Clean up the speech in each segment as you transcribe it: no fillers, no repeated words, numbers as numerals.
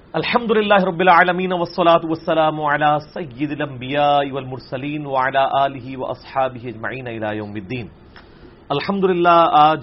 الحمدللہ رب العالمین والصلاة والسلام علی سید الانبیاء والمرسلین وعلی آلہ واصحابہ اجمعین الی یوم الدین۔ الحمدللہ آج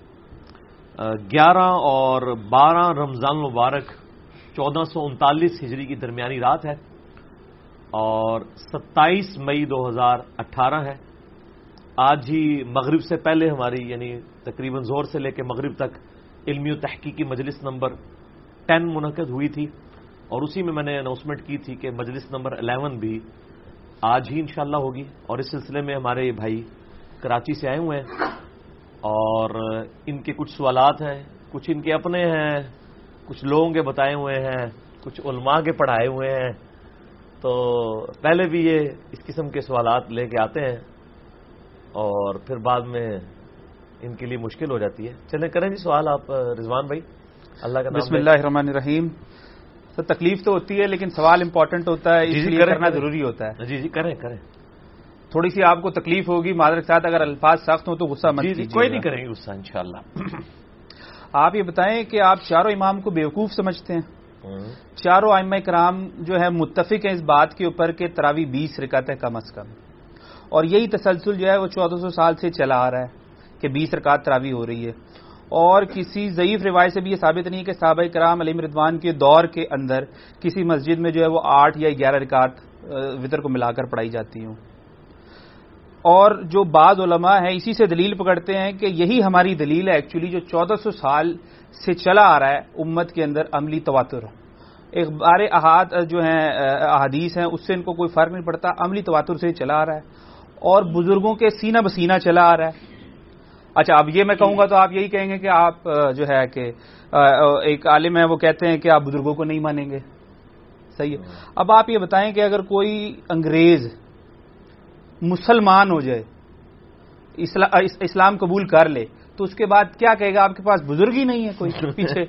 11 اور 12 رمضان المبارک 1439 ہجری کی درمیانی رات ہے اور 27 مئی 2018 ہے۔ آج ہی مغرب سے پہلے ہماری یعنی تقریباً زہر سے لے کے مغرب تک علمی و تحقیقی مجلس نمبر 10 منعقد ہوئی تھی اور اسی میں نے اناؤنسمنٹ کی تھی کہ مجلس نمبر 11 بھی آج ہی انشاءاللہ ہوگی، اور اس سلسلے میں ہمارے یہ بھائی کراچی سے آئے ہوئے ہیں اور ان کے کچھ سوالات ہیں، کچھ ان کے اپنے ہیں، کچھ لوگوں کے بتائے ہوئے ہیں، کچھ علماء کے پڑھائے ہوئے ہیں، تو پہلے بھی یہ اس قسم کے سوالات لے کے آتے ہیں اور پھر بعد میں ان کے لیے مشکل ہو جاتی ہے۔ چلیں کریں جی سوال آپ رضوان بھائی، اللہ کا نام۔ بسم اللہ الرحمن الرحیم۔ تو تکلیف تو ہوتی ہے لیکن سوال امپورٹنٹ ہوتا ہے، اس لیے کرنا ضروری ہوتا ہے۔ جی کریں تھوڑی سی آپ کو تکلیف ہوگی، معذرت کے ساتھ اگر الفاظ سخت ہوں تو غصہ مت کیجیے۔ کوئی نہیں کریں گے غصہ انشاءاللہ۔ آپ یہ بتائیں کہ آپ چاروں امام کو بیوقوف سمجھتے ہیں؟ چاروں ائمہ کرام جو ہے متفق ہیں اس بات کے اوپر کہ تراویح 20 رکعت ہے کم از کم، اور یہی تسلسل جو ہے وہ 1400 سال سے چلا آ رہا ہے کہ 20 رکعت تراویح ہو رہی ہے، اور کسی ضعیف روایت سے بھی یہ ثابت نہیں کہ صحابہ کرام علیہم رضوان کے دور کے اندر کسی مسجد میں جو ہے وہ 8 یا 11 رکعت وتر کو ملا کر پڑھائی جاتی ہوں۔ اور جو بعض علماء ہیں اسی سے دلیل پکڑتے ہیں کہ یہی ہماری دلیل ہے ایکچولی، جو 1400 سال سے چلا آ رہا ہے امت کے اندر عملی تواتر۔ ایک بارے احاد جو ہیں احادیث ہیں اس سے ان کو کوئی فرق نہیں پڑتا، عملی تواتر سے چلا آ رہا ہے اور بزرگوں کے سینہ بسینہ چلا آ رہا ہے۔ اچھا، اب یہ میں کہوں گا تو آپ یہی کہیں گے کہ آپ جو ہے کہ ایک عالم ہے وہ کہتے ہیں کہ آپ بزرگوں کو نہیں مانیں گے، صحیح ہے۔ اب آپ یہ بتائیں کہ اگر کوئی انگریز مسلمان ہو جائے، اسلام قبول کر لے، تو اس کے بعد کیا کہے گا؟ آپ کے پاس بزرگ ہی نہیں ہے کوئی پیچھے۔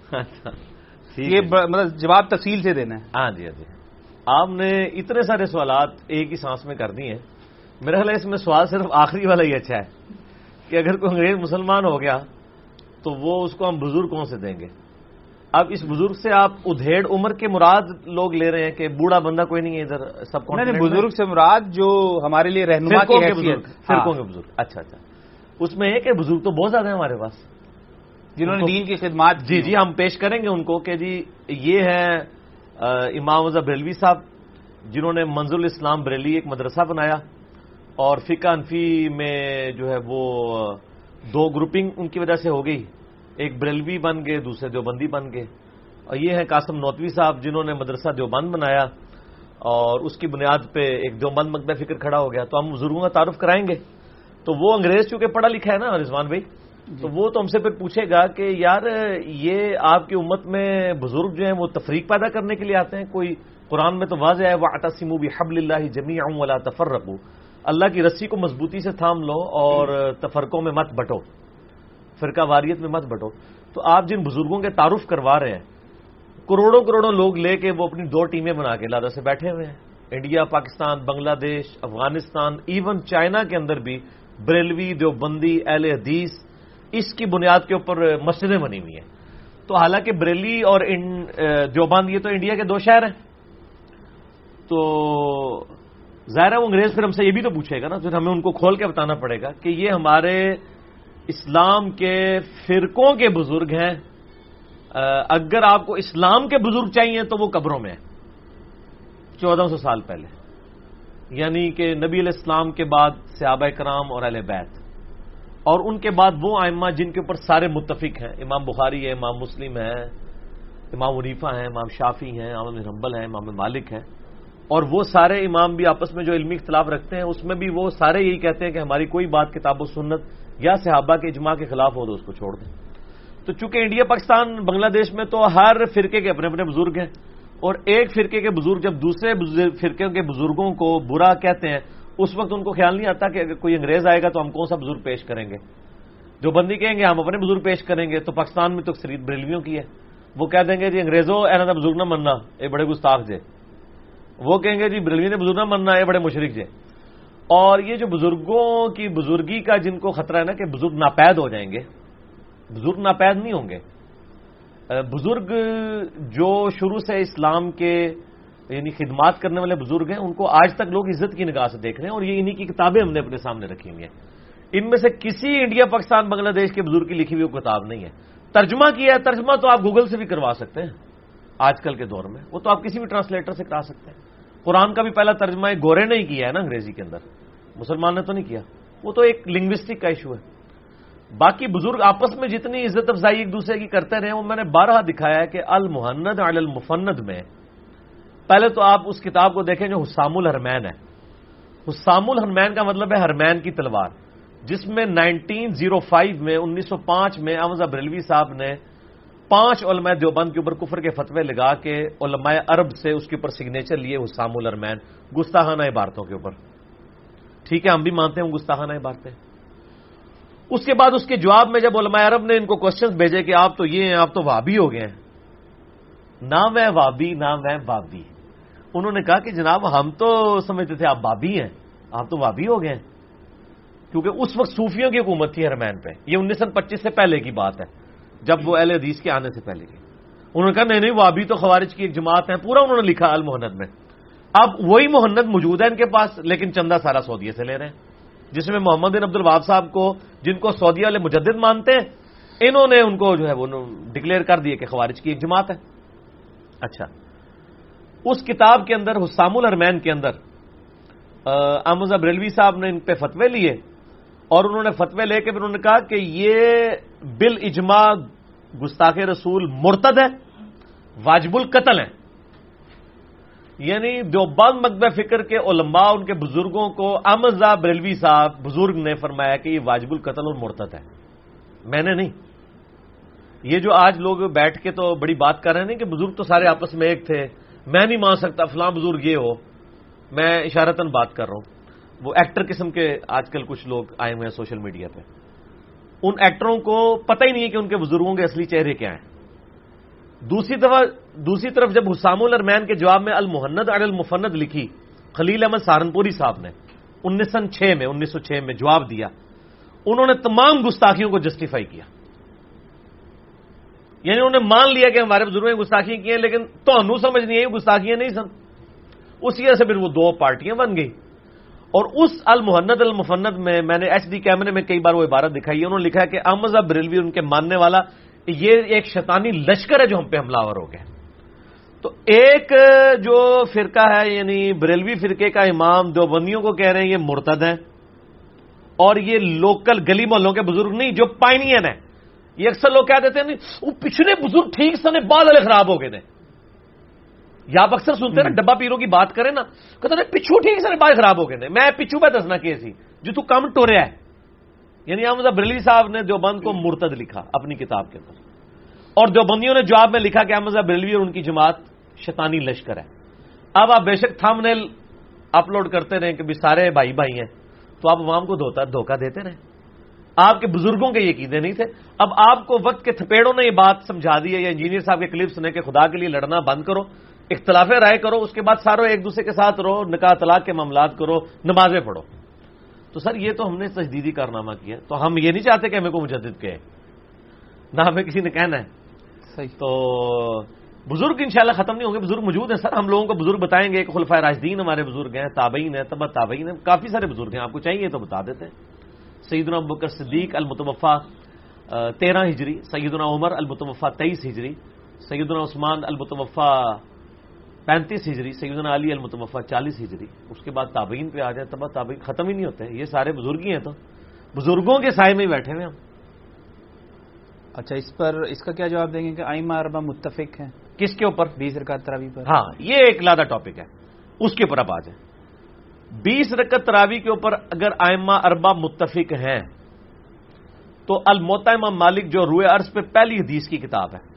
یہ مطلب جواب تفصیل سے دینا ہے۔ ہاں جی آپ نے اتنے سارے سوالات ایک ہی سانس میں کر دیے ہیں، میرا خیال ہے اس میں سوال صرف آخری والا ہی اچھا ہے کہ اگر کوئی انگریز مسلمان ہو گیا تو وہ اس کو ہم بزرگ کون سے دیں گے؟ اب اس بزرگ سے آپ ادھیڑ عمر کے مراد لوگ لے رہے ہیں کہ بوڑھا بندہ کوئی نہیں ہے ادھر سب کو؟ نہیں، بزرگ سے مراد جو ہمارے لیے رہنما کی حیثیت، فرقوں کے بزرگ۔ اچھا اس میں ہے کہ بزرگ تو بہت زیادہ ہیں ہمارے پاس جنہوں نے دین کی خدمات۔ جی ہم پیش کریں گے ان کو کہ جی یہ ہے امام رضا بریلوی صاحب جنہوں نے منزل الاسلام بریلی ایک مدرسہ بنایا، اور فقہ حنفی میں جو ہے وہ 2 گروپنگ ان کی وجہ سے ہو گئی، ایک بریلوی بن گئے دوسرے دیوبندی بن گئے، اور یہ ہے قاسم نوتوی صاحب جنہوں نے مدرسہ دیوبند بنایا اور اس کی بنیاد پہ ایک دیوبند مکتبہ فکر کھڑا ہو گیا۔ تو ہم بزرگوں کا تعارف کرائیں گے۔ تو وہ انگریز چونکہ پڑھا لکھا ہے نا رضوان بھائی، تو وہ تو ہم سے پھر پوچھے گا کہ یار یہ آپ کی امت میں بزرگ جو ہیں وہ تفریق پیدا کرنے کے لیے آتے ہیں؟ کوئی قرآن میں تو واضح ہے وَاعْتَصِمُوا بِحَبْلِ اللَّهِ جَمِيعًا وَلَا تَفَرَّقُوا، اللہ کی رسی کو مضبوطی سے تھام لو اور تفرقوں میں مت بٹو، فرقہ واریت میں مت بٹو۔ تو آپ جن بزرگوں کے تعارف کروا رہے ہیں، کروڑوں لوگ لے کے وہ اپنی 2 ٹیمیں بنا کے لادہ سے بیٹھے ہوئے ہیں، انڈیا، پاکستان، بنگلہ دیش، افغانستان، ایون چائنا کے اندر بھی بریلوی، دیوبندی، اہل حدیث اس کی بنیاد کے اوپر مسجدیں بنی ہوئی ہیں۔ تو حالانکہ بریلی اور دیوبند یہ تو انڈیا کے 2 شہر ہیں، تو ظاہر ہے وہ انگریز پھر ہم سے یہ بھی تو پوچھے گا نا، پھر ہمیں ان کو کھول کے بتانا پڑے گا کہ یہ ہمارے اسلام کے فرقوں کے بزرگ ہیں، اگر آپ کو اسلام کے بزرگ چاہیے تو وہ قبروں میں ہیں 1400 سال پہلے، یعنی کہ نبی علیہ السلام کے بعد صحابہ کرام اور اہل بیت، اور ان کے بعد وہ ائمہ جن کے اوپر سارے متفق ہیں، امام بخاری ہے، امام مسلم ہے، امام حنیفہ ہیں، امام شافعی ہیں، امام بن حنبل ہیں، امام مالک ہیں، اور وہ سارے امام بھی آپس میں جو علمی اختلاف رکھتے ہیں اس میں بھی وہ سارے یہی کہتے ہیں کہ ہماری کوئی بات کتاب و سنت یا صحابہ کے اجماع کے خلاف ہو تو اس کو چھوڑ دیں۔ تو چونکہ انڈیا، پاکستان، بنگلہ دیش میں تو ہر فرقے کے اپنے اپنے بزرگ ہیں، اور ایک فرقے کے بزرگ جب دوسرے فرقے کے بزرگوں کو برا کہتے ہیں اس وقت ان کو خیال نہیں آتا کہ اگر کوئی انگریز آئے گا تو ہم کون سا بزرگ پیش کریں گے۔ جو بندی کہیں گے ہم اپنے بزرگ پیش کریں گے، تو پاکستان میں تو اکثریت بریلویوں کی ہے، وہ کہہ دیں گے جی انگریزوں اینا بزرگ نہ مننا اے بڑے گستاخ جے، وہ کہیں گے جی بریلوی نے بزرگ نہ مننا اے بڑے مشرک جے۔ اور یہ جو بزرگوں کی بزرگی کا جن کو خطرہ ہے نا کہ بزرگ ناپید ہو جائیں گے، بزرگ ناپید نہیں ہوں گے، بزرگ جو شروع سے اسلام کے یعنی خدمات کرنے والے بزرگ ہیں ان کو آج تک لوگ عزت کی نگاہ سے دیکھ رہے ہیں، اور یہ انہی کی کتابیں ہم نے اپنے سامنے رکھی ہوئی ہیں. ان میں سے کسی انڈیا پاکستان بنگلہ دیش کے بزرگ کی لکھی ہوئی کتاب نہیں ہے. ترجمہ کیا ہے، ترجمہ تو آپ گوگل سے بھی کروا سکتے ہیں آج کل کے دور میں، وہ تو آپ کسی بھی ٹرانسلیٹر سے کرا سکتے ہیں. قرآن کا بھی پہلا ترجمہ ایک گورے نے ہی کیا ہے نا انگریزی کے اندر، مسلمان نے تو نہیں کیا. وہ تو ایک لنگوسٹک کا ایشو ہے. باقی بزرگ آپس میں جتنی عزت افزائی ایک دوسرے کی کرتے رہے، وہ میں نے بارہا دکھایا ہے کہ المہند علی المفند میں پہلے تو آپ اس کتاب کو دیکھیں جو حسام الحرمین ہے. حسام الحرمین کا مطلب ہے حرمین کی تلوار، جس میں 1905 میں 1905 میں احمد بریلوی صاحب نے 5 علماء دیوبند کے اوپر کفر کے فتوے لگا کے علماء عرب سے اس کے اوپر سگنیچر لیے حسام الحرمین گستاخانہ عبارتوں کے اوپر. ٹھیک ہے، ہم بھی مانتے ہیں گستاخانہ عبارتیں. اس کے بعد اس کے جواب میں جب علماء عرب نے ان کو کوشچنز بھیجے کہ آپ تو یہ ہیں، آپ تو وہابی ہو گئے ہیں، نہ میں وہابی نہ میں بابی، انہوں نے کہا کہ جناب ہم تو سمجھتے تھے آپ بابی ہیں، آپ تو وہابی ہو گئے ہیں. کیونکہ اس وقت صوفیوں کی حکومت تھی حرمین پہ، یہ 1925 سے پہلے کی بات ہے، جب وہ اہل حدیث کے آنے سے پہلے کی. انہوں نے کہا نہیں وہابی تو خوارج کی ایک جماعت ہے، پورا انہوں نے لکھا المہند میں. اب وہی مہند موجود ہے ان کے پاس، لیکن چندہ سارا سعودیہ سے لے رہے ہیں، جس میں محمد بن عبد الوہاب صاحب کو، جن کو سعودیہ والے مجدد مانتے ہیں، انہوں نے ان کو جو ہے وہ ڈکلیئر کر دیے کہ خوارج کی ایک جماعت ہے. اچھا، اس کتاب کے اندر حسام الحرمین کے اندر احمد بریلوی صاحب نے ان پہ فتوے لیے، اور انہوں نے فتوے لے کے پھر انہوں نے کہا کہ یہ بالاجماع گستاخ رسول مرتد ہے، واجب القتل ہے. یعنی دیوبند مکتبہ فکر کے علماء، ان کے بزرگوں کو احمد بریلوی صاحب بزرگ نے فرمایا کہ یہ واجب القتل اور مرتد ہے، میں نے نہیں. یہ جو آج لوگ بیٹھ کے تو بڑی بات کر رہے ہیں کہ بزرگ تو سارے آپس میں ایک تھے، میں نہیں مان سکتا فلاں بزرگ یہ ہو، میں اشارتاً بات کر رہا ہوں. وہ ایکٹر قسم کے آج کل کچھ لوگ آئے ہوئے ہیں سوشل میڈیا پہ، ان ایکٹروں کو پتہ ہی نہیں ہے کہ ان کے بزرگوں کے اصلی چہرے کیا ہیں. دوسری طرف جب حسام الحرمین کے جواب میں المہند علی المفند لکھی خلیل احمد سہارنپوری صاحب نے 1906 میں جواب دیا، انہوں نے تمام گستاخیوں کو جسٹیفائی کیا. یعنی انہوں نے مان لیا کہ ہمارے بزرگوں نے گستاخیاں کی ہیں، لیکن تو سمجھ نہیں ہے گستاخیاں نہیں سن. اسی وجہ سے پھر وہ 2 پارٹیاں بن گئی. اور اس المہند المفند میں نے ایچ ڈی کیمرے میں کئی بار وہ عبارت دکھائی ہے، انہوں نے لکھا ہے کہ احمد بریلوی ان کے ماننے والا یہ ایک شیطانی لشکر ہے جو ہم پہ حملہ آور ہو گیا. تو ایک جو فرقہ ہے یعنی بریلوی فرقے کا امام دیوبندیوں کو کہہ رہے ہیں یہ مرتد ہیں، اور یہ لوکل گلی محلوں کے بزرگ نہیں جو پائنین ہیں. یہ اکثر لوگ کہہ دیتے ہیں نہیں وہ پچھلے بزرگ ٹھیک سنے بعد والے خراب ہو گئے. یا آپ اکثر سنتے ہیں نا ڈبا پیروں کی بات کریں نا، کہتے ہیں پچھو ٹھیک سنے بعد خراب ہو گئے. میں پچھو پہ دسنا کیسی جو تو کم ٹوریا ہے. یعنی احمد بریلوی صاحب نے دیوبند کو مرتد لکھا اپنی کتاب کے اندر، اور دیوبندیوں نے جواب میں لکھا کہ احمد بریلوی اور ان کی جماعت شیطانی لشکر ہے. اب آپ بے شک تھمبنیل اپلوڈ کرتے رہیں کہ بھی سارے بھائی بھائی ہیں، تو آپ عوام کو دھوکہ دیتے رہیں. آپ کے بزرگوں کے یہ عقیدے نہیں تھے. اب آپ کو وقت کے تھپیڑوں نے یہ بات سمجھا دی ہے، یا انجینئر صاحب کے کلپس نے کہ خدا کے لیے لڑنا بند کرو، اختلاف رائے کرو، اس کے بعد ساروں ایک دوسرے کے ساتھ رہو، نکاح طلاق کے معاملات کرو، نمازیں پڑھو. تو سر یہ تو ہم نے تجدیدی کارنامہ کیا، تو ہم یہ نہیں چاہتے کہ ہمیں کو مجدد کہے، نہ ہمیں کسی نے کہنا ہے. صحیح. تو بزرگ انشاءاللہ ختم نہیں ہوں گے، بزرگ موجود ہیں سر. ہم لوگوں کو بزرگ بتائیں گے کہ خلفائے راشدین ہمارے بزرگ ہیں، تابعین ہیں، تبع تابعین ہیں، کافی سارے بزرگ ہیں. آپ کو چاہیے تو بتا دیتے ہیں. سیدنا ابوبکر صدیق المتوفا 13 ہجری، سیدنا عمر المتوفا 23 ہجری، سیدنا عثمان المتوفا 35 ہجری، سیدنا علی المتوفا 40 ہجری. اس کے بعد تابعین پہ آ جائے، تبع تابعین ختم ہی نہیں ہوتے. یہ سارے بزرگ ہی ہیں، تو بزرگوں کے سائے میں ہی بیٹھے ہوئے ہم. اچھا، اس کا کیا جواب دیں گے کہ ائمہ اربعہ متفق ہیں کس کے اوپر؟ 20 رکعت تراویح پر. ہاں، یہ ایک علیحدہ ٹاپک ہے، اس کے اوپر اب آ جائیں. 20 رکعت تراویح کے اوپر اگر ائمہ اربعہ متفق ہیں تو الموطا امام مالک جو روئے عرض پہ پہلی حدیث کی کتاب ہے،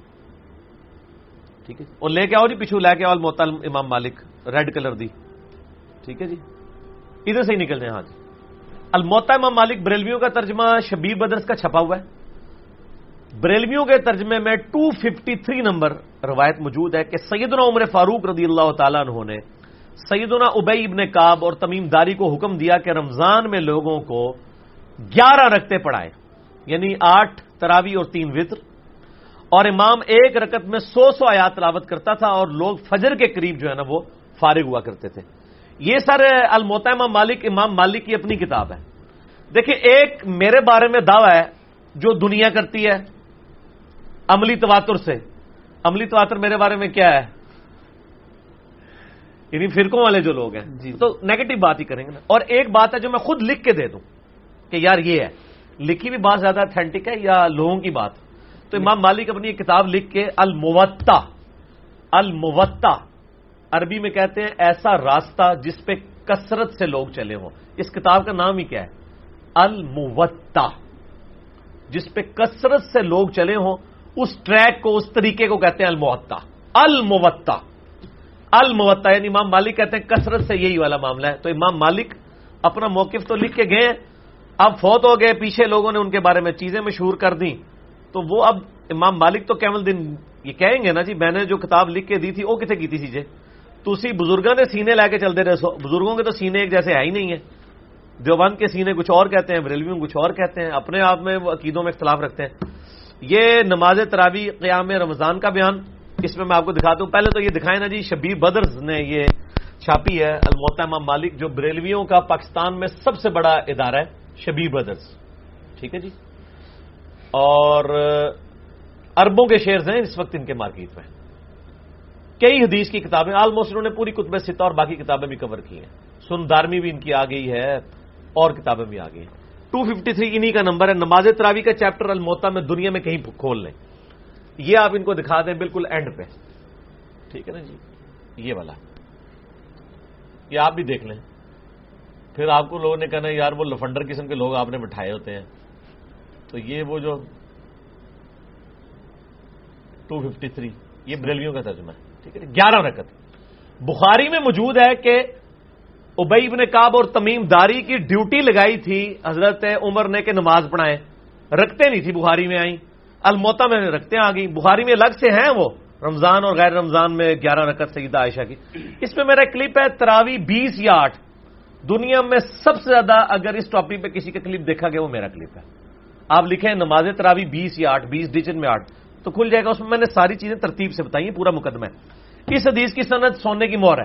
ٹھیک ہے، اور لے کے آؤ جی، پیچھو لے کے آؤ الموطا امام مالک، ریڈ کلر دی، ٹھیک ہے جی، ادھر سے ہی نکل جائیں. ہاں جی، الموطا امام مالک بریلویوں کا ترجمہ شبیر بدرس کا چھپا ہوا ہے. بریلویوں کے ترجمے میں 253 نمبر روایت موجود ہے کہ سیدنا عمر فاروق رضی اللہ تعالیٰ عنہ نے سیدنا ابی ابن کعب اور تمیم داری کو حکم دیا کہ رمضان میں لوگوں کو 11 رکعتیں پڑھائیں، یعنی 8 تراویح اور 3 وتر، اور امام ایک رکعت میں 100 آیات تلاوت کرتا تھا اور لوگ فجر کے قریب جو ہے نا وہ فارغ ہوا کرتے تھے. یہ سر الموطا امام مالک کی اپنی کتاب ہے. دیکھیں ایک میرے بارے میں دعویٰ ہے جو دنیا کرتی ہے عملی تواتر سے. عملی تواتر میرے بارے میں کیا ہے؟ یعنی فرقوں والے جو لوگ ہیں تو نیگیٹو بات ہی کریں گے نا. اور ایک بات ہے جو میں خود لکھ کے دے دوں کہ یار یہ ہے, لکھی بھی بات زیادہ اتھینٹک ہے یا لوگوں کی بات. تو امام مالک اپنی ایک کتاب لکھ کے الموطا عربی میں کہتے ہیں ایسا راستہ جس پہ کثرت سے لوگ چلے ہوں. اس کتاب کا نام ہی کیا ہے؟ الموطا, جس پہ کثرت سے لوگ چلے ہوں. اس ٹریک کو, اس طریقے کو کہتے ہیں الموطا. الموطا یعنی امام مالک کہتے ہیں کثرت سے یہی والا معاملہ ہے. تو امام مالک اپنا موقف تو لکھ کے گئے ہیں, اب فوت ہو گئے, پیچھے لوگوں نے ان کے بارے میں چیزیں مشہور کر دیں. تو وہ اب امام مالک تو کیمل دن یہ کہیں گے نا جی میں نے جو کتاب لکھ کے دی تھی وہ کتنے کی تھی جی تو اسی بزرگوں نے سینے لے کے چلتے رہے. بزرگوں کے تو سینے ایک جیسے ہے ہی نہیں ہے. دیوبند کے سینے کچھ اور کہتے ہیں, بریلویوں کچھ اور کہتے ہیں, اپنے آپ میں وہ عقیدوں میں اختلاف رکھتے ہیں. یہ نماز تراویح قیام رمضان کا بیان, اس میں آپ کو دکھاتا ہوں. پہلے تو یہ دکھائیں نا جی, شبیر بدرز نے یہ چھاپی ہے الموطا امام مالک, جو بریلویوں کا پاکستان میں سب سے بڑا ادارہ ہے شبیر بدرز. ٹھیک ہے جی. اور اربوں کے شیئرز ہیں اس وقت ان کے مارکیٹ میں. کئی حدیث کی کتابیں آلموسٹ انہوں نے پوری کتب ستہ اور باقی کتابیں بھی کور کی ہیں. سن دارمی بھی ان کی آ گئی ہے اور کتابیں بھی آ گئی ہیں. 253 انہی کا نمبر ہے. نماز تراویح کا چیپٹر الموطا میں دنیا میں کہیں کھول لیں. یہ آپ ان کو دکھا دیں بالکل اینڈ پہ. ٹھیک ہے نا جی, یہ والا یہ آپ بھی دیکھ لیں. پھر آپ کو لوگوں نے کہنا یار وہ لفنڈر قسم کے لوگ آپ نے بٹھائے ہوتے ہیں. تو یہ وہ جو 253 یہ بریلویوں کا ترجمہ ہے. ٹھیک ہے, 11 رکعت. بخاری میں موجود ہے کہ ابی بن کعب اور تمیم داری کی ڈیوٹی لگائی تھی حضرت عمر نے کہ نماز پڑھائیں. رکھتے نہیں تھی, بخاری میں آئیں. الموطا میں رکھتے آ گئی. بخاری میں الگ سے ہیں وہ رمضان اور غیر رمضان میں 11 رکعت سیدہ عائشہ کی. اس میں میرا کلپ ہے تراویح 20 یا 8. دنیا میں سب سے زیادہ اگر اس ٹاپک پہ کسی کا کلپ دیکھا گیا وہ میرا کلپ ہے. آپ لکھیں نماز تراویح 20 یا 8, 20 ڈیجٹ میں 8 تو کھل جائے گا. اس میں میں نے ساری چیزیں ترتیب سے بتائی ہیں, پورا مقدمہ ہے. اس حدیث کی سند سونے کی مہر ہے.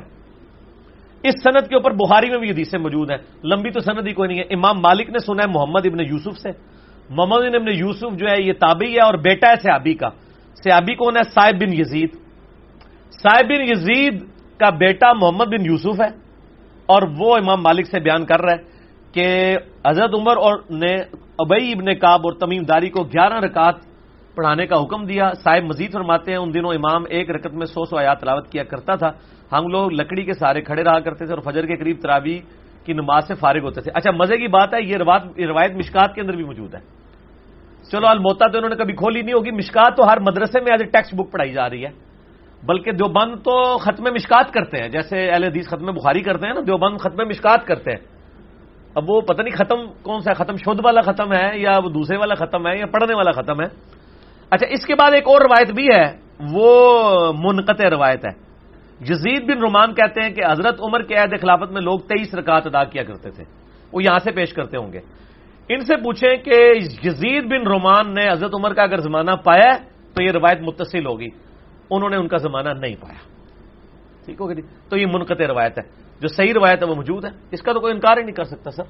اس سند کے اوپر بخاری میں بھی حدیثیں موجود ہیں. لمبی تو سند ہی کوئی نہیں ہے. امام مالک نے سنا ہے محمد ابن یوسف سے. محمد ابن یوسف جو ہے یہ تابعی ہے اور بیٹا ہے صحابی کا. صحابی کون ہے؟ صائب بن یزید. صائب بن یزید کا بیٹا محمد بن یوسف ہے اور وہ امام مالک سے بیان کر رہا ہے کہ حضرت عمر نے ابی ابن کعب اور تمیم داری کو 11 رکعت پڑھانے کا حکم دیا. صاحب مزید فرماتے ہیں ان دنوں امام ایک رکعت میں 100 آیات تلاوت کیا کرتا تھا. ہم لوگ لکڑی کے سہارے کھڑے رہا کرتے تھے اور فجر کے قریب تراویح کی نماز سے فارغ ہوتے تھے. اچھا مزے کی بات ہے یہ روایت مشکات کے اندر بھی موجود ہے. چلو الموطا تو انہوں نے کبھی کھولی نہیں ہوگی. مشکات تو ہر مدرسے میں ایز اے ٹیکسٹ بک پڑھائی جا رہی ہے. بلکہ دیوبند تو ختم مشکات کرتے ہیں, جیسے اہل حدیث ختم بخاری کرتے ہیں نا, دیوبند ختم مشکات کرتے ہیں. اب وہ پتہ نہیں ختم کون سا ہے, ختم شدھ والا ختم ہے یا وہ دوسرے والا ختم ہے یا پڑھنے والا ختم ہے. اچھا اس کے بعد ایک اور روایت بھی ہے, وہ منقطع روایت ہے. یزید بن رومان کہتے ہیں کہ حضرت عمر کے عہد خلافت میں لوگ 23 رکعات ادا کیا کرتے تھے. وہ یہاں سے پیش کرتے ہوں گے. ان سے پوچھیں کہ یزید بن رومان نے حضرت عمر کا اگر زمانہ پایا تو یہ روایت متصل ہوگی. انہوں نے ان کا زمانہ نہیں پایا. ٹھیک ہوگی. تو یہ منقطع روایت ہے. جو صحیح روایت ہے وہ موجود ہے, اس کا تو کوئی انکار ہی نہیں کر سکتا سر.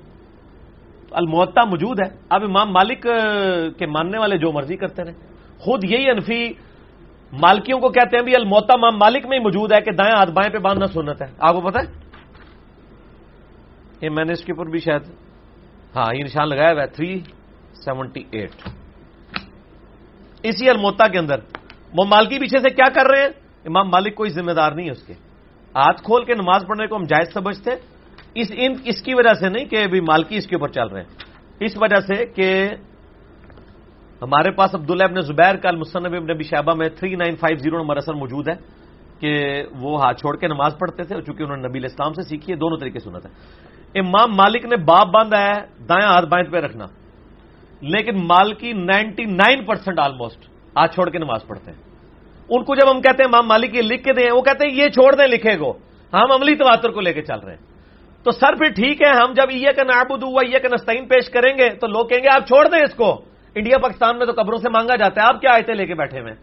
الموطا موجود ہے. اب امام مالک کے ماننے والے جو مرضی کرتے رہے. خود یہی حنفی مالکیوں کو کہتے ہیں بھی الموطا امام مالک میں ہی موجود ہے کہ دائیں ہاتھ بائیں پہ باندھنا سنت ہے. آپ کو پتہ ہے یہ میں نے اس کے اوپر بھی شاید ہاں یہ نشان لگایا ہوا ہے 378 اسی الموطا کے اندر. وہ مالکی پیچھے سے کیا کر رہے ہیں؟ امام مالک کوئی ذمہ دار نہیں ہے اس کے. ہاتھ کھول کے نماز پڑھنے کو ہم جائز سمجھتے اس کی وجہ سے نہیں کہ بھی مالکی اس کے اوپر چل رہے ہیں, اس وجہ سے کہ ہمارے پاس عبداللہ ابن زبیر کا المصنف ابن ابی شیبہ میں 3950 نمبر اثر موجود ہے کہ وہ ہاتھ چھوڑ کے نماز پڑھتے تھے, چونکہ انہوں نے نبی علیہ السلام سے سیکھی ہے. دونوں طریقے سنت ہے. امام مالک نے باب باندھا ہے دائیں ہاتھ بائیں پہ رکھنا, لیکن مالکی 99% آلموسٹ ہاتھ چھوڑ کے نماز پڑھتے ہیں. ان کو جب ہم کہتے ہیں امام مالک یہ لکھ کے دیں, وہ کہتے ہیں یہ چھوڑ دیں لکھے کو, ہم عملی تواتر کو لے کے چل رہے ہیں. تو سر پھر ٹھیک ہے, ہم جب ایاک نعبد و ایاک نستعین پیش کریں گے تو لوگ کہیں گے آپ چھوڑ دیں اس کو, انڈیا پاکستان میں تو قبروں سے مانگا جاتا ہے, آپ کیا آیتیں لے کے بیٹھے ہوئے ہیں.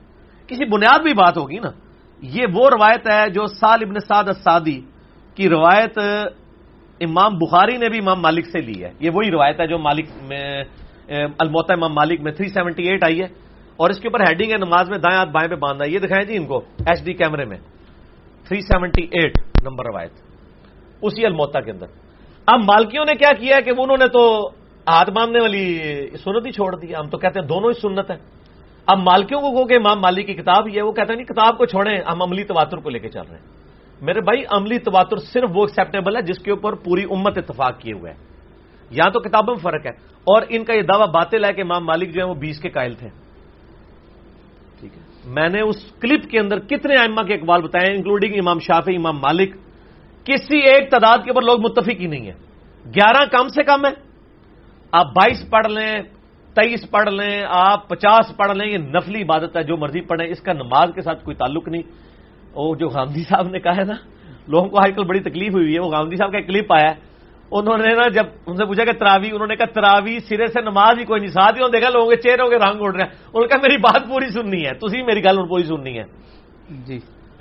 کسی بنیاد بھی بات ہوگی نا. یہ وہ روایت ہے جو سال ابن سعد السعدی کی روایت امام بخاری نے بھی امام مالک سے لی ہے. یہ وہی روایت ہے جو مالک میں الموطا امام مالک میں 378 آئی ہے, اور اس کے اوپر ہیڈنگ ہے نماز میں دائیں ہاتھ بائیں پہ باندھنا. یہ دکھائیں جی ان کو ایچ ڈی کیمرے میں, 378 نمبر روایت اسی الموطا کے اندر. اب مالکیوں نے کیا کیا کہ انہوں نے تو ہاتھ باندھنے والی سنت ہی چھوڑ دی. ہم تو کہتے ہیں دونوں ہی سنت ہے. اب مالکیوں کو کہو کہ امام مالک کی کتاب ہی ہے, وہ کہتے ہیں نہیں کتاب کو چھوڑیں, ہم عملی تواتر کو لے کے چل رہے ہیں. میرے بھائی عملی تواتر صرف وہ ایکسیپٹیبل ہے جس کے اوپر پوری امت اتفاق کیے ہوئے ہے. یہاں تو کتابوں میں فرق ہے, اور ان کا یہ دعویٰ باطل ہے کہ امام مالک جو ہے وہ 20 کے قائل تھے. ٹھیک ہے, میں نے اس کلپ کے اندر کتنے ائمہ کے اقوال بتائے انکلوڈنگ امام شافعی, امام مالک. کسی ایک تعداد کے اوپر لوگ متفق ہی نہیں ہے. 11 کم سے کم ہے. آپ 22 پڑھ لیں, 23 پڑھ لیں, آپ 50 پڑھ لیں, یہ نفلی عبادت ہے, جو مرضی پڑھیں, اس کا نماز کے ساتھ کوئی تعلق نہیں. وہ جو غامدی صاحب نے کہا ہے نا, لوگوں کو آج کل بڑی تکلیف ہوئی ہے. وہ غامدی صاحب کا ایک کلپ آیا ہے, انہوں نے نا جب ان سے پوچھا کہ تراوی, انہوں نے کہا تراوی سرے سے نماز ہی کوئی نہیں. ساتھ ہی دیکھا لوگوں کے چہروں کے رنگ اڑ رہے ہیں. انہوں نے کہا میری بات پوری سننی ہے, تسی میری گل پوری سننی ہے. جی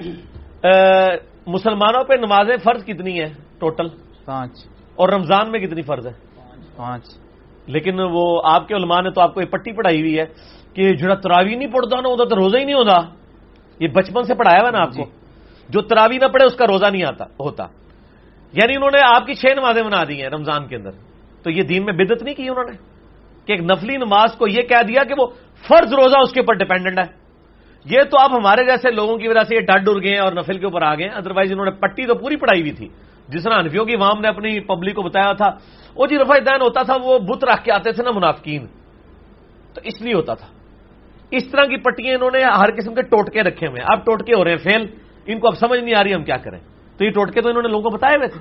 مسلمانوں پہ نمازیں فرض کتنی ہیں ٹوٹل؟ 5. اور رمضان میں کتنی فرض ہے؟ 5. لیکن وہ آپ کے علماء نے تو آپ کو یہ پٹی پڑھائی ہوئی ہے کہ جڑا تراوی نہیں پڑھتا نا ادھر تو روزہ ہی نہیں ہوتا. یہ بچپن سے پڑھایا ہوا نا آپ کو, جو تراوی نہ پڑھے اس کا روزہ نہیں ہوتا. یعنی انہوں نے آپ کی 6 نمازیں بنا دی ہیں رمضان کے اندر. تو یہ دین میں بدعت نہیں کی انہوں نے کہ ایک نفلی نماز کو یہ کہہ دیا کہ وہ فرض روزہ اس کے اوپر ڈیپینڈنٹ ہے. یہ تو اب ہمارے جیسے لوگوں کی وجہ سے یہ ڈر ڈر گئے اور نفل کے اوپر آ گئے. ادروائز انہوں نے پٹی تو پوری پڑھائی ہوئی تھی, جس طرح حنفیوں کی عوام نے اپنی پبلک کو بتایا تھا وہ جی رفع دین ہوتا تھا, وہ بت رکھ کے آتے تھے نا منافقین, تو اس لیے ہوتا تھا. اس طرح کی پٹیاں انہوں نے ہر قسم کے ٹوٹکے رکھے ہوئے ہیں. اب ٹوٹکے ہو رہے ہیں فیل, ان کو اب سمجھ نہیں آ رہی ہم کیا کریں. تو یہ ٹوٹکے تو انہوں نے لوگوں کو بتائے ہوئے تھے.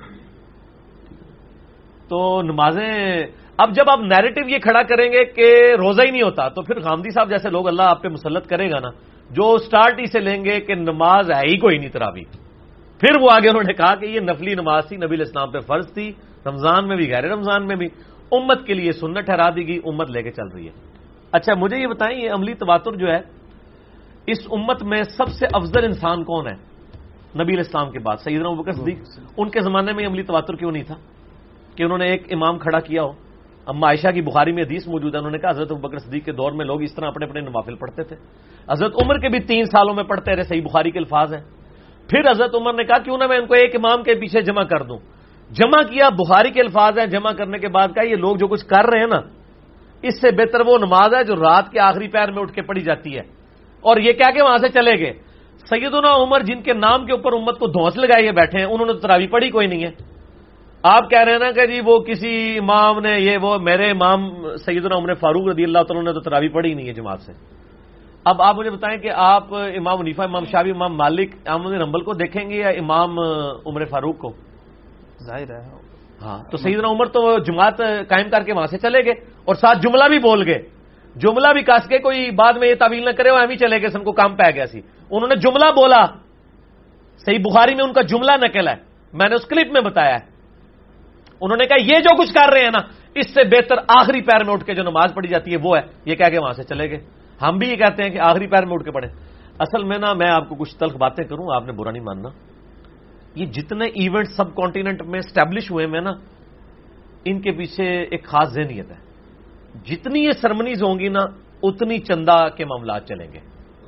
تو نمازیں اب جب آپ نیریٹو یہ کھڑا کریں گے کہ روزہ ہی نہیں ہوتا, تو پھر غامدی صاحب جیسے لوگ اللہ آپ پہ مسلط کرے گا نا, جو سٹارٹ ہی سے لیں گے کہ نماز ہے ہی کوئی نہیں تراوی. پھر وہ آگے انہوں نے کہا کہ یہ نفلی نماز تھی, نبی علیہ السلام پہ فرض تھی, رمضان میں بھی غیر رمضان میں بھی, امت کے لیے سنت ٹھہرا دی گئی, امت لے کے چل رہی ہے. اچھا مجھے یہ بتائیں, یہ عملی تواتر جو ہے اس امت میں سب سے افضل انسان کون ہے نبی علیہ السلام کے بعد؟ سیدنا ابوبکر صدیق. ان کے زمانے میں عملی تواتر کیوں نہیں تھا کہ انہوں نے ایک امام کھڑا کیا ہو؟ اما عائشہ کی بخاری میں حدیث موجود ہے, انہوں نے کہا حضرت ابوبکر صدیق کے دور میں لوگ اس طرح اپنے اپنے نوافل پڑھتے تھے. حضرت عمر کے بھی 3 سالوں میں پڑھتے رہے, صحیح بخاری کے الفاظ ہیں. پھر حضرت عمر نے کہا کیوں نہ میں ان کو ایک امام کے پیچھے جمع کر دوں. جمع کیا, بخاری کے الفاظ ہیں. جمع کرنے کے بعد کہا یہ لوگ جو کچھ کر رہے ہیں نا, اس سے بہتر وہ نماز ہے جو رات کے آخری پہر میں اٹھ کے پڑھی جاتی ہے. اور یہ کہہ کے وہاں سے چلے گئے. سیدنا عمر جن کے نام کے اوپر امت کو دھونس لگائے بیٹھے ہیں, انہوں نے تو تراوی پڑھی کوئی نہیں ہے. آپ کہہ رہے ہیں نا کہ جی وہ کسی امام نے یہ وہ, میرے امام سیدنا عمر فاروق رضی اللہ تعالیٰ نے تو تراوی پڑھی نہیں ہے جماعت سے. اب آپ مجھے بتائیں کہ آپ امام حنیفہ, امام شافعی, امام مالک, احمد بن حنبل کو دیکھیں گے یا امام عمر فاروق کو؟ ظاہر ہے. ہاں, تو سیدنا عمر تو جماعت قائم کر کے وہاں سے چلے گئے اور ساتھ جملہ بھی بول گئے. جملہ بھی کاس کے, کوئی بعد میں یہ تعویل نہ کرے وہ ہم ہی چلے گئے, سن کو کام پہ گیا سی. انہوں نے جملہ بولا, صحیح بخاری میں ان کا جملہ نقل ہے, میں نے اس کلپ میں بتایا ہے. انہوں نے کہا یہ جو کچھ کر رہے ہیں نا, اس سے بہتر آخری پیر میں اٹھ کے جو نماز پڑھی جاتی ہے وہ ہے. یہ کہہ کے وہاں سے چلے گئے. ہم بھی یہ کہتے ہیں کہ آخری پیر میں اٹھ کے پڑھیں. اصل میں نا میں آپ کو کچھ تلخ باتیں کروں, آپ نے برا نہیں ماننا. یہ جتنے ایونٹ سب کانٹیننٹ میں اسٹیبلش ہوئے ہیں نا, ان کے پیچھے ایک خاص ذہنیت ہے. جتنی یہ سرمنیز ہوں گی نا, اتنی چندہ کے معاملات چلیں گے.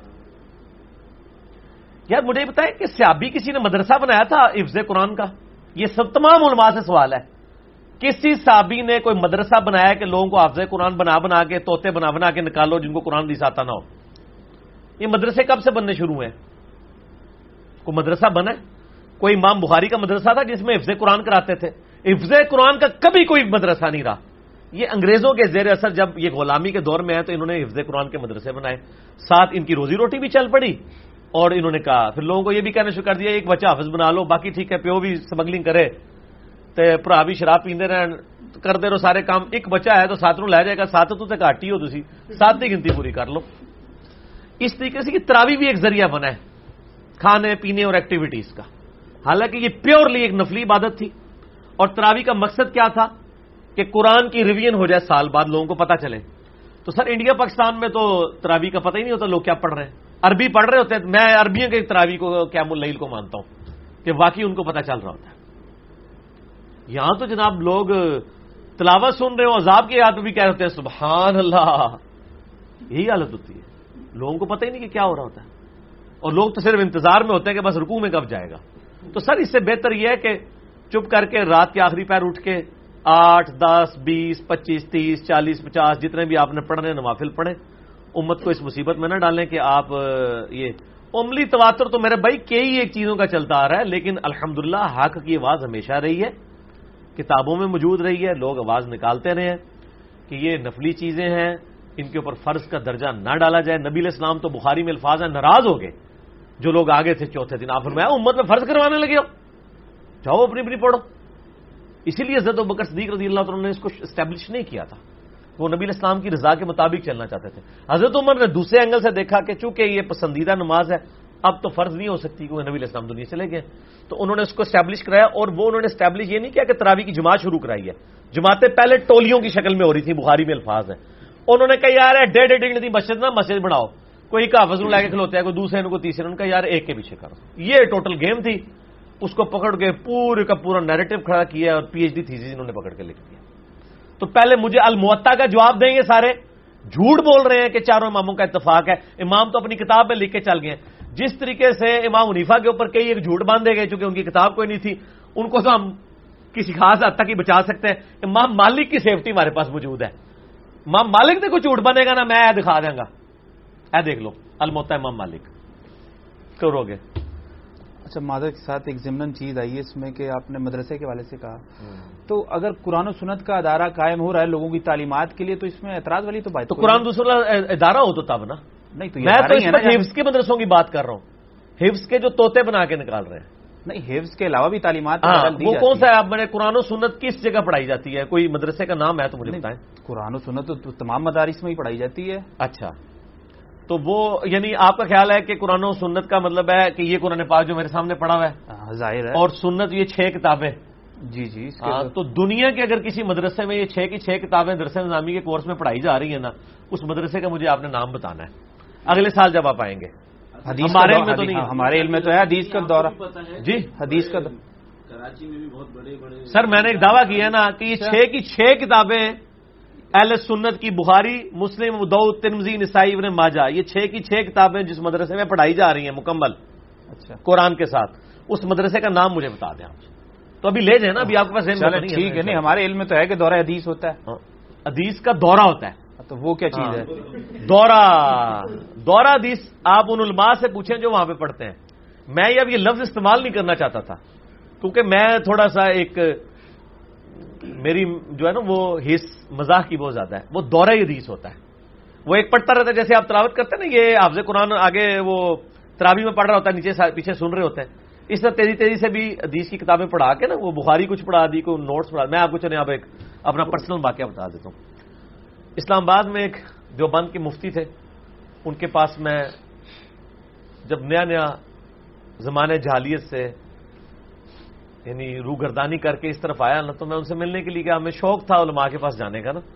یار مجھے یہ بتائیں کہ صحابی کسی نے مدرسہ بنایا تھا حفظ قرآن کا؟ یہ سب تمام علماء سے سوال ہے. کسی صحابی نے کوئی مدرسہ بنایا کہ لوگوں کو حافظ قرآن بنا بنا کے, طوطے بنا بنا کے نکالو جن کو قرآن حدیث آتا نہ ہو؟ یہ مدرسے کب سے بننے شروع ہوئے؟ کوئی مدرسہ بنا ہے؟ کوئی امام بخاری کا مدرسہ تھا جس میں حفظ قرآن کراتے تھے؟ حفظ قرآن کا کبھی کوئی مدرسہ نہیں رہا. یہ انگریزوں کے زیر اثر جب یہ غلامی کے دور میں آئے تو انہوں نے حفظ قرآن کے مدرسے بنائے, ساتھ ان کی روزی روٹی بھی چل پڑی. اور انہوں نے کہا پھر لوگوں کو یہ بھی کہنا شروع کر دیا ایک بچہ حافظ بنا لو, باقی ٹھیک ہے پیو بھی سمگلنگ کرے تے بھرا بھی شراب پیندے رہن, کرتے رہو سارے کام. ایک بچہ ہے تو 7 نو لے جائے گا, 7 تو گھٹ ہی ہو, تھی 7 کی گنتی پوری کر لو. اس طریقے سے کہ تراوی بھی ایک ذریعہ بنا ہے کھانے پینے اور ایکٹیویٹیز کا. حالانکہ یہ پیورلی ایک نفلی عبادت تھی. اور تراوی کا مقصد کیا تھا کہ قرآن کی ریویژن ہو جائے سال بعد, لوگوں کو پتہ چلے. تو سر انڈیا پاکستان میں تو تراوی کا پتہ ہی نہیں ہوتا لوگ کیا پڑھ رہے ہیں. عربی پڑھ رہے ہوتے ہیں. میں عربیوں کے تراویح کو قیام اللیل کو مانتا ہوں کہ واقعی ان کو پتہ چل رہا ہوتا ہے. یہاں تو جناب لوگ تلاوت سن رہے ہو, عذاب کی یاد بھی کہہ رہے ہوتے ہیں سبحان اللہ. یہی حالت ہوتی ہے, لوگوں کو پتہ ہی نہیں کہ کیا ہو رہا ہوتا ہے, اور لوگ تو صرف انتظار میں ہوتے ہیں کہ بس رکوع میں کب جائے گا. تو سر اس سے بہتر یہ ہے کہ چپ کر کے رات کے آخری پیر اٹھ کے 8, 10, 20, 25, 30, 40, 50 جتنے بھی آپ نے پڑھنے نوافل پڑھیں. امت کو اس مصیبت میں نہ ڈالیں کہ آپ یہ عملی تواتر تو میرے بھائی کئی ایک چیزوں کا چلتا آ رہا ہے, لیکن الحمدللہ حق کی آواز ہمیشہ رہی ہے, کتابوں میں موجود رہی ہے, لوگ آواز نکالتے رہے ہیں کہ یہ نفلی چیزیں ہیں, ان کے اوپر فرض کا درجہ نہ ڈالا جائے. نبی علیہ السلام تو بخاری میں الفاظ ہیں, ناراض ہو گئے جو لوگ آگے تھے چوتھے دن. آپ فرمایا امت میں فرض کروانے لگے ہو, جاؤ اپنی اپنی پڑھو. اسی لیے حضرت ابوبکر صدیق رضی اللہ عنہ نے اس کو اسٹیبلش نہیں کیا تھا, وہ نبی علیہ السلام کی رضا کے مطابق چلنا چاہتے تھے. حضرت عمر نے دوسرے اینگل سے دیکھا کہ چونکہ یہ پسندیدہ نماز ہے اب تو فرض نہیں ہو سکتی کیونکہ نبی علیہ السلام دنیا چلے گئے, تو انہوں نے اس کو اسٹیبلش کرایا. اور وہ انہوں نے اسٹیبلش یہ نہیں کیا کہ تراویح کی جماعت شروع کرائی ہے, جماعتیں پہلے ٹولیوں کی شکل میں ہو رہی تھی, بخاری میں الفاظ ہیں. انہوں نے کہا یار 1.5 کی مسجد نہ مسجد بناؤ, کوئی کافظ لے کے کھلوتے ہیں, کوئی دوسرے نے کوئی تیسرے نے کہا یار ایک کے پیچھے کرو. یہ ٹوٹل گیم تھی, اس کو پکڑ کے پورے کا پورا نیریٹو کھڑا کیا اور پی ایچ ڈی تھیسس انہوں نے پکڑ کے لکھ دیا. تو پہلے مجھے الموطا کا جواب دیں, یہ سارے جھوٹ بول رہے ہیں کہ چاروں اماموں کا اتفاق ہے. امام تو اپنی کتاب میں لکھ کے چل گئے. جس طریقے سے امام حنیفہ کے اوپر کئی ایک جھوٹ باندھے گئے چونکہ ان کی کتاب کوئی نہیں تھی, ان کو تو ہم کسی خاص حد تک ہی بچا سکتے ہیں. امام مالک کی سیفٹی ہمارے پاس موجود ہے. امام مالک سے کوئی جھوٹ بنے گا نا, میں دکھا دیں گا, اے دیکھ لو الموطا امام مالک کرو گے. اچھا, معذرت کے ساتھ ایک ضمن چیز آئی ہے اس میں کہ آپ نے مدرسے کے والے سے کہا, تو اگر قرآن و سنت کا ادارہ قائم ہو رہا ہے لوگوں کی تعلیمات کے لیے تو اس میں اعتراض والی تو بات, تو قرآن دوسرا ادارہ ہو تو تب نا. نہیں تو میں تو اس میں حفظ کے مدرسوں کی بات کر رہا ہوں, حفظ کے جو طوطے بنا کے نکال رہے ہیں. نہیں, حفظ کے علاوہ بھی تعلیمات وہ کون سا ہے؟ آپ میں قرآن و سنت کس جگہ پڑھائی جاتی ہے؟ کوئی مدرسے کا نام ہے تو مجھے بتائیں. قرآن و سنت تو تمام مدارس میں ہی پڑھائی جاتی ہے. اچھا, تو وہ یعنی آپ کا خیال ہے کہ قرآن و سنت کا مطلب ہے کہ یہ قرآن پاک جو میرے سامنے پڑھا ہوا ہے ظاہر ہے, اور سنت یہ 6 کتابیں. جی جی, تو دنیا کے اگر کسی مدرسے میں یہ 6 کی 6 کتابیں درس نظامی کے کورس میں پڑھائی جا رہی ہیں نا, اس مدرسے کا مجھے آپ نے نام بتانا ہے اگلے سال جب آپ آئیں گے. ہمارے علم میں تو نہیں, ہمارے علم میں تو ہے حدیث کا دورہ. جی, حدیث کا کراچی میں بھی بہت بڑے بڑے. سر میں نے ایک دعویٰ کیا ہے نا کہ یہ 6 کی 6 کتابیں اہل سنت کی, بخاری, مسلم, ابو داؤد, ترمذی, نسائی, ابن ماجہ, یہ 6 کی 6 کتابیں جس مدرسے میں پڑھائی جا رہی ہیں مکمل قرآن کے ساتھ, اس مدرسے کا نام مجھے بتا دیں آپ. تو ابھی لے جائیں نا, ابھی آپ کے پاس ٹھیک ہے. نہیں, ہمارے علم میں تو ہے کہ دورہ حدیث ہوتا ہے. حدیث کا دورہ ہوتا ہے, تو وہ کیا چیز ہے؟ دورہ حدیث آپ ان علماء سے پوچھیں جو وہاں پہ پڑھتے ہیں. میں اب یہ لفظ استعمال نہیں کرنا چاہتا تھا کیونکہ میں تھوڑا سا ایک میری جو ہے نا وہ حص مزاح کی بہت زیادہ ہے. وہ دورہ حدیث ہوتا ہے, وہ ایک پڑھتا رہتا ہے جیسے آپ تلاوت کرتے ہیں نا, یہ حافظ قرآن آگے وہ تراویح میں پڑھ رہا ہوتا ہے, نیچے پیچھے سن رہے ہوتے ہیں. اس طرح تیزی تیزی سے بھی حدیث کی کتابیں پڑھا کے نا, وہ بخاری کچھ پڑھا دی, کوئی نوٹس پڑھا. میں آپ کو چلیں آپ ایک اپنا پرسنل واقعہ بتا دیتا ہوں. اسلام آباد میں ایک جو بند کے مفتی تھے, ان کے پاس میں جب نیا نیا زمانے جہالیت سے یعنی روگردانی کر کے اس طرف آیا نا, تو میں ان سے ملنے کے لیے کہ ہمیں شوق تھا علماء کے پاس جانے کا نا.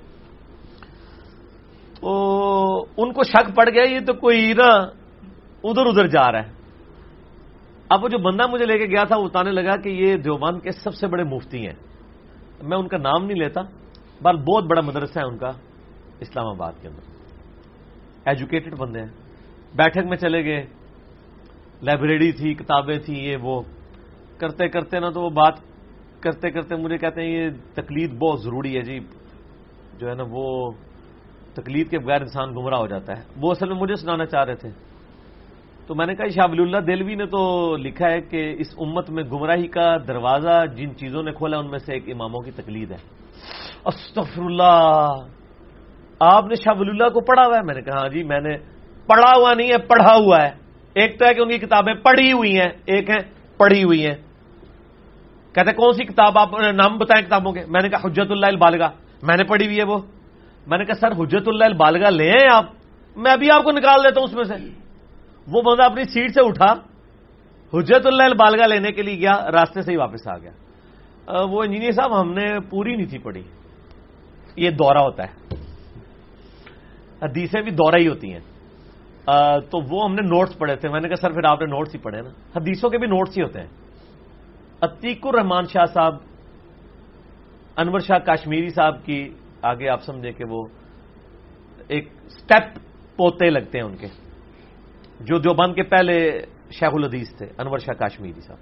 تو ان کو شک پڑ گیا یہ تو کوئی نا ادھر ادھر جا رہا ہے. اب وہ جو بندہ مجھے لے کے گیا تھا وہ بتانے لگا کہ یہ دیوبند کے سب سے بڑے مفتی ہیں. میں ان کا نام نہیں لیتا, بل بہت بڑا مدرسہ ہے ان کا اسلام آباد کے اندر, ایجوکیٹڈ بندے ہیں. بیٹھک میں چلے گئے, لائبریری تھی, کتابیں تھیں, یہ وہ کرتے کرتے نا, تو وہ بات کرتے کرتے مجھے کہتے ہیں یہ تقلید بہت ضروری ہے جی, جو ہے نا وہ تقلید کے بغیر انسان گمراہ ہو جاتا ہے. وہ اصل میں مجھے سنانا چاہ رہے تھے. تو میں نے کہا شاہ ولی اللہ دہلوی نے تو لکھا ہے کہ اس امت میں گمراہی کا دروازہ جن چیزوں نے کھولا ان میں سے ایک اماموں کی تقلید ہے. استغفر اللہ, آپ نے شاہ ولی اللہ کو پڑھا ہوا ہے؟ میں نے کہا ہاں جی, میں نے پڑھا ہوا نہیں ہے, پڑھا ہوا ہے. ایک تو ہے کہ ان کی کتابیں پڑھی ہوئی ہیں, ایک ہے پڑھی ہوئی ہیں. کہتے کون سی کتاب, آپ نام بتائیں کتابوں کے. میں نے کہا حجت اللہ البالغہ, میں نے پڑھی ہوئی ہے وہ. میں نے کہا سر حجت اللہ البالغہ لے ہیں آپ, میں ابھی آپ کو نکال دیتا ہوں اس میں سے. وہ بندہ اپنی سیٹ سے اٹھا, حجت اللہ البالغہ لینے کے لیے گیا, راستے سے ہی واپس آ گیا. وہ انجینئر صاحب ہم نے پوری نہیں تھی پڑھی. یہ دورہ ہوتا ہے, حدیثیں بھی دورہ ہی ہوتی ہیں. تو وہ ہم نے نوٹس پڑھے تھے. میں نے کہا سر پھر آپ نے نوٹس ہی پڑھے نا, حدیثوں کے بھی نوٹس ہی ہوتے ہیں. عتیق الرحمان شاہ صاحب, انور شاہ کاشمیری صاحب کی آگے آپ سمجھیں کہ وہ ایک سٹیپ پوتے لگتے ہیں ان کے, جو دیوبند کے پہلے شیخ الحدیث تھے انور شاہ کاشمیری صاحب.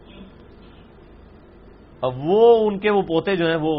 اب وہ ان کے وہ پوتے جو ہیں وہ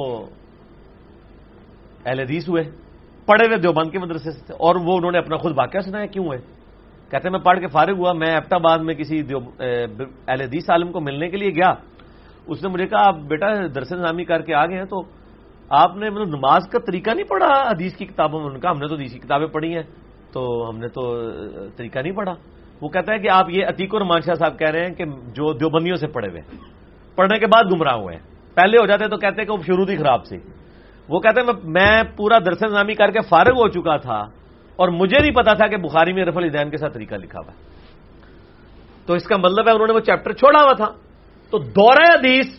اہل حدیث ہوئے, پڑھے ہوئے دیوبند کے مدرسے سے, اور وہ انہوں نے اپنا خود واقعہ سنایا کیوں ہے. کہتے ہیں میں پڑھ کے فارغ ہوا, میں ایبٹ آباد میں کسی اہل حدیث عالم کو ملنے کے لیے گیا. اس نے مجھے کہا آپ بیٹا درس نظامی کر کے آ گئے ہیں تو آپ نے مطلب نماز کا طریقہ نہیں پڑھا حدیث کی کتابوں میں. ان کا ہم نے تو حدیث کی کتابیں پڑھی ہیں تو ہم نے تو طریقہ نہیں پڑھا. وہ کہتا ہے کہ آپ یہ عتیق الرحمان شاہ صاحب کہہ رہے ہیں کہ جو دیوبندیوں سے پڑھے ہوئے, پڑھنے کے بعد گمراہ ہوئے ہیں. پہلے ہو جاتے تو کہتے ہیں کہ وہ شروع ہی خراب سی. وہ کہتے ہیں میں پورا درس نظامی کر کے فارغ ہو چکا تھا اور مجھے نہیں پتا تھا کہ بخاری میں رفع الیدین کے ساتھ طریقہ لکھا ہوا ہے. تو اس کا مطلب ہے انہوں نے وہ چیپٹر چھوڑا ہوا تھا. تو دورہ حدیث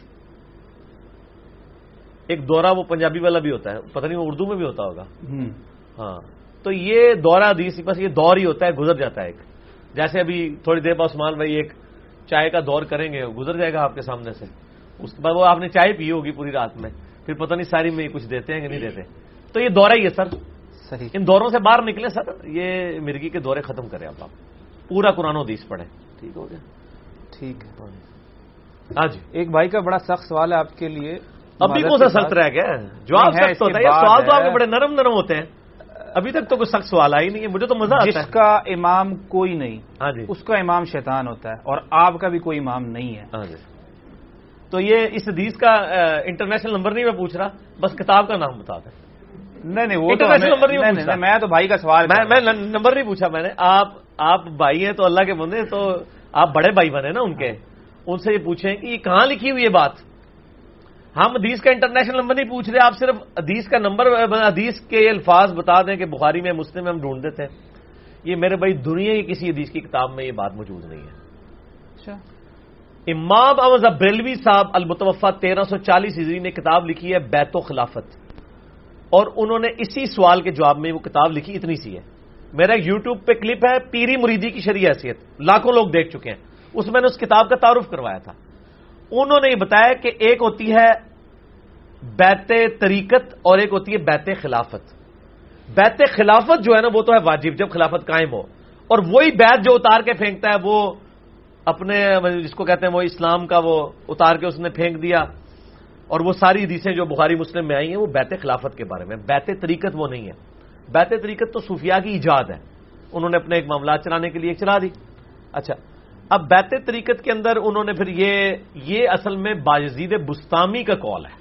ایک دورہ وہ پنجابی والا بھی ہوتا ہے, پتہ نہیں وہ اردو میں بھی ہوتا ہوگا. ہاں, تو یہ دورہ حدیث بس یہ دور ہی ہوتا ہے, گزر جاتا ہے. ایک جیسے ابھی تھوڑی دیر بعد عثمان بھائی ایک چائے کا دور کریں گے, گزر جائے گا آپ کے سامنے سے. اس کے بعد وہ آپ نے چائے پی ہوگی پوری رات میں, پھر پتہ نہیں ساری میں کچھ دیتے ہیں کہ نہیں دیتے. تو یہ دورہ ہی ہے سر. صحیح, ان دوروں سے باہر نکلیں سر, یہ مرغی کے دورے ختم کریں. آپ پورا قرآن و حدیث پڑھیں. ٹھیک ہو گیا. ٹھیک ہے. ہاں جی, ایک بھائی کا بڑا سخت سوال ہے آپ کے لیے. ابھی کون سا سخت رہ گیا؟ جواب سخت ہوتا ہے. یہ سوال تو آپ کے بڑے نرم نرم ہوتے ہیں. ابھی تک تو کوئی سخت سوال آئی نہیں ہے. مجھے تو مزہ آتا ہے. جس کا امام کوئی نہیں, ہاں جی, اس کا امام شیطان ہوتا ہے, اور آپ کا بھی کوئی امام نہیں ہے. ہاں جی. تو یہ اس حدیث کا انٹرنیشنل نمبر نہیں میں پوچھ رہا, بس کتاب کا نام بتا دیں. نہیں وہ انٹرنیشنل نمبر نہیں, میں تو بھائی کا سوال, میں نمبر نہیں پوچھا میں نے. آپ بھائی ہیں تو اللہ کے بندے, تو آپ بڑے بھائی بنے نا ان کے, ان سے یہ پوچھیں کہ یہ کہاں لکھی ہوئی یہ بات. ہم حدیث کا انٹرنیشنل نمبر نہیں پوچھ رہے, آپ صرف حدیث کا نمبر, حدیث کے الفاظ بتا دیں کہ بخاری میں, مسلم میں ہم ڈھونڈ دیتے ہیں. یہ میرے بھائی دنیا کی کسی حدیث کی کتاب میں یہ بات موجود نہیں ہے. اچھا, امام احمد بریلوی صاحب المتوفا 1340 ہجری نے کتاب لکھی ہے بیت و خلافت, اور انہوں نے اسی سوال کے جواب میں وہ کتاب لکھی. اتنی سی ہے. میرا یوٹیوب پہ کلپ ہے, پیری مریدی کی شرعی حیثیت, لاکھوں لوگ دیکھ چکے ہیں. اس میں نے اس کتاب کا تعارف کروایا تھا. انہوں نے یہ بتایا کہ ایک ہوتی ہے بیت طریقت اور ایک ہوتی ہے بیت خلافت. بیت خلافت جو ہے نا وہ تو ہے واجب جب خلافت قائم ہو, اور وہی بیت جو اتار کے پھینکتا ہے وہ اپنے جس کو کہتے ہیں وہ اسلام کا وہ اتار کے اس نے پھینک دیا, اور وہ ساری حدیثیں جو بخاری مسلم میں آئی ہیں وہ بیت خلافت کے بارے میں. بیت طریقت وہ نہیں ہے. بیت طریقت تو صوفیاء کی ایجاد ہے, انہوں نے اپنے ایک معاملات چلانے کے لیے چلا دی. اچھا, اب بیت طریقت کے اندر انہوں نے پھر یہ اصل میں بایزید بستامی کا قول ہے.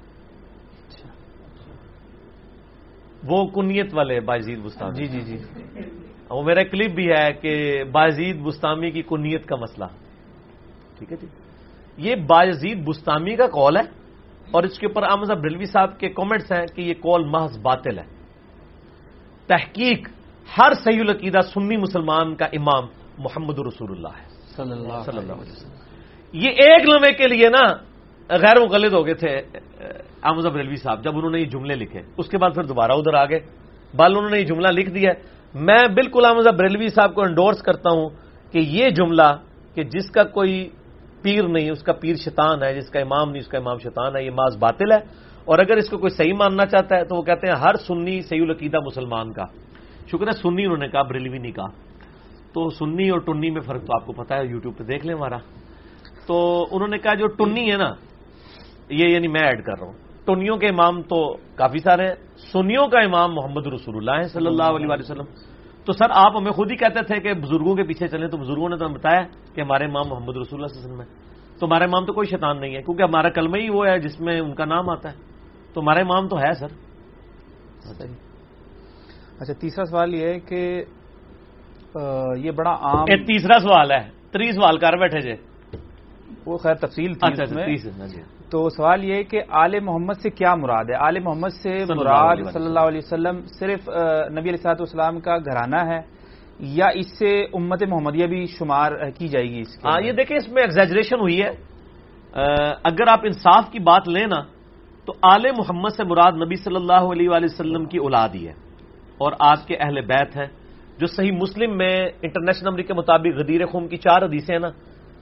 وہ کنیت والے بایزید بستامی. جی جی جی, وہ میرا کلپ بھی ہے کہ بایزید بستامی کی کنیت کا مسئلہ. ٹھیک ہے جی, یہ بایزید بستامی کا قول ہے, اور اس کے اوپر احمد بریلوی صاحب کے کامنٹس ہیں کہ یہ قول محض باطل ہے. تحقیق ہر صحیح العقیدہ سنی مسلمان کا امام محمد رسول اللہ ہے صلی اللہ علیہ وسلم. یہ ایک لمحے کے لیے نا غیر مقلد ہو گئے تھے احمد بریلوی صاحب جب انہوں نے یہ جملے لکھے. اس کے بعد پھر دوبارہ ادھر آ گئے, بال انہوں نے یہ جملہ لکھ دیا. میں بالکل احمد بریلوی صاحب کو انڈورس کرتا ہوں کہ یہ جملہ کہ جس کا کوئی پیر نہیں اس کا پیر شیطان ہے, جس کا امام نہیں اس کا امام شیطان ہے, یہ محض باطل ہے. اور اگر اس کو کوئی صحیح ماننا چاہتا ہے تو وہ کہتے ہیں ہر سنی صحیح العقیدہ مسلمان کا. شکر ہے سنی انہوں نے کہا, بریلوی نہیں کہا. تو سنی اور ٹنی میں فرق تو آپ کو پتا ہے, یوٹیوب پہ دیکھ لیں ہمارا. تو انہوں نے کہا جو ٹنی ہے نا, یہ یعنی میں ایڈ کر رہا ہوں, ٹنیوں کے امام تو کافی سارے ہیں, سنیوں کا امام محمد رسول اللہ ہے صلی اللہ علیہ وسلم. تو سر آپ ہمیں خود ہی کہتے تھے کہ بزرگوں کے پیچھے چلیں, تو بزرگوں نے تو ہمیں بتایا کہ ہمارے امام محمد رسول اللہ صلی اللہ علیہ وسلم ہے. تو ہمارے امام تو کوئی شیطان نہیں ہے, کیونکہ ہمارا کلمہ ہی وہ ہے جس میں ان کا نام آتا ہے. تو ہمارا امام تو ہے سر. صحیح. اچھا, تیسرا سوال یہ ہے کہ یہ بڑا عام, تیسرا سوال ہے, 3 سوال کر بیٹھے جے, وہ خیر تفصیل تھی اس میں. تو سوال یہ ہے کہ آل محمد سے کیا مراد ہے؟ آل محمد سے مراد صلی اللہ علیہ وسلم صرف نبی علیہ الصلوۃ والسلام کا گھرانہ ہے, یا اس سے امت محمدیہ بھی شمار کی جائے گی اس کے؟ ہاں, یہ دیکھیں اس میں ایگزیجریشن ہوئی ہے. اگر آپ انصاف کی بات لیں نا تو آل محمد سے مراد نبی صلی اللہ علیہ وآلہ وسلم کی اولاد ہی ہے, اور آپ کے اہل بیت ہیں. جو صحیح مسلم میں انٹرنیشنل نمبر کے مطابق غدیر خم کی 4 حدیثیں ہیں نا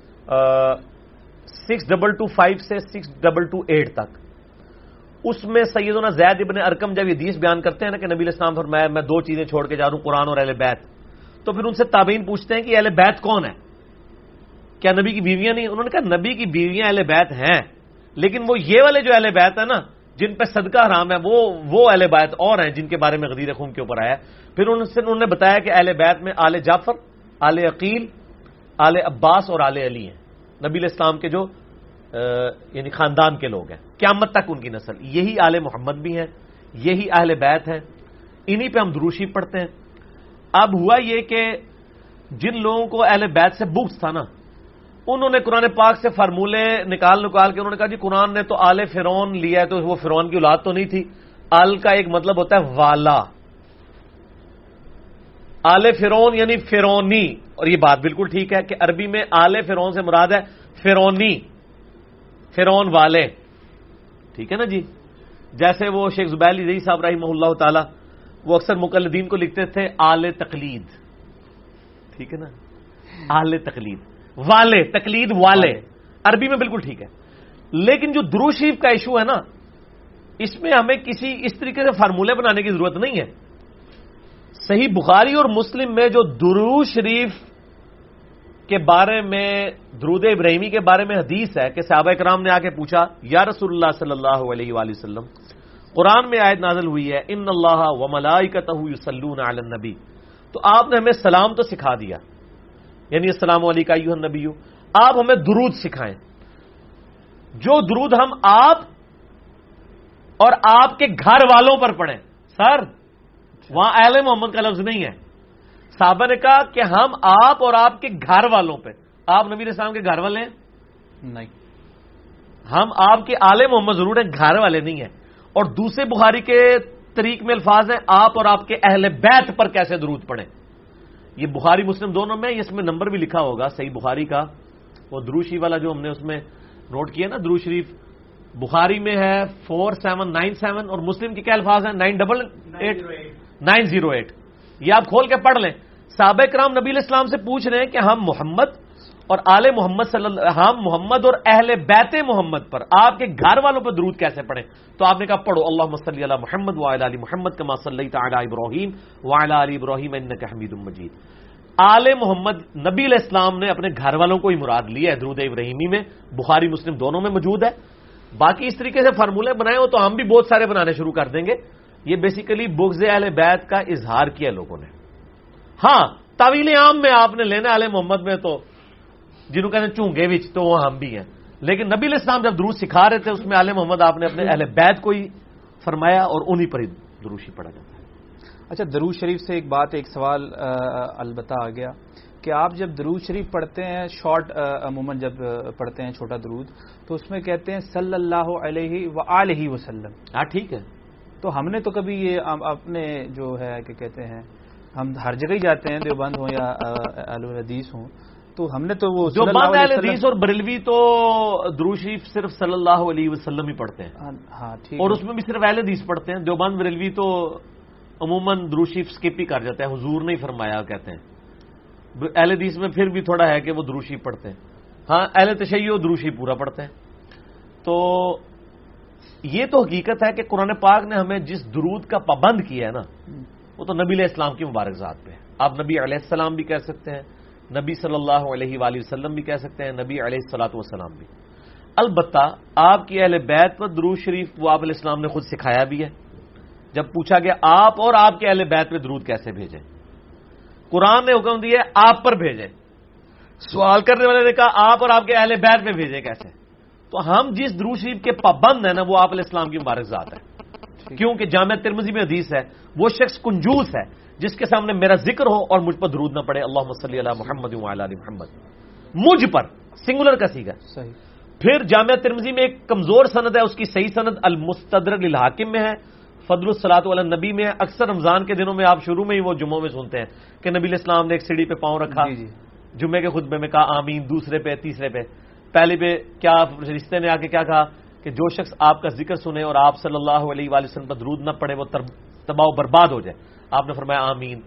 6225 سے 6228 تک، اس میں سیدنا زید ابن ارقم جب یہ حدیث بیان کرتے ہیں نا کہ نبی علیہ السلام فرمایا میں 2 چیزیں چھوڑ کے جا رہا ہوں، قرآن اور اہل بیت، تو پھر ان سے تابعین پوچھتے ہیں کہ اہل بیت کون ہے؟ کیا نبی کی بیویاں نہیں؟ انہوں نے کہا نبی کی بیویاں اہل بیت ہیں، لیکن وہ یہ والے جو اہل بیت ہیں نا جن پہ صدقہ حرام ہے وہ اہل بیت اور ہیں جن کے بارے میں غدیر خم کے اوپر آیا ہے۔ پھر انہوں نے بتایا کہ اہل بیت میں آل جعفر، آل عقیل، آل عباس اور آل علی ہیں، نبی علیہ السلام کے جو یعنی خاندان کے لوگ ہیں، قیامت تک ان کی نسل، یہی آل محمد بھی ہیں، یہی اہل بیت ہیں، انہی پہ ہم درود شریف پڑھتے ہیں۔ اب ہوا یہ کہ جن لوگوں کو اہل بیت سے بغض تھا نا، انہوں نے قرآن پاک سے فارمولے نکال کے انہوں نے کہا جی قرآن نے تو آل فرعون لیا ہے تو وہ فرعون کی اولاد تو نہیں تھی۔ آل کا ایک مطلب ہوتا ہے والا، آل فرعون یعنی فرعونی، اور یہ بات بالکل ٹھیک ہے کہ عربی میں آل فرعون سے مراد ہے فرعونی، فرعون والے، ٹھیک ہے نا جی۔ جیسے وہ شیخ زبیر علی رضی صاحب رحمہ اللہ تعالی وہ اکثر مقلدین کو لکھتے تھے آل تقلید، ٹھیک ہے نا، آل تقلید والے، تقلید والے، عربی میں بالکل ٹھیک ہے۔ لیکن جو درود شریف کا ایشو ہے نا، اس میں ہمیں کسی اس طریقے سے فارمولے بنانے کی ضرورت نہیں ہے۔ صحیح بخاری اور مسلم میں جو درود شریف کے بارے میں، درود ابراہیمی کے بارے میں حدیث ہے کہ صحابہ کرام نے آ کے پوچھا یا رسول اللہ صلی اللہ علیہ وآلہ وسلم، قرآن میں آیت نازل ہوئی ہے ان اللہ وملائکتہ یصلون علی النبی، تو آپ نے ہمیں سلام تو سکھا دیا، یعنی السلام علیکم ایھا النبی، آپ ہمیں درود سکھائیں، جو درود ہم آپ اور آپ کے گھر والوں پر پڑھیں۔ سر وہاں اہل محمد کا لفظ نہیں ہے، صحابہ نے کہا کہ ہم آپ اور آپ کے گھر والوں پہ، آپ نبی علیہ السلام کے گھر والے ہیں؟ نہیں، ہم آپ کے آل محمد ضرور ہیں، گھر والے نہیں ہیں۔ اور دوسرے بخاری کے طریق میں الفاظ ہیں آپ اور آپ کے اہل بیت پر کیسے درود پڑھیں، یہ بخاری مسلم دونوں میں، اس میں نمبر بھی لکھا ہوگا صحیح بخاری کا، وہ درود شریف والا جو ہم نے اس میں نوٹ کیا نا، درود شریف بخاری میں ہے 4797 اور مسلم کے کیا الفاظ ہیں 908، یہ آپ کھول کے پڑھ لیں۔ صحابہ کرام نبی علیہ السلام سے پوچھ رہے ہیں کہ ہم محمد اور آل محمد ہم محمد اور اہل بیت محمد پر، آپ کے گھر والوں پر درود کیسے پڑھیں؟ تو آپ نے کہا پڑھو اللہم صلی علی محمد وعلی آل محمد کما صلیت علی ابراہیم وعلی آل ابراہیم انک حمید مجید۔ آل محمد نبی علیہ السلام نے اپنے گھر والوں کو ہی مراد لیا ہے درود ابراہیمی میں، بخاری مسلم دونوں میں موجود ہے۔ باقی اس طریقے سے فارمولے بنائے ہو تو ہم بھی بہت سارے بنانے شروع کر دیں گے۔ یہ بیسیکلی بغض اہل بیت کا اظہار کیا لوگوں نے۔ ہاں تعویل عام میں آپ نے لینا اہل محمد میں تو جنہوں کہتے ہیں چونگے وچ، تو وہ ہم بھی ہیں، لیکن نبی علیہ السلام جب درود سکھا رہے تھے اس میں آل محمد آپ نے اپنے اہل بیت کو ہی فرمایا اور انہی پر ہی درود شریف پڑھا جاتا ہے۔ اچھا، درود شریف سے ایک سوال البتہ آ گیا کہ آپ جب درود شریف پڑھتے ہیں، شارٹ عموماً جب پڑھتے ہیں چھوٹا درود، تو اس میں کہتے ہیں صلی اللہ علیہ وآلہ وسلم۔ ہاں ٹھیک ہے، تو ہم نے تو کبھی یہ اپنے جو ہے کہ کہتے ہیں ہم ہر جگہ ہی جاتے ہیں، دیوبند ہوں یا اہل الحدیث ہوں، تو ہم نے تو وہ جو بند اہل حدیث اور بریلوی تو درود شریف صرف صلی اللہ علیہ وسلم ہی پڑھتے ہیں، ہاں ٹھیک، اور اس میں بھی صرف اہل حدیث پڑھتے ہیں۔ دیوبند بریلوی تو عموماً درود شریف اسکپ ہی کر جاتا ہے، حضور نہیں فرمایا کہتے ہیں۔ اہل حدیث میں پھر بھی تھوڑا ہے کہ وہ درود شریف پڑھتے ہیں، ہاں اہل تشیع درود شریف پورا پڑھتے ہیں۔ تو یہ تو حقیقت ہے کہ قرآن پاک نے ہمیں جس درود کا پابند کیا ہے نا، وہ تو نبی علیہ السلام کی مبارک ذات پہ ہے۔ آپ نبی علیہ السلام بھی کہہ سکتے ہیں، نبی صلی اللہ علیہ وآلہ وسلم بھی کہہ سکتے ہیں، نبی علیہ الصلوۃ والسلام بھی۔ البتہ آپ کی اہل بیت پر درود شریف وہ آپ علیہ السلام نے خود سکھایا بھی ہے۔ جب پوچھا گیا آپ اور آپ کے اہل بیت پہ درود کیسے بھیجیں، قرآن نے حکم دیا آپ پر بھیجیں، سوال کرنے والے نے کہا آپ اور آپ کے اہل بیت پہ بھیجیں کیسے؟ تو ہم جس درود شریف کے پابند ہیں نا، وہ آپ علیہ السلام کی مبارک ذات ہے، کیونکہ جامع ترمذی میں حدیث ہے وہ شخص کنجوس ہے جس کے سامنے میرا ذکر ہو اور مجھ پر درود نہ پڑے، اللہم صلی علی محمد وعلی آل محمد، مجھ پر سنگولر کا سیگا صحیح۔ پھر جامع ترمذی میں ایک کمزور سند ہے، اس کی صحیح سند المستدرک للحاکم میں ہے، فضل الصلاۃ علی النبی میں ہے۔ اکثر رمضان کے دنوں میں آپ شروع میں ہی وہ جمعوں میں سنتے ہیں کہ نبی علیہ السلام نے ایک سیڑھی پہ پاؤں رکھا، جمعے کے خطبے میں کہا آمین، دوسرے پہ، تیسرے پہ، پہلے پہ کیا رشتے نے آ کے کیا کہا کہ جو شخص آپ کا ذکر سنے اور آپ صلی اللہ علیہ وآلہ وسلم پر درود نہ پڑے وہ تباہ و برباد ہو جائے، آپ نے فرمایا آمین۔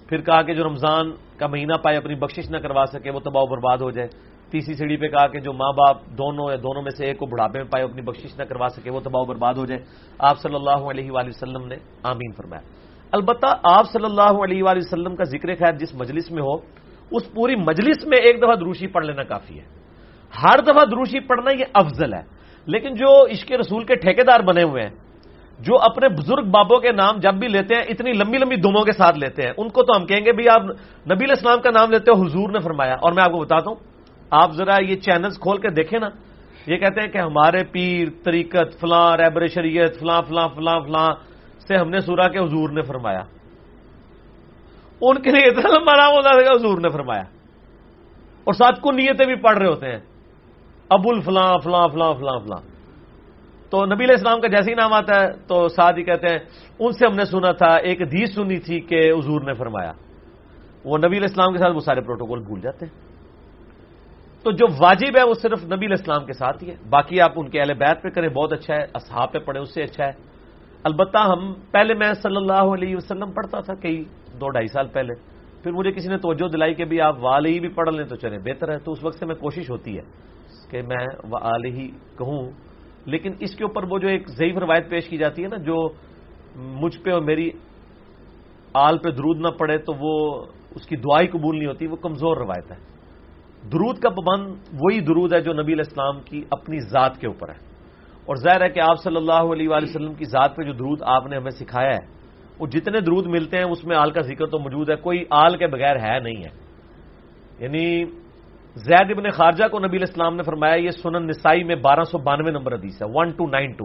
پھر کہا کہ جو رمضان کا مہینہ پائے اپنی بخشش نہ کروا سکے وہ تباہ و برباد ہو جائے. تیسری سیڑھی پہ کہا کہ جو ماں باپ دونوں یا دونوں میں سے ایک کو بڑھاپے میں پائے اپنی بخشش نہ کروا سکے وہ تباہ و برباد ہو جائے. آپ صلی اللہ علیہ وآلہ وسلم نے آمین فرمایا. البتہ آپ صلی اللہ علیہ وآلہ وسلم کا ذکر خیر جس مجلس میں ہو اس پوری مجلس میں ایک دفعہ دروشی پڑھ لینا کافی ہے. ہر دفعہ دروشی پڑھنا یہ افضل ہے. لیکن جو عشق رسول کے ٹھیکیدار بنے ہوئے ہیں، جو اپنے بزرگ بابوں کے نام جب بھی لیتے ہیں اتنی لمبی لمبی دموں کے ساتھ لیتے ہیں، ان کو تو ہم کہیں گے بھی آپ نبی علیہ السلام کا نام لیتے ہو، حضور نے فرمایا. اور میں آپ کو بتاتا ہوں، آپ ذرا یہ چینلز کھول کے دیکھیں نا، یہ کہتے ہیں کہ ہمارے پیر طریقت فلاں رہبر شریعت فلاں فلاں فلاں فلاں سے ہم نے سنا کہ حضور نے فرمایا. ان کے لیے اتنا لمبا نام ہوتا ہے کہ حضور نے فرمایا، اور ساتھ کو نیتیں بھی پڑھ رہے ہوتے ہیں، ابو الفلاں فلاں فلاں فلاں فلاں. تو نبی علیہ السلام کا جیسے ہی نام آتا ہے تو ساتھ ہی کہتے ہیں ان سے ہم نے سنا تھا، ایک حدیث سنی تھی کہ حضور نے فرمایا. وہ نبی علیہ السلام کے ساتھ وہ سارے پروٹوکول بھول جاتے ہیں. تو جو واجب ہے وہ صرف نبی علیہ السلام کے ساتھ ہی ہے. باقی آپ ان کے اہل بیت پہ کریں بہت اچھا ہے، اصحاب پہ پڑھیں اس سے اچھا ہے. البتہ ہم پہلے میں صلی اللہ علیہ وسلم پڑھتا تھا کئی 2-2.5 سال پہلے، پھر مجھے کسی نے توجہ دلائی کہ بھی آپ وآلہ بھی پڑھ لیں تو چلیں بہتر ہے. تو اس وقت سے میں کوشش ہوتی ہے کہ میں وآلہ کہوں. لیکن اس کے اوپر وہ جو ایک ضعیف روایت پیش کی جاتی ہے نا، جو مجھ پہ اور میری آل پہ درود نہ پڑے تو وہ اس کی دعائی قبول نہیں ہوتی، وہ کمزور روایت ہے. درود کا پابند وہی درود ہے جو نبی علیہ السلام کی اپنی ذات کے اوپر ہے. اور ظاہر ہے کہ آپ صلی اللہ علیہ وآلہ وسلم کی ذات پہ جو درود آپ نے ہمیں سکھایا ہے، وہ جتنے درود ملتے ہیں اس میں آل کا ذکر تو موجود ہے، کوئی آل کے بغیر ہے نہیں ہے. یعنی زید ابن خارجہ کو نبی علیہ السلام نے فرمایا، یہ سنن نسائی میں 1292 نمبر حدیث ہے 1292،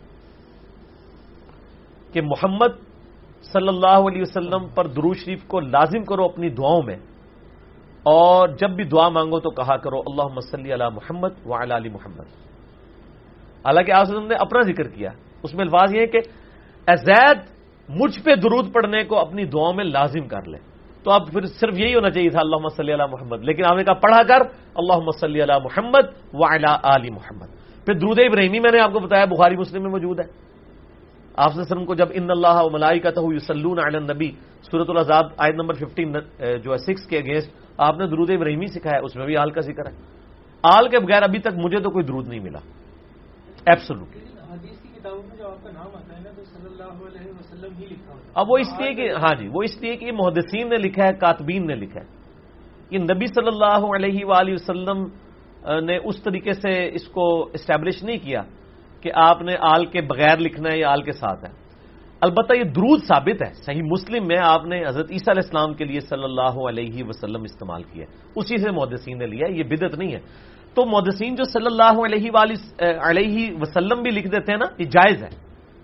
کہ محمد صلی اللہ علیہ وسلم پر درود شریف کو لازم کرو اپنی دعاؤں میں، اور جب بھی دعا مانگو تو کہا کرو اللہم صلی علی محمد وعلی آل محمد. حالانکہ آپ وسلم نے اپنا ذکر کیا، اس میں الفاظ یہ ہے کہ اے زید مجھ پہ درود پڑھنے کو اپنی دعاؤں میں لازم کر لے. تو اب پھر صرف یہی ہونا چاہیے تھا اللہم صلی علی محمد، لیکن آپ نے کہا پڑھا کر اللہم صلی علی محمد وعلی آل محمد. پھر درود ابراہیمی میں نے آپ کو بتایا بخاری مسلم میں موجود ہے. آپ صلی اللہ علیہ وسلم کو جب ان اللہ و ملائکتہ یصلون علی النبی سورۃ الاحزاب آیت نمبر 15 جو ہے 6 کے اگینسٹ آپ نے درود ابراہیمی سکھایا، اس میں بھی آل کا ذکر ہے. آل کے بغیر ابھی تک مجھے تو کوئی درود نہیں ملا ایبسولوٹلی. حدیث کی کتابوں میں جو آپ کا نام آتا ہے نا تو صلی اللہ علیہ وسلم ہی لکھا ہوتا ہے. اب وہ اس لیے کہ ہاں جی وہ اس لیے کہ محدثین نے لکھا ہے، کاتبین نے لکھا ہے. یہ نبی صلی اللہ علیہ وآلہ وسلم نے اس طریقے سے اس کو اسٹیبلش نہیں کیا کہ آپ نے آل کے بغیر لکھنا ہے یا آل کے ساتھ ہے. البتہ یہ درود ثابت ہے، صحیح مسلم میں آپ نے حضرت عیسیٰ علیہ السلام کے لیے صلی اللہ علیہ وسلم استعمال کیا ہے، اسی سے محدثین نے لیا ہے، یہ بدعت نہیں ہے. تو محدثین جو صلی اللہ علیہ وسلم بھی لکھ دیتے ہیں نا، یہ جائز ہے.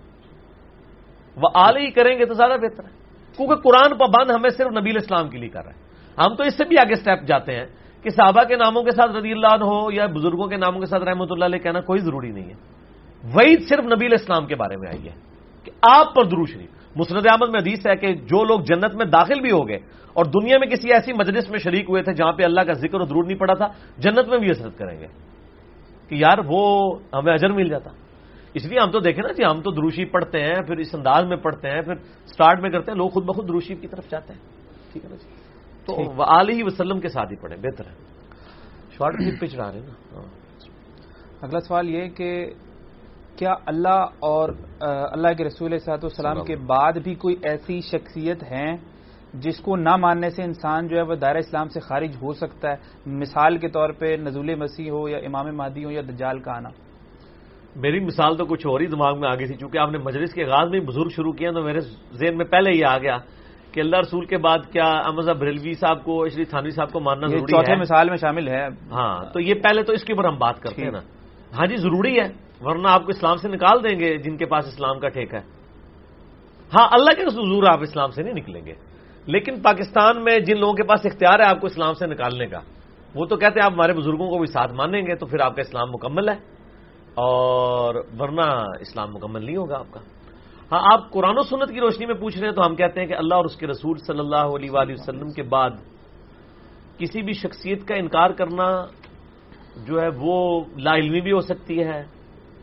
وہ آل ہی کریں گے تو زیادہ بہتر ہے، کیونکہ قرآن پابند ہمیں صرف نبی علیہ السلام کے لیے کر رہا ہے. ہم تو اس سے بھی آگے سٹیپ جاتے ہیں کہ صحابہ کے ناموں کے ساتھ رضی اللہ عنہ ہو یا بزرگوں کے ناموں کے ساتھ رحمۃ اللہ علیہ کہنا کوئی ضروری نہیں ہے. وعید صرف نبی علیہ السلام کے بارے میں آئی ہے کہ آپ پر درود شریف. مسند احمد میں حدیث ہے کہ جو لوگ جنت میں داخل بھی ہو گئے اور دنیا میں کسی ایسی مجلس میں شریک ہوئے تھے جہاں پہ اللہ کا ذکر اور درود نہیں پڑا تھا، جنت میں بھی حسرت کریں گے کہ یار وہ ہمیں اجر مل جاتا. اس لیے ہم تو دیکھیں نا جی، ہم تو دروشی پڑھتے ہیں، پھر اس انداز میں پڑھتے ہیں، پھر سٹارٹ میں کرتے ہیں، لوگ خود بخود دروشی کی طرف جاتے ہیں. ٹھیک ہے نا جی، تو آلہ وسلم کے ساتھ ہی پڑھیں بہتر ہے. شارٹ کلپ پہ چڑھا رہے ہیں نا. اگلا سوال یہ کہ کیا اللہ اور اللہ کے رسول صلی اللہ علیہ وسلم کے بعد بھی کوئی ایسی شخصیت ہیں جس کو نہ ماننے سے انسان جو ہے وہ دائرہ اسلام سے خارج ہو سکتا ہے؟ مثال کے طور پہ نزول مسیح ہو یا امام مہدی ہو یا دجال کا آنا. میری مثال تو کچھ اور ہی دماغ میں آ گئی تھی، چونکہ آپ نے مجلس کے آغاز میں بزرگ شروع کیا تو میرے ذہن میں پہلے یہ آ گیا کہ اللہ رسول کے بعد کیا احمد بریلوی صاحب کو، اشری تھانوی صاحب کو ماننا ضروری ہے؟ چوتھے مثال میں شامل ہے. ہاں تو یہ پہلے تو اس کے اوپر ہم بات کرتے ہیں نا. ہاں جی ضروری ہے، ورنہ آپ کو اسلام سے نکال دیں گے جن کے پاس اسلام کا ٹھیکہ ہے. ہاں اللہ کے حضور آپ اسلام سے نہیں نکلیں گے، لیکن پاکستان میں جن لوگوں کے پاس اختیار ہے آپ کو اسلام سے نکالنے کا، وہ تو کہتے ہیں آپ ہمارے بزرگوں کو بھی ساتھ مانیں گے تو پھر آپ کا اسلام مکمل ہے، اور ورنہ اسلام مکمل نہیں ہوگا آپ کا. ہاں آپ قرآن و سنت کی روشنی میں پوچھ رہے ہیں تو ہم کہتے ہیں کہ اللہ اور اس کے رسول صلی اللہ علیہ وآلہ وسلم کے بعد کسی بھی شخصیت کا انکار کرنا جو ہے وہ لا علمی بھی ہو سکتی ہے،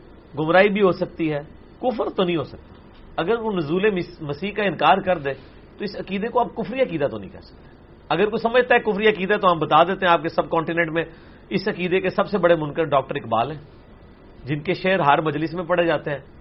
گمراہی بھی ہو سکتی ہے، کفر تو نہیں ہو سکتا. اگر وہ نزول مسیح کا انکار کر دے تو اس عقیدے کو آپ کفری عقیدہ تو نہیں کہہ سکتے. اگر کوئی سمجھتا ہے کفری عقیدہ تو ہم بتا دیتے ہیں. آپ کے سب کانٹیننٹ میں اس عقیدے کے سب سے بڑے منکر ڈاکٹر اقبال ہیں، جن کے شعر ہر مجلس میں پڑھے جاتے ہیں،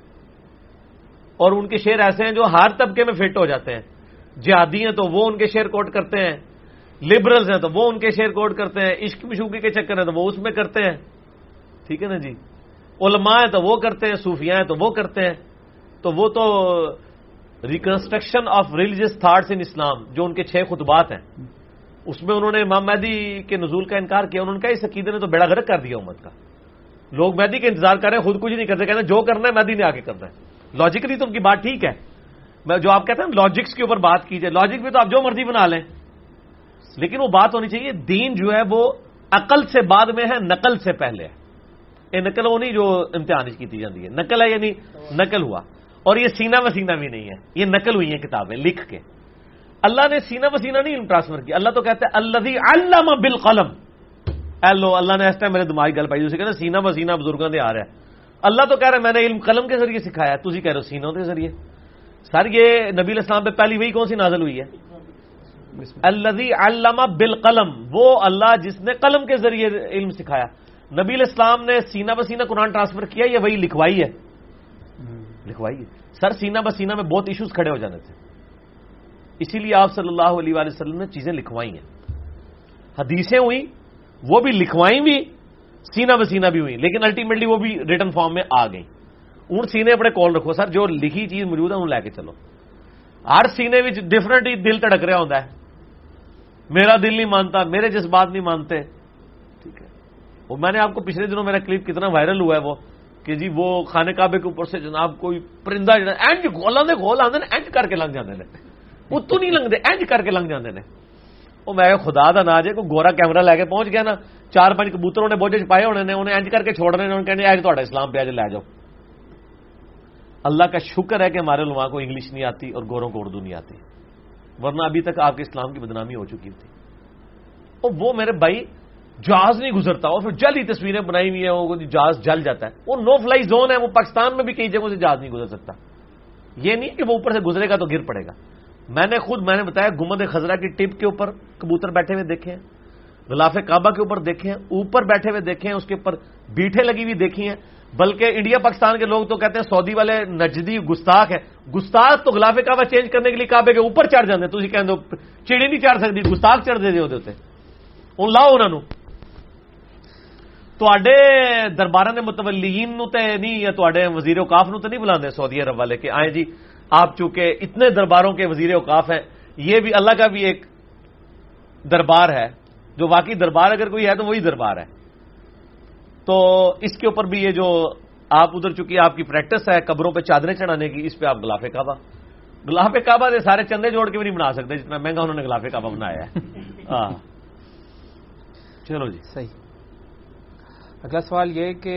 اور ان کے شعر ایسے ہیں جو ہر طبقے میں فٹ ہو جاتے ہیں. جہادی ہیں تو وہ ان کے شعر کوٹ کرتے ہیں، لبرلز ہیں تو وہ ان کے شعر کوٹ کرتے ہیں، عشق مشوقی کے چکر ہیں تو وہ اس میں کرتے ہیں. ٹھیک ہے نا جی. علماء ہیں تو وہ کرتے ہیں، صوفیاء ہیں تو وہ کرتے ہیں. تو وہ تو reconstruction of religious thoughts in Islam جو ان کے 6 خطبات ہیں، اس میں انہوں نے امام مہدی کے نزول کا انکار کیا. انہوں نے کہا اس عقیدے نے تو بیڑا غرق کر دیا امت کا. لوگ مہدی کا انتظار کر رہے ہیں، خود کچھ نہیں کرتے، کہتے ہیں جو کرنا ہے مہدی نے آ کے کرنا ہے. لاجیکلی تو ان کی بات ٹھیک ہے، جو آپ کہتے ہیں لاجکس کے اوپر بات کی جائے، لاجک میں تو آپ جو مرضی بنا لیں، لیکن وہ بات ہونی چاہیے دین جو ہے وہ عقل سے بعد میں ہے، نقل سے پہلے ہے. یہ نقل وہ نہیں جو امتحان کی جاتی ہے، نقل ہے یعنی نقل ہوا. اور یہ سینہ وسینہ بھی نہیں ہے، یہ نقل ہوئی ہیں کتابیں لکھ کے. اللہ نے سینہ وسینہ نہیں ٹرانسفر کیا. اللہ تو کہتا ہے الذی علم بالقلم. اللہ نے اس ٹائم میرے دماغی گل پائی، اسے کہتے ہیں سینہ وسینہ بزرگوں سے آ رہا ہے. اللہ تو کہہ رہا ہے میں نے علم قلم کے ذریعے سکھایا ہے، تسی کہہ رہے ہو سینوں کے ذریعے. سر یہ نبی علیہ السلام پہ پہلی وہی کون سی نازل ہوئی ہے؟ الذی علم بالقلم، وہ اللہ جس نے قلم کے ذریعے علم سکھایا. نبی علیہ السلام نے سینہ بسینہ قرآن ٹرانسفر کیا یا وہی لکھوائی ہے؟ لکھوائی ہے. سر سینہ بسینہ میں بہت ایشوز کھڑے ہو جانے تھے، اسی لیے آپ صلی اللہ علیہ وآلہ وسلم نے چیزیں لکھوائی ہیں. حدیثیں ہوئی وہ بھی لکھوائیں بھی، سینہ بسینہ بھی ہوئی، لیکن الٹیمیٹلی وہ بھی ریٹن فارم میں آ گئی. ہوں سینے اپنے کول رکھو سر، جو لکھی چیز موجود ہے وہ لے کے چلو. ہر سینے میں ڈفرنٹ ہی دل تڑک رہا ہوتا ہے. میرا دل نہیں مانتا، میرے جذبات نہیں مانتے. ٹھیک ہے. وہ میں نے آپ کو پچھلے دنوں میرا کلپ کتنا وائرل ہوا ہے وہ کہ جی وہ خانے کعبے کے اوپر سے جناب کوئی پرندہ اینج گولاں دے گول آندے نے، اینج کر کے لنگ جاندے نے. وہ تو نہیں لنگدے، اینج کر کے لنگ جاندے نے. وہ میں خدا دا نا جے کوئی گورا کیمرہ لے کے پہنچ گیا نا، 4-5 کبوتروں نے بوجھ پائے ہونے نے، انہیں اینج کر کے چھوڑ رہے ہیں، انہوں نے کہنے آج تہاڈا اسلام پہ آج لے جاؤ. اللہ کا شکر ہے کہ ہمارے علماء کو انگلش نہیں آتی اور گوروں کو اردو نہیں آتی، ورنہ ابھی تک آپ کے اسلام کی بدنامی ہو چکی تھی. اور وہ میرے بھائی جہاز نہیں گزرتا، اور پھر جل ہی تصویریں بنائی ہوئی ہیں، وہ جہاز جل جاتا ہے. وہ نو فلائی زون ہے، وہ پاکستان میں بھی کئی جگہوں سے جہاز نہیں گزر سکتا. یہ نہیں کہ وہ اوپر سے گزرے گا تو گر پڑے گا. میں نے بتایا گنبد خضرا کی ٹپ کے اوپر کبوتر بیٹھے ہوئے دیکھے ہیں، غلاف کعبہ کے اوپر دیکھے ہیں، اوپر بیٹھے ہوئے دیکھے ہیں، اس کے اوپر بیٹھے لگی ہوئی دیکھی ہیں. بلکہ انڈیا پاکستان کے لوگ تو کہتے ہیں سعودی والے نجدی گستاخ ہے. گستاخ تو غلاف کعبہ چینج کرنے کے لیے کعبے کے اوپر چڑھ جاتے ہیں. تھی کہتے چڑی نہیں چڑھ سکتی، گستاخ چڑھ دے ہوتے ہوں لاؤ انہوں تے دربار نے متولیین نو تے نہیں یا تے وزیر اوقاف نو تو نہیں بلاندے سعودی عرب والے کہ آئے جی آپ چونکہ اتنے درباروں کے وزیر اوقاف ہیں، یہ بھی اللہ کا بھی ایک دربار ہے جو واقعی دربار اگر کوئی ہے تو وہی دربار ہے. تو اس کے اوپر بھی یہ جو آپ ادھر چونکہ آپ کی پریکٹس ہے قبروں پہ چادریں چڑھانے کی، اس پہ آپ غلاف کعبہ سے سارے چندے جوڑ کے بھی نہیں بنا سکتے جتنا مہنگا انہوں نے غلاف کعبہ بنایا ہے. ہاں چلو جی صحیح. اگلا سوال یہ کہ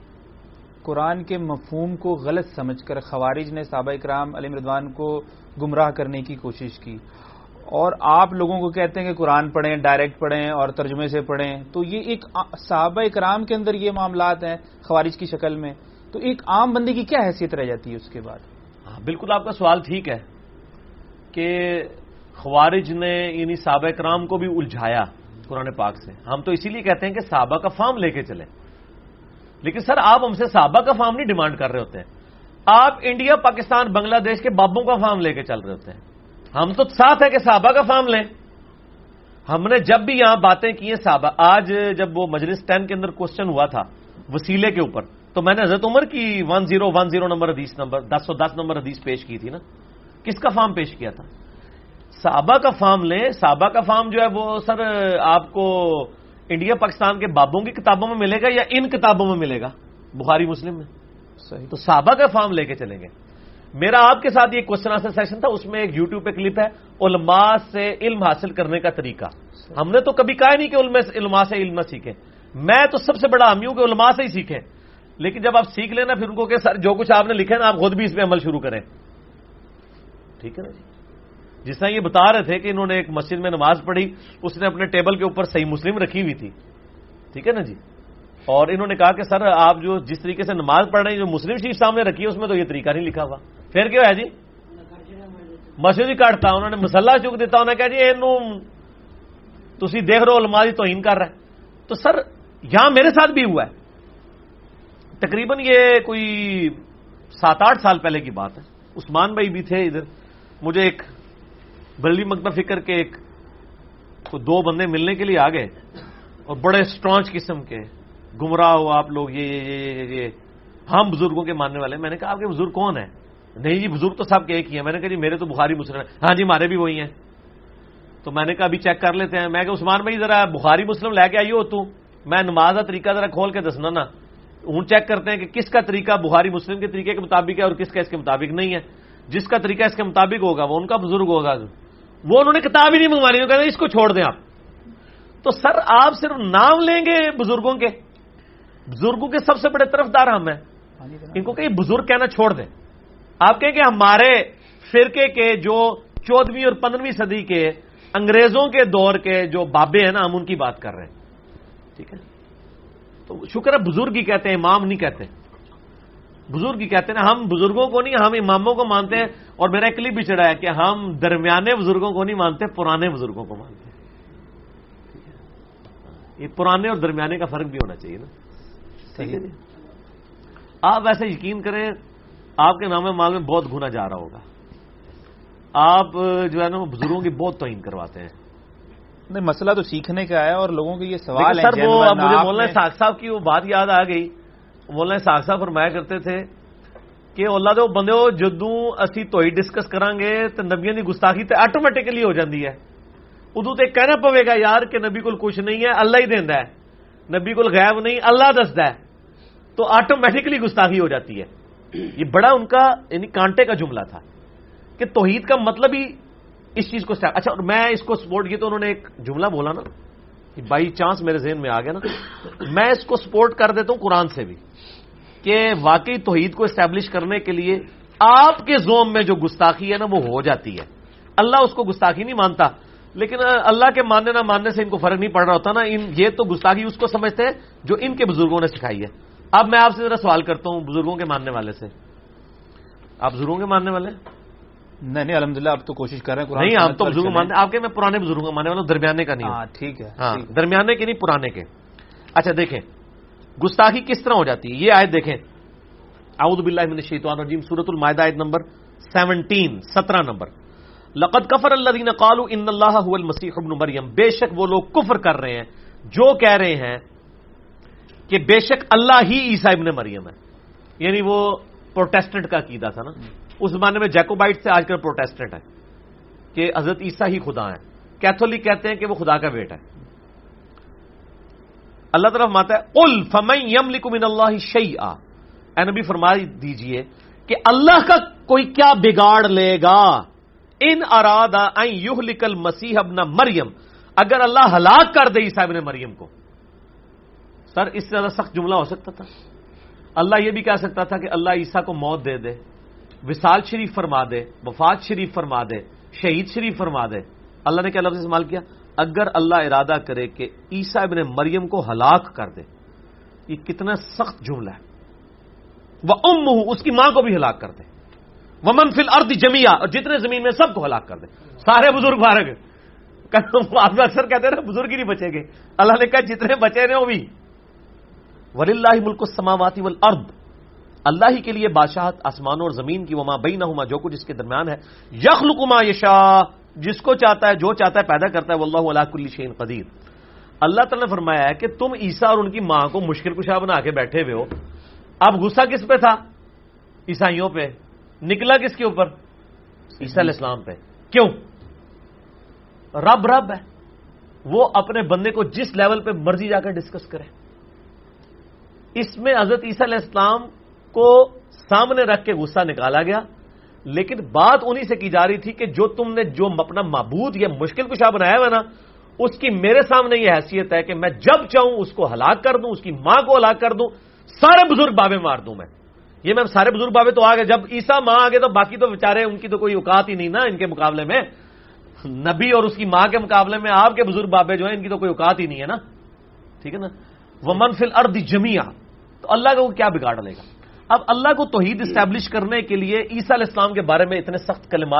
قرآن کے مفہوم کو غلط سمجھ کر خوارج نے صحابہ کرام علیہ رضوان کو گمراہ کرنے کی کوشش کی، اور آپ لوگوں کو کہتے ہیں کہ قرآن پڑھیں، ڈائریکٹ پڑھیں اور ترجمے سے پڑھیں. تو یہ ایک صحابہ کرام کے اندر یہ معاملات ہیں خوارج کی شکل میں، تو ایک عام بندے کی کیا حیثیت رہ جاتی ہے اس کے بعد؟ ہاں بالکل آپ کا سوال ٹھیک ہے کہ خوارج نے یعنی صحابہ کرام کو بھی الجھایا قرآن پاک سے. ہم تو اسی لیے کہتے ہیں کہ صحابہ کا فارم لے کے چلیں. لیکن سر آپ ہم سے صحابہ کا فارم نہیں ڈیمانڈ کر رہے ہوتے ہیں، آپ انڈیا پاکستان بنگلہ دیش کے بابوں کا فارم لے کے چل رہے ہوتے ہیں. ہم تو ساتھ ہے کہ صحابہ کا فارم لیں. ہم نے جب بھی یہاں باتیں کی ہیں صحابہ، آج جب وہ مجلس 10 کے اندر کوسچن ہوا تھا وسیلے کے اوپر، تو میں نے حضرت عمر کی 1010 نمبر حدیث نمبر 1010 نمبر حدیث پیش کی تھی نا. کس کا فارم پیش کیا تھا؟ صحابہ کا فارم لیں. صحابہ کا فارم جو ہے وہ سر آپ کو انڈیا پاکستان کے بابوں کی کتابوں میں ملے گا یا ان کتابوں میں ملے گا بخاری مسلم میں؟ صحیح. تو صحابہ کا فارم لے کے چلیں گے. میرا آپ کے ساتھ یہ کوسچن آنسر سیشن تھا، اس میں ایک یوٹیوب پہ کلپ ہے علماء سے علم حاصل کرنے کا طریقہ. ہم نے تو کبھی کہا نہیں کہ علماء سے علم نہ سیکھیں. میں تو سب سے بڑا حامی ہوں کہ علماء سے ہی سیکھیں، لیکن جب آپ سیکھ لینا پھر ان کو کہ سر جو کچھ آپ نے لکھا ہے نا آپ خود بھی اس پہ عمل شروع کریں. ٹھیک ہے نا جی. جس طرح یہ بتا رہے تھے کہ انہوں نے ایک مسجد میں نماز پڑھی، اس نے اپنے ٹیبل کے اوپر صحیح مسلم رکھی ہوئی تھی. ٹھیک ہے نا جی. اور انہوں نے کہا کہ سر آپ جو جس طریقے سے نماز پڑھ رہے ہیں جو مسلم شریف سامنے رکھی ہے اس میں تو یہ طریقہ نہیں لکھا ہوا. پھر کیا ہے جی؟ مسجد ہی کٹتا انہوں نے مسلح چک دیتا انہیں کہا جی تسی دیکھ رہے ہو علماء دی توہین کر رہا ہے. تو سر یہاں میرے ساتھ بھی ہوا ہے. تقریباً یہ کوئی 7-8 سال پہلے کی بات ہے. عثمان بھائی بھی تھے ادھر, مجھے ایک بریلوی مکتب فکر کے ایک 2 بندے ملنے کے لیے آ گئے اور بڑے اسٹرانچ قسم کے, گمراہ ہو آپ لوگ, یہ ہم بزرگوں کے ماننے والے. میں نے کہا آپ کے بزرگ کون ہیں؟ نہیں جی بزرگ تو سب کے ایک ہی ہیں. میں نے کہا جی میرے تو بخاری مسلم ہیں. ہاں جی ہمارے بھی وہی ہیں. تو میں نے کہا ابھی چیک کر لیتے ہیں. میں کہ عثمان بھائی ذرا بخاری مسلم لے کے آئیے تو میں نماز کا طریقہ ذرا کھول کے دسنا نا. ہوں چیک کرتے ہیں کہ کس کا طریقہ بخاری مسلم کے طریقے کے مطابق ہے اور کس کا اس کے مطابق نہیں ہے. جس کا طریقہ اس کے مطابق ہوگا وہ ان کا بزرگ ہوگا. وہ انہوں نے کتاب ہی نہیں منگوانی, وہ کہتے ہیں اس کو چھوڑ دیں آپ. تو سر آپ صرف نام لیں گے بزرگوں کے, بزرگوں کے سب سے بڑے طرفدار ہم ہیں. ان کو کہ بزرگ کہنا چھوڑ دیں. آپ کہیں کہ ہمارے فرقے کے جو 14ویں اور 15ویں صدی کے انگریزوں کے دور کے جو بابے ہیں نا, ہم ان کی بات کر رہے ہیں. ٹھیک ہے, تو شکر ہے بزرگ ہی کہتے ہیں, امام نہیں کہتے. بزرگ ہی کہتے ہیں. ہم بزرگوں کو نہیں, ہم اماموں کو مانتے ہیں. اور میرا کلپ بھی چڑھا ہے کہ ہم درمیانے بزرگوں کو نہیں مانتے, پرانے بزرگوں کو مانتے ہیں. یہ پرانے اور درمیانے کا فرق بھی ہونا چاہیے نا. ٹھیک ہے جی. آپ ویسے یقین کریں آپ کے نام مال میں بہت گنا جا رہا ہوگا. آپ جو ہے نا بزرگوں کی بہت توہین کرواتے ہیں. نہیں, مسئلہ تو سیکھنے کا ہے اور لوگوں کے یہ سوال ہے. سر وہ اب مجھے مولانا اسحاق صاحب کی وہ بات یاد آ گئی. مولانا اسحاق صاحب فرمایا کرتے تھے کہ اللہ دے بندے ہو جدوں اسی توحید ڈسکس کریں گے تو نبیوں کی گستاخی تو آٹومیٹکلی ہو جاتی ہے. ادو تو کہنا پوے گا یار کہ نبی کول کچھ نہیں ہے, اللہ ہی دیندا ہے. نبی کول غیب نہیں, اللہ دسدا ہے. تو آٹومیٹکلی گستاخی ہو جاتی ہے. یہ بڑا ان کا یعنی کانٹے کا جملہ تھا کہ توحید کا مطلب ہی اس چیز کو اچھا. اور میں اس کو سپورٹ کیا تو انہوں نے ایک جملہ بولا نا, بائی چانس میرے ذہن میں آ گیا نا, میں اس کو سپورٹ کر دیتا ہوں قرآن سے بھی کہ واقعی توحید کو اسٹیبلش کرنے کے لیے آپ کے زوم میں جو گستاخی ہے نا وہ ہو جاتی ہے. اللہ اس کو گستاخی نہیں مانتا, لیکن اللہ کے ماننے نہ ماننے سے ان کو فرق نہیں پڑ رہا ہوتا نا. یہ تو گستاخی اس کو سمجھتے ہیں جو ان کے بزرگوں نے سکھائی ہے. اب میں آپ سے ذرا سوال کرتا ہوں بزرگوں کے ماننے والے سے, آپ بزرگوں کے ماننے والے ہیں؟ نہیں الحمدللہ آپ تو کوشش کر رہے ہیں. نہیں ہم تو بزرگ مانتے ہیں. آپ کے میں پرانے بزرگوں کا ماننے والا ہوں, درمیانے کا نہیں. ٹھیک ہے, ہاں درمیانے کے نہیں پرانے کے. اچھا دیکھیں گستاخی کس طرح ہو جاتی ہے. یہ آیت دیکھیں, اعوذ باللہ من الشیطان الرجیم, سورۃ المائدہ آیت نمبر 17 نمبر. لقد کفر الذین قالوا ان اللہ هو المسیح ابن مریم, بے شک وہ لوگ کفر کر رہے ہیں جو کہہ رہے ہیں کہ بے شک اللہ ہی عیسیٰ ابن مریم ہے. یعنی وہ پروٹیسٹنٹ کا عقیدہ تھا نا اس زمانے میں, جیکوبائٹ سے آج کل پروٹیسٹنٹ ہے کہ حضرت عیسیٰ ہی خدا ہے. کیتھولک کہتے ہیں کہ وہ خدا کا بیٹا ہے. اللہ تعالیٰ فرماتا ہے قل فمن یملک من اللہ شیئا, اے نبی فرما دیجئے کہ اللہ کا کوئی کیا بگاڑ لے گا. ان ارادہ ان یہلک المسیح ابن مریم, اگر اللہ ہلاک کر دے عیسیٰ ابن مریم کو. سر اس سے زیادہ سخت جملہ ہو سکتا تھا. اللہ یہ بھی کہہ سکتا تھا کہ اللہ عیسیٰ کو موت دے دے, وصال شریف فرما دے, وفات شریف فرما دے, شہید شریف فرما دے. اللہ نے کیا لفظ استعمال کیا, اگر اللہ ارادہ کرے کہ عیسیٰ ابن مریم کو ہلاک کر دے. یہ کتنا سخت جملہ ہے. وَأُمُّهُ, اس کی ماں کو بھی ہلاک کر دے. وَمَنْ فِي الْأَرْضِ جَمِيعًا, اور جتنے زمین میں سب کو ہلاک کر دے. سارے بزرگ فارغ. آپ اکثر کہتے ہیں نا بزرگ ہی نہیں بچیں گے. اللہ نے کہا جتنے بچے ہیں وہ بھی. وَلِلَّهِ مُلْكُ السَّمَاوَاتِ وَالْأَرْضِ, اللہ ہی کے لیے بادشاہت آسمانوں اور زمین کی. وما بینہما, جو کچھ اس کے درمیان ہے. یخلق ما یشاء, جس کو چاہتا ہے جو چاہتا ہے پیدا کرتا ہے. واللہ علی کل شیء قدیر. اللہ تعالیٰ نے فرمایا ہے کہ تم عیسیٰ اور ان کی ماں کو مشکل کشا بنا کے بیٹھے ہوئے ہو. اب غصہ کس پہ تھا؟ عیسائیوں پہ. نکلا کس کے اوپر؟ عیسیٰ علیہ السلام پہ. کیوں؟ رب ہے, وہ اپنے بندے کو جس لیول پہ مرضی جا کر ڈسکس کرے. اس میں حضرت عیسیٰ علیہ السلام کو سامنے رکھ کے غصہ نکالا گیا, لیکن بات انہی سے کی جا رہی تھی کہ جو تم نے جو اپنا معبود یا مشکل کشا بنایا ہوا نا, اس کی میرے سامنے یہ حیثیت ہے کہ میں جب چاہوں اس کو ہلاک کر دوں, اس کی ماں کو ہلاک کر دوں, سارے بزرگ بابے مار دوں میں. یہ میں سارے بزرگ بابے تو آ گئے, جب عیسیٰ ماں آ گئے تو باقی تو بیچارے ان کی تو کوئی اوقات ہی نہیں نا ان کے مقابلے میں. نبی اور اس کی ماں کے مقابلے میں آپ کے بزرگ بابے جو ہیں ان کی تو کوئی اوقات ہی نہیں ہے نا. ٹھیک ہے نا. وَمَنْ فِي الْأَرْضِ جَمِيعًا, تو اللہ کو کیا بگاڑ لے گا. اب اللہ کو توحید اسٹیبلش کرنے کے لیے عیسیٰ علیہ السلام کے بارے میں اتنے سخت کلمات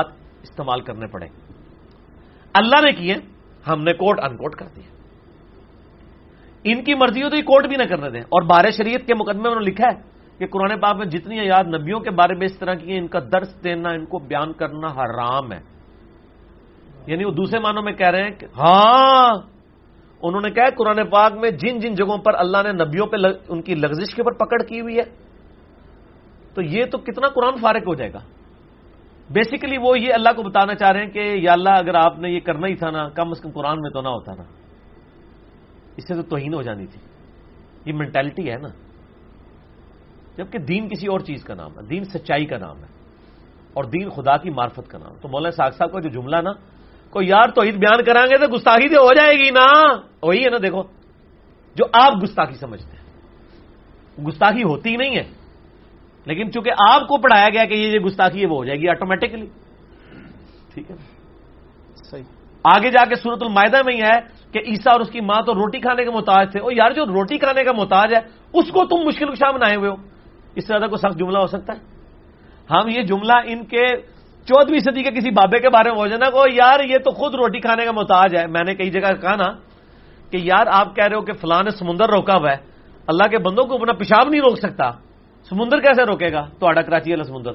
استعمال کرنے پڑے. اللہ نے کیے, ہم نے کوٹ ان کوٹ کر دیا. ان کی مرضی ہو تو یہ کوٹ بھی نہ کرنے دیں. اور بار شریعت کے مقدمے میں انہوں نے لکھا ہے کہ قرآن پاک میں جتنی آیات نبیوں کے بارے میں اس طرح کی ہیں, ان کا درس دینا, ان کو بیان کرنا حرام ہے. یعنی وہ دوسرے معنوں میں کہہ رہے ہیں کہ ہاں, انہوں نے کہا قرآن پاک میں جن جن جگہوں پر اللہ نے نبیوں پہ ان کی لغزش کے اوپر پکڑ کی ہوئی ہے, تو یہ تو کتنا قرآن فارغ ہو جائے گا. بیسیکلی وہ یہ اللہ کو بتانا چاہ رہے ہیں کہ یا اللہ اگر آپ نے یہ کرنا ہی تھا نا, کم از کم قرآن میں تو نہ ہوتا نا, اس سے تو توہین ہو جانی تھی. یہ مینٹالٹی ہے نا, جبکہ دین کسی اور چیز کا نام ہے, دین سچائی کا نام ہے, اور دین خدا کی معرفت کا نام. تو مولانا ساق صاحب کا جو جملہ نا, کو یار توحید بیان کریں گے تو گستاخی تو ہو جائے گی نا, وہی ہے نا. دیکھو جو آپ گستاخی سمجھتے ہیں, گستاخی ہوتی نہیں ہے, لیکن چونکہ آپ کو پڑھایا گیا کہ یہ گستاخی ہے, وہ ہو جائے گی آٹومیٹکلی. ٹھیک ہے, صحیح. آگے جا کے سورۃ المائدہ میں ہی ہے کہ عیسیٰ اور اس کی ماں تو روٹی کھانے کے محتاج تھے. او یار, جو روٹی کھانے کا محتاج ہے اس کو تم مشکل کشا بنائے ہوئے ہو. اس سے زیادہ کوئی سخت جملہ ہو سکتا ہے؟ ہم یہ جملہ ان کے 14ویں صدی کے کسی بابے کے بارے میں ہو جانا کو یار یہ تو خود روٹی کھانے کا محتاج ہے. میں نے کئی جگہ کہا نا کہ یار آپ کہہ رہے ہو کہ فلاں نے سمندر روکا ہوا ہے, اللہ کے بندوں کو اپنا پیشاب نہیں روک سکتا, سمندر کیسے روکے گا؟ تو آڈا کراچی والا سمندر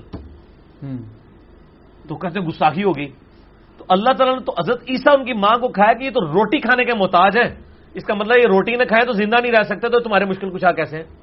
تو کیسے گستاخی ہوگی؟ تو اللہ تعالیٰ نے تو حضرت عیسیٰ ان کی ماں کو کھایا کہ یہ تو روٹی کھانے کے محتاج ہے. اس کا مطلب یہ روٹی نہ کھائے تو زندہ نہیں رہ سکتے, تو تمہارے مشکل کشا کیسے ہیں؟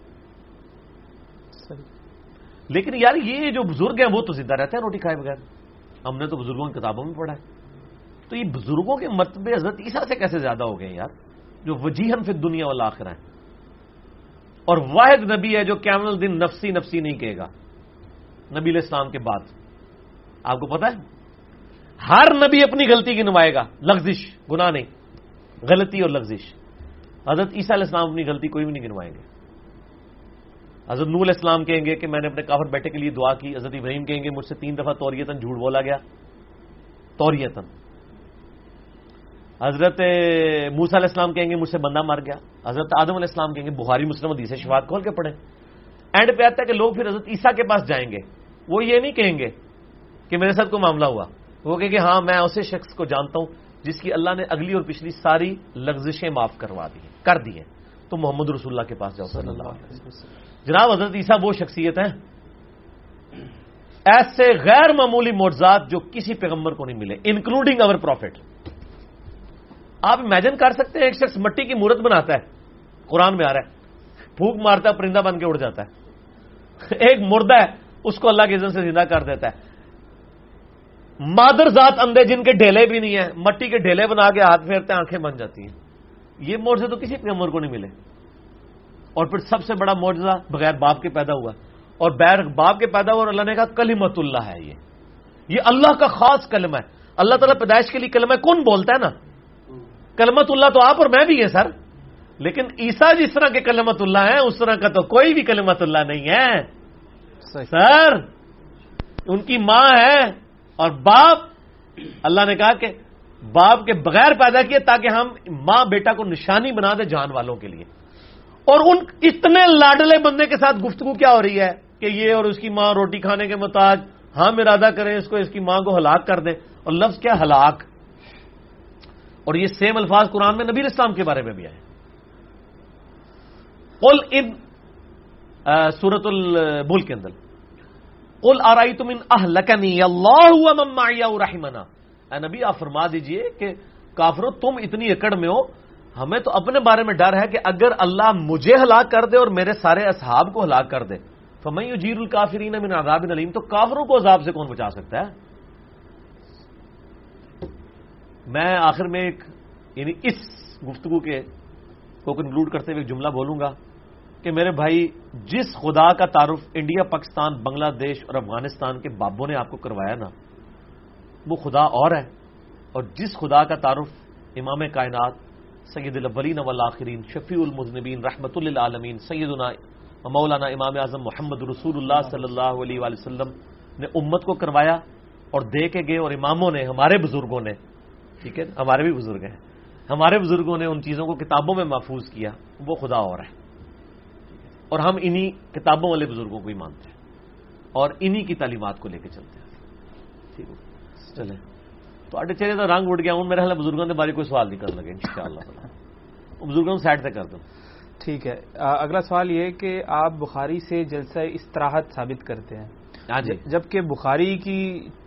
لیکن یار یہ جو بزرگ ہیں وہ تو زندہ رہتے ہیں روٹی کھائے بغیر. ہم نے تو بزرگوں کی کتابوں میں پڑھا ہے. تو یہ بزرگوں کے مرتبے حضرت عیسیٰ سے کیسے زیادہ ہو گئے یار, جو وجیہن فی الدنیا والآخرہ ہیں, اور واحد نبی ہے جو قیامت الدین نفسی نفسی نہیں کہے گا نبی علیہ السلام کے بعد. آپ کو پتا ہے ہر نبی اپنی غلطی گنوائے گا, لغزش گناہ نہیں, غلطی اور لغزش. حضرت عیسیٰ علیہ السلام اپنی غلطی کوئی بھی نہیں گنوائیں گے. حضرت نوح علیہ السلام کہیں گے کہ میں نے اپنے کافر بیٹے کے لیے دعا کی. حضرت ابراہیم کہیں گے مجھ سے 3 دفعہ توریتاً جھوٹ بولا گیا, توریتاً. حضرت موسیٰ علیہ السلام کہیں گے مجھ سے بندہ مر گیا. حضرت آدم علیہ السلام کہیں گے, بخاری مسلم حدیث شفاعت کھول کے پڑھیں. اینڈ پہ آتا ہے کہ لوگ پھر حضرت عیسیٰ کے پاس جائیں گے, وہ یہ نہیں کہیں گے کہ میرے ساتھ کوئی معاملہ ہوا, وہ کہیں گے ہاں میں اسے شخص کو جانتا ہوں جس کی اللہ نے اگلی اور پچھلی ساری لغزشیں معاف کروا دی کر دی ہیں. تو محمد رسول اللہ کے پاس جاؤ صلی اللہ علیہ وسلم. جناب حضرت عیسیٰ وہ شخصیت ہیں ایسے غیر معمولی معجزات جو کسی پیغمبر کو نہیں ملے, انکلوڈنگ اور پروفٹ. آپ امیجن کر سکتے ہیں ایک شخص مٹی کی مورت بناتا ہے, قرآن میں آ رہا ہے, پھونک مارتا ہے پرندہ بن کے اڑ جاتا ہے. ایک مردہ ہے اس کو اللہ کے اذن سے زندہ کر دیتا ہے. مادر ذات اندھے جن کے ڈھیلے بھی نہیں ہیں, مٹی کے ڈھیلے بنا کے ہاتھ پھیرتے ہیں آنکھیں بن جاتی ہیں. یہ معجزے تو کسی پیغمبر کو نہیں ملے. اور پھر سب سے بڑا معجزہ بغیر باپ کے پیدا ہوا, اور بغیر باپ کے پیدا ہوا, اور اللہ نے کہا کلمت اللہ ہے. یہ اللہ کا خاص کلمہ ہے. اللہ تعالیٰ پیدائش کے لیے کلمہ کون بولتا ہے نا, کلمت اللہ تو آپ اور میں بھی ہیں سر, لیکن عیسیٰ جس طرح کے کلمت اللہ ہیں اس طرح کا تو کوئی بھی کلمت اللہ نہیں ہے سر. ان کی ماں ہے اور باپ, اللہ نے کہا کہ باپ کے بغیر پیدا کیے تاکہ ہم ماں بیٹا کو نشانی بنا دے جان والوں کے لیے. اور ان اتنے لاڈلے بندے کے ساتھ گفتگو کیا ہو رہی ہے کہ یہ اور اس کی ماں روٹی کھانے کے محتاج, ہم ارادہ کریں اس کو, اس کی ماں کو ہلاک کر دیں. اور لفظ کیا, ہلاک. اور یہ سیم الفاظ قرآن میں نبی اسلام کے بارے میں بھی آئے. قل ان سورۃ الملک کے اندر قل ارایتم ان اہلکنی اللہ ومن معی او رحمنا. اے نبی آپ فرما دیجئے کہ کافرو تم اتنی اکڑ میں ہو, ہمیں تو اپنے بارے میں ڈر ہے کہ اگر اللہ مجھے ہلاک کر دے اور میرے سارے اصحاب کو ہلاک کر دے, فمن یجیر الکافرین من عذاب علیم, تو کافروں کو عذاب سے کون بچا سکتا ہے. میں آخر میں ایک یعنی اس گفتگو کے کو کنکلوڈ کرتے ہوئے ایک جملہ بولوں گا کہ میرے بھائی, جس خدا کا تعارف انڈیا, پاکستان, بنگلہ دیش اور افغانستان کے بابوں نے آپ کو کروایا نا, وہ خدا اور ہے. اور جس خدا کا تعارف امام کائنات سید الاولین والآخرین شفیع المذنبین رحمت للعالمین سیدنا مولانا امام اعظم محمد رسول اللہ صلی اللہ علیہ وآلہ وسلم نے امت کو کروایا اور دے کے گئے, اور اماموں نے, ہمارے بزرگوں نے, ٹھیک ہے ہمارے بھی بزرگ ہیں, ہمارے بزرگوں نے ان چیزوں کو کتابوں میں محفوظ کیا, وہ خدا اور ہے. اور ہم انہی کتابوں والے بزرگوں کو ہی مانتے ہیں اور انہی کی تعلیمات کو لے کے چلتے ہیں. ٹھیک ہے. چلے تو اڈے چہرے تو رنگ اڑ گیا ہوں. میرے خیال بزرگوں کے بارے کوئی سوال نہیں کرنے لگے انشاءاللہ. بزرگوں کو سائڈ سے کر دوں. ٹھیک ہے. اگلا سوال یہ کہ آپ بخاری سے جلسہ استراحت ثابت کرتے ہیں. ہاں جی. جبکہ بخاری کی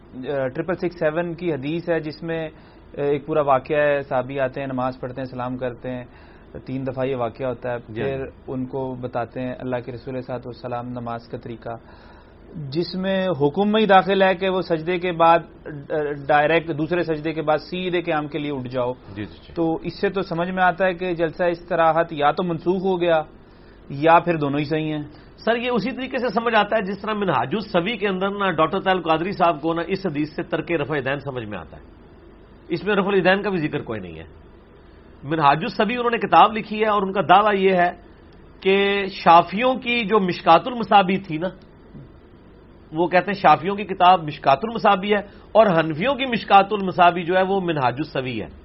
6667 کی حدیث ہے جس میں ایک پورا واقعہ ہے. صحابی آتے ہیں, نماز پڑھتے ہیں, سلام کرتے ہیں, 3 دفعہ یہ واقعہ ہوتا ہے. پھر ان کو بتاتے ہیں اللہ کے رسول صلی اللہ علیہ وسلم نماز کا طریقہ, جس میں حکم میں ہی داخل ہے کہ وہ سجدے کے بعد ڈائریکٹ دوسرے سجدے کے بعد سیدھے قیام کے لیے اٹھ جاؤ. تو اس سے تو سمجھ میں آتا ہے کہ جلسہ استراحت یا تو منسوخ ہو گیا یا پھر دونوں ہی صحیح ہیں. سر یہ اسی طریقے سے سمجھ آتا ہے جس طرح منہاج السوی کے اندر نا ڈاکٹر طاہر القادری صاحب کو نا اس حدیث سے ترک رفع الیدین سمجھ میں آتا ہے. اس میں رفع الیدین کا بھی ذکر کوئی نہیں ہے. منہاج السوی انہوں نے کتاب لکھی ہے اور ان کا دعویٰ یہ ہے کہ شافیوں کی جو مشکات المصابی تھی نا, وہ کہتے ہیں شافیوں کی کتاب مشکات المصابی ہے اور حنفیوں کی مشکات المصابی جو ہے وہ منہاج السوی ہے.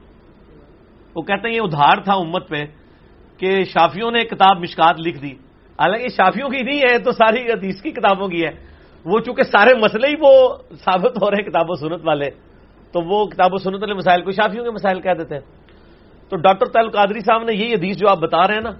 وہ کہتے ہیں یہ ادھار تھا امت پہ کہ شافیوں نے کتاب مشکات لکھ دی. حالانکہ شافیوں کی نہیں ہے, تو ساری حدیث کی کتابوں کی ہے. وہ چونکہ سارے مسئلے ہی وہ ثابت ہو رہے ہیں کتاب و سنت والے, تو وہ کتاب و سنت والے مسائل کو شافیوں کے مسائل کہہ دیتے ہیں. تو ڈاکٹر طاہر القادری صاحب نے یہی حدیث جو آپ بتا رہے ہیں نا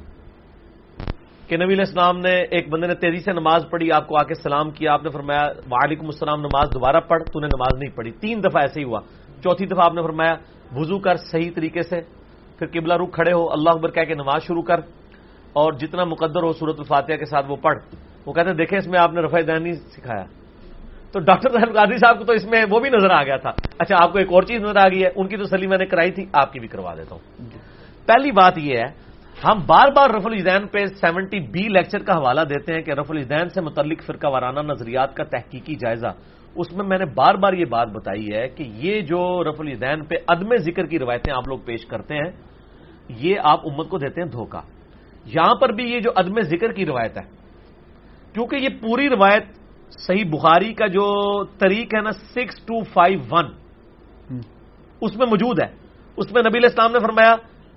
کہ نبی علیہ السلام نے ایک بندے نے تیزی سے نماز پڑھی, آپ کو آ کے سلام کیا, آپ نے فرمایا وعلیکم السلام, نماز دوبارہ پڑھ, تو نے نماز نہیں پڑھی. 3 دفعہ ایسے ہی ہوا. چوتھی دفعہ آپ نے فرمایا وضو کر صحیح طریقے سے, پھر قبلہ رخ کھڑے ہو, اللہ اکبر کہہ کے نماز شروع کر, اور جتنا مقدر ہو سورۃ الفاتحہ کے ساتھ وہ پڑھ. وہ کہتے ہیں دیکھیں اس میں آپ نے رفع الیدین نہیں سکھایا. تو ڈاکٹر طاہر القادری صاحب کو تو اس میں وہ بھی نظر آ گیا تھا. اچھا آپ کو ایک اور چیز نظر آ گئی ہے, ان کی تو تسلی میں نے کرائی تھی, آپ کی بھی کروا دیتا ہوں. پہلی بات یہ ہے, ہم بار بار رفع الیدین پہ 70B لیکچر کا حوالہ دیتے ہیں کہ رفع الیدین سے متعلق فرقہ وارانہ نظریات کا تحقیقی جائزہ. اس میں میں نے بار بار یہ بات بتائی ہے کہ یہ جو رفع الیدین پہ عدم ذکر کی روایتیں آپ لوگ پیش کرتے ہیں, یہ آپ امت کو دیتے ہیں دھوکہ. یہاں پر بھی یہ جو عدم ذکر کی روایت ہے, کیونکہ یہ پوری روایت صحیح بخاری کا جو طریق ہے نا 6251 اس میں موجود ہے. اس میں نبی علیہ السلام نے فرمایا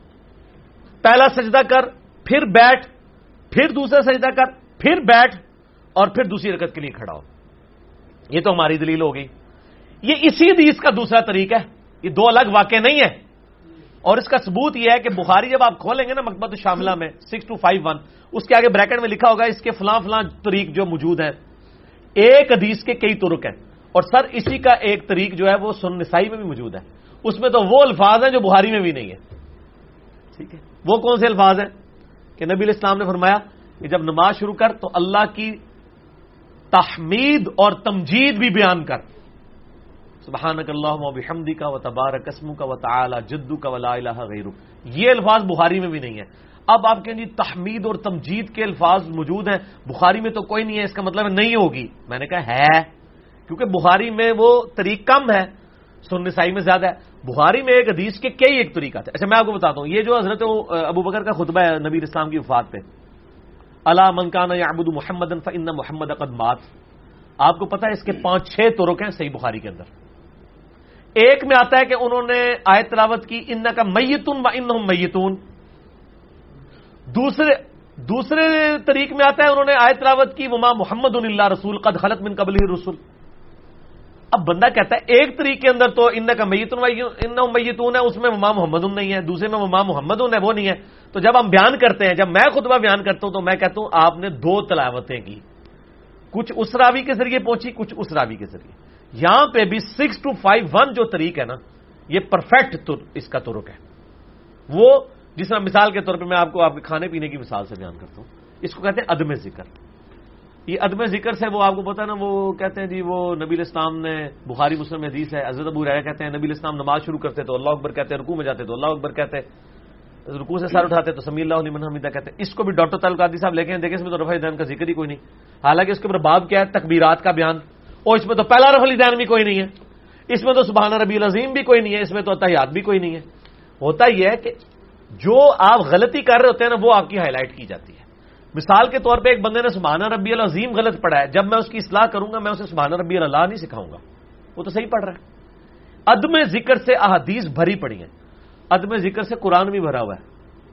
پہلا سجدہ کر, پھر بیٹھ, پھر دوسرا سجدہ کر, پھر بیٹھ, اور پھر دوسری رکعت کے لیے کھڑا ہو. یہ تو ہماری دلیل ہو گئی. یہ اسی حدیث کا دوسرا طریقہ ہے, یہ 2 الگ واقع نہیں ہے. اور اس کا ثبوت یہ ہے کہ بخاری جب آپ کھولیں گے نا مکتبۃ الشاملہ میں 6251, اس کے آگے بریکٹ میں لکھا ہوگا اس کے فلاں فلاں طریق جو موجود ہیں. ایک حدیث کے کئی طرق ہیں, اور سر اسی کا ایک طریق جو ہے وہ سنن نسائی میں بھی موجود ہے. اس میں تو وہ الفاظ ہیں جو بخاری میں بھی نہیں ہے. ٹھیک ہے, وہ کون سے الفاظ ہیں کہ نبی علیہ السلام نے فرمایا کہ جب نماز شروع کر تو اللہ کی تحمید اور تمجید بھی بیان کر, سبحانک اللہم و بحمدک و تبارک اسمک و تعالی جدک و لا الہ غیرک. یہ الفاظ بخاری میں بھی نہیں ہے. اب آپ کہیں جی تحمید اور تمجید کے الفاظ موجود ہیں, بخاری میں تو کوئی نہیں ہے, اس کا مطلب نہیں ہوگی. میں نے کہا ہے, کیونکہ بخاری میں وہ طریق کم ہے, سنن نسائی میں زیادہ ہے. بخاری میں ایک حدیث کے کئی ایک طریقہ تھے. اچھا میں آپ کو بتاتا ہوں, یہ جو حضرت ابو بکر کا خطبہ ہے نبی اسلام کی وفات پہ, الا من کان یعبد محمدا فان محمد قد مات, آپ کو پتا ہے اس کے 5-6 طرق ہیں صحیح بخاری کے اندر. ایک میں آتا ہے کہ انہوں نے آیت تلاوت کی انک میتون و انہم میتون. دوسرے طریق میں آتا ہے انہوں نے آیت تلاوت کی وما محمد الا رسول قد خلت من قبلہ الرسل. اب بندہ کہتا ہے ایک طریق کے اندر تو انک میتون و انہم میتون ہے, اس میں وما محمد نہیں ہے, دوسرے میں وما محمد ہے, وہ نہیں ہے. تو جب ہم بیان کرتے ہیں, جب میں خطبہ بیان کرتا ہوں تو میں کہتا ہوں آپ نے 2 تلاوتیں کی, کچھ اس راوی کے ذریعے پہنچی, کچھ اس راوی کے ذریعے. یہاں پہ بھی 6251 جو طریق ہے نا, یہ پرفیکٹ اس کا طرق ہے. وہ جس طرح مثال کے طور پہ میں آپ کو آپ کے کھانے پینے کی مثال سے بیان کرتا ہوں, اس کو کہتے ہیں عدم ذکر. یہ عدم ذکر سے وہ آپ کو پتا ہے نا, وہ کہتے ہیں جی وہ نبی علیہ السلام نے, بخاری مسلم میں حدیث ہے, حضرت ابو ہریرہ کہتے ہیں نبی علیہ السلام نماز شروع کرتے تو اللہ اکبر کہتے, رکوع میں جاتے تو اللہ اکبر کہتے, رکوع سے سر اٹھاتے تو سمی اللہ لمن حمیدہ کہتے. اس کو بھی ڈاکٹر طاہر القادری صاحب لے کے دیکھیں, اس میں تو رفع الیدین کا ذکر ہی کوئی نہیں. حالانکہ اس کے اوپر باب کیا ہے, تکبیرات کا بیان, اور اس میں تو پہلا رفع الیدین بھی کوئی نہیں ہے, اس میں تو سبحان ربی العظیم بھی کوئی نہیں ہے, اس میں تو تحیات بھی کوئی نہیں ہے. ہوتا یہ ہے کہ جو آپ غلطی کر رہے ہوتے ہیں نا وہ آپ کی ہائی لائٹ کی جاتی ہے. مثال کے طور پہ ایک بندے نے سبحان ربی العظیم غلط پڑھا ہے, جب میں اس کی اصلاح کروں گا میں اسے سبحان ربی اللہ نہیں سکھاؤں گا, وہ تو صحیح پڑھ رہا ہے. عدم ذکر سے احادیث بھری پڑی ہیں, عدم ذکر سے قرآن بھی بھرا ہوا ہے.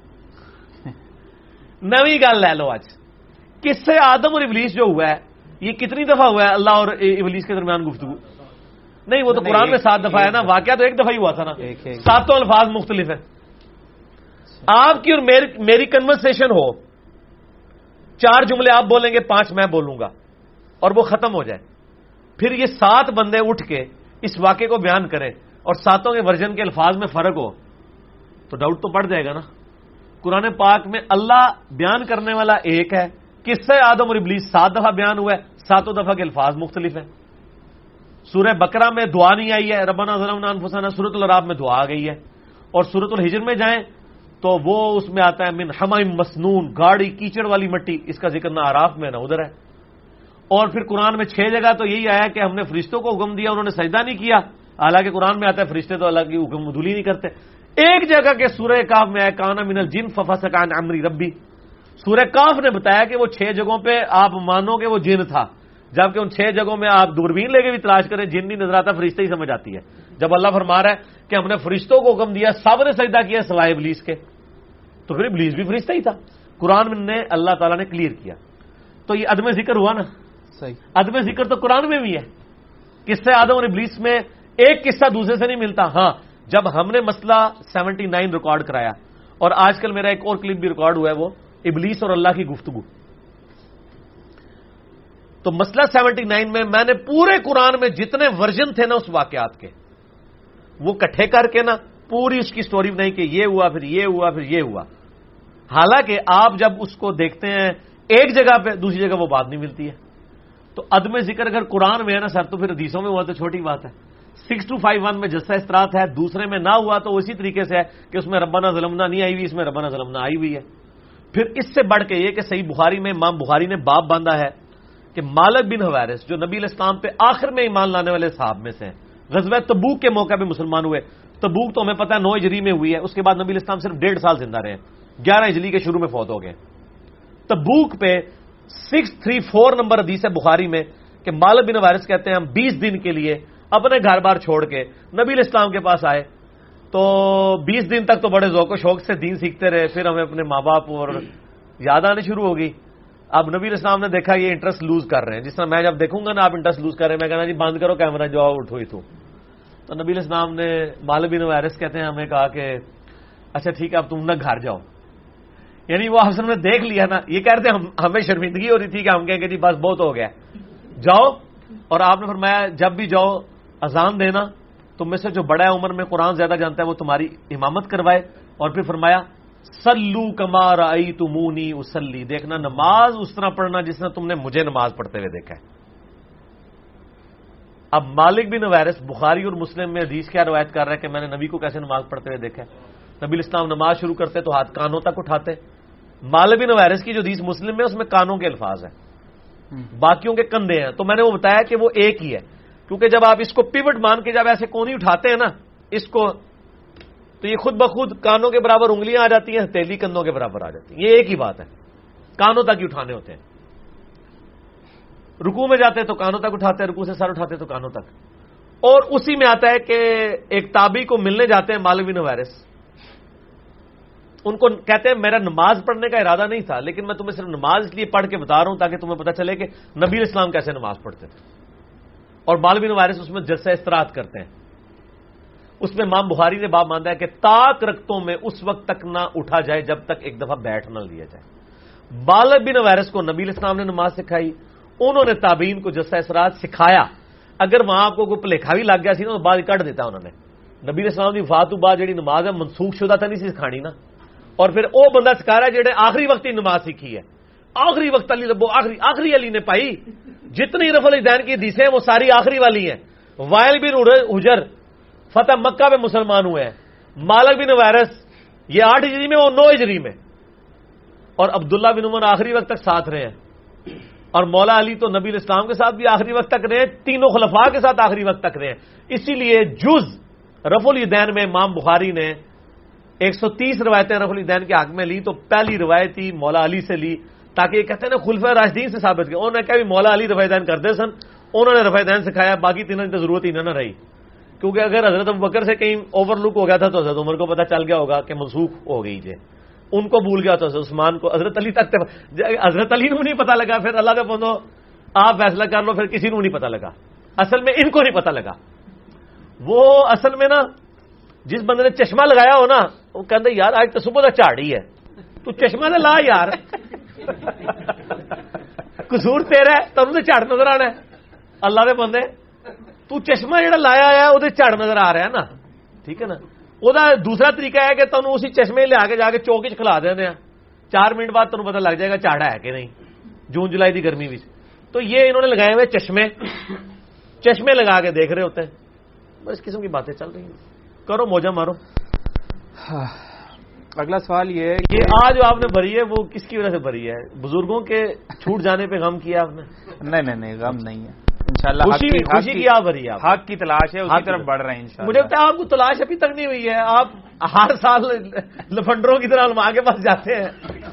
نویں گل لے لو, آج کس سے آدم اور ابلیس جو ہوا ہے یہ کتنی دفعہ ہوا ہے اللہ اور ابلیس کے درمیان گفتگو, نہیں وہ تو قرآن میں 7 دفعہ ہے نا, واقعہ تو ایک دفعہ ہی ہوا تھا نا, 7 الفاظ مختلف ہیں. آپ کی اور میری کنورسیشن ہو, 4 جملے آپ بولیں گے 5 میں بولوں گا اور وہ ختم ہو جائے, پھر یہ 7 بندے اٹھ کے اس واقعے کو بیان کریں اور 7 کے ورژن کے الفاظ میں فرق ہو تو ڈاؤٹ تو پڑ جائے گا نا. قرآن پاک میں اللہ بیان کرنے والا ایک ہے, قصہ آدم اور ابلیس 7 دفعہ بیان ہوا ہے, 7 دفعہ کے الفاظ مختلف ہیں. سورہ بقرہ میں دعا نہیں آئی ہے, ربنا ظلمنا انفسنا, سورۃ الاعراف میں دعا آ گئی ہے, اور سورۃ الحجر میں جائیں تو وہ اس میں آتا ہے من حمیم مسنون, گاڑی کیچڑ والی مٹی, اس کا ذکر نہ اعراف میں نہ ادھر ہے. اور پھر قرآن میں 6 جگہ تو یہی آیا کہ ہم نے فرشتوں کو حکم دیا, انہوں نے سجدہ نہیں کیا, حالانکہ قرآن میں آتا ہے فرشتے تو اللہ کی حکم مدولی نہیں کرتے. ایک جگہ کے سورہ کاف میں آیا کانا من الجن ففسق عن امر ربی, سورہ کاف نے بتایا کہ وہ 6 جگہوں پہ آپ مانو کہ وہ جن تھا, جبکہ ان 6 جگہوں میں آپ دوربین لے کے بھی تلاش کریں جن نہیں نظر آتا, فرشتے ہی سمجھ آتی ہے. جب اللہ فرما رہا ہے کہ ہم نے فرشتوں کو حکم دیا, سب نے سجدہ کیا سوائے ابلیس کے, تو پھر ابلیس بھی فرشتہ ہی تھا. قرآن نے اللہ تعالیٰ نے کلیئر کیا. تو یہ عدم ذکر ہوا نا, صحیح. عدم ذکر تو قرآن میں بھی ہے. قصہ آدم اور ابلیس میں ایک قصہ دوسرے سے نہیں ملتا. ہاں جب ہم نے مسئلہ 79 ریکارڈ کرایا, اور آج کل میرا ایک اور کلپ بھی ریکارڈ ہوا ہے, وہ ابلیس اور اللہ کی گفتگو, تو مسئلہ 79 میں میں نے پورے قرآن میں جتنے ورژن تھے نا اس واقعات کے, وہ کٹھے کر کے نا پوری اس کی سٹوری بنائی کہ یہ ہوا پھر یہ ہوا پھر یہ ہوا. حالانکہ آپ جب اس کو دیکھتے ہیں ایک جگہ پہ, دوسری جگہ وہ بات نہیں ملتی ہے. تو عدم ذکر اگر قرآن میں ہے نا سر, تو پھر حدیثوں میں ہوا تو چھوٹی بات ہے. 6251 میں جسہ استرات ہے, دوسرے میں نہ ہوا تو اسی طریقے سے ہے کہ اس میں ربنا ظلمنا نہیں آئی ہوئی, اس میں ربنا ظلمنا آئی ہوئی ہے. پھر اس سے بڑھ کے یہ کہ صحیح بخاری میں امام بخاری نے باب باندھا ہے کہ مالک بن حویرث جو نبی علیہ السلام پہ آخر میں ایمان لانے والے صحاب میں سے ہیں, غزوہ تبوک کے موقع پہ مسلمان ہوئے. تبوک تو ہمیں پتہ ہے 9 ہجری میں ہوئی ہے, اس کے بعد نبی علیہ السلام صرف 1.5 سال زندہ رہے, 11 ہجری کے شروع میں فوت ہو گئے. تبوک پہ 634 نمبر حدیث ہے بخاری میں کہ مالک بن حویرث کہتے ہیں ہم 20 دن کے لیے اپنے گھر بار چھوڑ کے نبی علیہ السلام کے پاس آئے. تو 20 دن تک تو بڑے ذوق و شوق سے دین سیکھتے رہے, پھر ہمیں اپنے ماں باپ اور یاد آنے شروع ہو گئی. اب نبی علیہ السلام نے دیکھا یہ انٹرسٹ لوز کر رہے ہیں, جس طرح میں جب دیکھوں گا نا آپ انٹرسٹ لوز کر رہے ہیں, میں کہنا جی بند کرو کیمرہ, جو اٹھو ہی تو نبی علیہ السلام نے مالک بن حویرث کہتے ہیں ہمیں کہا کہ اچھا ٹھیک ہے اب تم نہ گھر جاؤ. یعنی وہ افسر نے دیکھ لیا نا, یہ کہتے ہیں ہمیں شرمندگی ہو رہی تھی کہ ہم کہیں کہ جی بس بہت ہو گیا, جاؤ. اور آپ نے فرمایا جب بھی جاؤ اذان دینا, تم میں سے جو بڑا ہے عمر میں قرآن زیادہ جانتا ہے وہ تمہاری امامت کروائے. اور پھر فرمایا سلو کما رأیتمونی اصلی, دیکھنا نماز اس طرح پڑھنا جس طرح تم نے مجھے نماز پڑھتے ہوئے دیکھا ہے. اب مالک بن حویرث بخاری اور مسلم میں حدیث کیا روایت کر رہا ہے کہ میں نے نبی کو کیسے نماز پڑھتے ہوئے دیکھا ہے. نبی اسلام نماز شروع کرتے تو ہاتھ کانوں تک اٹھاتے. مالک بن حویرث کی جو حدیث مسلم میں اس میں کانوں کے الفاظ ہیں, باقیوں کے کندھے ہیں. تو میں نے وہ بتایا کہ وہ ایک ہی ہے, کیونکہ جب آپ اس کو پیوٹ مان کے جب ایسے کونی اٹھاتے ہیں نا اس کو, تو یہ خود بخود کانوں کے برابر انگلیاں آ جاتی ہیں, ہتھیلی کندھوں کے برابر آ جاتی ہیں. یہ ایک ہی بات ہے, کانوں تک ہی اٹھانے ہوتے ہیں. رکوع میں جاتے ہیں تو کانوں تک اٹھاتے ہیں, رکوع سے سر اٹھاتے ہیں تو کانوں تک. اور اسی میں آتا ہے کہ ایک تابعی کو ملنے جاتے ہیں مالک بن حویرث, ان کو کہتے ہیں میرا نماز پڑھنے کا ارادہ نہیں تھا, لیکن میں تمہیں صرف نماز اس لیے پڑھ کے بتا رہا ہوں تاکہ تمہیں پتہ چلے کہ نبی علیہ السلام کیسے نماز پڑھتے تھے. اور مالک بن حویرث اس میں جلسہ استراحت کرتے ہیں. اس میں امام بخاری نے باب باندھا ہے کہ طاق رکھتوں میں اس وقت تک نہ اٹھا جائے جب تک ایک دفعہ بیٹھ نہ لیا جائے. مالک بن حویرث کو نبی علیہ السلام نے نماز سکھائی, انہوں نے تابعین کو جلسہ استراحت سکھایا. اگر وہاں آپ کو کوئی پلیکھا بھی لگ گیا سی نا تو بعد کٹ دیتا انہوں نے. نبی علیہ السلام کی وفات تو بعد جڑی نماز ہے منسوخ شدہ تو نہیں سی سکھانی نا. اور پھر وہ بندہ سکھا رہا ہے جہے آخری وقت ہی نماز سیکھی ہے, آخری وقت علی لبو, آخری علی نے پائی. جتنی رفع الیدین کی حدیثیں وہ ساری آخری والی ہیں. وائل بن حجر فتح مکہ میں مسلمان ہوئے ہیں, مالک بن حویرث یہ 8 ہجری میں, وہ 9 ہجری میں, اور عبداللہ بن عمر آخری وقت تک ساتھ رہے ہیں. اور مولا علی تو نبی الاسلام کے ساتھ بھی آخری وقت تک رہے ہیں, تینوں خلفاء کے ساتھ آخری وقت تک رہے ہیں. اسی لیے جز رفع الیدین میں امام بخاری نے 130 روایتیں رفع الیدین کے حق میں لی, تو پہلی روایت ہی مولا علی سے لی, تاکہ یہ کہتے ہیں نا خلفاء راشدین سے ثابت کیا. انہوں نے کہا بھی مولا علی رفع الیدین کرتے سن, انہوں نے رفع الیدین سکھایا, باقی تینوں کی ضرورت ہی نہ رہی. کیونکہ اگر حضرت ابوبکر سے کہیں اوور لک ہو گیا تھا تو حضرت عمر کو پتہ چل گیا ہوگا کہ منسوخ ہو گئی جے, ان کو بھول گیا تو حضرت عثمان کو, حضرت علی تک, حضرت علی کو نہیں پتہ لگا, پھر اللہ کا بندو آپ فیصلہ کر لو, پھر کسی کو نہیں پتہ لگا. اصل میں ان کو نہیں پتہ لگا, وہ اصل میں نا جس بندے نے چشمہ لگایا ہو نا وہ کہتے یار آج تو صبح کا جھاڑی ہے تو چشمہ تو لا یار قصور تیرا ہے تمہیں تو جھاڑ نظر آنا ہے اللہ دے بندے تو چشمہ جڑا لایا ہے وہ جھاڑ نظر آ رہا ہے نا ٹھیک ہے نا وہ دوسرا طریقہ ہے کہ تمہیں اسی چشمے لے کے جا کے چوک چ کھلا دیں 4 منٹ بعد تمہیں پتہ لگ جائے گا جھاڑا ہے کہ نہیں جون جولائی کی گرمی بھی تو یہ انہوں نے لگائے ہوئے چشمے لگا کے دیکھ رہے ہوتے ہیں بس اس قسم کی باتیں چل رہی ہیں کرو موجہ مارو اگلا سوال یہ ہے کہ آج جو آپ نے بھری ہے وہ کس کی وجہ سے بھری ہے بزرگوں کے چھوٹ جانے پہ غم کیا آپ نے نہیں غم نہیں ہے انشاءاللہ خوشی کی آپ بھری ہے حق کی تلاش ہے اس کی طرف بڑھ رہے ہیں انشاءاللہ مجھے بتا آپ کو تلاش ابھی تک نہیں ہوئی ہے آپ ہر سال لفنڈروں کی طرح علماء کے پاس جاتے ہیں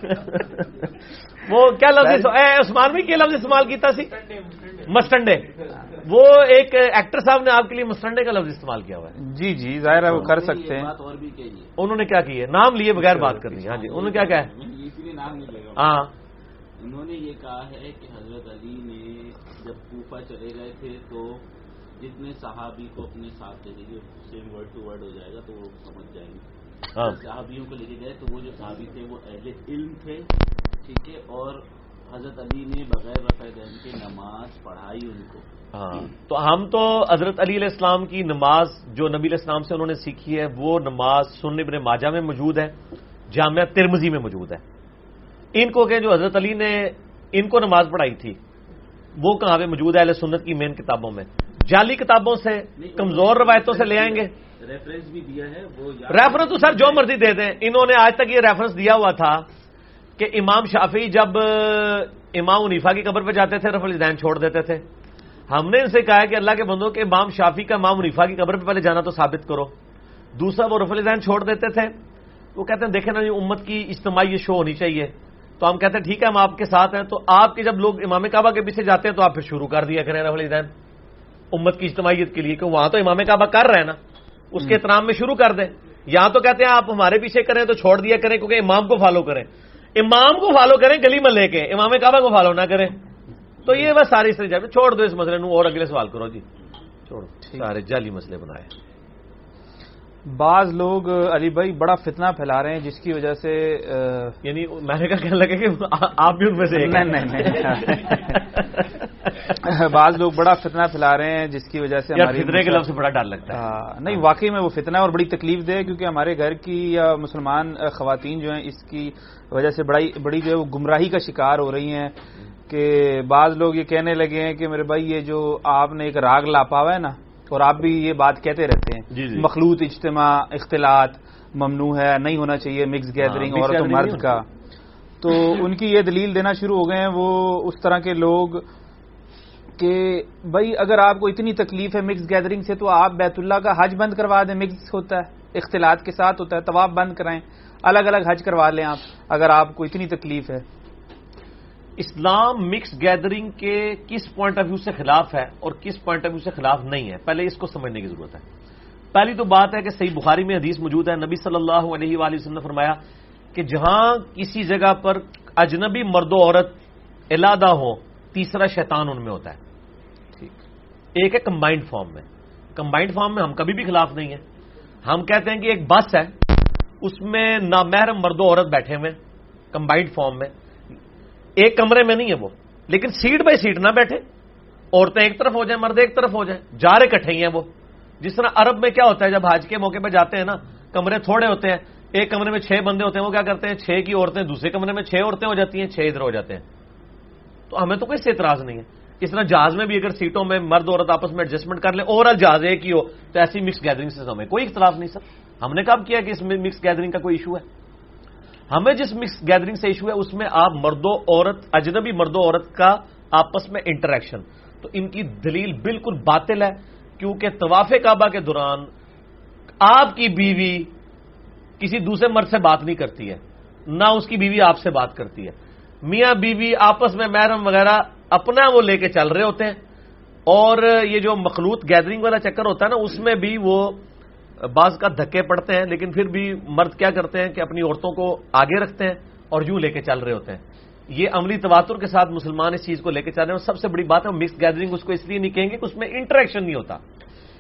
وہ کیا لفظ عثمان میں کیا لفظ استعمال کیتا سی مسٹنڈے وہ ایک ایکٹر صاحب نے آپ کے لیے مسٹنڈے کا لفظ استعمال کیا ہوا ہے جی ظاہر ہے وہ کر سکتے ہیں بات اور بھی کہیے انہوں نے کیا کی ہے نام لیے بغیر بات کرنی ہاں جی انہوں نے کیا کہا ہے اسی لیے نام نہیں لگا ہاں انہوں نے یہ کہا ہے کہ حضرت علی نے جب کوفہ چلے گئے تھے تو جتنے صحابی کو اپنے ساتھ لے گئے سیم ورڈ ٹو ورڈ ہو جائے گا تو وہ سمجھ جائیں گے صحابیوں کو لے کے گئے تو وہ جو صحابی تھے وہ اہل علم تھے ٹھیک ہے اور حضرت علی نے بغیر رفع دین کے نماز پڑھائی ان کو تو ہم تو حضرت علی علیہ السلام کی نماز جو نبی علیہ السلام سے انہوں نے سیکھی ہے وہ نماز سنن ابن ماجہ میں موجود ہے جامعہ ترمذی میں موجود ہے ان کو کہ جو حضرت علی نے ان کو نماز پڑھائی تھی وہ کہاں پہ موجود ہے اہل سنت کی مین کتابوں میں جعلی کتابوں سے کمزور روایتوں سے لے آئیں گے ریفرنس بھی دیا ہے وہ ریفرنس تو سر جو مرضی دے دیں انہوں نے آج تک یہ ریفرنس دیا ہوا تھا کہ امام شافعی جب امام حنیفہ کی قبر پہ جاتے تھے رفع الیدین چھوڑ دیتے تھے ہم نے ان سے کہا ہے کہ اللہ کے بندوں کے امام شافعی کا امام حنیفہ کی قبر پہ پہلے جانا تو ثابت کرو دوسرا وہ رفع الیدین چھوڑ دیتے تھے وہ کہتے ہیں دیکھیں نا یہ امت کی اجتماعی شو ہونی چاہیے تو ہم کہتے ہیں ٹھیک ہے ہم آپ کے ساتھ ہیں تو آپ کے جب لوگ امام کعبہ کے پیچھے جاتے ہیں تو آپ پھر شروع کر دیا کریں رفع الیدین امت کی اجتماعیت کے لیے کہ وہاں تو امام کعبہ کر رہے ہیں نا اس کے احترام میں شروع کر دیں یہاں تو کہتے ہیں آپ ہمارے پیچھے کریں تو چھوڑ دیا کریں کیونکہ امام کو فالو کریں امام کو فالو کریں گلی میں لے کے امام کعبہ کو فالو نہ کریں تو یہ بس ساری سے چھوڑ دو اس مسئلے اور اگلے سوال کرو جی چھوڑو سارے جعلی مسئلے بنائے بعض لوگ علی بھائی بڑا فتنہ پھیلا رہے ہیں جس کی وجہ سے یعنی میں نے کہنے لگا کہ آپ بھی ان میں سے نہیں بعض لوگ بڑا فتنہ پھیلا رہے ہیں جس کی وجہ سے فتنے کے لفظ سے بڑا ڈر لگتا ہے نہیں واقعی میں وہ فتنہ اور بڑی تکلیف دہ کیونکہ ہمارے گھر کی یا مسلمان خواتین جو ہیں اس کی وجہ سے بڑی جو ہے وہ گمراہی کا شکار ہو رہی ہیں کہ بعض لوگ یہ کہنے لگے ہیں کہ میرے بھائی یہ جو آپ نے ایک راگ لاپا ہوا ہے نا اور آپ بھی یہ بات کہتے رہتے ہیں مخلوط اجتماع اختلاط ممنوع ہے نہیں ہونا چاہیے مکس گیدرنگ عورت و مرد کا تو ان کی یہ دلیل دینا شروع ہو گئے ہیں وہ اس طرح کے لوگ کہ بھائی اگر آپ کو اتنی تکلیف ہے مکس گیدرنگ سے تو آپ بیت اللہ کا حج بند کروا دیں مکس ہوتا ہے اختلاط کے ساتھ ہوتا ہے طواف بند کرائیں الگ الگ حج کروا لیں آپ اگر آپ کو اتنی تکلیف ہے اسلام مکس گیدرنگ کے کس پوائنٹ آف ویو سے خلاف ہے اور کس پوائنٹ آف ویو سے خلاف نہیں ہے پہلے اس کو سمجھنے کی ضرورت ہے پہلی تو بات ہے کہ صحیح بخاری میں حدیث موجود ہے نبی صلی اللہ علیہ وآلہ وسلم نے فرمایا کہ جہاں کسی جگہ پر اجنبی مرد و عورت علیحدہ ہو تیسرا شیطان ان میں ہوتا ہے ٹھیک ایک ہے کمبائنڈ فارم میں ہم کبھی بھی خلاف نہیں ہیں ہم کہتے ہیں کہ ایک بس ہے اس میں نامحرم مرد و عورت بیٹھے ہوئے کمبائنڈ فارم میں ایک کمرے میں نہیں ہے وہ لیکن سیٹ بائی سیٹ نہ بیٹھے عورتیں ایک طرف ہو جائیں مرد ایک طرف ہو جائیں جا رہے کٹھے ہی ہیں وہ جس طرح عرب میں کیا ہوتا ہے جب حج کے موقع پہ جاتے ہیں نا کمرے تھوڑے ہوتے ہیں ایک کمرے میں 6 بندے ہوتے ہیں وہ کیا کرتے ہیں 6 کی عورتیں دوسرے کمرے میں 6 عورتیں ہو جاتی ہیں 6 ادھر ہو جاتے ہیں تو ہمیں تو کوئی اعتراض نہیں ہے اس طرح جہاز میں بھی اگر سیٹوں میں مرد عورت آپس میں ایڈجسٹمنٹ کر لیں اوور آل جہاز ایک ہی ہو تو ایسی مکس گیدرنگ سے ہمیں کوئی اختلاف نہیں سر ہم نے کب کیا کہ اس میں مکس گیدرنگ کا کوئی ایشو ہے ہمیں جس مکس گیدرنگ سے ایشو ہے اس میں آپ مرد و عورت اجنبی مرد و عورت کا آپس میں انٹریکشن تو ان کی دلیل بالکل باطل ہے کیونکہ طواف کعبہ کے دوران آپ کی بیوی کسی دوسرے مرد سے بات نہیں کرتی ہے نہ اس کی بیوی آپ سے بات کرتی ہے میاں بیوی آپس میں محرم وغیرہ اپنا وہ لے کے چل رہے ہوتے ہیں اور یہ جو مخلوط گیدرنگ والا چکر ہوتا ہے نا اس میں بھی وہ بعض کا دھکے پڑتے ہیں لیکن پھر بھی مرد کیا کرتے ہیں کہ اپنی عورتوں کو آگے رکھتے ہیں اور یوں لے کے چل رہے ہوتے ہیں یہ عملی تواتر کے ساتھ مسلمان اس چیز کو لے کے چل رہے ہیں اور سب سے بڑی بات ہے مکس گیدرنگ اس کو اس لیے نہیں کہیں گے کہ اس میں انٹریکشن نہیں ہوتا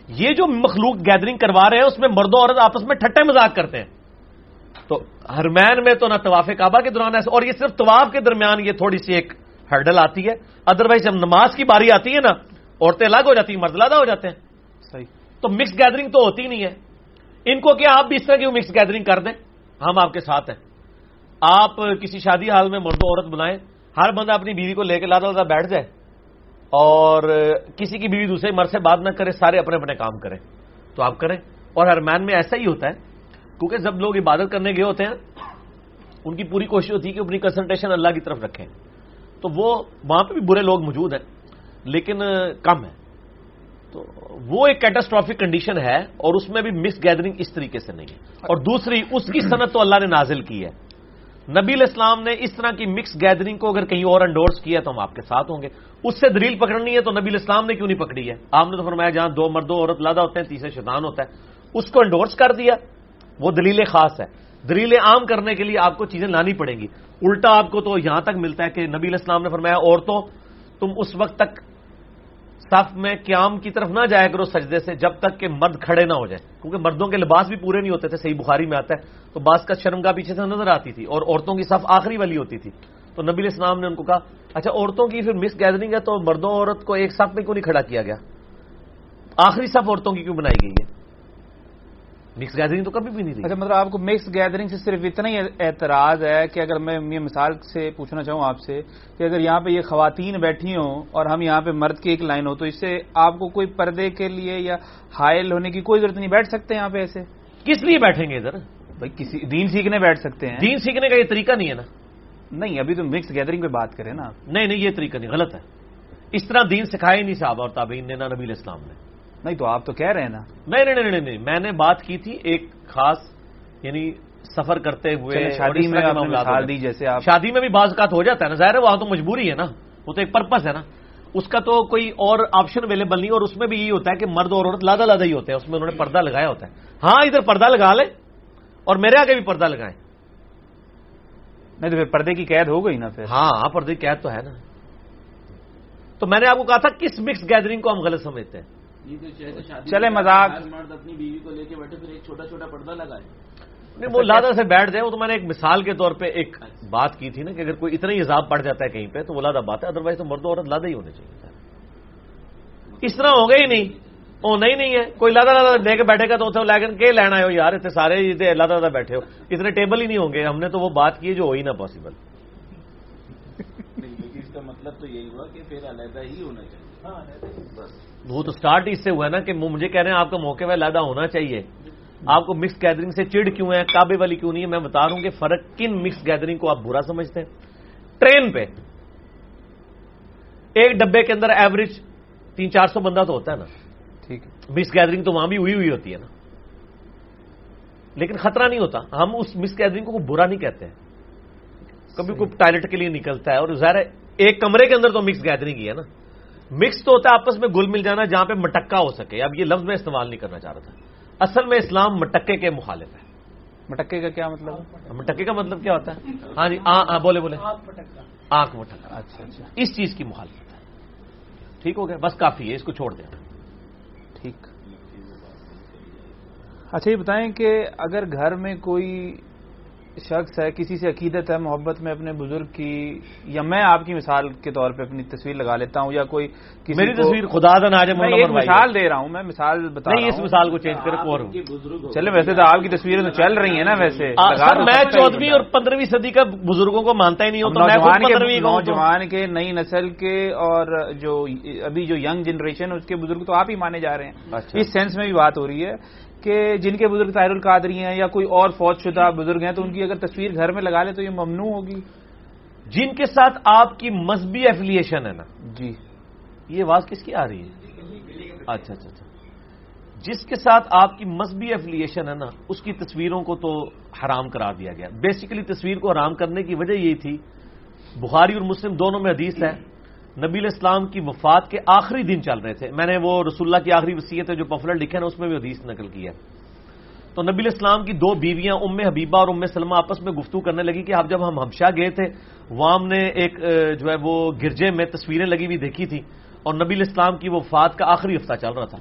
یہ جو مخلوق گیدرنگ کروا رہے ہیں اس میں مرد و عورت آپس میں ٹھٹے مذاق کرتے ہیں. تو حرمین میں تو نہ طواف کعبہ کے دوران ایسے, اور یہ صرف طواف کے درمیان یہ تھوڑی سی ایک ہرڈل آتی ہے, ادروائز جب نماز کی باری آتی ہے نا عورتیں الگ ہو جاتی ہیں, مرد علیحدہ ہو جاتے ہیں. صحیح. تو مکس گیدرنگ تو ہوتی نہیں ہے. ان کو کیا آپ بھی اس طرح کی مکس گیدرنگ کر دیں, ہم آپ کے ساتھ ہیں. آپ کسی شادی حال میں مرد و عورت بلائیں, ہر بندہ اپنی بیوی کو لے کے لادا بیٹھ جائے اور کسی کی بیوی دوسرے مرد سے بات نہ کرے, سارے اپنے اپنے کام کریں, تو آپ کریں. اور حرمین میں ایسا ہی ہوتا ہے, کیونکہ جب لوگ عبادت کرنے گئے ہوتے ہیں ان کی پوری کوشش ہوتی ہے کہ اپنی کنسنٹریشن اللہ کی طرف رکھیں. تو وہ وہاں پہ بھی برے لوگ موجود ہیں لیکن کم ہے. تو وہ ایک کیٹاسٹرافک کنڈیشن ہے, اور اس میں بھی مکس گیدرنگ اس طریقے سے نہیں ہے. اور دوسری, اس کی صنعت تو اللہ نے نازل کی ہے. نبی علیہ السلام نے اس طرح کی مکس گیدرنگ کو اگر کہیں اور انڈورس کیا تو ہم آپ کے ساتھ ہوں گے. اس سے دلیل پکڑنی ہے تو نبی علیہ السلام نے کیوں نہیں پکڑی ہے؟ آپ نے تو فرمایا جہاں دو مرد و عورت علیحدہ ہوتے ہیں تیسرے شیطان ہوتا ہے, اس کو انڈورس کر دیا. وہ دلیل خاص ہے. دلیل عام کرنے کے لیے آپ کو چیزیں لانی پڑیں گی. الٹا آپ کو تو یہاں تک ملتا ہے کہ نبی علیہ السلام نے فرمایا عورتوں تم اس وقت تک صف میں قیام کی طرف نہ جایا کرو سجدے سے جب تک کہ مرد کھڑے نہ ہو جائیں, کیونکہ مردوں کے لباس بھی پورے نہیں ہوتے تھے, صحیح بخاری میں آتا ہے. تو بعض کا شرمگاہ پیچھے سے نظر آتی تھی اور عورتوں کی صف آخری والی ہوتی تھی. تو نبی علیہ السلام نے ان کو کہا اچھا عورتوں کی پھر مکس گیدرنگ ہے تو مردوں عورت کو ایک صف میں کیوں نہیں کھڑا کیا گیا؟ آخری صف عورتوں کی کیوں بنائی گئی ہے؟ مکس گیدرنگ تو کبھی بھی نہیں تھی. اچھا, مطلب آپ کو مکس گیدرنگ سے صرف اتنا ہی اعتراض ہے کہ اگر میں یہ مثال سے پوچھنا چاہوں آپ سے کہ اگر یہاں پہ یہ خواتین بیٹھی ہوں اور ہم یہاں پہ مرد کی ایک لائن ہو, تو اس سے آپ کو کوئی پردے کے لیے یا حائل ہونے کی کوئی ضرورت نہیں, بیٹھ سکتے ہیں یہاں پہ ایسے؟ کس لیے بیٹھیں گے ادھر؟ بھائی کسی دین سیکھنے بیٹھ سکتے ہیں. دین سیکھنے کا یہ طریقہ نہیں ہے نا. نہیں, ابھی تو مکس گیدرنگ پہ بات کریں نا. نہیں یہ طریقہ نہیں, غلط ہے. اس طرح دین سکھایا ہی نہیں صحابہ اور تابعین نے, نہ نبی علیہ السلام نے. نہیں تو آپ تو کہہ رہے ہیں نا. نہیں, میں نے بات کی تھی ایک خاص, یعنی سفر کرتے ہوئے شادی میں مثال دی, جیسے آپ شادی میں بھی بعض اوقات ہو جاتا ہے نا, ظاہر ہے وہاں تو مجبوری ہے نا, وہ تو ایک پرپز ہے نا, اس کا تو کوئی اور آپشن اویلیبل نہیں. اور اس میں بھی یہ ہوتا ہے کہ مرد اور عورت لادا لادا ہی ہوتے ہیں, اس میں انہوں نے پردہ لگایا ہوتا ہے. ہاں ادھر پردہ لگا لیں اور میرے آگے بھی پردہ لگائیں. نہیں تو پھر پردے کی قید ہو گئی نا پھر. ہاں پردے کی قید تو ہے نا. تو میں نے آپ کو کہا تھا کس مکس گیدرنگ کو ہم غلط سمجھتے ہیں. چلے مذاق, مرد اپنی بیوی کو لے کے بیٹھے پھر ایک چھوٹا چھوٹا پردہ لگائے. نہیں وہ لادا سے بیٹھ جائے, وہ تو میں نے ایک مثال کے طور پہ ایک بات کی تھی نا کہ اگر کوئی اتنا ہی عذاب پڑ جاتا ہے کہیں پہ تو وہ لادا بات ہے, ادروائز تو مرد و عورت لادا ہی ہونے چاہیے. اس طرح ہو گئی نہیں, ہونا ہی نہیں ہے. کوئی لادا لے کے بیٹھے گا تو اتنے لیکن کے لینا ہے یار, اتنے سارے لادا لادا بیٹھے ہو, اتنے ٹیبل ہی نہیں ہوں گے. ہم نے تو وہ بات کی جو ہو ہی نہ پاسبل. اس کا مطلب تو یہی ہوا کہ پھر علیحدہ ہی ہونا چاہیے. وہ تو سٹارٹ اس سے ہوا نا کہ مجھے کہہ رہے ہیں آپ کا موقع ہے علیحدہ ہونا چاہیے. آپ کو مکس گیدرنگ سے چڑ کیوں ہے, کعبے والی کیوں نہیں ہے, میں بتا رہا ہوں کہ فرق کن مکس گیدرنگ کو آپ برا سمجھتے ہیں. ٹرین پہ ایک ڈبے کے اندر ایوریج 300-400 بندہ تو ہوتا ہے نا, ٹھیک ہے. مکس گیدرنگ تو وہاں بھی ہوئی ہوتی ہے نا, لیکن خطرہ نہیں ہوتا. ہم اس مکس گیدرنگ کو برا نہیں کہتے ہیں. کبھی کوئی ٹوائلٹ کے لیے نکلتا ہے, اور ظاہر ہے ایک کمرے کے اندر تو مکس گیدرنگ ہی ہے نا. مکس تو ہوتا ہے آپس میں گل مل جانا جہاں پہ مٹکا ہو سکے. اب یہ لفظ میں استعمال نہیں کرنا چاہ رہا تھا. اصل میں اسلام مٹکے کے مخالف ہے. مٹکے کا کیا مطلب ہے؟ مٹکے کا مطلب کیا ہوتا ہے؟ ہاں جی, بولے آنکھ مٹکا. اچھا, اس چیز کی مخالفت ہے. ٹھیک ہو گیا, بس کافی ہے, اس کو چھوڑ دینا. ٹھیک. اچھا یہ بتائیں کہ اگر گھر میں کوئی شخص ہے, کسی سے عقیدت ہے, محبت میں اپنے بزرگ کی, یا میں آپ کی مثال کے طور پہ اپنی تصویر لگا لیتا ہوں, یا کوئی میری تصویر خدا دا ناج میں ایک مثال دے رہا ہوں, میں مثال بتا نہیں, اس مثال کو چینج کرے اور چلے. ویسے تو آپ کی تصویریں تو چل رہی ہیں نا. ویسے میں 14ویں اور 15ویں صدی کا بزرگوں کو مانتا ہی نہیں ہوں. نوجوان کے, نئی نسل کے, اور جو ابھی جو ینگ جنریشن ہے اس کے بزرگ تو آپ ہی مانے جا رہے ہیں. اس سینس میں بھی بات ہو رہی ہے کہ جن کے بزرگ طاہر القادری ہیں یا کوئی اور فوت شدہ بزرگ ہیں تو ان کی اگر تصویر گھر میں لگا لے تو یہ ممنوع ہوگی. جن کے ساتھ آپ کی مذہبی ایفیلیشن ہے نا. جی, یہ آواز کس کی آ رہی ہے؟ اچھا, جس کے ساتھ آپ کی مذہبی ایفیلیشن ہے نا اس کی تصویروں کو تو حرام قرار دیا گیا. بیسیکلی تصویر کو حرام کرنے کی وجہ یہی تھی, بخاری اور مسلم دونوں میں حدیث ہے, نبی علیہ السلام کی وفات کے آخری دن چل رہے تھے. میں نے وہ رسول اللہ کی آخری وصیت ہے جو پمفلٹ لکھا ہے نا اس میں بھی حدیث نقل کی ہے. تو نبی علیہ السلام کی 2 بیویاں ام حبیبہ اور ام سلمہ آپس میں گفتگو کرنے لگی کہ اب جب ہم حبشہ گئے تھے وہاں ہم نے ایک جو ہے وہ گرجے میں تصویریں لگی ہوئی دیکھی تھی, اور نبی علیہ السلام کی وفات کا آخری ہفتہ چل رہا تھا.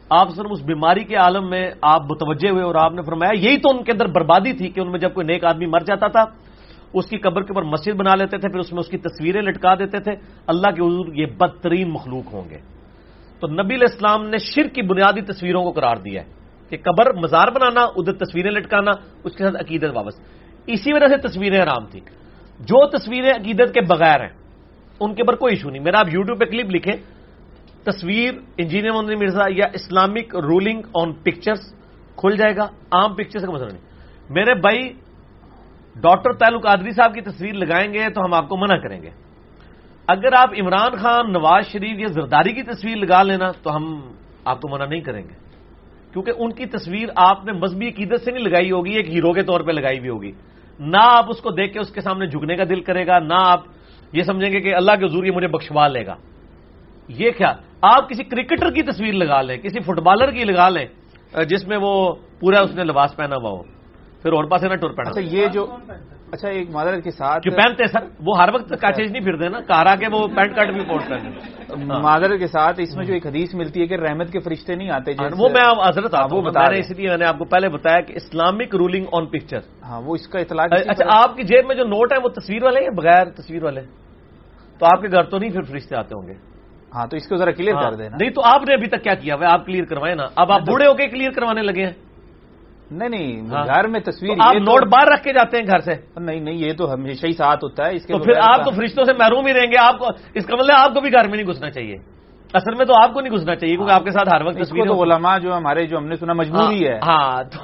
آپ صرف اس بیماری کے عالم میں آپ متوجہ ہوئے اور آپ نے فرمایا یہی تو ان کے اندر بربادی تھی کہ ان میں جب کوئی نیک آدمی مر جاتا تھا اس کی قبر کے اوپر مسجد بنا لیتے تھے، پھر اس میں اس کی تصویریں لٹکا دیتے تھے، اللہ کے حضور یہ بدترین مخلوق ہوں گے۔ تو نبی علیہ السلام نے شرک کی بنیادی تصویروں کو قرار دیا ہے کہ قبر مزار بنانا، ادھر تصویریں لٹکانا، اس کے ساتھ عقیدت وابستہ۔ اسی وجہ سے تصویریں حرام تھی۔ جو تصویریں عقیدت کے بغیر ہیں ان کے اوپر کوئی ایشو نہیں۔ میرا آپ یوٹیوب پہ کلپ لکھیں تصویر انجینئر محمد مرزا یا اسلامک رولنگ آن پکچرز، کھل جائے گا۔ عام پکچرز کا مسئلہ نہیں۔ میرے بھائی ڈاکٹر تعلق قادری صاحب کی تصویر لگائیں گے تو ہم آپ کو منع کریں گے۔ اگر آپ عمران خان، نواز شریف یا زرداری کی تصویر لگا لینا تو ہم آپ کو منع نہیں کریں گے، کیونکہ ان کی تصویر آپ نے مذہبی عقیدت سے نہیں لگائی ہوگی، ایک ہیرو کے طور پہ لگائی ہوئی ہوگی۔ نہ آپ اس کو دیکھ کے اس کے سامنے جھکنے کا دل کرے گا، نہ آپ یہ سمجھیں گے کہ اللہ کے حضور یہ مجھے بخشوا لے گا۔ یہ کیا، آپ کسی کرکٹر کی تصویر لگا لیں، کسی فٹ بالر کی لگا لیں جس میں وہ پورا اس نے لباس پہنا ہوا ہو، پھر اور پاسے نہ ٹور پہنا۔ اچھا یہ جو ایک معذرت کے ساتھ جو پہنتے ہیں سر وہ ہر وقت کاچیز نہیں پھرتے نا، کارا کے وہ پینٹ کٹ بھی کوٹ پہنتے۔ معذرت کے ساتھ اس میں جو ایک حدیث ملتی ہے کہ رحمت کے فرشتے نہیں آتے، وہ میں حضرت وہ بتا رہے، اس لیے میں نے آپ کو پہلے بتایا کہ اسلامک رولنگ آن پکچر۔ ہاں وہ اس کا اطلاق۔ اچھا آپ کی جیب میں جو نوٹ ہے وہ تصویر والے یا بغیر تصویر والے؟ تو آپ کے گھر تو نہیں پھر فرشتے آتے ہوں گے؟ ہاں تو اس کو ذرا کلیئر کر دینا۔ نہیں تو آپ نے ابھی تک کیا کیا آپ کلیئر کروائے نا، اب آپ بوڑھے ہو کے کلیئر کروانے لگے ہیں۔ نہیں گھر میں تصویر آپ نوٹ باہر رکھ کے جاتے ہیں گھر سے؟ نہیں یہ تو ہمیشہ ہی ساتھ ہوتا ہے۔ اس کے تو پھر آپ تو فرشتوں سے محروم ہی رہیں گے۔ آپ کو اس کا مطلب آپ کو بھی گھر میں نہیں گھسنا چاہیے، اصل میں تو آپ کو نہیں گھسنا چاہیے کیونکہ آپ کے ساتھ ہر وقت تصویر۔ تو علماء جو ہمارے جو ہم نے سنا مجبوری ہے، ہاں تو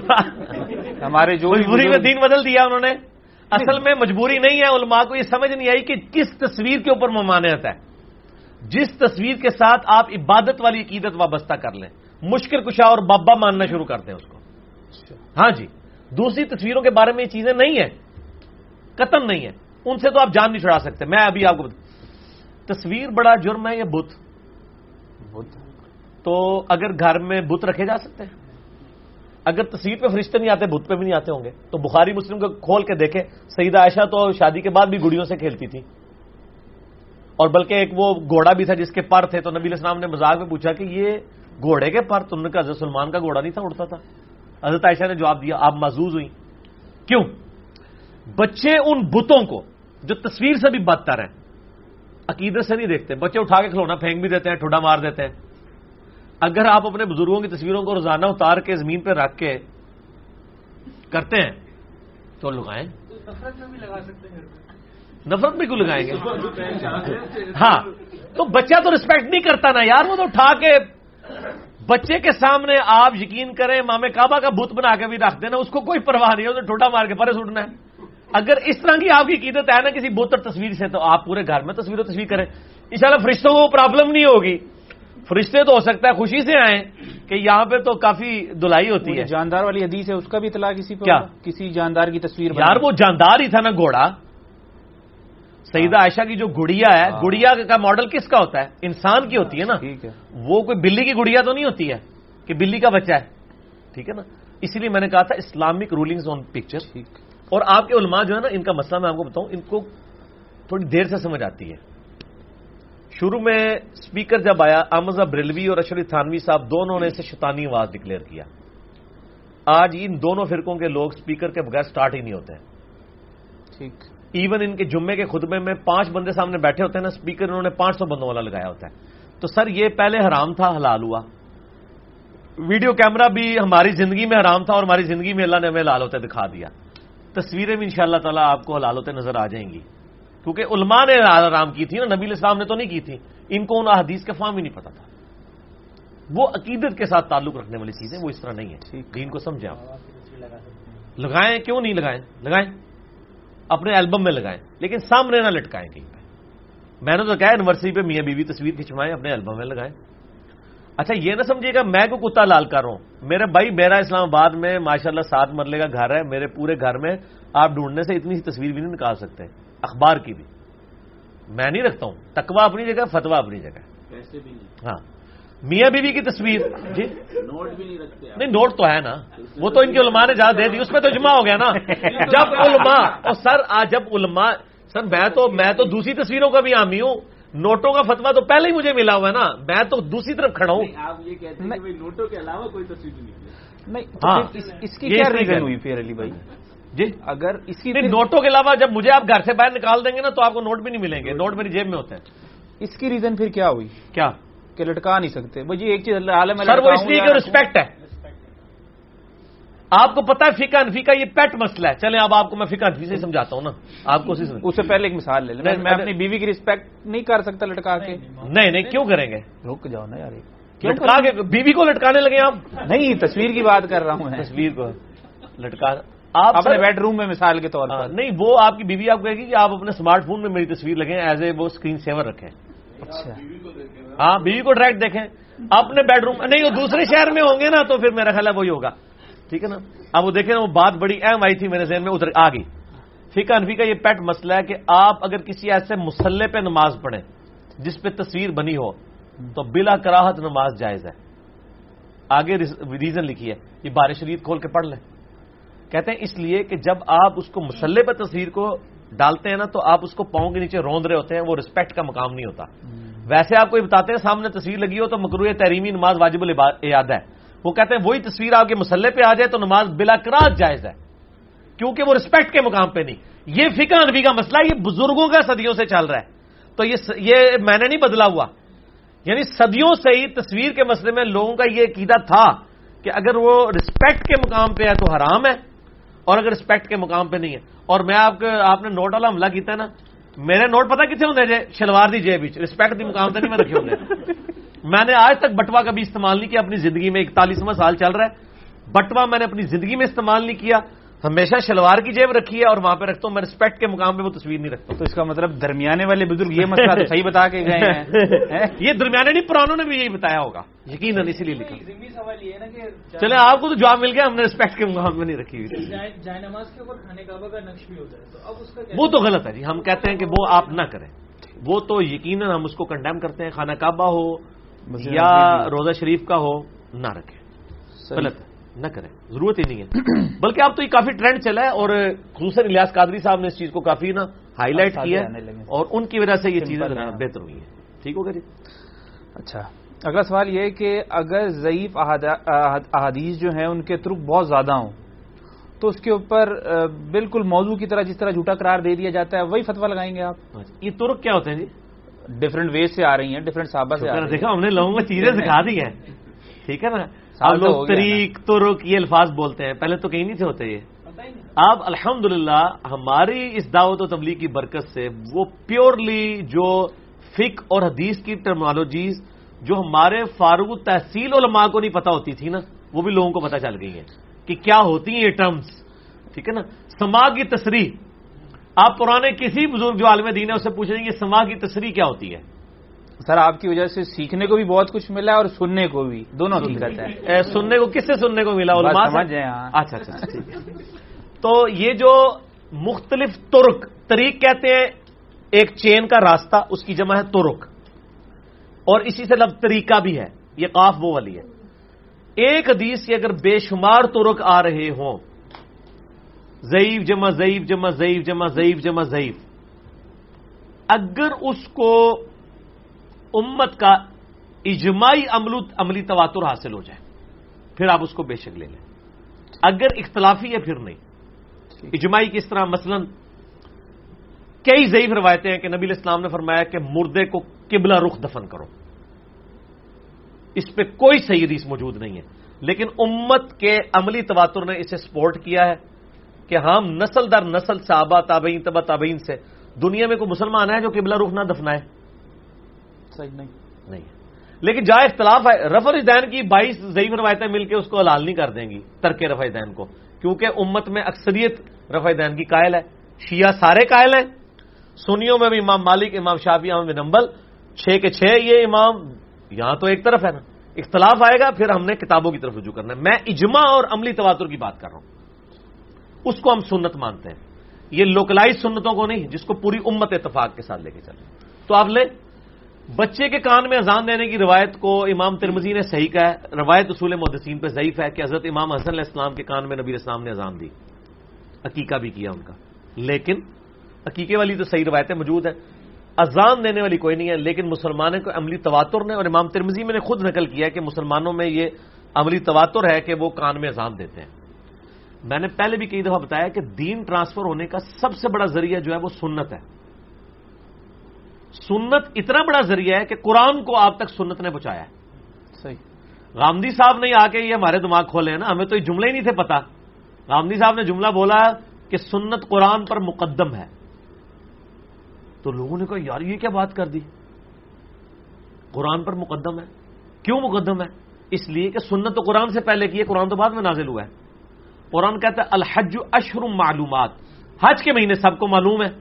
ہمارے جو مجبوری میں دین بدل دیا انہوں نے۔ اصل میں مجبوری نہیں ہے، علماء کو یہ سمجھ نہیں آئی کہ کس تصویر کے اوپر ممانعت ہے۔ جس تصویر کے ساتھ آپ عبادت والی عقیدت وابستہ کر لیں، مشکل کشا اور بابا ماننا شروع کر دیں اس کو۔ ہاں جی، دوسری تصویروں کے بارے میں یہ چیزیں نہیں ہیں، قطعاً نہیں ہے، ان سے تو آپ جان نہیں چھڑا سکتے۔ میں ابھی آپ کو تصویر بڑا جرم ہے یا بت؟ تو اگر گھر میں بت رکھے جا سکتے ہیں؟ اگر تصویر پہ فرشتے نہیں آتے بت پہ بھی نہیں آتے ہوں گے؟ تو بخاری مسلم کو کھول کے دیکھیں، سیدہ عائشہ تو شادی کے بعد بھی گڑیوں سے کھیلتی تھی، اور بلکہ ایک وہ گھوڑا بھی تھا جس کے پر تھے، تو نبی علیہ السلام نے مذاق میں پوچھا کہ یہ گھوڑے کے پر؟ تم نے کہا حضرت سلمان کا گھوڑا نہیں تھا، اڑتا تھا۔ حضرت عائشہ نے جواب دیا آپ محظوظ ہوئی۔ کیوں؟ بچے ان بتوں کو جو تصویر سے بھی بدتر ہیں عقیدت سے نہیں دیکھتے، بچے اٹھا کے کھلونا پھینک بھی دیتے ہیں، ٹھوڈا مار دیتے ہیں۔ اگر آپ اپنے بزرگوں کی تصویروں کو روزانہ اتار کے زمین پہ رکھ کے کرتے ہیں تو لگائیں، نفرت میں بھی لگا سکتے ہیں، نفرت میں کیوں لگائیں گے؟ ہاں تو بچہ تو رسپیکٹ نہیں کرتا نا یار، وہ تو اٹھا کے بچے کے سامنے آپ یقین کریں امام کعبہ کا بت بنا کے بھی رکھ دینا، اس کو کوئی پرواہ نہیں ہے، اسے ٹھوڈا مار کے پرے سٹنا ہے۔ اگر اس طرح کی آپ کی عقیدت ہے نا کسی بت اور تصویر سے، تو آپ پورے گھر میں تصویر کریں، انشاءاللہ فرشتوں کو پرابلم نہیں ہوگی۔ فرشتے تو ہو سکتا ہے خوشی سے آئیں کہ یہاں پہ تو کافی دلائی ہوتی ہے۔ جاندار والی حدیث ہے، اس کا بھی اطلاع کسی پہ؟ کیا کسی جاندار کی تصویر؟ یار وہ جاندار ہی تھا نا گھوڑا۔ سیدہ عائشہ کی جو گڑیا ہے، گڑیا کا ماڈل کس کا ہوتا ہے؟ انسان کی ہوتی ہے نا، وہ کوئی بلی کی گڑیا تو نہیں ہوتی ہے کہ بلی کا بچہ ہے، ٹھیک ہے نا۔ اسی لیے میں نے کہا تھا اسلامک رولنگز آن پکچر۔ اور آپ کے علماء جو ہے نا، ان کا مسئلہ میں آپ کو بتاؤں، ان کو تھوڑی دیر سے سمجھ آتی ہے۔ شروع میں اسپیکر جب آیا، احمد بریلوی اور اشرف تھانوی صاحب دونوں نے اسے شیطانی آواز ڈکلیئر کیا۔ آج ان دونوں فرقوں کے لوگ اسپیکر کے بغیر سٹارٹ ہی نہیں ہوتے ہیں۔ ٹھیک، ایون ان کے جمعے کے خطبے میں 5 بندے سامنے بیٹھے ہوتے ہیں نا، اسپیکر انہوں نے 500 بندوں والا لگایا ہوتا ہے۔ تو سر یہ پہلے حرام تھا، حلال ہوا۔ ویڈیو کیمرہ بھی ہماری زندگی میں حرام تھا اور ہماری زندگی میں اللہ نے ہمیں حلال ہوتے دکھا دیا۔ تصویریں بھی انشاءاللہ تعالیٰ آپ کو حلال ہوتے نظر آ جائیں گی، کیونکہ علماء نے حرام کی تھی نا، نبی علیہ السلام نے تو نہیں کی تھی۔ ان کو ان احادیث کا فہم ہی نہیں پتا تھا۔ وہ عقیدت کے ساتھ تعلق رکھنے والی چیزیں وہ اس طرح نہیں ہے۔ دین کو سمجھیں آپ، لگائیں کیوں نہیں لگائیں، لگائیں اپنے البم میں لگائیں، لیکن سامنے نہ لٹکائیں کہیں پہ۔ میں نے تو کہا اینیورسری پہ میاں بیوی تصویر کھنچوائیں، اپنے البم میں لگائیں۔ اچھا یہ نہ سمجھیے گا میں کو کتا لال کر رہا ہوں، میرے بھائی میرا اسلام آباد میں ماشاءاللہ 7 مرلے کا گھر ہے، میرے پورے گھر میں آپ ڈھونڈنے سے اتنی سی تصویر بھی نہیں نکال سکتے، اخبار کی بھی میں نہیں رکھتا ہوں۔ تقویٰ اپنی جگہ، فتویٰ اپنی جگہ، پیسے بھی نہیں، ہاں میاں بیوی کی تصویر جی نوٹ بھی نہیں رکھتے آپ۔ نہیں، نوٹ تو ہے نا، وہ تو ان کے علماء نے جہاں دے دی، اس میں تو اجماع ہو گیا نا۔ جب علماء اور سر جب علماء، سر میں تو دوسری تصویروں کا بھی حامی ہوں، نوٹوں کا فتوا تو پہلے ہی مجھے ملا ہوا ہے نا، میں تو دوسری طرف کھڑا ہوں. آپ یہ کہتے ہیں کہ نوٹوں کے علاوہ کوئی تصویر نہیں نکلی. نہیں ہاں اس کی کیا ریزن ہوئی پھر علی بھائی؟ جی اگر اس کی نوٹوں کے علاوہ جب مجھے آپ گھر سے باہر نکال دیں گے نا تو آپ کو نوٹ بھی نہیں ملیں گے، نوٹ میری جیب میں ہوتے ہیں. اس کی ریزن پھر کیا ہوئی کیا کہ لٹکا نہیں سکتے؟ وہ جی ایک چیز عالم سر وہ اس لیے کہ رسپیکٹ ہے. آپ کو پتا ہے فقہ حنفی کا یہ پیٹ مسئلہ ہے. چلیں اب آپ کو میں فقہ حنفی سے سمجھاتا ہوں نا، آپ کو اس سے پہلے ایک مثال لے لیں. میں اپنی بیوی کی رسپیکٹ نہیں کر سکتا لٹکا کے؟ نہیں کیوں کریں گے؟ رک جاؤ نا یار، لٹکا کے بیوی کو لٹکانے لگے آپ؟ نہیں تصویر کی بات کر رہا ہوں. تصویر کو لٹکا آپ اپنے بیڈ روم میں مثال کے طور پر؟ نہیں، وہ آپ کی بیوی آپ کہے گی کہ آپ اپنے اسمارٹ فون میں میری تصویر لگیں ایز اے وہ اسکرین سیور رکھیں. اچھا ہاں بیوی کو ڈائریکٹ دیکھیں اپنے بیڈ روم. نہیں وہ دوسرے شہر میں ہوں گے نا تو پھر میرا خیال ہے وہی ہوگا. ٹھیک ہے نا. اب وہ دیکھیں نا، وہ بات بڑی اہم آئی تھی میرے ذہن میں، ادھر آ گئی. فقہ حنفی کا یہ پیٹ مسئلہ ہے کہ آپ اگر کسی ایسے مصلی پہ نماز پڑھیں جس پہ تصویر بنی ہو تو بلا کراہت نماز جائز ہے. آگے ریزن لکھی ہے، یہ بارش شریف کھول کے پڑھ لیں. کہتے ہیں اس لیے کہ جب آپ اس کو مصلی پہ تصویر کو ڈالتے ہیں نا تو آپ اس کو پاؤں کے نیچے روند رہے ہوتے ہیں، وہ رسپیکٹ کا مقام نہیں ہوتا. ویسے آپ کو یہ بتاتے ہیں سامنے تصویر لگی ہو تو مکروہ تحریمی نماز واجب الاعادہ ہے. وہ کہتے ہیں وہی تصویر آپ کے مصلی پہ آ جائے تو نماز بلا کراہت جائز ہے، کیونکہ وہ رسپیکٹ کے مقام پہ نہیں. یہ فقہ حنفی کا مسئلہ، یہ بزرگوں کا صدیوں سے چل رہا ہے. تو یہ میں نے نہیں بدلا ہوا، یعنی صدیوں سے ہی تصویر کے مسئلے میں لوگوں کا یہ عقیدہ تھا کہ اگر وہ رسپیکٹ کے مقام پہ ہے تو حرام ہے، اور اگر رسپیکٹ کے مقام پہ نہیں ہے. اور میں آپ نے نوٹ والا حملہ کیتا ہے نا، میرے نوٹ پتا کتنے ہوندے جے؟ شلوار دی جیب وچ. رسپیکٹ دی مقام تے نہیں میں رکھے ہوندے. میں نے آج تک بٹوا کبھی استعمال نہیں کیا اپنی زندگی میں. 41واں سال چل رہا ہے، بٹوا میں نے اپنی زندگی میں استعمال نہیں کیا. ہمیشہ شلوار کی جیب رکھی ہے اور وہاں پہ رکھتا ہوں. میں رسپیکٹ کے مقام پہ وہ تصویر نہیں رکھتا. تو اس کا مطلب درمیانے والے بزرگ یہ مسئلہ تو صحیح بتا کے گئے ہیں. یہ درمیانے نہیں، پرانوں نے بھی یہی بتایا ہوگا یقیناً، اسی لیے لکھا. سوال یہ ہے نا کہ چلے آپ کو تو جواب مل گیا، ہم نے رسپیکٹ کے مقام پہ نہیں رکھی ہوئی. جائے نماز کے اوپر خانہ کعبہ کا نقش بھی ہوتا ہے، تو اب اس کا وہ تو غلط ہے جی. ہم کہتے ہیں کہ وہ آپ نہ کریں. وہ تو یقیناً ہم اس کو کنڈیم کرتے ہیں. خانہ کعبہ ہو یا روزہ شریف کا ہو نہ رکھیں، غلط ہے، نہ کریں، ضرورت ہی نہیں ہے. بلکہ اب تو یہ کافی ٹرینڈ چلا ہے اور خصوصاً الیاس قادری صاحب نے اس چیز کو کافی نا ہائی لائٹ کیا ہے اور ان کی وجہ سے یہ چیزیں بہتر ہوئی ہیں. ٹھیک ہوگا جی. اچھا اگلا سوال یہ ہے کہ اگر ضعیف احادیث جو ہیں ان کے ترک بہت زیادہ ہوں تو اس کے اوپر بالکل موضوع کی طرح جس طرح جھوٹا قرار دے دیا جاتا ہے وہی فتویٰ لگائیں گے آپ؟ یہ ترک کیا ہوتے ہیں جی؟ ڈفرنٹ ویز سے آ رہی ہیں، ڈفرنٹ صحابہ سے. دیکھا ہم نے لوگوں کو چیزیں سکھا دی ہیں. ٹھیک ہے نا. آپ لوگ طریق ترک یہ الفاظ بولتے ہیں، پہلے تو کہیں نہیں تھے ہوتے یہ. آپ الحمدللہ ہماری اس دعوت و تبلیغ کی برکت سے وہ پیورلی جو فقہ اور حدیث کی ٹرمنالوجیز جو ہمارے فارغ التحصیل علماء کو نہیں پتا ہوتی تھی نا، وہ بھی لوگوں کو پتا چل گئی ہیں کہ کیا ہوتی ہیں یہ ٹرمز. ٹھیک ہے نا. سما کی تصریح، آپ پرانے کسی بزرگ جو عالم دین ہے اس سے پوچھیں گے یہ سما کی تصریح کیا ہوتی ہے. سر آپ کی وجہ سے سیکھنے کو بھی بہت کچھ ملا ہے اور سننے کو بھی، دونوں حقیقت ہے. سننے کو کس سے سننے کو ملا؟ علماء سے. اچھا ٹھیک ہے. تو یہ جو مختلف طریق کہتے ہیں، ایک چین کا راستہ، اس کی جمع ہے طرق، اور اسی سے لفظ طریقہ بھی ہے، یہ قاف وہ والی ہے. ایک حدیث سے اگر بے شمار طرق آ رہے ہوں، ضعیف جمع ضعیف جمع ضعیف جمع ضعیف جمع ضعیف، اگر اس کو امت کا اجماعی عملی تواتر حاصل ہو جائے پھر آپ اس کو بے شک لے لیں. اگر اختلافی ہے پھر نہیں. اجماعی کس طرح؟ مثلا کئی ضعیف روایتیں ہیں کہ نبی علیہ السلام نے فرمایا کہ مردے کو قبلہ رخ دفن کرو. اس پہ کوئی صحیح حدیث موجود نہیں ہے، لیکن امت کے عملی تواتر نے اسے سپورٹ کیا ہے کہ ہم نسل در نسل صحابہ تابعین تبع تابعین سے دنیا میں کوئی مسلمان ہے جو قبلہ رخ نہ دفنائے؟ صحیح نہیں. لیکن جہاں اختلاف ہے، رفع دین کی 22 ضعیف روایتیں مل کے اس کو حلال نہیں کر دیں گی ترک رفع دین کو، کیونکہ امت میں اکثریت رفع دین کی قائل ہے. شیعہ سارے قائل ہیں، سنیوں میں بھی امام مالک، امام شافعی، امام بن حنبل 6 کے 6 یہ امام. یہاں تو ایک طرف ہے نا، اختلاف آئے گا پھر ہم نے کتابوں کی طرف رجوع کرنا ہے. میں اجماع اور عملی تواتر کی بات کر رہا ہوں، اس کو ہم سنت مانتے ہیں. یہ لوکلائز سنتوں کو نہیں جس کو پوری امت اتفاق کے ساتھ لے کے چل رہے. تو آپ لیں بچے کے کان میں اذان دینے کی روایت کو امام ترمذی نے صحیح کہا ہے، روایت اصول محدثین پہ ضعیف ہے کہ حضرت امام حسن علیہ السلام کے کان میں نبی علیہ السلام نے اذان دی، عقیقہ بھی کیا ان کا. لیکن عقیقے والی تو صحیح روایتیں موجود ہیں. اذان دینے والی کوئی نہیں ہے، لیکن مسلمانوں کو عملی تواتر نے، اور امام ترمذی میں نے خود نقل کیا ہے کہ مسلمانوں میں یہ عملی تواتر ہے کہ وہ کان میں اذان دیتے ہیں۔ میں نے پہلے بھی کئی دفعہ بتایا کہ دین ٹرانسفر ہونے کا سب سے بڑا ذریعہ جو ہے وہ سنت ہے۔ سنت اتنا بڑا ذریعہ ہے کہ قرآن کو آپ تک سنت نے پہنچایا ہے۔ صحیح۔ غامدی صاحب نے آ کے یہ ہمارے دماغ کھولے ہیں نا، ہمیں تو یہ جملے ہی نہیں تھے پتا۔ غامدی صاحب نے جملہ بولا کہ سنت قرآن پر مقدم ہے، تو لوگوں نے کہا یار یہ کیا بات کر دی، قرآن پر مقدم ہے؟ کیوں مقدم ہے؟ اس لیے کہ سنت تو قرآن سے پہلے کی ہے، قرآن تو بعد میں نازل ہوا ہے۔ قرآن کہتا ہے الحج اشہر معلومات، حج کے مہینے سب کو معلوم ہے،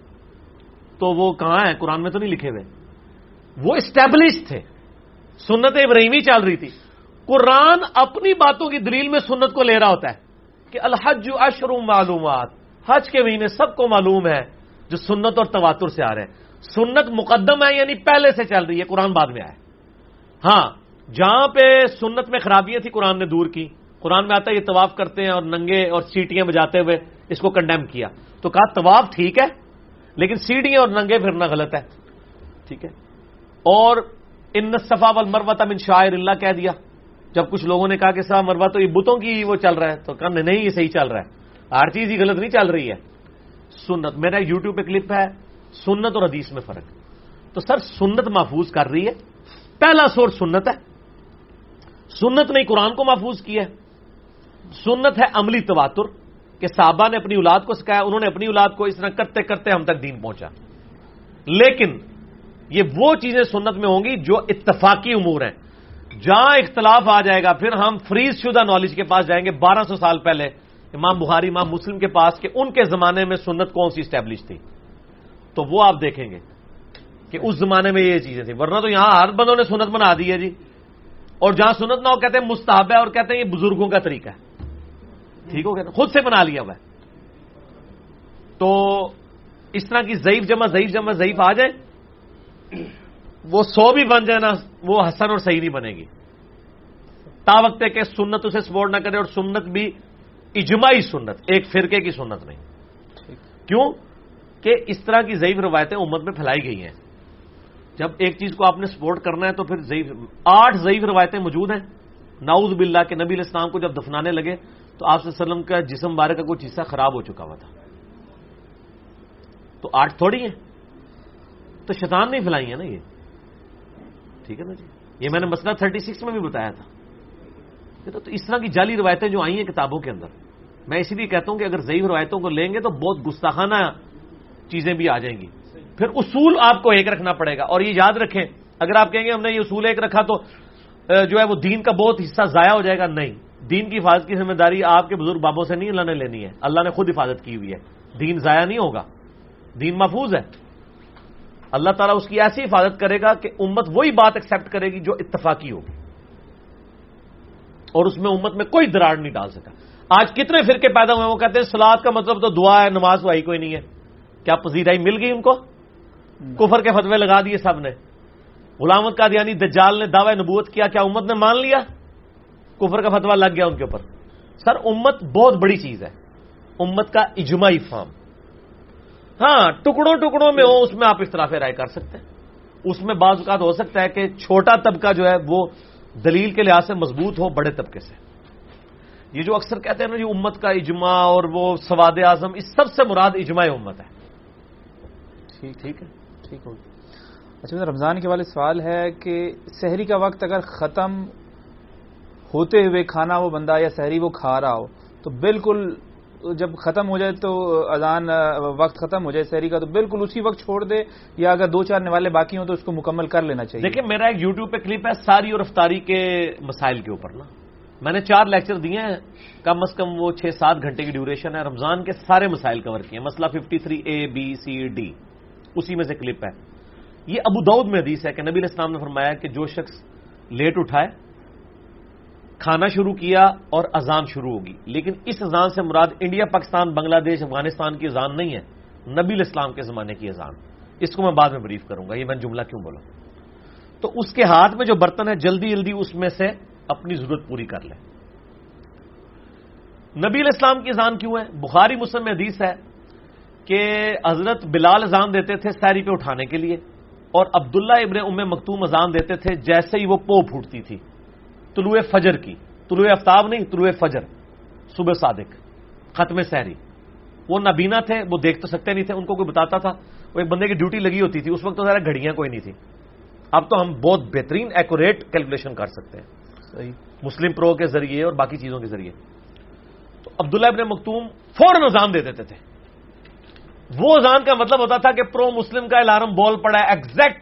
تو وہ کہاں ہے؟ قرآن میں تو نہیں لکھے ہوئے، وہ اسٹیبلش تھے، سنت ابراہیمی چل رہی تھی۔ قرآن اپنی باتوں کی دلیل میں سنت کو لے رہا ہوتا ہے کہ الحج اشہر معلومات، حج کے مہینے سب کو معلوم ہے، جو سنت اور تواتر سے آ رہے ہیں۔ سنت مقدم ہے یعنی پہلے سے چل رہی ہے، قرآن بعد میں آیا۔ ہاں، جہاں پہ سنت میں خرابیاں تھی قرآن نے دور کی۔ قرآن میں آتا ہے یہ طواف کرتے ہیں اور ننگے اور سیٹیاں بجاتے ہوئے، اس کو کنڈیم کیا، تو کہا طواف ٹھیک ہے لیکن سیڑھیاں اور ننگے پھرنا غلط ہے، ٹھیک ہے۔ اور ان الصفا والمروہ من شعائر اللہ کہہ دیا۔ جب کچھ لوگوں نے کہا کہ صفا مروہ تو یہ بتوں کی وہ چل رہا ہے، تو کہا نہیں یہ صحیح چل رہا ہے، ہر چیز ہی غلط نہیں چل رہی ہے۔ سنت، میرا یوٹیوب پہ کلپ ہے سنت اور حدیث میں فرق، تو سر سنت محفوظ کر رہی ہے، پہلا سورس سنت ہے، سنت نے قرآن کو محفوظ کیا ہے۔ سنت ہے عملی تواتر کہ صحابہ نے اپنی اولاد کو سکھایا، انہوں نے اپنی اولاد کو، اس طرح کرتے کرتے ہم تک دین پہنچا۔ لیکن یہ وہ چیزیں سنت میں ہوں گی جو اتفاقی امور ہیں، جہاں اختلاف آ جائے گا پھر ہم فریز شدہ نالج کے پاس جائیں گے 1200 سال پہلے امام بخاری امام مسلم کے پاس کہ ان کے زمانے میں سنت کون سی اسٹیبلش تھی، تو وہ آپ دیکھیں گے کہ اس زمانے میں یہ چیزیں تھیں، ورنہ تو یہاں ہر بندوں نے سنت بنا دی ہے جی، اور جہاں سنت نہ ہو کہتے ہیں مستحب ہے اور کہتے ہیں یہ بزرگوں کا طریقہ ہے، ٹھیک ہو گیا، خود سے بنا لیا ہوا ہے۔ تو اس طرح کی ضعیف جمع ضعیف آ جائے، وہ 100 بھی بن جائے نا، وہ حسن اور صحیح نہیں بنے گی، تا وقت ہے کہ سنت اسے سپورٹ نہ کرے، اور سنت بھی اجماعی سنت، ایک فرقے کی سنت نہیں۔ کیوں کہ اس طرح کی ضعیف روایتیں امت میں پھیلائی گئی ہیں۔ جب ایک چیز کو آپ نے سپورٹ کرنا ہے تو پھر 8 ضعیف روایتیں موجود ہیں نعوذ باللہ کہ نبی علیہ السلام کو جب دفنانے لگے تو آپ صلی اللہ علیہ وسلم کا جسم مبارک کا کچھ حصہ خراب ہو چکا ہوا تھا، تو 8 تھوڑی ہیں، تو شیطان نے پھیلائی ہیں نا یہ، ٹھیک ہے نا جی۔ یہ میں نے مسئلہ 36 میں بھی بتایا تھا۔ تو اس طرح کی جعلی روایتیں جو آئی ہیں کتابوں کے اندر، میں اسی لیے کہتا ہوں کہ اگر ضعیف روایتوں کو لیں گے تو بہت گستاخانہ چیزیں بھی آ جائیں گی۔ پھر اصول آپ کو ایک رکھنا پڑے گا، اور یہ یاد رکھیں اگر آپ کہیں گے ہم نے یہ اصول ایک رکھا تو جو ہے وہ دین کا بہت حصہ ضائع ہو جائے گا، نہیں، دین کی حفاظت کی ذمہ داری آپ کے بزرگ بابوں سے نہیں اللہ نے لینی ہے، اللہ نے خود حفاظت کی ہوئی ہے، دین ضائع نہیں ہوگا، دین محفوظ ہے، اللہ تعالیٰ اس کی ایسی حفاظت کرے گا کہ امت وہی بات ایکسیپٹ کرے گی جو اتفاقی ہوگی، اور اس میں امت میں کوئی دراڑ نہیں ڈال سکا۔ آج کتنے فرقے پیدا ہوئے، وہ کہتے ہیں سلاد کا مطلب تو دعا ہے، نماز وائی کوئی نہیں ہے، کیا پذیرائی مل گئی ان کو؟ کفر کے فتوے لگا دیے سب نے۔ غلام احمد قادیانی دجال نے دعوی نبوت کیا، کیا امت نے مان لیا؟ کفر کا فتویٰ لگ گیا ان کے اوپر۔ سر امت بہت بڑی چیز ہے، امت کا اجماعی فہم، ہاں ٹکڑوں ٹکڑوں میں ہو، اس میں آپ اختلاف رائے کر سکتے ہیں، اس میں بعض اوقات ہو سکتا ہے کہ چھوٹا طبقہ جو ہے وہ دلیل کے لحاظ سے مضبوط ہو بڑے طبقے سے۔ یہ جو اکثر کہتے ہیں نا جی امت کا اجماع اور وہ سواد اعظم، اس سب سے مراد اجماع امت ہے۔ ٹھیک ہے، ٹھیک ہوگی۔ اچھا، رمضان کے والے سوال ہے کہ سحری کا وقت اگر ختم ہوتے ہوئے کھانا وہ بندہ یا سحری وہ کھا رہا ہو تو بالکل جب ختم ہو جائے تو اذان وقت ختم ہو جائے سحری کا تو بالکل اسی وقت چھوڑ دے، یا اگر 2-4 نوالے باقی ہوں تو اس کو مکمل کر لینا چاہیے؟ دیکھیں میرا ایک یوٹیوب پہ کلپ ہے ساری اور افطاری کے مسائل کے اوپر نا، میں نے 4 لیکچر دیے ہیں، کم از کم وہ 6-7 گھنٹے کی ڈیوریشن ہے، رمضان کے سارے مسائل کور کیے ہیں، مسئلہ 53A B C D اسی میں سے کلپ ہے۔ یہ ابو داؤد میں حدیث ہے کہ نبی علیہ السلام نے فرمایا کہ جو شخص لیٹ اٹھائے، کھانا شروع کیا اور اذان شروع ہوگی، لیکن اس اذان سے مراد انڈیا پاکستان بنگلہ دیش افغانستان کی اذان نہیں ہے، نبی علیہ السلام کے زمانے کی اذان، اس کو میں بعد میں بریف کروں گا، یہ میں جملہ کیوں بولا۔ تو اس کے ہاتھ میں جو برتن ہے جلدی جلدی اس میں سے اپنی ضرورت پوری کر لے۔ نبی علیہ السلام کی اذان کیوں ہے؟ بخاری مسلم میں حدیث ہے کہ حضرت بلال اذان دیتے تھے سحری پہ اٹھانے کے لیے، اور عبداللہ ابن ام مکتوم اذان دیتے تھے جیسے ہی وہ پو پھوٹتی تھی طلوع فجر کی، طلوع آفتاب نہیں، طلوع فجر، صبح صادق، ختم سحری۔ وہ نابینا تھے، وہ دیکھ تو سکتے نہیں تھے، ان کو کوئی بتاتا تھا، وہ ایک بندے کی ڈیوٹی لگی ہوتی تھی، اس وقت تو ذرا گھڑیاں کوئی نہیں تھی، اب تو ہم بہت بہترین ایکوریٹ کیلکولیشن کر سکتے ہیں صحیح، مسلم پرو کے ذریعے اور باقی چیزوں کے ذریعے۔ تو عبداللہ ابن مکتوم فوراً اذان دے دیتے تھے۔ وہ اذان کا مطلب ہوتا تھا کہ پرو مسلم کا الارم بول پڑا ہے، ایگزیکٹ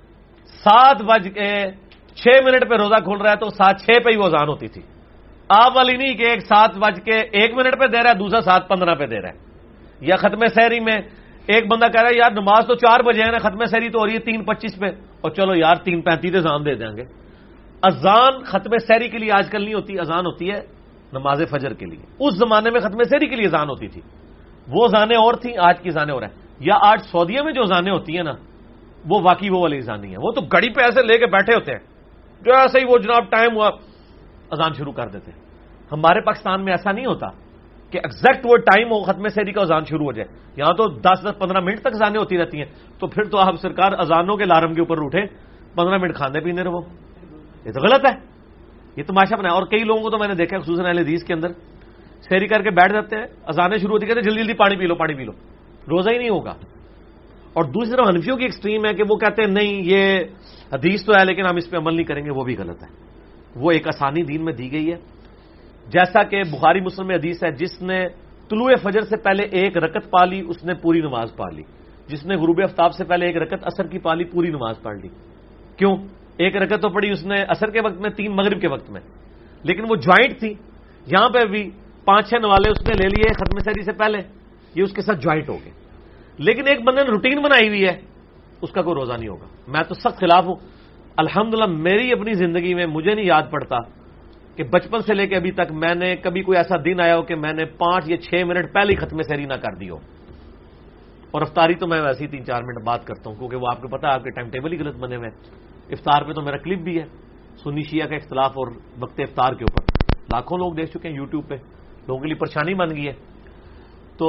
7:06 پہ روزہ کھول رہا ہے تو 7:06 پہ ہی وہ اذان ہوتی تھی، آپ والی نہیں کہ ایک 7:01 پہ دے رہا ہے، دوسرا 7:15 پہ دے رہا ہے۔ یا ختم سحری میں ایک بندہ کہہ رہا ہے یار نماز تو 4 بجے ہے نا، ختم سحری تو ہو رہی ہے 3:25 پہ، اور چلو یار 3:35 اذان دے دیں گے۔ اذان ختم سحری کے لیے آج کل نہیں ہوتی، اذان ہوتی ہے نماز فجر کے لیے۔ اس زمانے میں ختم سحری کے لیے اذان ہوتی تھی، وہ اذانیں اور تھیں، آج کی اذانیں اور ہیں۔ یا آج سعودیہ میں جو اذانیں ہوتی ہیں نا، وہ واقعی وہ والی اذان نہیں ہے، وہ تو گھڑی پہ ایسے لے کے بیٹھے ہوتے ہیں، جو ایسے ہی وہ جناب ٹائم ہوا اذان شروع کر دیتے ہیں۔ ہمارے پاکستان میں ایسا نہیں ہوتا کہ ایگزیکٹ وہ ٹائم ہو ختم سحری کا اذان شروع ہو جائے، یہاں تو 10-15 منٹ تک اذانیں ہوتی رہتی ہیں، تو پھر تو آپ سرکار اذانوں کے الارم کے اوپر اٹھے 15 منٹ کھانے پینے رہو، یہ تو غلط ہے، یہ تماشا بنایا۔ اور کئی لوگوں کو تو میں نے دیکھا خصوصاً اہل حدیث کے اندر سحری کر کے بیٹھ جاتے ہیں، اذانیں شروع ہوتی کہتے ہیں جلدی جلدی پانی پی لو، پانی پی لو، روزہ ہی نہیں ہوگا۔ اور دوسری طرف حنفیوں کی ایکسٹریم ہے کہ وہ کہتے ہیں نہیں یہ حدیث تو ہے لیکن ہم اس پہ عمل نہیں کریں گے، وہ بھی غلط ہے۔ وہ ایک آسانی دین میں دی گئی ہے، جیسا کہ بخاری مسلم میں حدیث ہے، جس نے طلوع فجر سے پہلے ایک رکعت پا لی اس نے پوری نماز پڑھ لی، جس نے غروب آفتاب سے پہلے ایک رکعت عصر کی پا لی پوری نماز پڑھ لی۔ کیوں؟ ایک رکعت تو پڑھی اس نے عصر کے وقت میں، 3 مغرب کے وقت میں، لیکن وہ جوائنٹ تھی، یہاں پہ بھی 5-6 نوالے اس نے لے لیے ختم سحری سے پہلے، یہ اس کے ساتھ جوائنٹ ہو گئے۔ لیکن ایک بندے نے روٹین بنائی ہوئی ہے، اس کا کوئی روزہ نہیں ہوگا۔ میں تو سخت خلاف ہوں، الحمدللہ میری اپنی زندگی میں مجھے نہیں یاد پڑتا کہ بچپن سے لے کے ابھی تک میں نے کبھی کوئی ایسا دن آیا ہو کہ میں نے 5 یا 6 منٹ پہلے ہی ختم سحری نہ کر دی ہو۔ اور افطاری تو میں ویسے ہی 3-4 منٹ بات کرتا ہوں، کیونکہ وہ آپ کو پتا ہے آپ کے ٹائم ٹیبل ہی غلط بنے ہوئے ہیں۔ افطار پہ تو میرا کلپ بھی ہے، سنی شیعہ کا اختلاف اور وقت افطار کے اوپر، لاکھوں لوگ دیکھ چکے ہیں یوٹیوب پہ، لوگوں کے لیے پریشانی بن گئی ہے۔ تو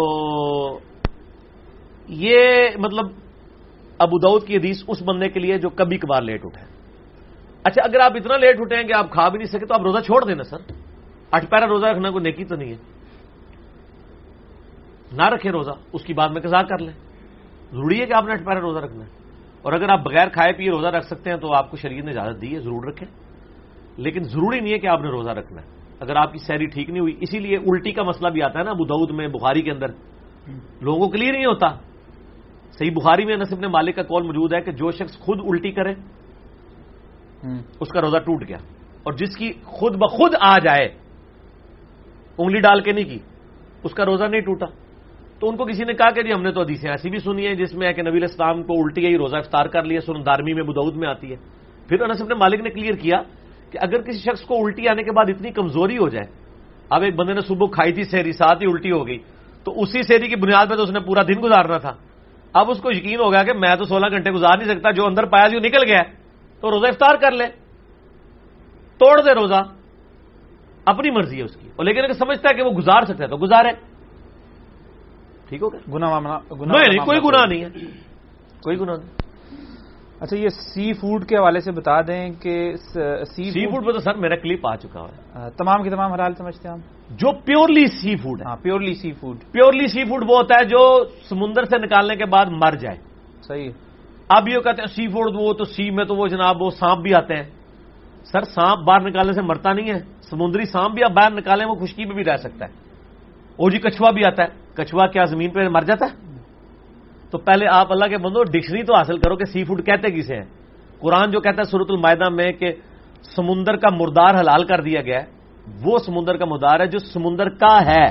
یہ مطلب ابو داؤد کی حدیث اس بندے کے لیے جو کبھی کبھار لیٹ اٹھے۔ اچھا اگر آپ اتنا لیٹ اٹھیں کہ آپ کھا بھی نہیں سکے تو آپ روزہ چھوڑ دینا سر، 8 پیرا روزہ رکھنا کوئی نیکی تو نہیں ہے، نہ رکھیں روزہ، اس کی بعد میں قضا کر لیں، ضروری ہے کہ آپ نے 8 پیرا روزہ رکھنا ہے۔ اور اگر آپ بغیر کھائے پیے روزہ رکھ سکتے ہیں تو آپ کو شریعت نے اجازت دی ہے، ضرور رکھیں، لیکن ضروری نہیں ہے کہ آپ نے روزہ رکھنا ہے اگر آپ کی سحری ٹھیک نہیں ہوئی۔ اسی لیے الٹی کا مسئلہ بھی آتا ہے نا ابو داؤد میں، بخاری کے اندر لوگوں کو کلیئر نہیں ہوتا۔ صحیح بخاری میں انس بن مالک کا قول موجود ہے کہ جو شخص خود الٹی کرے اس کا روزہ ٹوٹ گیا، اور جس کی خود بخود آ جائے، انگلی ڈال کے نہیں کی، اس کا روزہ نہیں ٹوٹا۔ تو ان کو کسی نے کہا کہ جی ہم نے تو حدیثیں ایسی بھی سنی ہے جس میں ہے کہ نبی علیہ السلام کو الٹی گئی، روزہ افطار کر لیا، سنن دارمی میں، ابو داؤد میں آتی ہے۔ پھر انس بن مالک نے کلیئر کیا کہ اگر کسی شخص کو الٹی آنے کے بعد اتنی کمزوری ہو جائے، اب ایک بندے نے صبح کھائی تھی سحری، ساتھ ہی الٹی ہو گئی، تو اسی سحری کی بنیاد پہ تو اس نے پورا دن گزارنا تھا، اب اس کو یقین ہو گیا کہ میں تو 16 گھنٹے گزار نہیں سکتا، جو اندر پایا جو نکل گیا تو روزہ افطار کر لے، توڑ دے روزہ، اپنی مرضی ہے اس کی، اور لیکن اگر سمجھتا ہے کہ وہ گزار سکتا ہے تو گزارے، ٹھیک ہو گیا، نہیں کوئی گناہ نہیں ہے، کوئی گناہ نہیں۔ اچھا یہ سی فوڈ کے حوالے سے بتا دیں کہ سی فوڈ پہ تو سر میرا کلپ آ چکا ہے، تمام کے تمام حلال سمجھتے ہیں ہم؟ جو پیورلی سی فوڈ ہے، purely seafood, purely seafood وہ ہوتا ہے جو سمندر سے نکالنے کے بعد مر جائے۔ صحیح۔ اب یہ کہتے ہیں سی فوڈ وہ تو سی میں تو وہ جناب وہ سانپ بھی آتے ہیں، سر سانپ باہر نکالنے سے مرتا نہیں ہے، سمندری سانپ بھی آپ باہر نکالیں وہ خشکی پہ بھی رہ سکتا ہے۔ وہ جی کچھوا بھی آتا ہے، کچھوا کیا زمین پہ مر جاتا ہے؟ تو پہلے آپ اللہ کے بندو ڈکشنری تو حاصل کرو کہ سی فوڈ کہتے کسے ہیں۔ قرآن جو کہتا ہے سورۃ المائدہ میں کہ سمندر کا مردار حلال کر دیا گیا ہے، وہ سمندر کا مردار ہے جو سمندر کا ہے،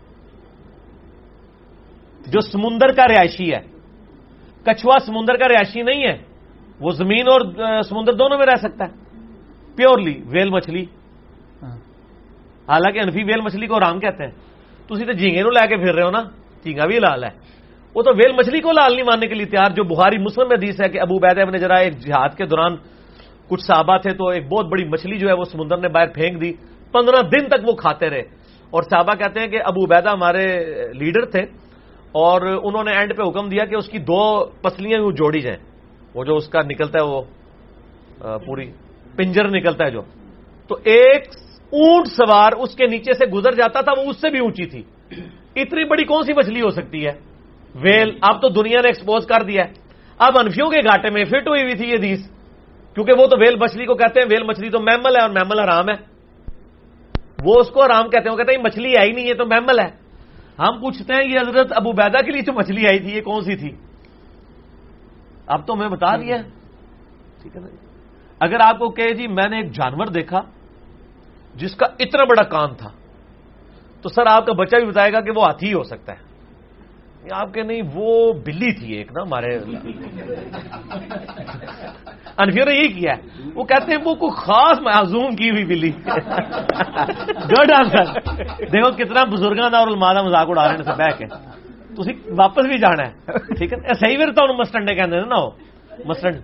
جو سمندر کا رہائشی ہے۔ کچھوا سمندر کا رہائشی نہیں ہے، وہ زمین اور سمندر دونوں میں رہ سکتا ہے۔ پیورلی ویل مچھلی، حالانکہ انفی ویل مچھلی کو حرام کہتے ہیں، تسی تو جھینگے نو لے کے پھر رہے ہو نا، جھینگا بھی حلال ہے، وہ تو ویل مچھلی کو حلال نہیں ماننے کے لیے تیار۔ جو بخاری مسلم میں حدیث ہے کہ ابو عبیدہ ابن جراح ایک جہاد کے دوران کچھ صحابہ تھے تو ایک بہت بڑی مچھلی جو ہے وہ سمندر نے باہر پھینک دی، 15 دن تک وہ کھاتے رہے، اور صحابہ کہتے ہیں کہ ابو عبیدہ ہمارے لیڈر تھے، اور انہوں نے اینڈ پہ حکم دیا کہ اس کی 2 پسلیاں وہ جوڑی جائیں، وہ جو اس کا نکلتا ہے وہ پوری پنجر نکلتا ہے جو، تو ایک اونٹ سوار اس کے نیچے سے گزر جاتا تھا، وہ اس سے بھی اونچی تھی. اتنی بڑی کون سی مچھلی ہو سکتی ہے؟ ویل. اب تو دنیا نے ایکسپوز کر دیا ہے. اب انفیوں کے گھاٹے میں فٹ ہوئی ہوئی تھی یہ حدیث، کیونکہ وہ تو ویل مچھلی کو کہتے ہیں، ویل مچھلی تو میمل ہے اور میمل حرام ہے. وہ اس کو حرام کہتے ہیں، وہ کہتے ہیں یہ مچھلی ہے ہی نہیں، یہ تو میمل ہے. ہم پوچھتے ہیں یہ حضرت ابو عبیدہ کے لیے جو مچھلی آئی تھی یہ کون سی تھی؟ اب تو میں بتا دیا. ٹھیک ہے نا. اگر آپ کو کہے جی میں نے ایک جانور دیکھا جس کا اتنا بڑا کان تھا، تو سر آپ کا بچہ بھی بتائے گا کہ وہ ہاتھی ہو سکتا ہے. آپ کے نہیں، وہ بلی تھی ایک نا ہمارے انفیوں نے یہی کیا ہے. وہ کہتے ہیں وہ کوئی خاص معزوم کی ہوئی بلی. Good answer. دیکھو کتنا بزرگاں دا اور علماء دا مذاق اڑا رہے ہیں سے بہ کے. تسی واپس بھی جانا ہے. ٹھیک ہے. صحیح ویر تو مسٹنڈے کہندے نا وہ مسٹنڈ.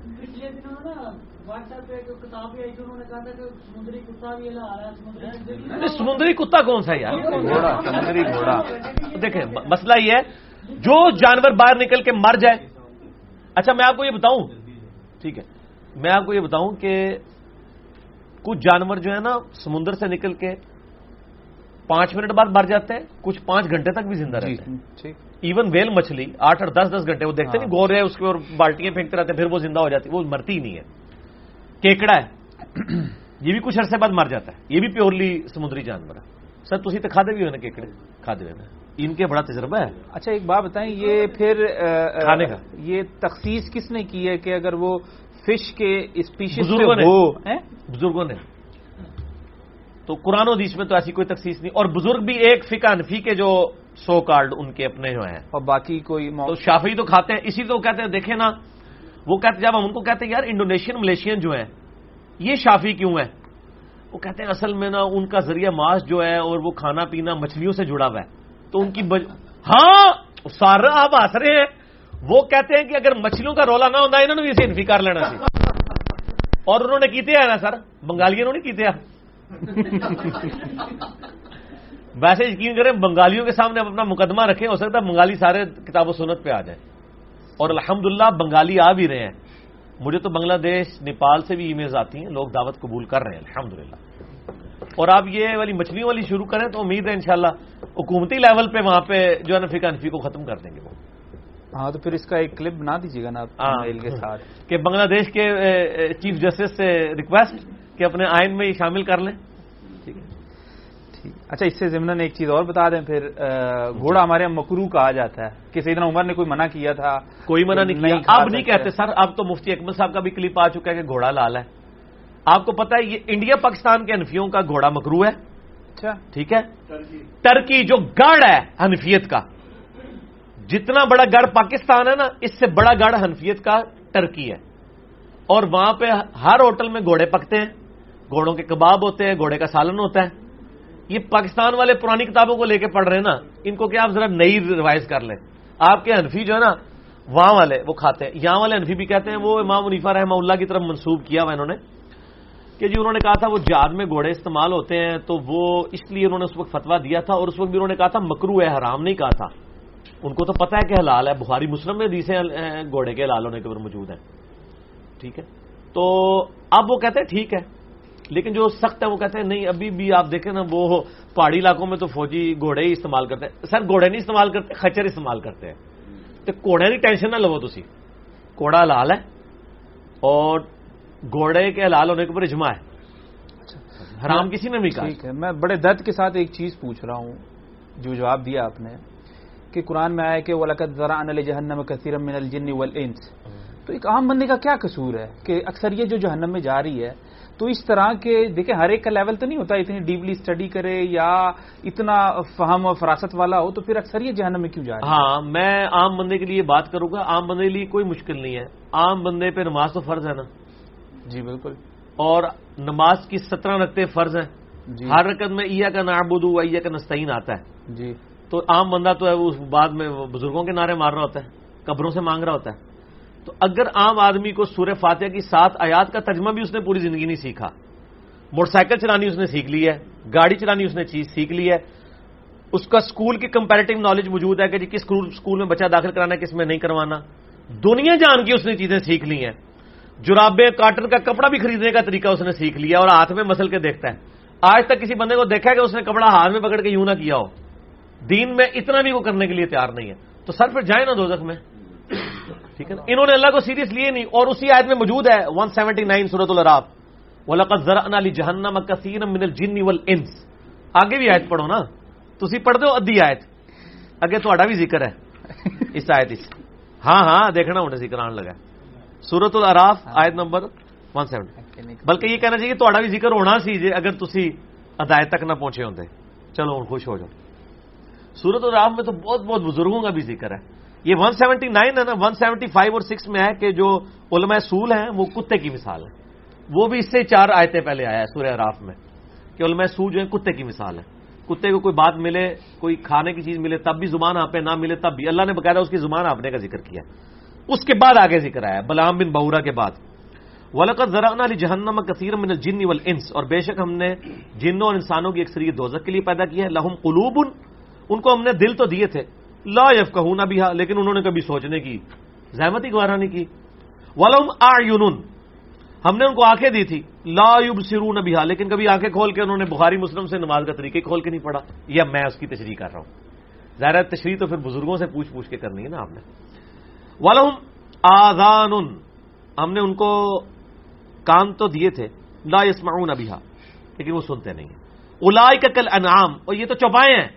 سمندری کتا کون سا یار؟ گھوڑا. سمندری گھوڑا. دیکھیں مسئلہ یہ ہے جو جانور باہر نکل کے مر جائے. اچھا میں آپ کو یہ بتاؤں، ٹھیک ہے، میں آپ کو یہ بتاؤں کہ کچھ جانور جو ہے نا سمندر سے نکل کے 5 منٹ بعد مر جاتے ہیں، کچھ 5 گھنٹے تک بھی زندہ رہتے ہیں. ایون ویل مچھلی 8 اور 10 گھنٹے وہ دیکھتے نہیں گور ہے اس کے اور بالٹیاں پھینکتے رہتے ہیں، پھر وہ زندہ ہو جاتی ہے، وہ مرتی ہی نہیں ہے. کیکڑا ہے یہ بھی کچھ عرصے بعد مر جاتا ہے، یہ بھی پیورلی سمندری جانور ہے. سر تسی تو کھادے بھی ہوئے نا کیکڑے؟ کھادے ہوئے نا. ان کے بڑا تجربہ ہے. اچھا ایک بات بتائیں، یہ پھر کھانے کا یہ تخصیص کس نے کی ہے کہ اگر وہ فش کے اسپیشیز بزرگوں نے. تو قرآن و حدیث میں تو ایسی کوئی تخصیص نہیں. اور بزرگ بھی ایک فقہ حنفی کے جو سو کارڈ ان کے اپنے جو ہیں، اور باقی کوئی تو شافعی تو کھاتے ہیں. اسی تو کہتے ہیں دیکھیں نا، وہ کہتے جب ہم ان کو کہتے ہیں یار انڈونیشین ملیشین جو ہیں یہ شافعی کیوں ہے، وہ کہتے ہیں اصل میں نا ان کا ذریعہ معاش جو ہے اور وہ کھانا پینا مچھلیوں سے جڑا ہوا ہے، تو ان کی ہاں سارا آپ ہنس رہے ہیں. وہ کہتے ہیں کہ اگر مچھلیوں کا رولا نہ ہوتا انہوں نے بھی اسے انفی کر لینا سی. اور انہوں نے کیتے ہیں نا سر، بنگالیوں نے کیتے ہیں. ویسے یقین کریں بنگالیوں کے سامنے اپنا مقدمہ رکھیں، ہو سکتا ہے بنگالی سارے کتاب و سنت پہ آ جائیں. اور الحمدللہ بنگالی آ بھی رہے ہیں. مجھے تو بنگلہ دیش نیپال سے بھی ای میلز آتی ہیں، لوگ دعوت قبول کر رہے ہیں الحمدللہ. اور آپ یہ والی مچھلیوں والی شروع کریں تو امید ہے انشاءاللہ حکومتی لیول پہ وہاں پہ جو ہے نا فقہ حنفی کو ختم کر دیں گے وہ. ہاں تو پھر اس کا ایک کلپ بنا دیجیے گا نا میل کے ساتھ کہ بنگلہ دیش کے چیف جسٹس سے ریکویسٹ کہ اپنے آئین میں یہ شامل کر لیں. ٹھیک ہے. اچھا اس سے ضمن ایک چیز اور بتا دیں پھر، گھوڑا ہمارے یہاں مکروہ کہا جاتا ہے کہ سیدنا عمر نے کوئی منع کیا تھا. کوئی منع نہیں کیا. اب نہیں کہتے سر، اب تو مفتی اکمل صاحب کا بھی کلپ آ چکا ہے کہ گھوڑا لال ہے. آپ کو پتا ہے یہ انڈیا پاکستان کے حنفیوں کا گھوڑا مکروہ ہے. اچھا ٹھیک ہے. ٹرکی جو گڑھ ہے حنفیت کا، جتنا بڑا گڑھ پاکستان ہے نا اس سے بڑا گڑھ حنفیت کا ٹرکی ہے. اور وہاں پہ ہر ہوٹل میں گھوڑے پکتے ہیں، گھوڑوں کے کباب ہوتے ہیں، گھوڑے کا سالن ہوتا ہے. یہ پاکستان والے پرانی کتابوں کو لے کے پڑھ رہے ہیں نا، ان کو کیا آپ ذرا نئی ریوائز کر لیں. آپ کے حنفی جو ہے نا وہاں والے وہ کھاتے ہیں، یہاں والے حنفی بھی کہتے ہیں. وہ امام حنیفہ رحمہ اللہ کی طرف منسوب کیا ہوا انہوں نے کہ جی انہوں نے کہا تھا وہ جہاد میں گھوڑے استعمال ہوتے ہیں، تو وہ اس لیے انہوں نے اس وقت فتویٰ دیا تھا. اور اس وقت بھی انہوں نے کہا تھا مکروہ ہے، حرام نہیں کہا تھا. ان کو تو پتہ ہے کہ حلال ہے، بخاری مسلم میں حدیثیں گھوڑے کے حلال ہونے کے اوپر موجود ہیں. ٹھیک ہے. تو اب وہ کہتے ہیں ٹھیک ہے، لیکن جو سخت ہے وہ کہتے ہیں نہیں. ابھی بھی آپ دیکھیں نا وہ پہاڑی علاقوں میں تو فوجی گھوڑے ہی استعمال کرتے ہیں. سر گھوڑے نہیں استعمال کرتے، خچر استعمال کرتے ہیں. تو گھوڑے کی ٹینشن نہ لو تسی، گھوڑا حلال ہے اور گھوڑے کے حلال ہونے کے اوپر اجماع ہے، حرام کسی نے نہیں کہا. ٹھیک ہے. میں بڑے درد کے ساتھ ایک چیز پوچھ رہا ہوں جو جواب دیا آپ نے کہ قرآن میں آیا کہ وَلَقَدْ ذَرَأْنَا لِجَهَنَّمَ كَثِيرًا مِنَ الْجِنِّ وَالْإِنسِ. تو ایک عام بندے کا کیا قصور ہے کہ اکثر یہ جو جہنم میں جا رہی ہے، تو اس طرح کے دیکھیں ہر ایک کا لیول تو نہیں ہوتا اتنی ڈیپلی اسٹڈی کرے یا اتنا فہم و فراست والا ہو، تو پھر اکثر یہ جہنم میں کیوں جا رہی ہے؟ ہاں میں عام بندے کے لیے بات کروں گا. عام بندے کے لیے کوئی مشکل نہیں ہے. عام بندے پہ نماز تو فرض ہے نا. جی بالکل. اور نماز کی 17 رکعتیں فرض ہیں. جی. ہر رکعت میں ایاک نعبد و ایاک نستعین آتا ہے. جی. تو عام بندہ تو ہے اس بعد میں بزرگوں کے نعرے مار رہا ہوتا ہے، قبروں سے مانگ رہا ہوتا ہے. تو اگر عام آدمی کو سورہ فاتحہ کی 7 آیات کا ترجمہ بھی اس نے پوری زندگی نہیں سیکھا، موٹر سائیکل چلانی اس نے سیکھ لی ہے، گاڑی چلانی اس نے چیز سیکھ لی ہے، اس کا اسکول کی کمپیریٹو نالج موجود ہے کہ جی کس اسکول میں بچہ داخل کرانا ہے، کس میں نہیں کروانا. دنیا جان کی اس نے چیزیں سیکھ لی ہیں. جرابیں کاٹن کا کپڑا بھی خریدنے کا طریقہ اس نے سیکھ لیا اور ہاتھ میں مسل کے دیکھتا ہے. آج تک کسی بندے کو دیکھا ہے کہ اس نے کپڑا ہاتھ میں پکڑ کے یوں نہ کیا ہو. دین میں اتنا بھی وہ کرنے کے لیے تیار نہیں ہے. تو سر پھر جائے نا دوزخ میں. ٹھیک ہے نا. انہوں نے اللہ کو سیریس لیے نہیں. اور اسی آیت میں موجود ہے 179 سورۃ الاعراف، وَلَقَدْ ذَرَأْنَا لِجَهَنَّمَ كَثِيرًا مِنَ الْجِنِّ وَالْإِنسِ. آگے بھی آیت پڑھو نا، تسی پڑھ دو ادھی آیت اگے تہاڈا بھی ذکر ہے اس آیت وچ. ہاں دیکھنا ہونے ذکر آن لگا سورۃ الاعراف آیت نمبر 170. بلکہ یہ کہنا چاہیے تہاڈا بھی ذکر ہونا سی جے اگر تسی ہدایت تک نہ پہنچے ہوندے. چلو ہن خوش ہو جاؤ. سورۃ الاعراف میں تو بہت بہت بزرگوں کا بھی ذکر ہے. یہ 179 ہے نا، 175 اور 6 میں ہے کہ جو علماء اصول ہیں وہ کتے کی مثال ہے. وہ بھی اس سے 4 آیتیں پہلے آیا ہے سورہ اعراف میں کہ علماء اصول جو ہیں کتے کی مثال ہے. کتے کو کوئی بات ملے، کوئی کھانے کی چیز ملے تب بھی زبان ہانپے، نہ ملے تب بھی. اللہ نے باقاعدہ اس کی زبان ہانپنے کا ذکر کیا. اس کے بعد آگے ذکر آیا بلعام بن بعورہ کے بعد، وَلَقَدْ ذَرَأْنَا لِجَهَنَّمَ كَثِيرًا مِنَ الْجِنِّ وَالْإِنسِ. اور بے شک ہم نے جنوں اور انسانوں کی اکثریت دوزخ کے لیے پیدا کی ہے. لَهُمْ قُلُوبٌ، ان کو ہم نے دل تو دیے تھے، لَا يَفْقَهُونَ بِهَا، لیکن انہوں نے کبھی سوچنے کی زحمت ہی گوارا نہیں کی. وَلَهُمْ أَعْيُنٌ، ہم نے ان کو آنکھیں دی تھی، لَا يُبْصِرُونَ بِهَا، لیکن کبھی آنکھیں کھول کے انہوں نے بخاری مسلم سے نماز کا طریقہ کھول کے نہیں پڑھا. یا میں اس کی تشریح کر رہا ہوں. ظاہر ہے تشریح تو پھر بزرگوں سے پوچھ کے کرنی ہے نا آپ نے. وَلَهُمْ آذَانٌ، ہم نے ان کو کان تو دیے تھے، لا يسمعون بها، لیکن وہ سنتے نہیں ہیں. اولئک کالانعام، اور یہ تو چوپائے ہیں.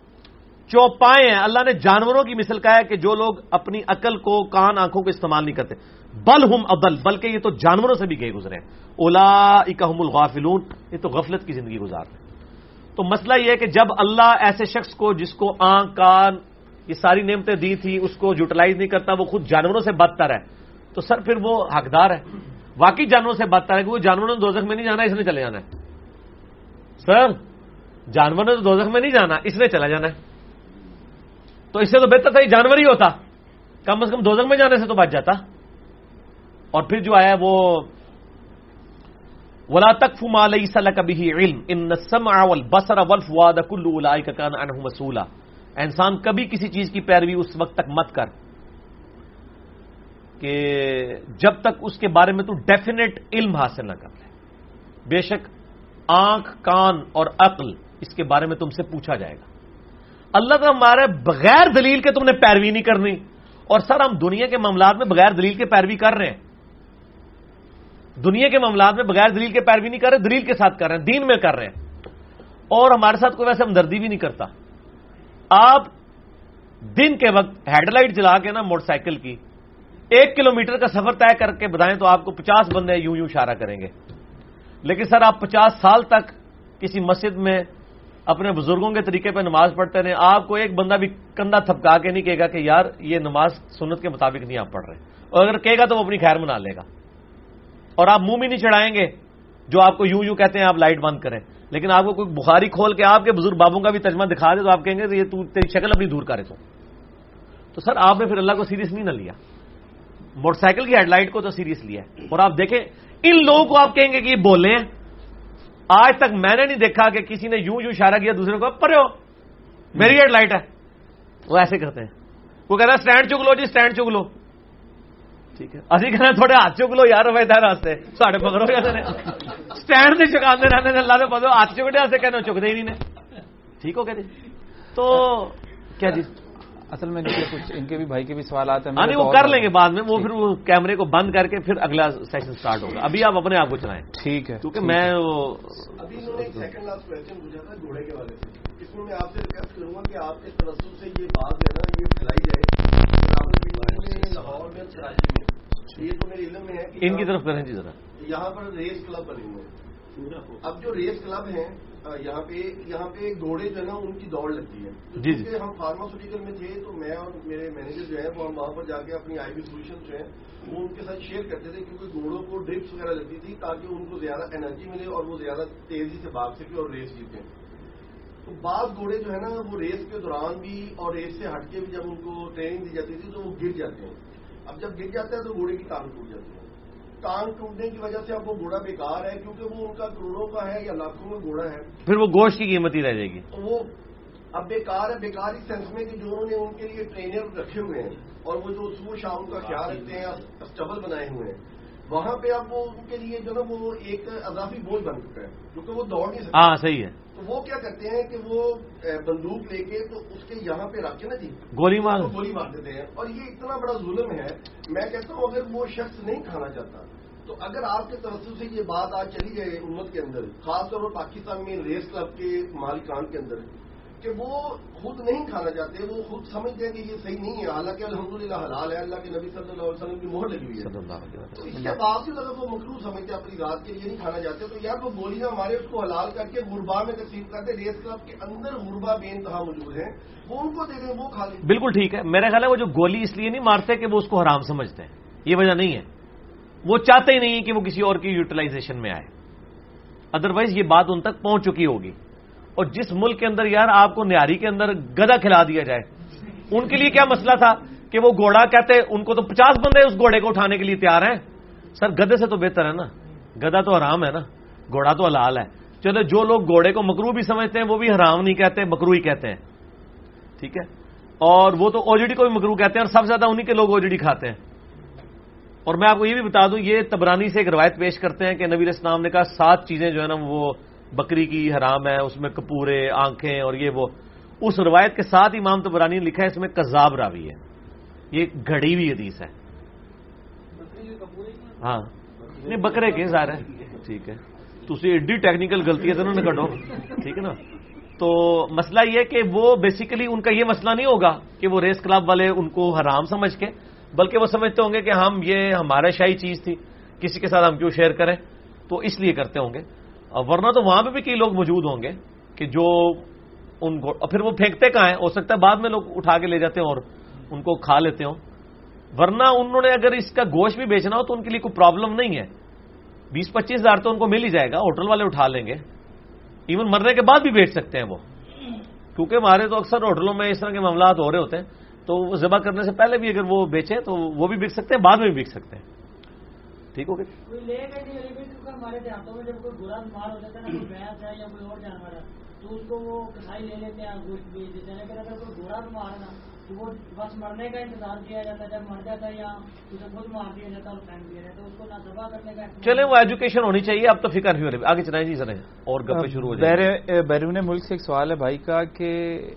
چوپائے ہیں. اللہ نے جانوروں کی مثل کہا ہے کہ جو لوگ اپنی عقل کو، کان، آنکھوں کو استعمال نہیں کرتے. بل ہم اضل، بلکہ یہ تو جانوروں سے بھی گئے گزرے ہیں. اولئک هم الغافلون، یہ تو غفلت کی زندگی گزار رہے ہیں. تو مسئلہ یہ ہے کہ جب اللہ ایسے شخص کو جس کو آنکھ، کان، یہ ساری نعمتیں دی تھی اس کو یوٹیلائز نہیں کرتا، وہ خود جانوروں سے بدتر ہے، تو سر پھر وہ حقدار ہے. واقعی جانوروں سے بدتر ہے کہ وہ جانوروں نے دوزخ میں نہیں جانا، اس نے چلے جانا ہے. سر جانوروں نے تو دوزخ میں نہیں جانا، اس نے چلا جانا ہے. تو اس سے تو بہتر تھا یہ جانور ہی ہوتا، کم از کم دوزخ میں جانے سے تو بچ جاتا. اور پھر جو آیا وہ وَلَا تَقْفُ مَا لَيْسَ لَكَ بِهِ عِلْمٌ إِنَّ السَّمْعَ وَالْبَصَرَ وَالْفُؤَادَ كُلُّ أُولَئِكَ كَانَ عَنْهُ مَسْئُولًا. انسان کبھی کسی چیز کی پیروی اس وقت تک مت کر کہ جب تک اس کے بارے میں تو ڈیفینیٹ علم حاصل نہ کر لے. بے شک آنکھ، کان اور عقل اس کے بارے میں تم سے پوچھا جائے گا. اللہ تو ہمارے بغیر دلیل کے تم نے پیروی نہیں کرنی. اور سر ہم دنیا کے معاملات میں بغیر دلیل کے پیروی کر رہے ہیں. دنیا کے معاملات میں بغیر دلیل کے پیروی نہیں کر رہے، دلیل کے ساتھ کر رہے ہیں، دین میں کر رہے ہیں. اور ہمارے ساتھ کوئی ویسے ہمدردی بھی نہیں کرتا. آپ دن کے وقت ہیڈ لائٹ جلا کے نا موٹر سائیکل کی 1 کلومیٹر کا سفر طے کر کے بتائیں تو آپ کو 50 بندے یوں اشارہ کریں گے. لیکن سر آپ 50 سال تک کسی مسجد میں اپنے بزرگوں کے طریقے پہ نماز پڑھتے رہے، آپ کو ایک بندہ بھی کندھا تھپکا کے نہیں کہے گا کہ یار یہ نماز سنت کے مطابق نہیں آپ پڑھ رہے. اور اگر کہے گا تو وہ اپنی خیر منا لے گا. اور آپ منہ بھی نہیں چڑھائیں گے جو آپ کو یوں کہتے ہیں آپ لائٹ بند کریں. لیکن آپ کو کوئی بخاری کھول کے آپ کے بزرگ بابوں کا بھی ترجمہ دکھا دے تو آپ کہیں گے یہ تیری شکل اپنی دور کرے. تو سر آپ نے پھر اللہ کو سیریس نہیں نہ لیا. موٹر سائیکل کی ہیڈ لائٹ کو تو سیریس لیا ہے. اور آپ دیکھیں ان لوگوں کو آپ کہیں گے کہ یہ بولے ہیں. آج تک میں نے نہیں دیکھا کہ کسی نے یوں اشارہ کیا دوسرے کو پرے ہو میری ہیڈ لائٹ ہے. وہ ایسے کرتے ہیں. وہ کہتا ہے اسٹینڈ چک لو جی، اسٹینڈ چک لو. ٹھیک ہے اسی کہنا تھوڑے ہاتھ چک لو یار ویسے راستے ساڑھے پکڑو کہتے ہیں اسٹینڈ سے چکاتے رہتے ہیں. اللہ نے پتا ہاتھ چکتے سے کہنا چکتے ہی نہیں. ٹھیک ہو کہتے تو کیا جی اصل میں کچھ ان کے بھی بھائی کے بھی سوالات ہیں. نہیں وہ کر لیں گے بعد میں. وہ پھر وہ کیمرے کو بند کر کے پھر اگلا سیشن سٹارٹ ہوگا. ابھی آپ اپنے آپ کو چلائیں. ٹھیک ہے کیونکہ میں ابھی انہوں نے ایک سیکنڈ لاسٹ کوسچن پوچھا تھا گھوڑے کے والے سے. اس میں میں آپ سے ریکویسٹ کروں گا کہ آپ اس ترسل سے یہ بات ہے نا یہ پھیلائی جائے لاہور میں کراچی میں. یہ تو میرے علم میں ہے کہ ان کی طرف کریں جی ذرا. یہاں پر ریس کلب بنے ہوئے ہیں. اب جو ریس کلب ہیں یہاں پہ گھوڑے جو ہے نا ان کی دوڑ لگتی ہے. جی جی ہم فارماسیوٹیکل میں تھے تو میں اور میرے مینیجر جو ہیں وہ ہم وہاں پر جا کے اپنی آئی بی سولوشن جو ہیں وہ ان کے ساتھ شیئر کرتے تھے کیونکہ گھوڑوں کو ڈرپس وغیرہ لگتی تھی تاکہ ان کو زیادہ انرجی ملے اور وہ زیادہ تیزی سے بھاگ سکے اور ریس جیتے. تو بعض گھوڑے جو ہے نا وہ ریس کے دوران بھی اور ریس سے ہٹ کے بھی جب ان کو ٹریننگ دی جاتی تھی تو وہ گر جاتے ہیں. اب جب گر جاتا ہے تو گھوڑے کی ٹانگ ٹوٹ جاتی ہے. ٹانگ ٹوٹنے کی وجہ سے اب وہ گھوڑا بیکار ہے کیونکہ وہ ان کا کروڑوں کا ہے یا لاکھوں میں گھوڑا ہے. پھر وہ گوشت کی قیمت ہی رہ جائے گی. وہ اب بیکار ہے، بیکار اس سینس میں کہ جو انہوں نے ان کے لیے ٹرینر رکھے ہوئے ہیں اور وہ جو صبح شام کا خیال رکھتے ہیں، اسٹبل بنائے ہوئے ہیں، وہاں پہ اب وہ ان کے لیے جو نا وہ ایک اضافی بوجھ بن چکا ہے کیونکہ وہ دوڑ نہیں سکتے. ہاں صحیح ہے. تو وہ کیا کرتے ہیں کہ وہ بندوق لے کے تو اس کے یہاں پہ رکھ کے نا جی گولی مار دیتے ہیں. اور یہ اتنا بڑا ظلم ہے. میں کہتا ہوں اگر وہ شخص نہیں کھانا چاہتا تو اگر آپ کے توسط سے یہ بات آج چلی جائے امت کے اندر، خاص طور پر پاکستان میں ریس کلب کے مالکان کے اندر، کہ وہ خود نہیں کھانا چاہتے، وہ خود سمجھتے ہیں کہ یہ صحیح نہیں ہے، حالانکہ الحمدللہ حلال ہے، اللہ کے نبی صلی اللہ علیہ وسلم کی مہر لگی ہوئی ہے. تو اس کے باوجود اگر وہ مکروہ سمجھتے اپنی ذات کے لیے نہیں کھانا چاہتے تو یار وہ گولی نہ مارے، اس کو حلال کر کے غربا میں تقسیم کرتے. ریس کلب کے اندر غربا بے انتہا موجود ہیں، وہ ان کو دے دیں، وہ کھا لیں. بالکل ٹھیک ہے. میرا خیال ہے وہ جو گولی اس لیے نہیں مارتے کہ وہ اس کو حرام سمجھتے ہیں، یہ وجہ نہیں ہے. وہ چاہتے ہی نہیں کہ وہ کسی اور کی یوٹیلائزیشن میں آئے، ادروائز یہ بات ان تک پہنچ چکی ہوگی. اور جس ملک کے اندر یار آپ کو نیاری کے اندر گدھا کھلا دیا جائے، ان کے لیے کیا مسئلہ تھا کہ وہ گھوڑا کہتے، ان کو تو 50 بندے اس گھوڑے کو اٹھانے کے لیے تیار ہیں. سر گدھے سے تو بہتر ہے نا، گدھا تو حرام ہے نا، گھوڑا تو حلال ہے. چلو جو لوگ گھوڑے کو مکروہ بھی سمجھتے ہیں وہ بھی حرام نہیں کہتے، مکروہ ہی کہتے ہیں، ٹھیک ہے. اور وہ تو اوجڑی کو بھی مکروہ کہتے ہیں، اور سب سے زیادہ انہی کے لوگ اوجڑی کھاتے ہیں. اور میں آپ کو یہ بھی بتا دوں، یہ طبرانی سے ایک روایت پیش کرتے ہیں کہ نبی علیہ السلام نے کہا 7 چیزیں جو ہے نا وہ بکری کی حرام ہے، اس میں کپورے، آنکھیں اور یہ وہ. اس روایت کے ساتھ امام طبرانی نے لکھا ہے اس میں کذاب راوی ہے، یہ گھڑی ہوئی حدیث ہے. ہاں نہیں بکرے کے ظاہر ہے، ٹھیک ہے. تو اسی ایڈی ٹیکنیکل غلطی ہے تو انہوں نے کٹو، ٹھیک ہے نا. تو مسئلہ یہ کہ وہ بیسیکلی ان کا یہ مسئلہ نہیں ہوگا کہ وہ ریس کلب والے ان کو حرام سمجھ کے، بلکہ وہ سمجھتے ہوں گے کہ ہم یہ ہمارا شاہی چیز تھی، کسی کے ساتھ ہم کیوں شیئر کریں، تو اس لیے کرتے ہوں گے. ورنہ تو وہاں پہ بھی کئی لوگ موجود ہوں گے کہ جو ان کو پھر وہ پھینکتے کہاں ہیں، ہو سکتا ہے بعد میں لوگ اٹھا کے لے جاتے ہیں اور ان کو کھا لیتے ہوں. ورنہ انہوں نے اگر اس کا گوشت بھی بیچنا ہو تو ان کے لیے کوئی پرابلم نہیں ہے، 20-25 ہزار تو ان کو مل ہی جائے گا، ہوٹل والے اٹھا لیں گے. ایون مرنے کے بعد بھی بیچ سکتے ہیں وہ، کیونکہ ہمارے تو اکثر ہوٹلوں میں اس طرح کے معاملات ہو رہے ہوتے ہیں. تو وہ ذبح کرنے سے پہلے بھی اگر وہ بیچیں تو وہ بھی بک سکتے ہیں، بعد میں بھی بک سکتے ہیں. ٹھیک ہو گیا. ہمارے دیہاتوں میں جب کوئی برا بیمار ہو جاتا ہے نا، کوئی بھینس ہے یا کوئی اور جانور ہے، تو اس کو وہ کسائی لے لیتے ہیں، گوشت بیچ دیتے ہیں. لیکن اگر کوئی برا بیمار ہے نا تو وہ بس مرنے کا انتظار کیا جاتا ہے، جب مر جاتا ہے یا اسے خود مار دیا جاتا ہے اور پھینک دیا جاتا ہے، اس کو نہ ذبح کرنے کا. چلیں وہ ایجوکیشن ہونی چاہیے. اب تو فکر نہیں ہو رہی، آگے چلائیں جی سر اور گپے شروع ہو جائیں. بیرون ملک سے ایک سوال ہے بھائی کا کہ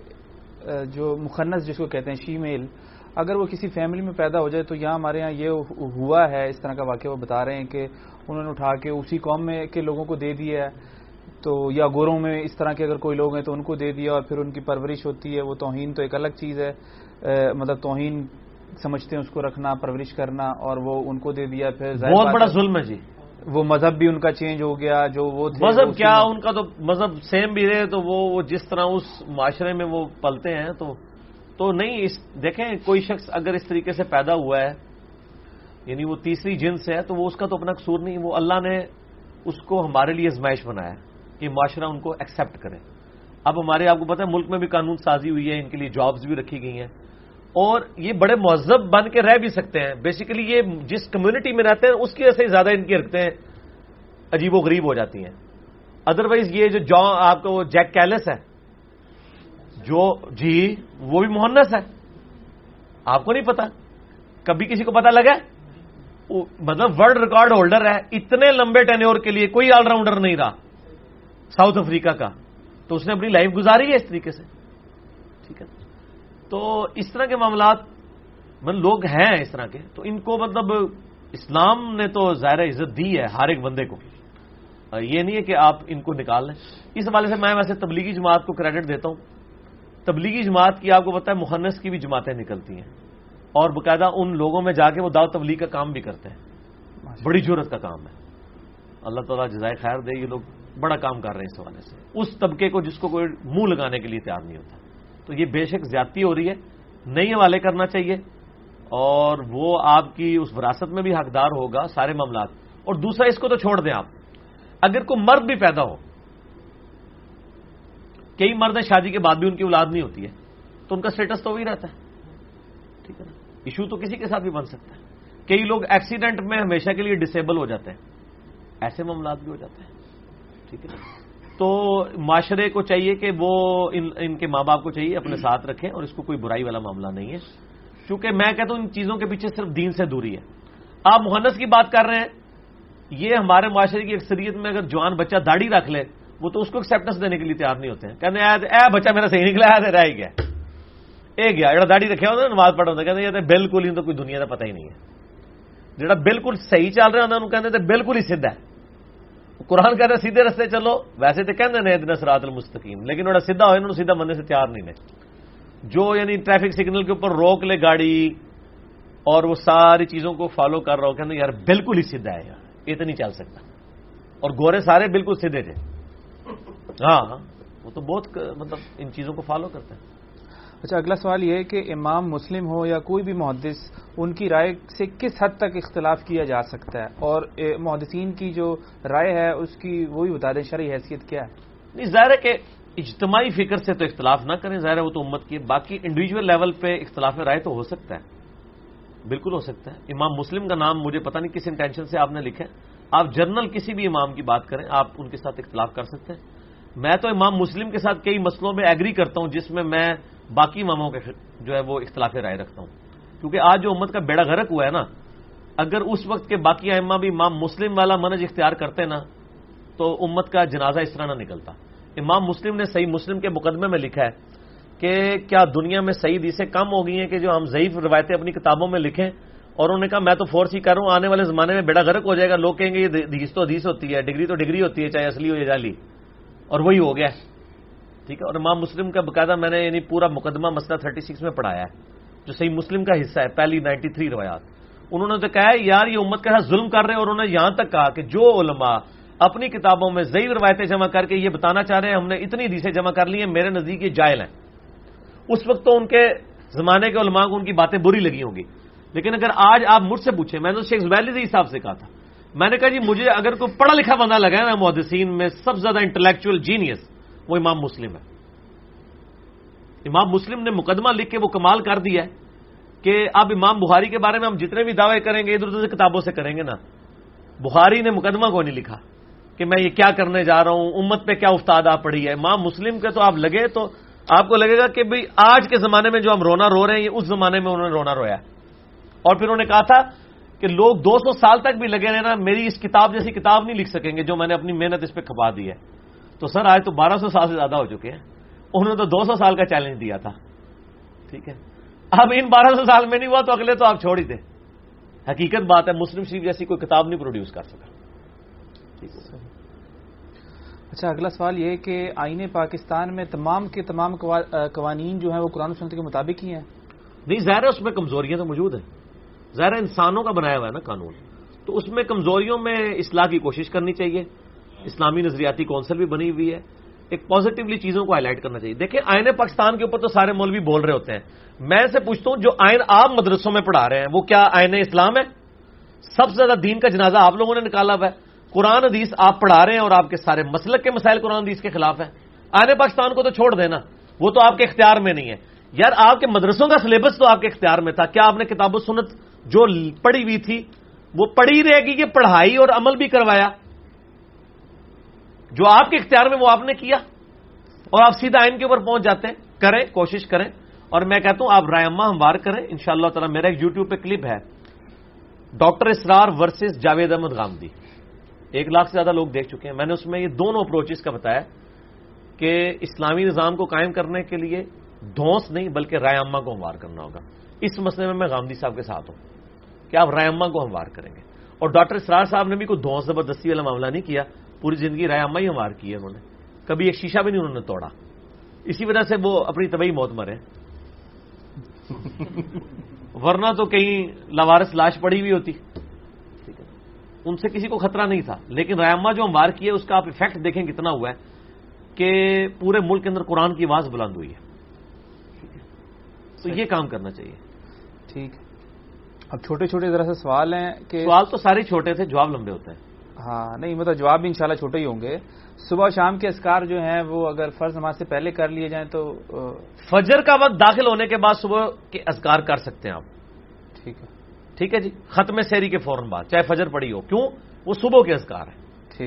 جو مخنث جس کو کہتے ہیں شی میل، اگر وہ کسی فیملی میں پیدا ہو جائے تو یہاں ہمارے یہاں یہ ہوا ہے، اس طرح کا واقعہ وہ بتا رہے ہیں کہ انہوں نے اٹھا کے اسی قوم میں کے لوگوں کو دے دیا ہے، تو یا گوروں میں اس طرح کے اگر کوئی لوگ ہیں تو ان کو دے دیا، اور پھر ان کی پرورش ہوتی ہے. وہ توہین تو ایک الگ چیز ہے، مطلب توہین سمجھتے ہیں اس کو رکھنا، پرورش کرنا، اور وہ ان کو دے دیا. پھر بہت بڑا ظلم ہے جی. وہ مذہب بھی ان کا چینج ہو گیا، جو وہ مذہب کیا ان کا تو مذہب سیم بھی رہے، تو وہ جس طرح اس معاشرے میں وہ پلتے ہیں تو نہیں. دیکھیں کوئی شخص اگر اس طریقے سے پیدا ہوا ہے، یعنی وہ تیسری جنس ہے، تو وہ اس کا تو اپنا قصور نہیں. وہ اللہ نے اس کو ہمارے لیے آزمائش بنایا کہ معاشرہ ان کو ایکسیپٹ کرے. اب ہمارے آپ کو پتہ ہے ملک میں بھی قانون سازی ہوئی ہے، ان کے لیے جابز بھی رکھی گئی ہیں، اور یہ بڑے مہذب بن کے رہ بھی سکتے ہیں. بیسیکلی یہ جس کمیونٹی میں رہتے ہیں اس کی وجہ سے زیادہ ان کی حرکتیں عجیب و غریب ہو جاتی ہیں. ادروائز یہ جو آپ کا وہ جیک کیلس ہے جو جی وہ بھی مہنس ہے، آپ کو نہیں پتا، کبھی کسی کو پتا لگا؟ مطلب ورلڈ ریکارڈ ہولڈر ہے اتنے لمبے ٹینیور کے لیے، کوئی آل راؤنڈر نہیں رہا ساؤتھ افریقہ کا، تو اس نے اپنی لائف گزاری ہے اس طریقے سے. ٹھیک ہے. تو اس طرح کے معاملات لوگ ہیں اس طرح کے، تو ان کو مطلب اسلام نے تو ظاہر عزت دی ہے ہر ایک بندے کو، یہ نہیں ہے کہ آپ ان کو نکال لیں. اس حوالے سے میں ویسے تبلیغی جماعت کو کریڈٹ دیتا ہوں. تبلیغی جماعت کی آپ کو پتہ ہے مخنث کی بھی جماعتیں نکلتی ہیں، اور باقاعدہ ان لوگوں میں جا کے وہ دعوت تبلیغ کا کام بھی کرتے ہیں. بڑی جرت کا کام ہے. اللہ تعالیٰ جزائے خیر دے، یہ لوگ بڑا کام کر رہے ہیں اس حوالے سے، اس طبقے کو جس کو کوئی منہ لگانے کے لیے تیار نہیں ہوتا. تو یہ بے شک زیادتی ہو رہی ہے، نہیں حوالے کرنا چاہیے، اور وہ آپ کی اس وراثت میں بھی حقدار ہوگا سارے معاملات. اور دوسرا اس کو تو چھوڑ دیں آپ، اگر کوئی مرد بھی پیدا ہو، کئی مرد ہیں شادی کے بعد بھی ان کی اولاد نہیں ہوتی ہے، تو ان کا سٹیٹس تو وہی رہتا ہے. ٹھیک ہے نا. ایشو تو کسی کے ساتھ بھی بن سکتا ہے. کئی لوگ ایکسیڈنٹ میں ہمیشہ کے لیے ڈسیبل ہو جاتے ہیں، ایسے معاملات بھی ہو جاتے ہیں. ٹھیک ہے نا. تو تو معاشرے کو چاہیے کہ وہ ان کے ماں باپ کو چاہیے اپنے ساتھ رکھیں، اور اس کو کوئی برائی والا معاملہ نہیں ہے، چونکہ میں کہتا ہوں ان چیزوں کے پیچھے صرف دین سے دوری ہے۔ آپ مہنس کی بات کر رہے ہیں، یہ ہمارے معاشرے کی اکثریت میں اگر جوان بچہ داڑھی رکھ لے وہ تو اس کو ایکسیپٹنس دینے کے لیے تیار نہیں ہوتے ہیں، کہتے ہیں اے بچہ میرا صحیح نکلا ہے، رہ گیا گیا جڑا داڑھی رکھا ہوتا ہے نماز پڑھا ہوتا ہے، کہتے ہیں بالکل ہی تو کوئی دنیا کا پتہ ہی نہیں ہے، جڑا بالکل صحیح چل رہا ہوتا ہے کہتے ہیں بالکل ہی سیدھا ہے، قرآن کہتے ہیں سیدھے رستے چلو، ویسے تو کہتے ہیں اہدنا صراط المستقیم، لیکن وہ سیدھا ہوئے انہوں سیدھا بننے سے تیار نہیں ہے، جو یعنی ٹریفک سگنل کے اوپر روک لے گاڑی اور وہ ساری چیزوں کو فالو کر رہا ہو، کہتے ہیں یار بالکل ہی سیدھا ہے، یار یہ تو نہیں چل سکتا، اور گورے سارے بالکل سیدھے تھے، ہاں وہ تو بہت مطلب ان چیزوں کو فالو کرتے ہیں۔ اچھا، اگلا سوال یہ ہے کہ امام مسلم ہو یا کوئی بھی محدث، ان کی رائے سے کس حد تک اختلاف کیا جا سکتا ہے، اور محدثین کی جو رائے ہے اس کی وہی بتا دیں شرعی حیثیت کیا ہے؟ نہیں، ظاہر ہے کہ اجتماعی فکر سے تو اختلاف نہ کریں، ظاہر ہے وہ تو امت کی، باقی انڈیویجول لیول پہ اختلاف رائے تو ہو سکتا ہے، بالکل ہو سکتا ہے۔ امام مسلم کا نام مجھے پتہ نہیں کس انٹینشن سے آپ نے لکھا ہے، آپ جنرل کسی بھی امام کی بات کریں، آپ ان کے ساتھ اختلاف کر سکتے ہیں۔ میں تو امام مسلم کے ساتھ کئی مسئلوں میں ایگری کرتا ہوں جس میں باقی اماموں کے جو ہے وہ اختلاف رائے رکھتا ہوں، کیونکہ آج جو امت کا بیڑا غرق ہوا ہے نا، اگر اس وقت کے باقی ائمہ بھی امام مسلم والا منہج اختیار کرتے نا تو امت کا جنازہ اس طرح نہ نکلتا۔ امام مسلم نے صحیح مسلم کے مقدمے میں لکھا ہے کہ کیا دنیا میں صحیح حدیثیں کم ہو گئی ہیں کہ جو ہم ضعیف روایتیں اپنی کتابوں میں لکھیں، اور انہوں نے کہا میں تو فورس ہی کر رہا ہوں، آنے والے زمانے میں بیڑا غرق ہو جائے گا، لوگ کہیں گے یہ حدیث تو حدیث ہوتی ہے، ڈگری تو ڈگری ہوتی ہے، چاہے اصلی ہو یا جعلی، اور وہی ہو گیا، ٹھیک ہے۔ اور امام مسلم کا باقاعدہ میں نے یعنی پورا مقدمہ مسئلہ 36 میں پڑھایا ہے، جو صحیح مسلم کا حصہ ہے، پہلی 93 روایات۔ انہوں نے تو کہا ہے یار یہ امت کے ساتھ ظلم کر رہے ہیں، اور انہوں نے یہاں تک کہا کہ جو علماء اپنی کتابوں میں ضعیف روایتیں جمع کر کے یہ بتانا چاہ رہے ہیں ہم نے اتنی حدیثیں جمع کر لی ہیں، میرے نزدیک یہ جائل ہیں۔ اس وقت تو ان کے زمانے کے علماء کو ان کی باتیں بری لگی ہوں گی، لیکن اگر آج آپ مجھ سے پوچھیں، میں نے تو شیخ زبیر علی صاحب سے کہا تھا، میں نے کہا جی مجھے اگر کوئی پڑھا لکھا بندہ لگا ہے نا محدثین میں سب سے زیادہ انٹلیکچوئل جینیس وہ امام مسلم ہے۔ امام مسلم نے مقدمہ لکھ کے وہ کمال کر دیا ہے کہ اب امام بخاری کے بارے میں ہم جتنے بھی دعوے کریں گے ادھر ادھر سے کتابوں سے کریں گے نا، بخاری نے مقدمہ کو نہیں لکھا کہ میں یہ کیا کرنے جا رہا ہوں، امت پہ کیا افتادہ پڑی ہے۔ امام مسلم کے تو آپ لگے تو آپ کو لگے گا کہ بھئی آج کے زمانے میں جو ہم رونا رو رہے ہیں یہ اس زمانے میں انہوں نے رونا رویا ہے۔ اور پھر انہوں نے کہا تھا کہ لوگ 200 سال تک بھی لگے رہنا میری اس کتاب جیسی کتاب نہیں لکھ سکیں گے جو میں نے اپنی محنت اس پہ کھپا دی ہے۔ تو سر آج تو 1200 سال سے زیادہ ہو چکے ہیں، انہوں نے تو 200 سال کا چیلنج دیا تھا، ٹھیک ہے۔ اب ان 1200 سال میں نہیں ہوا تو اگلے تو آپ چھوڑ ہی دیں، حقیقت بات ہے مسلم شریف جیسی کوئی کتاب نہیں پروڈیوس کر سکا، ٹھیک ہے۔ اچھا، اگلا سوال یہ ہے کہ آئین پاکستان میں تمام کے تمام قوانین جو ہیں وہ قرآن و سنت کے مطابق ہی ہیں؟ نہیں، ظاہر ہے اس میں کمزوریاں تو موجود ہیں، ظاہر ہے انسانوں کا بنایا ہوا ہے نا قانون، تو اس میں کمزوریوں میں اصلاح کی کوشش کرنی چاہیے۔ اسلامی نظریاتی کونسل بھی بنی ہوئی ہے، ایک پازیٹیولی چیزوں کو ہائی لائٹ کرنا چاہیے۔ دیکھیں آئین پاکستان کے اوپر تو سارے مولوی بول رہے ہوتے ہیں، میں سے پوچھتا ہوں جو آئین آپ مدرسوں میں پڑھا رہے ہیں وہ کیا آئین اسلام ہے؟ سب سے زیادہ دین کا جنازہ آپ لوگوں نے نکالا ہوا ہے، قرآن حدیث آپ پڑھا رہے ہیں اور آپ کے سارے مسلک کے مسائل قرآن حدیث کے خلاف ہیں۔ آئین پاکستان کو تو چھوڑ دینا، وہ تو آپ کے اختیار میں نہیں ہے یار، آپ کے مدرسوں کا سلیبس تو آپ کے اختیار میں تھا، کیا آپ نے کتاب و سنت جو پڑھی ہوئی تھی وہ پڑھی رہے گی کہ پڑھائی اور عمل بھی کروایا؟ جو آپ کے اختیار میں وہ آپ نے کیا، اور آپ سیدھا آئین کے اوپر پہنچ جاتے ہیں۔ کریں، کوشش کریں، اور میں کہتا ہوں آپ رائے عامہ ہموار کریں انشاءاللہ تعالی۔ میرا ایک یوٹیوب پہ کلپ ہے ڈاکٹر اسرار ورسز جاوید احمد غامدی، 1 لاکھ سے زیادہ لوگ دیکھ چکے ہیں۔ میں نے اس میں یہ دونوں اپروچز کا بتایا کہ اسلامی نظام کو قائم کرنے کے لیے دھونس نہیں بلکہ رائے عامہ کو ہموار کرنا ہوگا۔ اس مسئلے میں غامدی صاحب کے ساتھ ہوں کہ آپ رائے عامہ کو ہموار کریں گے، اور ڈاکٹر اسرار صاحب نے بھی کوئی دھونس زبردستی والا معاملہ نہیں کیا، پوری زندگی رائے عامہ ہی ہموار کی ہے، انہوں نے کبھی ایک شیشہ بھی نہیں انہوں نے توڑا، اسی وجہ سے وہ اپنی طبعی موت مرے، ورنہ تو کہیں لاوارث لاش پڑی ہوئی ہوتی، ٹھیک ہے، ان سے کسی کو خطرہ نہیں تھا۔ لیکن رائے عامہ جو ہموار کی ہے اس کا آپ ایفیکٹ دیکھیں کتنا ہوا ہے کہ پورے ملک کے اندر قرآن کی آواز بلند ہوئی ہے، ٹھیک ہے، تو یہ کام کرنا چاہیے۔ ٹھیک، اب چھوٹے چھوٹے ذرا سے سوال ہیں کہ سوال تو سارے چھوٹے تھے، جواب لمبے ہوتے ہیں۔ ہاں نہیں، مطلب جواب بھی انشاءاللہ چھوٹے ہی ہوں گے۔ صبح شام کے اذکار جو ہیں وہ اگر فرض نماز سے پہلے کر لیے جائیں تو فجر کا وقت داخل ہونے کے بعد صبح کے اذکار کر سکتے ہیں آپ، ٹھیک ہے، ٹھیک ہے جی، ختم سحری کے فوراً بعد چاہے فجر پڑی ہو، کیوں؟ وہ صبح کے اذکار ہیں، ٹھیک۔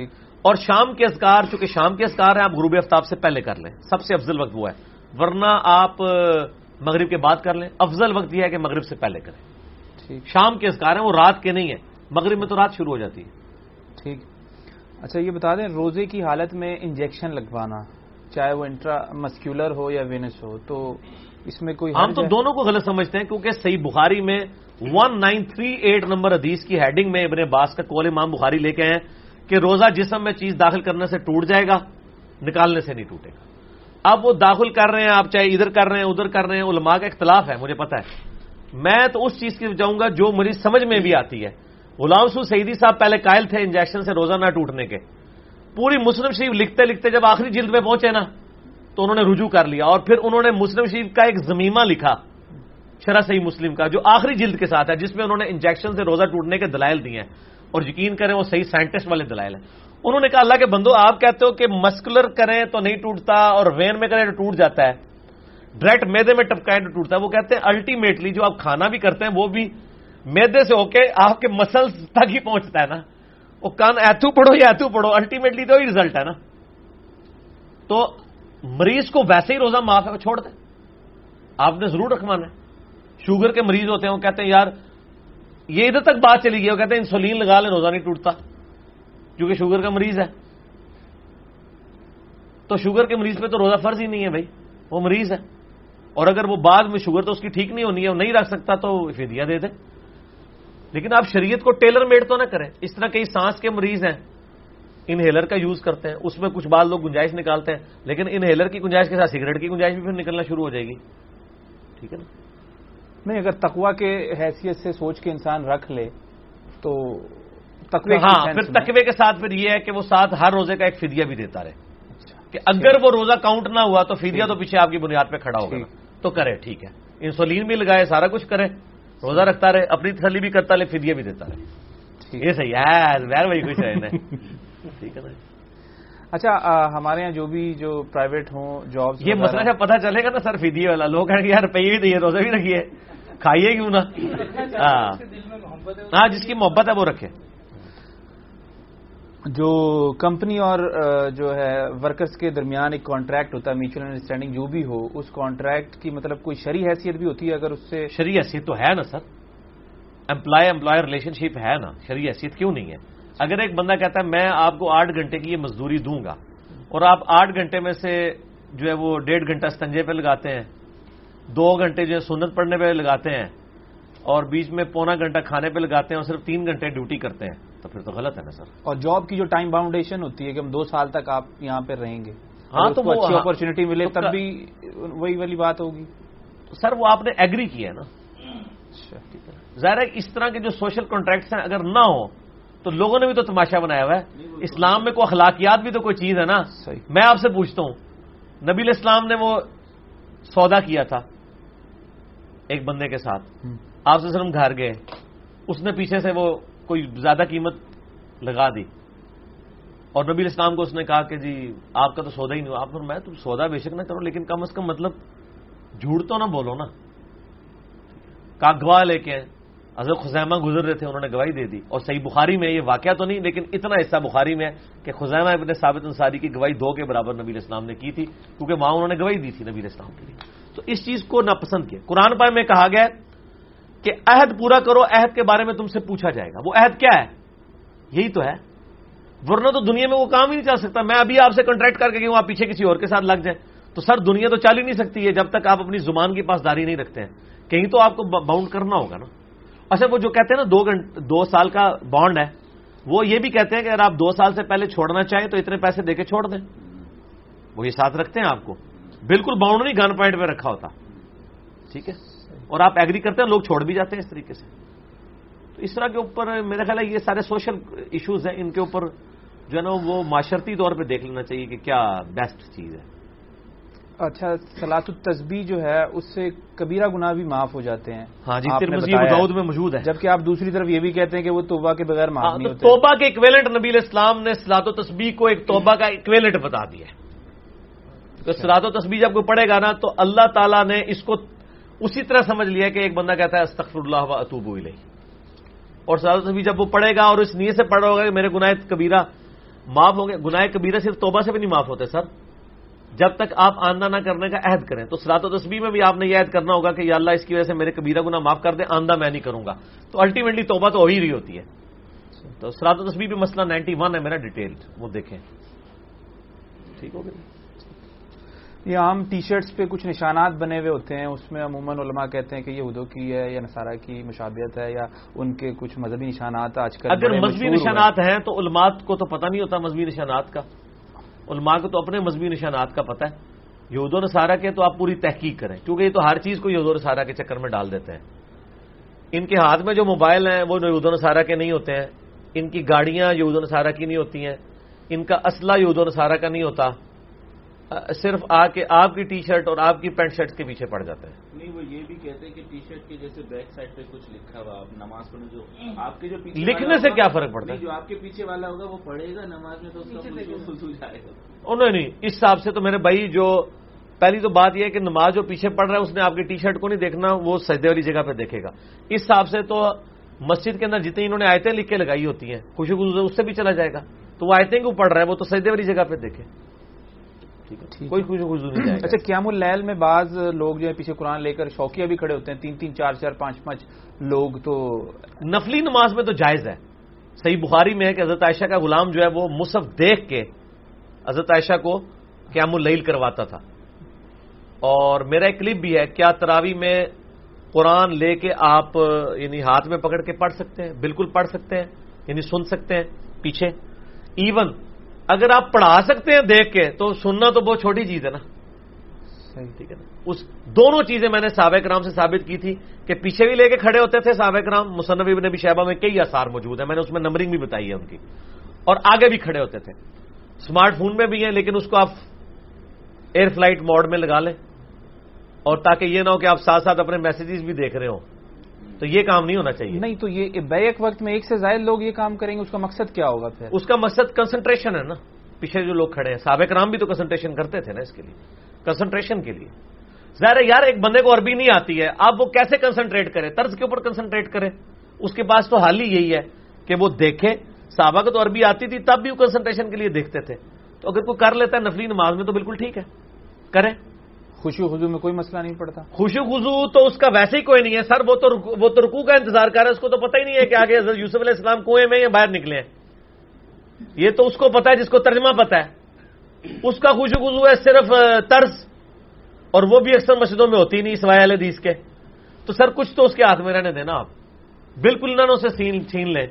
اور شام کے اذکار، چونکہ شام کے اذکار ہیں، آپ غروب آفتاب سے پہلے کر لیں، سب سے افضل وقت وہ ہے، ورنہ آپ مغرب کے بعد کر لیں، افضل وقت یہ ہے کہ مغرب سے پہلے کریں. شام کے اذکار ہیں، وہ رات کے نہیں ہیں، مغرب میں تو رات شروع ہو جاتی ہے. ٹھیک. اچھا یہ بتا دیں، روزے کی حالت میں انجیکشن لگوانا، چاہے وہ انٹرا مسکولر ہو یا وینس ہو، تو اس میں کوئی ہم تو دونوں کو غلط سمجھتے ہیں، کیونکہ صحیح بخاری میں 1938 نمبر حدیث کی ہیڈنگ میں ابن عباس کا قول امام بخاری لے کے ہیں کہ روزہ جسم میں چیز داخل کرنے سے ٹوٹ جائے گا، نکالنے سے نہیں ٹوٹے گا. اب وہ داخل کر رہے ہیں، آپ چاہے ادھر کر رہے ہیں ادھر کر رہے ہیں، علماء کا اختلاف ہے، مجھے پتا ہے. میں تو اس چیز کی جاؤں گا جو مجھے سمجھ میں بھی آتی ہے. غلام رسول سعیدی صاحب پہلے قائل تھے انجیکشن سے روزہ نہ ٹوٹنے کے. پوری مسلم شریف لکھتے لکھتے جب آخری جلد میں پہنچے نا تو انہوں نے رجوع کر لیا، اور پھر انہوں نے مسلم شریف کا ایک ضمیمہ لکھا، شرح صحیح مسلم کا، جو آخری جلد کے ساتھ ہے، جس میں انہوں نے انجیکشن سے روزہ ٹوٹنے کے دلائل دیے ہیں، اور یقین کریں وہ صحیح سائنٹسٹ والے دلائل ہیں. انہوں نے کہا اللہ کے بندو، آپ کہتے ہو کہ مسکولر کریں تو نہیں ٹوٹتا اور وین میں کریں تو ٹوٹ جاتا ہے، ڈائریکٹ میدے میں ٹپکائیں تو ٹوٹتا ہے. وہ کہتے ہیں الٹیمیٹلی جو آپ کھانا بھی کرتے ہیں وہ بھی میدے سے ہو کے آپ کے مسلز تک ہی پہنچتا ہے نا. وہ کان ایتھو پڑھو یا ایتھو پڑھو، الٹیمیٹلی تو ہی رزلٹ ہے نا. تو مریض کو ویسے ہی روزہ معاف ہے، وہ چھوڑ دیں، آپ نے ضرور رکھوانا ہے. شوگر کے مریض ہوتے ہیں، وہ کہتے ہیں یار یہ ادھر تک بات چلی گئی، وہ کہتے ہیں انسولین لگا لیں روزہ نہیں ٹوٹتا، کیونکہ شوگر کا مریض ہے. تو شوگر کے مریض پہ تو روزہ فرض ہی نہیں ہے بھائی، وہ مریض ہے، اور اگر وہ بعد میں شوگر تو اس کی ٹھیک نہیں ہونی ہے، وہ نہیں رکھ سکتا تو فدیہ دے دے. لیکن آپ شریعت کو ٹیلر میڈ تو نہ کریں. اس طرح کئی سانس کے مریض ہیں، انہیلر کا یوز کرتے ہیں، اس میں کچھ بعض لوگ گنجائش نکالتے ہیں، لیکن انہیلر کی گنجائش کے ساتھ سگریٹ کی گنجائش بھی پھر نکلنا شروع ہو جائے گی. ٹھیک ہے نا. نہیں، اگر تقوی کے حیثیت سے سوچ کے انسان رکھ لے تو تقوی، ہاں پھر تقوی کے ساتھ پھر یہ ہے کہ وہ ساتھ ہر روزے کا ایک فدیہ بھی دیتا رہے، کہ اگر وہ روزہ کاؤنٹ نہ ہوا تو فدیہ تو پیچھے آپ کی بنیاد پہ کھڑا ہوگا تو کرے. ٹھیک ہے، انسولین بھی لگائے، سارا کچھ کرے، روزہ رکھتا رہے، اپنی تسلی بھی کرتا رہے، فدیہ بھی دیتا رہے. یہ صحیح ہے، بہر وہی کچھ ہے. ٹھیک ہے نا. اچھا ہمارے یہاں جو بھی جو پرائیویٹ ہوں جابس، یہ مسئلہ جب پتہ چلے گا نا سر فدیے والا، لوگ کہیں گے یار روپیے بھی دیے، روزہ بھی رکھیے، کھائیے کیوں نہ. ہاں جس کی محبت ہے وہ رکھے. جو کمپنی اور جو ہے ورکرز کے درمیان ایک کانٹریکٹ ہوتا ہے، میوچل انڈرسٹینڈنگ جو بھی ہو، اس کانٹریکٹ کی مطلب کوئی شرعی حیثیت بھی ہوتی ہے؟ اگر اس سے شرعی حیثیت تو ہے نا سر، امپلائر ریلیشن شپ ہے نا، شرعی حیثیت کیوں نہیں ہے؟ اگر ایک بندہ کہتا ہے میں آپ کو 8 گھنٹے کی یہ مزدوری دوں گا، اور آپ 8 گھنٹے میں سے جو ہے وہ 1.5 گھنٹہ استنجے پہ لگاتے ہیں، 2 گھنٹے جو ہے سنت پڑھنے پہ لگاتے ہیں، اور بیچ میں پونا گھنٹہ کھانے پہ لگاتے ہیں، اور صرف 3 گھنٹے ڈیوٹی کرتے ہیں، تو پھر تو غلط ہے نا سر. اور جاب کی جو ٹائم باؤنڈیشن ہوتی ہے کہ ہم 2 سال تک آپ یہاں پہ رہیں گے، ہاں تو وہ اچھی اپرچونٹی ملے تب بھی وہی والی بات ہوگی. سر وہ آپ نے ایگری کیا ہے نا. ظاہر ہے اس طرح کے جو سوشل کانٹریکٹس ہیں اگر نہ ہو تو لوگوں نے بھی تو تماشا بنایا ہوا ہے. اسلام میں کوئی اخلاقیات بھی تو کوئی چیز ہے نا. میں آپ سے پوچھتا ہوں، نبی علیہ السلام نے وہ سودا کیا تھا ایک بندے کے ساتھ، آپ سے صرف گھر گئے، اس نے پیچھے سے وہ کوئی زیادہ قیمت لگا دی، اور نبی علیہ السلام کو اس نے کہا کہ جی آپ کا تو سودا ہی نہیں ہوا. آپ نے میں تم سودا بے شک نہ کرو، لیکن کم از کم مطلب جھوٹ تو نہ بولو نا. کا گواہ لے کے حضرت خزیمہ گزر رہے تھے، انہوں نے گواہی دے دی، اور صحیح بخاری میں یہ واقعہ تو نہیں لیکن اتنا حصہ بخاری میں ہے کہ خزیمہ ابن ثابت انصاری کی گواہی 2 کے برابر نبی علیہ السلام نے کی تھی، کیونکہ وہاں انہوں نے گواہی دی تھی نبی علیہ السلام کے لیے. تو اس چیز کو ناپسند کیا. قرآن پاک میں کہا گیا کہ عہد پورا کرو، عہد کے بارے میں تم سے پوچھا جائے گا. وہ عہد کیا ہے؟ یہی تو ہے، ورنہ تو دنیا میں وہ کام ہی نہیں چل سکتا. میں ابھی آپ سے کانٹریکٹ کر کے کہ آپ پیچھے کسی اور کے ساتھ لگ جائیں تو سر دنیا تو چل ہی نہیں سکتی ہے جب تک آپ اپنی زبان کی پاسداری نہیں رکھتے ہیں. کہیں تو آپ کو باؤنڈ کرنا ہوگا نا. اچھا وہ جو کہتے ہیں نا 2 سال کا بانڈ ہے، وہ یہ بھی کہتے ہیں کہ اگر آپ 2 سال سے پہلے چھوڑنا چاہیں تو اتنے پیسے دے کے چھوڑ دیں. وہ یہ ساتھ رکھتے ہیں آپ کو، بالکل باؤنڈ نہیں گن پوائنٹ پہ رکھا ہوتا. ٹھیک ہے، اور آپ ایگری کرتے ہیں، لوگ چھوڑ بھی جاتے ہیں اس طریقے سے. تو اس طرح کے اوپر میرا خیال ہے یہ سارے سوشل ایشوز ہیں، ان کے اوپر جو ہے نا وہ معاشرتی طور پہ دیکھ لینا چاہیے کہ کیا بیسٹ چیز ہے. اچھا صلاۃ التسبیح جو ہے اس سے کبیرہ گناہ بھی معاف ہو جاتے ہیں. ہاں جی، ترمذی ابو داؤد میں موجود ہے. جبکہ آپ دوسری طرف یہ بھی کہتے ہیں کہ وہ توبہ کے بغیر معاف نہیں ہوتے. توبہ کے ایکویلنٹ نبی علیہ السلام نے صلاۃ التسبیح کو ایک توبہ کا ایکویلنٹ بتا دیا. تو صلاۃ التسبیح جب کوئی پڑھے گا نا تو اللہ تعالیٰ نے اس کو اسی طرح سمجھ لیا کہ ایک بندہ کہتا ہے استغفر اللہ و اتوب الیہ، اور صلاۃ التسبیح جب وہ پڑھے گا اور اس نیت سے پڑھا ہوگا کہ میرے گناہ کبیرہ معاف ہوں گے. گناہ کبیرہ صرف توبہ سے بھی نہیں معاف ہوتے سر, جب تک آپ آئندہ نہ کرنے کا عہد کریں. تو صلاۃ و تسبیح میں بھی آپ نے یہ عہد کرنا ہوگا کہ یا اللہ اس کی وجہ سے میرے کبیرہ گناہ معاف کر دے, آئندہ میں نہیں کروں گا. تو الٹیمیٹلی توبہ تو ہو ہی رہی ہوتی ہے. تو صلاۃ و تسبیح بھی مسئلہ 91 ہے میرا ڈیٹیلڈ, وہ دیکھیں. ٹھیک ہو گیا. یہ عام ٹی شرٹس پہ کچھ نشانات بنے ہوئے ہوتے ہیں, اس میں عموماً علماء کہتے ہیں کہ یہ یہودوں کی ہے یا نصارہ کی مشابہت ہے, یا ان کے کچھ مذہبی نشانات آج کل اگر مذہبی نشانات ہیں تو علماء کو تو پتہ نہیں ہوتا مذہبی نشانات کا. علماء کو تو اپنے مذہبی نشانات کا پتہ ہے. یہود و نصارہ کے تو آپ پوری تحقیق کریں, کیونکہ یہ تو ہر چیز کو یہود و نصارہ کے چکر میں ڈال دیتے ہیں. ان کے ہاتھ میں جو موبائل ہیں وہ یہود و نصارہ کے نہیں ہوتے ہیں, ان کی گاڑیاں یہود و نصارہ کی نہیں ہوتی ہیں, ان کا اسلحہ یہود و نصارہ کا نہیں ہوتا, صرف آ کے آپ کی ٹی شرٹ اور آپ کی پینٹ شرٹ کے پیچھے پڑ جاتے ہیں. نہیں, وہ یہ بھی کہتے ہیں کہ ٹی شرٹ کے جیسے بیک سائڈ پہ کچھ لکھا ہوا, آپ نماز پڑھنے جو آپ کے جو پیچھے لکھنے سے کیا فرق پڑتا ہے؟ جو آپ کے پیچھے والا ہوگا وہ پڑھے گا نماز میں تو اس کا خضوع جائے گا. نہیں, اس حساب سے تو میرے بھائی, جو پہلی تو بات یہ ہے کہ نماز جو پیچھے پڑھ رہا ہے اس نے آپ کی ٹی شرٹ کو نہیں دیکھنا, وہ سجدے والی جگہ پہ دیکھے گا. اس حساب سے تو مسجد کے اندر جتنی انہوں نے آیتیں لکھ کے لگائی ہوتی ہیں خوشی خصوصی اس سے بھی چلا جائے گا. تو وہ آیتیں کیوں پڑھ رہا ہے, وہ تو سجدے والی جگہ پہ دیکھے, کوئی خوشی خصوصی نہیں جائے گا. اچھا, قیام اللیل میں بعض لوگ جو ہے پیچھے قرآن لے کر شوقیہ بھی کھڑے ہوتے ہیں, 3 4 5 لوگ. تو نفلی نماز میں تو جائز ہے. صحیح بخاری میں ہے کہ حضرت عائشہ کا غلام جو ہے وہ مصحف دیکھ کے حضرت عائشہ کو قیام اللیل کرواتا تھا. اور میرا ایک کلپ بھی ہے, کیا تراوی میں قرآن لے کے آپ یعنی ہاتھ میں پکڑ کے پڑھ سکتے ہیں؟ بالکل پڑھ سکتے ہیں, یعنی سن سکتے ہیں پیچھے. ایون اگر آپ پڑھا سکتے ہیں دیکھ کے تو سننا تو بہت چھوٹی چیز ہے نا. ٹھیک ہے نا. اس دونوں چیزیں میں نے صحابہ کرام سے ثابت کی تھی کہ پیچھے بھی لے کے کھڑے ہوتے تھے صحابہ کرام. مصنف ابن ابی شیبہ میں کئی آثار موجود ہیں, میں نے اس میں نمبرنگ بھی بتائی ہے ان کی, اور آگے بھی کھڑے ہوتے تھے. اسمارٹ فون میں بھی ہیں لیکن اس کو آپ ایئر فلائٹ موڈ میں لگا لیں, اور تاکہ یہ نہ ہو کہ آپ ساتھ ساتھ اپنے میسیجز بھی دیکھ رہے ہوں. تو یہ کام نہیں ہونا چاہیے. نہیں, تو یہ بیک وقت میں 1 سے زائد لوگ یہ کام کریں گے, اس کا مقصد کیا ہوگا پھر؟ اس کا مقصد کنسنٹریشن ہے نا. پیچھے جو لوگ کھڑے ہیں صحابہ کرام بھی تو کنسنٹریشن کرتے تھے نا, اس کے لیے کنسنٹریشن کے لیے. ظاہر ہے یار, ایک بندے کو عربی نہیں آتی ہے, اب وہ کیسے کنسنٹریٹ کرے, طرز کے اوپر کنسنٹریٹ کرے. اس کے پاس تو حال ہی یہی ہے کہ وہ دیکھے. صحابہ کو تو عربی آتی تھی تب بھی وہ کنسنٹریشن کے لیے دیکھتے تھے. تو اگر کوئی کر لیتا ہے نفلی نماز میں تو بالکل ٹھیک ہے, کریں. خوشی خضوع میں کوئی مسئلہ نہیں پڑتا. خوشی خضوع تو اس کا ویسے ہی کوئی نہیں ہے سر. وہ تو رکوع کا انتظار کر رہا ہے, اس کو تو پتہ ہی نہیں ہے کہ آگے حضرت یوسف علیہ السلام کنویں میں یا باہر نکلے ہیں. یہ تو اس کو پتا ہے جس کو ترجمہ پتا ہے. اس کا خوشی خضوع ہے صرف طرز, اور وہ بھی اکثر مسجدوں میں ہوتی نہیں سوائے اہل حدیث کے. تو سر کچھ تو اس کے ہاتھ میں رہنے دینا, آپ بالکل نہ سے چھین لیں.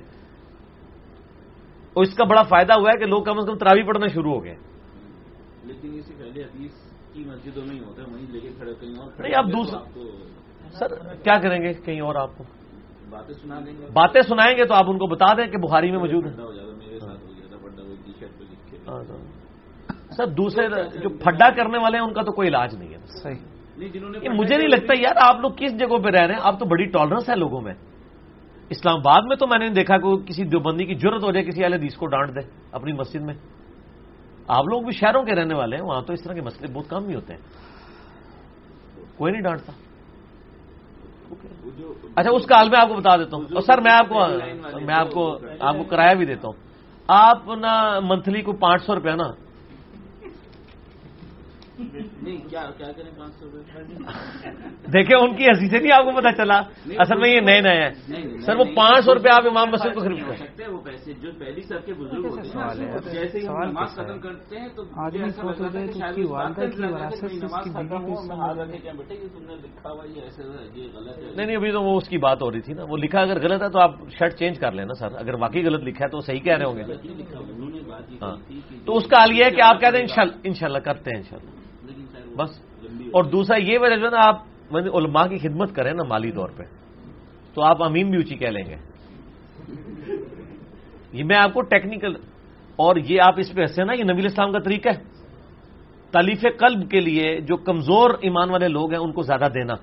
اور اس کا بڑا فائدہ ہوا ہے کہ لوگ کم از کم تراویح پڑھنا شروع ہو گئے. لیکن یہ صرف اہل حدیث کی مسجدوں میں ہی ہوتا ہے, وہیں لے کے کھڑے کہیں اور نہیں. آپ دوسرا سر کیا کریں گے, کہیں اور آپ کو باتیں سنا دیں گے, باتیں سنائیں گے تو آپ ان کو بتا دیں کہ بخاری میں موجود ہے. میرے ساتھ ہو گیا تھا بڑا, وہ ٹی شرٹ پہ لکھ کے. سر دوسرے جو پھڈا کرنے والے ہیں ان کا تو کوئی علاج نہیں ہے. صحیح. یہ مجھے نہیں لگتا یار, آپ لوگ کس جگہوں پہ رہ رہے ہیں. آپ تو بڑی ٹالرنس ہے لوگوں میں. اسلام آباد میں تو میں نے دیکھا کہ کسی دیوبندی کی جرت ہو جائے کسی اہل حدیث کو ڈانٹ دے اپنی مسجد میں. آپ لوگ بھی شہروں کے رہنے والے ہیں, وہاں تو اس طرح کے مسئلے بہت کم ہی ہوتے ہیں, کوئی نہیں ڈانٹتا. اچھا اس کا حال میں آپ کو بتا دیتا ہوں. اور سر میں آپ کو کرایہ بھی دیتا ہوں. آپ نا منتھلی کو 500 روپیہ نا, نہیں کیا کریں 500 روپئے. دیکھیں ان کی ہنسی سے نہیں آپ کو پتا چلا, اصل میں یہ نئے ہیں سر. وہ 500 روپے آپ امام مسجد کو خرید سکتے ہیں. وہ پیسے جو پہلی سر کے بزرگ ہوتے ہیں جیسے ہی نماز ختم کرتے ہیں تو نماز ختم ہو میں حال رکھے کیا بیٹے کہ تم نے لکھا ہوا یہ ایسے یہ غلط ہے. نہیں ابھی تو وہ اس کی بات ہو رہی تھی نا. وہ لکھا اگر غلط ہے تو آپ شرٹ چینج کر لینا سر. اگر واقعی غلط لکھا ہے تو صحیح کہہ رہے ہوں گے. تو اس کا حال یہ ہے کہ آپ کہتے ہیں انشاءاللہ کرتے ہیں انشاءاللہ بس. اور دوسرا یہ وجہ جو ہے نا, آپ علماء کی خدمت کریں نا مالی طور پہ, تو آپ امین بھی اونچی کہہ لیں گے. یہ میں آپ کو ٹیکنیکل, اور یہ آپ اس پہ ہنسے نا, یہ نبی علیہ السلام کا طریقہ ہے تالیف قلب کے لیے. جو کمزور ایمان والے لوگ ہیں ان کو زیادہ دینا.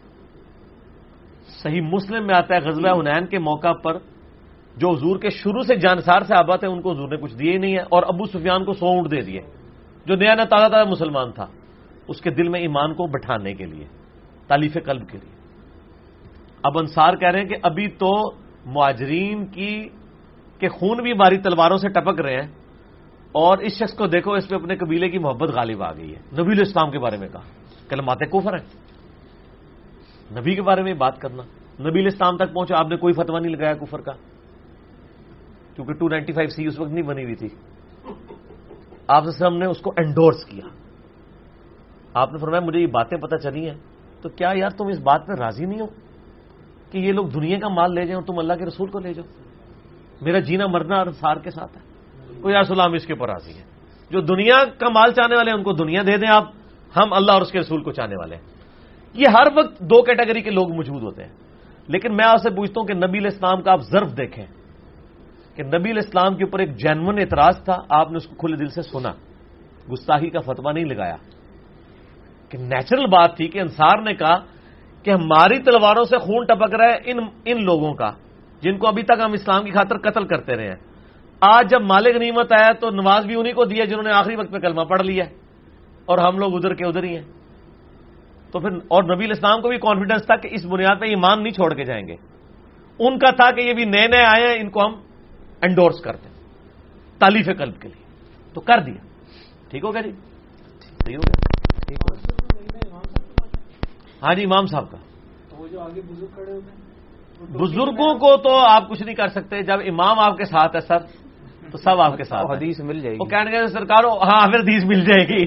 صحیح مسلم میں آتا ہے غزوہ حنین کے موقع پر جو حضور کے شروع سے جانسار صحابہ تھے ان کو حضور نے کچھ دیے ہی نہیں ہے, اور ابو سفیان کو 100 اونٹ دے دیے جو نیا تازہ مسلمان تھا, اس کے دل میں ایمان کو بٹھانے کے لیے, تالیف قلب کے لیے. اب انصار کہہ رہے ہیں کہ ابھی تو مہاجرین کے خون بھی ہماری تلواروں سے ٹپک رہے ہیں, اور اس شخص کو دیکھو، اس پہ اپنے قبیلے کی محبت غالب آ گئی ہے. نبی الاسلام کے بارے میں کہا کلمات کفر ہیں. نبی کے بارے میں بات کرنا، نبی الاسلام تک پہنچا، آپ نے کوئی فتویٰ نہیں لگایا کفر کا، کیونکہ 295C اس وقت نہیں بنی ہوئی تھی. آپ نے اس کو انڈورس کیا. آپ نے فرمایا مجھے یہ باتیں پتہ چلی ہیں، تو کیا یار تم اس بات پہ راضی نہیں ہو کہ یہ لوگ دنیا کا مال لے جائیں اور تم اللہ کے رسول کو لے جاؤ؟ میرا جینا مرنا انصار کے ساتھ ہے. کوئی یا رسول اللہ اس کے اوپر راضی ہے. جو دنیا کا مال چاہنے والے ہیں ان کو دنیا دے دیں آپ، ہم اللہ اور اس کے رسول کو چاہنے والے ہیں. یہ ہر وقت دو کیٹیگری کے لوگ موجود ہوتے ہیں. لیکن میں آپ سے پوچھتا ہوں کہ نبی علیہ السلام کا آپ ظرف دیکھیں کہ نبی علیہ السلام کے اوپر ایک جینون اعتراض تھا، آپ نے اس کو کھلے دل سے سنا، گستاخی کا فتویٰ نہیں لگایا. کہ نیچرل بات تھی کہ انصار نے کہا کہ ہماری تلواروں سے خون ٹپک رہا ہے ان لوگوں کا جن کو ابھی تک ہم اسلام کی خاطر قتل کرتے رہے ہیں. آج جب مال غنیمت آیا تو نواز بھی انہی کو دیا جنہوں نے آخری وقت پہ کلمہ پڑھ لیا اور ہم لوگ ادھر کے ادھر ہی ہیں. تو پھر اور نبی علیہ السلام کو بھی کانفیڈنس تھا کہ اس بنیاد پہ ایمان نہیں چھوڑ کے جائیں گے. ان کا تھا کہ یہ بھی نئے نئے آئے ہیں، ان کو ہم انڈورس کر دیں تالیف قلب کے لیے. تو کر دیا. ٹھیک ہو گیا جی؟ صحیح ہو گیا. ٹھیک ہو گیا. ہاں جی امام صاحب کا. وہ جو آگے بزرگ کھڑے ہوتے ہیں، بزرگوں کو تو آپ کچھ نہیں کر سکتے. جب امام آپ کے ساتھ ہے سر تو سب آپ کے ساتھ. حدیث مل جائے گی. وہ کہنے گے سرکار ہاں پھر حدیث مل جائے گی.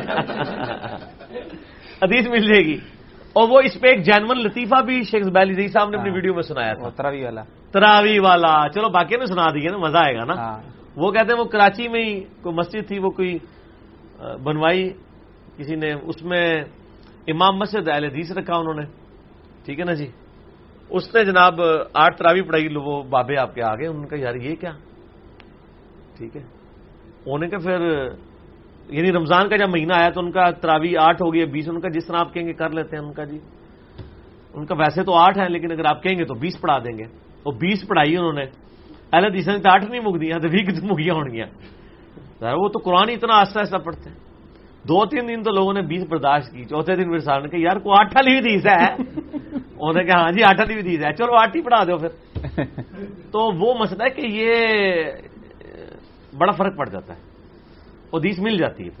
حدیث مل جائے گی. اور وہ اس پہ ایک جینون لطیفہ بھی شیخ زبیلی زئی صاحب نے اپنی ویڈیو میں سنایا تھا. تراوی والا چلو باقی نے سنا دیے نا، مزہ آئے گا نا. وہ کہتے ہیں وہ کراچی میں ہی کوئی مسجد تھی، وہ کوئی بنوائی کسی نے، اس میں امام مسجد اہل حدیث رکھا انہوں نے. ٹھیک ہے نا جی. اس نے جناب 8 تراوی پڑھائی. وہ بابے آپ کے آگے، انہوں نے کہا یار یہ کیا. ٹھیک ہے. انہوں نے کہا پھر یعنی رمضان کا جب مہینہ آیا تو ان کا تراوی 8 ہو گئی 20. ان کا جس طرح آپ کہیں گے کر لیتے ہیں. ان کا جی ان کا ویسے تو 8 ہے لیکن اگر آپ کہیں گے تو 20 پڑھا دیں گے. اور 20 پڑھائی انہوں نے. اہل حدیث نے تو 8 نہیں مک دیا تو 20 مکیاں ہو گیا. وہ تو قرآن اتنا آہستہ آہستہ پڑھتے ہیں. 2-3 دن تو لوگوں نے 20 برداشت کی. چوتھے دن پھر صاحب نے کہا یار کو 8 والی حدیث ہے. انہوں نے کہا ہاں جی 8 والی حدیث ہے، چلو 8 ہی پڑھا دو پھر. تو وہ مسئلہ ہے کہ یہ بڑا فرق پڑ جاتا ہے. حدیث مل جاتی ہے، پھر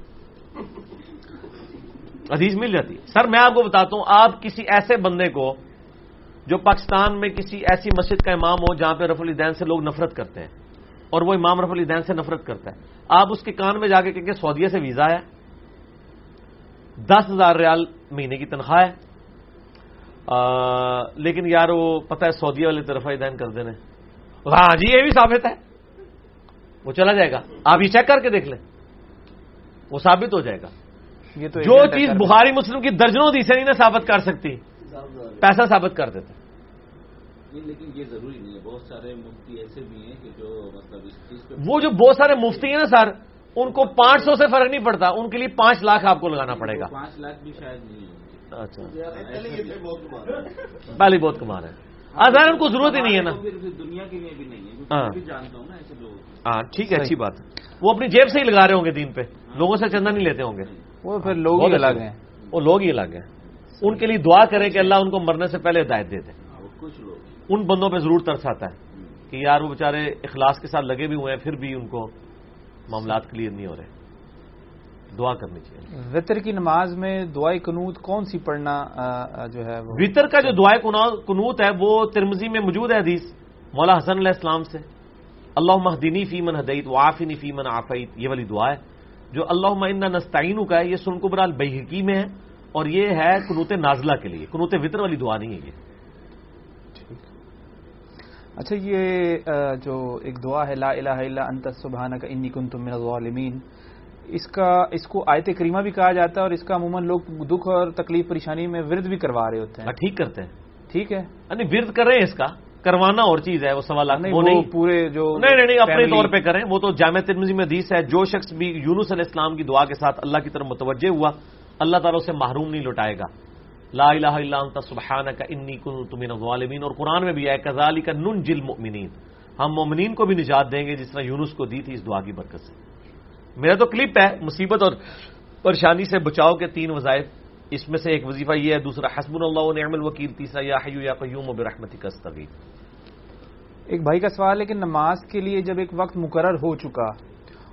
حدیث مل جاتی ہے. سر میں آپ کو بتاتا ہوں، آپ کسی ایسے بندے کو جو پاکستان میں کسی ایسی مسجد کا امام ہو جہاں پہ رفع الیدین سے لوگ نفرت کرتے ہیں اور وہ امام رفع الیدین سے نفرت کرتا ہے، آپ اس کے کان میں جا کے کہیں کہ سعودیہ سے ویزا ہے، 10,000 ریال مہینے کی تنخواہ ہے، لیکن یار وہ پتہ ہے سعودیہ والے طرف الیدین کر دینے. ہاں جی یہ بھی ثابت ہے. وہ چلا جائے گا. آپ یہ چیک کر کے دیکھ لیں، وہ ثابت ہو جائے گا. یہ تو جو چیز بخاری مسلم کی درجنوں حدیثیں نہیں نا ثابت کر سکتی، پیسہ ثابت کر دیتے. لیکن یہ ضروری نہیں ہے. بہت سارے مفتی ایسے بھی ہیں کہ جو مطلب اس چیز پہ وہ جو بہت سارے مفتی ہیں نا سر، ان کو 500 سے فرق نہیں پڑتا. ان کے لیے 5 لاکھ آپ کو لگانا پڑے گا. 5 لاکھ بھی شاید نہیں ہوں گے. اچھا پہلے بہت کمال ہے. ظاہر ان کو ضرورت ہی نہیں ہے نا. دنیا کے لیے بھی نہیں ہے. میں بھی جانتا ہوں نا ایسے لوگ. ہاں ٹھیک ہے، اچھی بات ہے. وہ اپنی جیب سے ہی لگا رہے ہوں گے دین پہ، لوگوں سے چندہ نہیں لیتے ہوں گے. وہ پھر لوگ ہی الگ ہیں. وہ لوگ ہی الگ ہیں. ان کے لیے دعا کریں کہ اللہ ان کو مرنے سے پہلے ہدایت دے دے. کچھ لوگ ان بندوں پہ ضرور ترس آتا ہے کہ یار وہ بیچارے اخلاص کے ساتھ لگے بھی ہوئے ہیں پھر بھی ان کو معاملات کلیئر نہیں ہو رہے. دعا کرنی چاہیے. وتر کی نماز میں دعائے قنوت کون سی پڑھنا جو ہے؟ وتر کا جو دعائے قنوت ہے وہ ترمذی میں موجود ہے حدیث مولا حسن علیہ السلام سے. اللہم اہدنی فی من ہدیت وعافنی فی من عافیت، یہ والی دعا ہے جو اللہم انا نستعینک ہے. یہ سنن کبری البیہقی میں ہے اور یہ ہے قنوت نازلہ کے لیے. قنوت وتر والی دعا نہیں ہے یہ. اچھا یہ جو ایک دعا ہے لا الہ الا انت سبحانک انی کنت من الظالمین، اس کو آیت کریمہ بھی کہا جاتا ہے اور اس کا عموماً لوگ دکھ اور تکلیف پریشانی میں ورد بھی کروا رہے ہوتے ہیں. ٹھیک کرتے ہیں. ٹھیک ہے یعنی ورد کر رہے ہیں، اس کا کروانا اور چیز ہے. وہ سوالات نہیں پورے جو نہیں اپنے طور پہ کریں. وہ تو جامع ترمذی میں حدیث ہے جو شخص بھی یونس علیہ السلام کی دعا کے ساتھ اللہ کی طرف متوجہ ہوا اللہ تعالیٰ اسے محروم نہیں لوٹائے گا. لا الہ الا انت سبحانک انی کنت من الظالمین. اور قرآن میں بھی ہے کذالک ننجی المؤمنین، ہم مومنین کو بھی نجات دیں گے جس طرح یونس کو دی تھی اس دعا کی برکت سے. میرا تو کلپ ہے مصیبت اور پریشانی سے بچاؤ کے 3 وظائف. اس میں سے ایک وظیفہ یہ ہے، دوسرا حسبنا اللہ ونعم الوکیل، تیسرا یا حی یا قیوم برحمتک استغیث. ایک بھائی کا سوال ہے کہ نماز کے لیے جب ایک وقت مقرر ہو چکا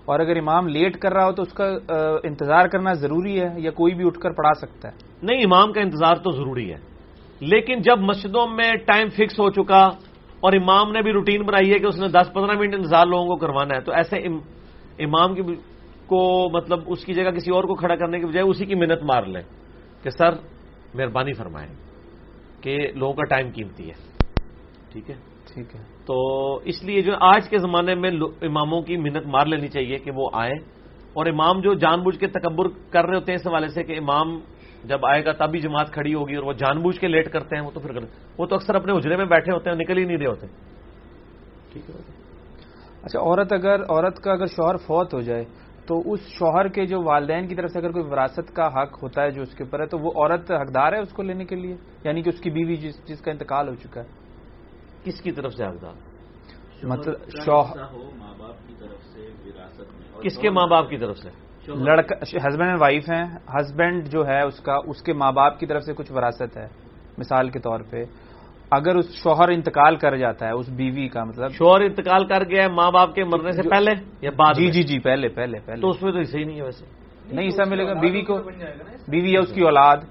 اور اگر امام لیٹ کر رہا ہو تو اس کا انتظار کرنا ضروری ہے یا کوئی بھی اٹھ کر پڑھا سکتا ہے؟ نہیں، امام کا انتظار تو ضروری ہے، لیکن جب مسجدوں میں ٹائم فکس ہو چکا اور امام نے بھی روٹین بنائی ہے کہ اس نے 10-15 منٹ انتظار لوگوں کو کروانا ہے، تو ایسے امام کو مطلب اس کی جگہ کسی اور کو کھڑا کرنے کے بجائے اسی کی منت مار لیں کہ سر مہربانی فرمائیں کہ لوگوں کا ٹائم قیمتی ہے. ٹھیک ہے. تو اس لیے جو آج کے زمانے میں اماموں کی منت مار لینی چاہیے کہ وہ آئیں، اور امام جو جان بوجھ کے تکبر کر رہے ہوتے ہیں اس حوالے سے کہ امام جب آئے گا تب بھی جماعت کھڑی ہوگی اور وہ جان بوجھ کے لیٹ کرتے ہیں، وہ تو اکثر اپنے حجرے میں بیٹھے ہوتے ہیں، نکل ہی نہیں رہے ہوتے. ٹھیک ہے. اچھا، عورت کا اگر شوہر فوت ہو جائے تو اس شوہر کے جو والدین کی طرف سے اگر کوئی وراثت کا حق ہوتا ہے جو اس کے اوپر ہے، تو وہ عورت حقدار ہے اس کو لینے کے لیے، یعنی کہ اس کی بیوی جس کا انتقال ہو چکا ہے؟ کس کی طرف سے حقدار؟ مطلب شوہر ہو ماں باپ کی طرف سے وراثت میں. کس کے ماں باپ کی طرف سے؟ لڑکا ہسبینڈ اینڈ وائف ہیں، ہسبینڈ جو ہے اس کے ماں باپ کی طرف سے کچھ وراثت ہے. مثال کے طور پہ اگر اس شوہر انتقال کر جاتا ہے، اس بیوی کا مطلب شوہر انتقال کر گیا ہے ماں باپ کے مرنے سے پہلے یا بعد؟ جی پہلے تو اس میں تو حصہ ہی نہیں ہے. ویسے نہیں حصہ ملے گا بیوی کو، بیوی یا اس کی اولاد،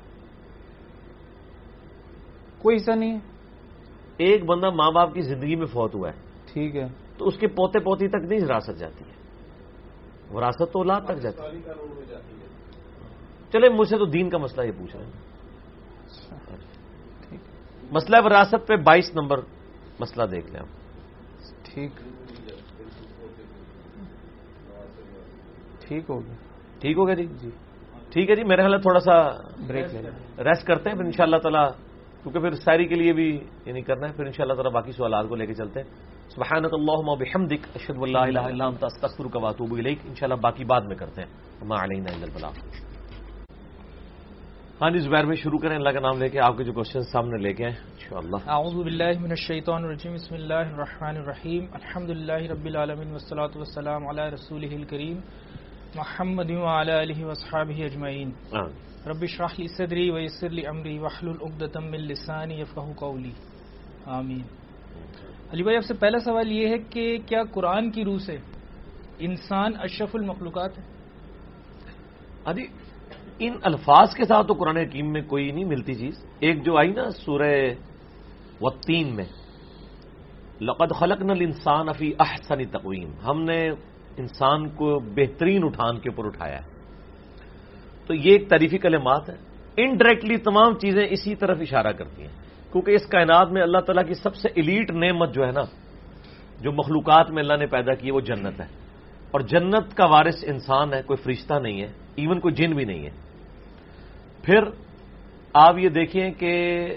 کوئی حصہ نہیں ہے. ایک بندہ ماں باپ کی زندگی میں فوت ہوا ہے، ٹھیک ہے، تو اس کے پوتے پوتی تک نہیں وراثت جاتی ہے، وراثت تو اولاد تک جاتی ہے. چلے مجھ سے تو دین کا مسئلہ یہ پوچھ رہے ہیں. مسئلہ وراثت پہ 22 نمبر مسئلہ دیکھ لیں آپ. ٹھیک ہو گیا جی. ٹھیک ہے جی، میرے خیال ہے تھوڑا سا بریک لے لیں، ریسٹ کرتے ہیں، پھر انشاءاللہ تعالی کیونکہ پھر ساری کے لیے بھی یہ نہیں کرنا ہے، پھر انشاءاللہ تعالی باقی سوالات کو لے کے چلتے ہیں. سبحانک اللہم وبحمدک اشہد ان لا الہ الا انت استغفرک واتوب الیک. انشاءاللہ باقی بعد میں کرتے ہیں. وما علینا الا البلاغ. ہاں جی زبیر میں شروع کریں، اللہ کا نام لے کے آپ کے جو کوشچن سامنے لے کے ہیں انشاءاللہ. اعوذ باللہ من الشیطان الرجیم، بسم اللہ الرحمن الرحیم، الحمدللہ رب العالمین والصلاة والسلام علی رسولہ الکریم محمد وعلی آلہ واصحابہ اجمعین. رب اشرح لی صدری ویسر لی امری واحلل عقدۃ من لسانی یفقہوا قولی. آمین. علی بھائی، آپ سے پہلا سوال یہ ہے کہ کیا قرآن کی روح سے انسان اشرف المخلوقات ہے؟ ادی ان الفاظ کے ساتھ تو قرآن حکیم میں کوئی نہیں ملتی چیز. ایک جو آئی نا سورہ والتین میں، لقد خلقنا الانسان فی احسن تقویم، ہم نے انسان کو بہترین اٹھان کے اوپر اٹھایا ہے. تو یہ ایک تعریفی کلمات ہے. انڈائریکٹلی تمام چیزیں اسی طرف اشارہ کرتی ہیں، کیونکہ اس کائنات میں اللہ تعالیٰ کی سب سے ایلیٹ نعمت جو ہے نا، جو مخلوقات میں اللہ نے پیدا کی ہے، وہ جنت ہے. اور جنت کا وارث انسان ہے، کوئی فرشتہ نہیں ہے، ایون کوئی جن بھی نہیں ہے. پھر آپ یہ دیکھیں کہ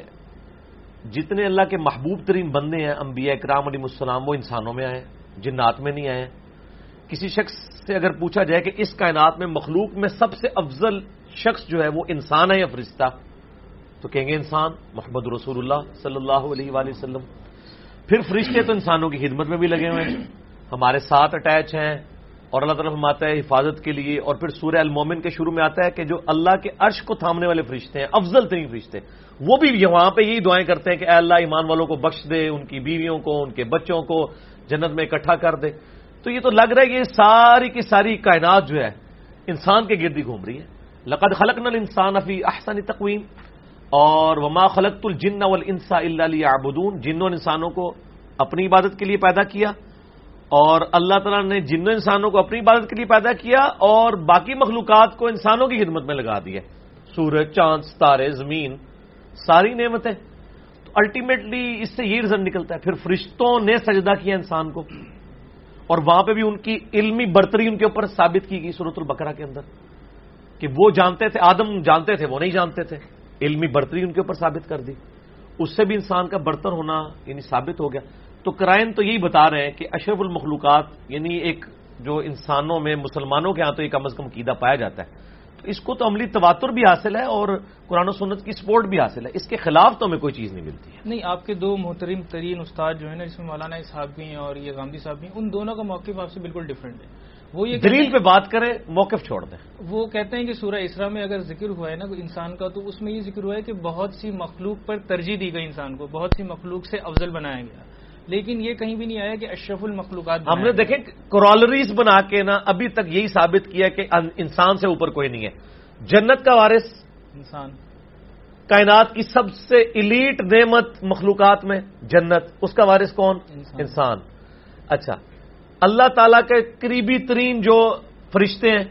جتنے اللہ کے محبوب ترین بندے ہیں انبیاء اکرام علیہ السلام، وہ انسانوں میں آئے، جنات میں نہیں آئے. کسی شخص سے اگر پوچھا جائے کہ اس کائنات میں مخلوق میں سب سے افضل شخص جو ہے وہ انسان ہے یا فرشتہ، تو کہیں گے انسان، محمد رسول اللہ صلی اللہ علیہ وآلہ وسلم. پھر فرشتے تو انسانوں کی خدمت میں بھی لگے ہوئے ہیں، ہمارے ساتھ اٹیچ ہیں، اور اللہ تعالیٰ فرماتا ہے حفاظت کے لیے. اور پھر سورہ المومن کے شروع میں آتا ہے کہ جو اللہ کے عرش کو تھامنے والے فرشتے ہیں، افضل ترین فرشتے، وہ بھی وہاں پہ یہی دعائیں کرتے ہیں کہ اے اللہ ایمان والوں کو بخش دے، ان کی بیویوں کو، ان کے بچوں کو جنت میں اکٹھا کر دے. تو یہ تو لگ رہا ہے کہ یہ ساری کی ساری کائنات جو ہے انسان کے گرد ہی گھوم رہی ہے. لقد خلقنا الانسان فی احسن تقویم، اور وما خلقت الجن والانس الا لیعبدون، جنوں اور انسانوں کو اپنی عبادت کے لیے پیدا کیا، اور اللہ تعالیٰ نے جنوں انسانوں کو اپنی عبادت کے لیے پیدا کیا اور باقی مخلوقات کو انسانوں کی خدمت میں لگا دیا. سورج، چاند، ستارے، زمین، ساری نعمتیں. تو الٹیمیٹلی اس سے یہ رزلٹ نکلتا ہے. پھر فرشتوں نے سجدہ کیا انسان کو، اور وہاں پہ بھی ان کی علمی برتری ان کے اوپر ثابت کی گئی سورۃ البقرہ کے اندر کہ وہ جانتے تھے، آدم جانتے تھے، وہ نہیں جانتے تھے. علمی برتری ان کے اوپر ثابت کر دی، اس سے بھی انسان کا برتر ہونا یعنی ثابت ہو گیا. تو قرائن تو یہی بتا رہے ہیں کہ اشرف المخلوقات یعنی ایک جو انسانوں میں مسلمانوں کے ہاں تو یہ کم از کم عقیدہ پایا جاتا ہے. تو اس کو تو عملی تواتر بھی حاصل ہے اور قرآن و سنت کی سپورٹ بھی حاصل ہے. اس کے خلاف تو ہمیں کوئی چیز نہیں ملتی ہے. نہیں، آپ کے دو محترم ترین استاد جو ہیں نا، جس میں مولانا اسحاق بھی ہیں اور یہ غامدی صاحب بھی ہیں، ان دونوں کا موقف آپ سے بالکل ڈفرینٹ ہے. وہ یہ دلیل پہ بات کریں، موقف چھوڑ دیں. وہ کہتے ہیں کہ سورہ اسراء میں اگر ذکر ہوا ہے نا کوئی انسان کا، تو اس میں یہ ذکر ہوا ہے کہ بہت سی مخلوق پر ترجیح دی گئی، انسان کو بہت سی مخلوق سے افضل بنایا گیا. لیکن یہ کہیں بھی نہیں آیا کہ اشرف المخلوقات ہم نے دیکھیں کرالریز بنا کے نا ابھی تک یہی ثابت کیا کہ انسان سے اوپر کوئی نہیں ہے. جنت کا وارث انسان، کائنات کی سب سے ایلیٹ نعمت مخلوقات میں جنت، اس کا وارث کون؟ انسان. اچھا، اللہ تعالیٰ کے قریبی ترین جو فرشتے ہیں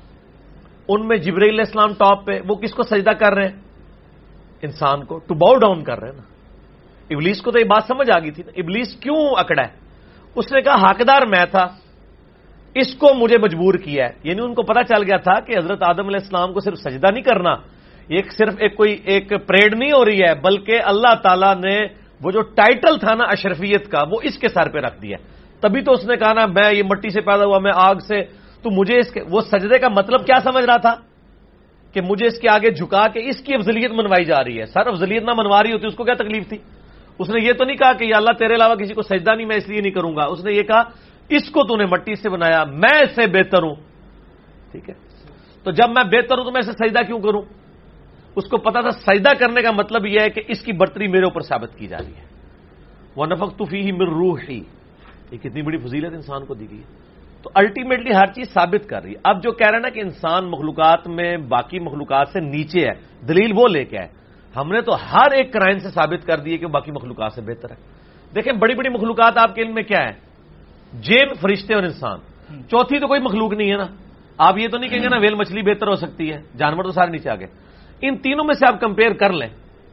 ان میں جبرائیل علیہ السلام ٹاپ پہ، وہ کس کو سجدہ کر رہے ہیں؟ انسان کو، ٹو باؤ ڈاؤن کر رہے ہیں نا. ابلیس کو تو یہ بات سمجھ آ گئی تھی نا. ابلیس کیوں اکڑا ہے؟ اس نے کہا حقدار میں تھا، اس کو مجھے مجبور کیا ہے. یعنی ان کو پتا چل گیا تھا کہ حضرت آدم علیہ السلام کو صرف سجدہ نہیں کرنا، صرف ایک پریڈ نہیں ہو رہی ہے، بلکہ اللہ تعالیٰ نے وہ جو ٹائٹل تھا نا اشرفیت کا، وہ اس کے سر پہ رکھ دیا. تبھی تو اس نے کہا نا میں یہ مٹی سے پیدا ہوا، میں آگ سے، تو مجھے وہ سجدے کا مطلب کیا سمجھ رہا تھا کہ مجھے اس کے آگے جھکا کے اس کی افضلیت منوائی جا رہی ہے. سر افضلیت نہ منوا رہی ہوتی اس کو کیا تکلیف تھی؟ اس نے یہ تو نہیں کہا کہ یا اللہ تیرے علاوہ کسی کو سجدہ نہیں، میں اس لیے نہیں کروں گا. اس نے یہ کہا اس کو تو نے مٹی سے بنایا، میں اس سے بہتر ہوں. ٹھیک ہے، تو جب میں بہتر ہوں تو میں اسے سجدہ کیوں کروں؟ اس کو پتا تھا سجدہ کرنے کا مطلب یہ ہے کہ اس کی برتری میرے اوپر ثابت کی جا رہی ہے. وَنَفَخْتُ فِيهِ مِن رُوحِي، یہ کتنی بڑی فضیلت انسان کو دی گئی ہے. تو الٹیمیٹلی ہر چیز ثابت کر رہی ہے. اب جو کہہ رہے ہیں نا کہ انسان مخلوقات میں باقی مخلوقات سے نیچے ہے، دلیل وہ لے کے آئے. ہم نے تو ہر ایک کرائن سے ثابت کر دی کہ باقی مخلوقات سے بہتر ہے. دیکھیں بڑی بڑی مخلوقات آپ کے علم میں کیا ہے؟ جن، فرشتے اور انسان. چوتھی تو کوئی مخلوق نہیں ہے نا. آپ یہ تو نہیں کہیں گے نا ویل مچھلی بہتر ہو سکتی ہے، جانور تو سارے نیچے آ گئے. ان تینوں میں سے آپ کمپیئر کر لیں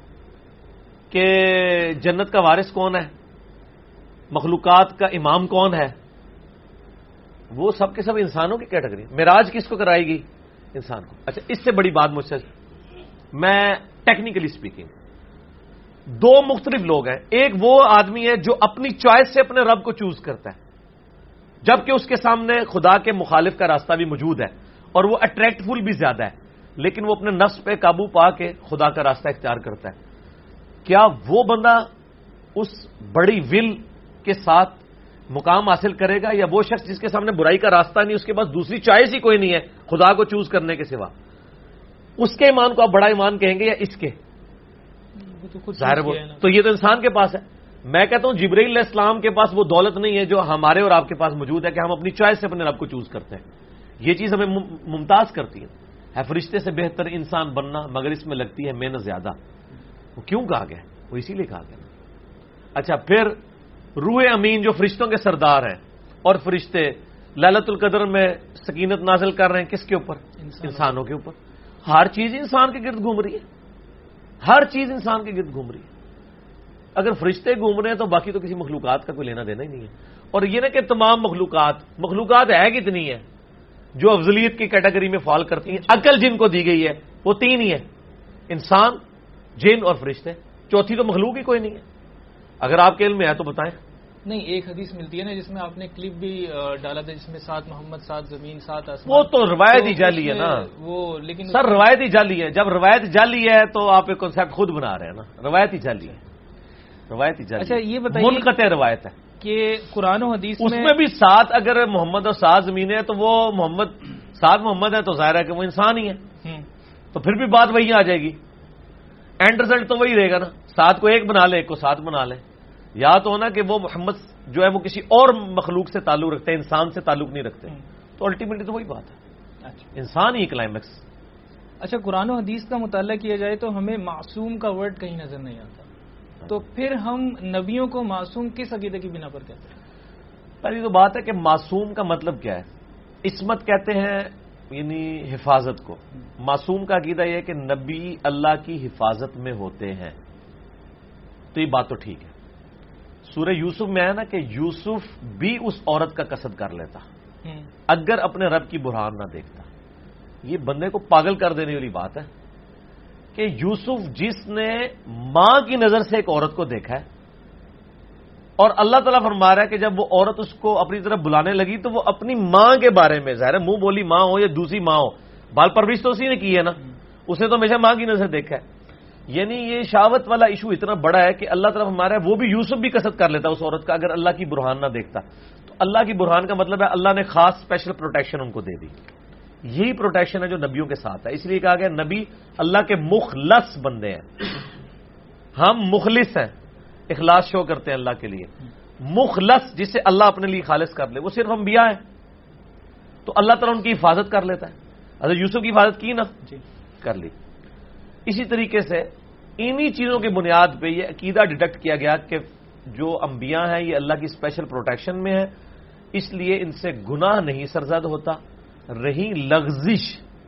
کہ جنت کا وارث کون ہے، مخلوقات کا امام کون ہے. وہ سب کے سب انسانوں کی کیٹیگری. معراج کس کو کرائے گی؟ انسان کو. اچھا، اس سے بڑی بات مجھ سے، میں ٹیکنیکلی اسپیکنگ، دو مختلف لوگ ہیں. ایک وہ آدمی ہے جو اپنی چوائس سے اپنے رب کو چوز کرتا ہے، جبکہ اس کے سامنے خدا کے مخالف کا راستہ بھی موجود ہے اور وہ اٹریکٹفل بھی زیادہ ہے، لیکن وہ اپنے نفس پہ قابو پا کے خدا کا راستہ اختیار کرتا ہے. کیا وہ بندہ اس بڑی ول کے ساتھ مقام حاصل کرے گا، یا وہ شخص جس کے سامنے برائی کا راستہ نہیں، اس کے پاس دوسری چوائس ہی کوئی نہیں ہے خدا کو چوز کرنے کے سوا؟ اس کے ایمان کو آپ بڑا ایمان کہیں گے یا اس کے؟ ظاہر وہ تو یہ تو انسان کے پاس ہے. میں کہتا ہوں جبرائیل علیہ السلام کے پاس وہ دولت نہیں ہے جو ہمارے اور آپ کے پاس موجود ہے کہ ہم اپنی چوائس سے اپنے رب کو چوز کرتے ہیں. یہ چیز ہمیں ممتاز کرتی ہے فرشتے سے بہتر انسان بننا، مگر اس میں لگتی ہے محنت زیادہ. وہ کیوں کہا گیا؟ وہ اسی لیے کہا گیا. اچھا، پھر روح امین جو فرشتوں کے سردار ہیں، اور فرشتے لیلۃ القدر میں سکینت نازل کر رہے ہیں کس کے اوپر؟ انسانوں کے اوپر. ہر چیز انسان کے گرد گھوم رہی ہے، ہر چیز انسان کے گرد گھوم رہی ہے. اگر فرشتے گھوم رہے ہیں تو باقی تو کسی مخلوقات کا کوئی لینا دینا ہی نہیں ہے. اور یہ نہ کہ تمام مخلوقات ہے کتنی ہے جو افضلیت کی کیٹیگری میں فال کرتی ہیں. عقل جن کو دی گئی ہے وہ تین ہی ہے، انسان، جن اور فرشتے. چوتھی تو مخلوق ہی کوئی نہیں ہے. اگر آپ کے علم میں ہے تو بتائیں. نہیں، ایک حدیث ملتی ہے نا جس میں آپ نے کلپ بھی ڈالا تھا، جس میں 7 محمد 7 زمین 7 آسمان. وہ تو روایت ہی جعلی ہے نا وہ، لیکن سر روایت ہی جعلی ہے. جب روایت جعلی ہے تو آپ ایک کنسیپٹ خود بنا رہے ہیں نا. روایت ہی جعلی ہے، روایت ہی جعلی. اچھا، یہ بتائیے منقطع روایت ہے کہ قرآن و حدیث اس میں بھی 7 اگر محمد اور 7 زمینیں ہیں تو وہ 7 محمد ہے تو ظاہر ہے کہ وہ انسان ہی ہے. تو پھر بھی بات وہی آ جائے گی، اینڈ رزلٹ تو وہی رہے گا نا. 7 کو 1 بنا لے، 1 کو 7 بنا لے. یا تو ہونا کہ وہ محمد جو ہے وہ کسی اور مخلوق سے تعلق رکھتے ہیں، انسان سے تعلق نہیں رکھتے. تو الٹیمیٹلی تو وہی بات ہے، انسان ہی کلائمیکس. اچھا، قرآن و حدیث کا مطالعہ کیا جائے تو ہمیں معصوم کا ورڈ کہیں نظر نہیں آتا. تو پھر ہم نبیوں کو معصوم کس عقیدے کی بنا پر کہتے ہیں؟ پہلی تو بات ہے کہ معصوم کا مطلب کیا ہے؟ عصمت کہتے ہیں یعنی حفاظت کو. معصوم کا عقیدہ یہ ہے کہ نبی اللہ کی حفاظت میں ہوتے ہیں. تو یہ بات تو ٹھیک ہے. سورہ یوسف میں ہے نا کہ یوسف بھی اس عورت کا قصد کر لیتا اگر اپنے رب کی برہان نہ دیکھتا. یہ بندے کو پاگل کر دینے والی بات ہے کہ یوسف جس نے ماں کی نظر سے ایک عورت کو دیکھا ہے، اور اللہ تعالیٰ فرما رہا ہے کہ جب وہ عورت اس کو اپنی طرف بلانے لگی تو وہ اپنی ماں کے بارے میں، ظاہر ہے منہ بولی ماں ہو یا دوسری ماں ہو، بال پرورش تو اسی نے کی ہے نا، اس نے تو ہمیشہ ماں کی نظر دیکھا ہے. یعنی یہ شہوت والا ایشو اتنا بڑا ہے کہ اللہ تعالیٰ فرما رہا ہے وہ بھی یوسف بھی قصد کر لیتا اس عورت کا اگر اللہ کی برہان نہ دیکھتا. تو اللہ کی برہان کا مطلب ہے اللہ نے خاص اسپیشل پروٹیکشن ان کو دے دی. یہی پروٹیکشن ہے جو نبیوں کے ساتھ ہے. اس لیے کہا گیا نبی اللہ کے مخلص بندے ہیں. ہم مخلص ہیں، اخلاص شو کرتے ہیں اللہ کے لیے. مخلص جسے اللہ اپنے لیے خالص کر لے وہ صرف انبیاء ہیں، تو اللہ تعالیٰ ان کی حفاظت کر لیتا ہے. حضرت یوسف کی حفاظت کی نا، کر لی. اسی طریقے سے انہی چیزوں کی بنیاد پہ یہ عقیدہ ڈیڈکٹ کیا گیا کہ جو انبیاء ہیں یہ اللہ کی اسپیشل پروٹیکشن میں ہے، اس لیے ان سے گناہ نہیں سرزد ہوتا. رہی لغزش،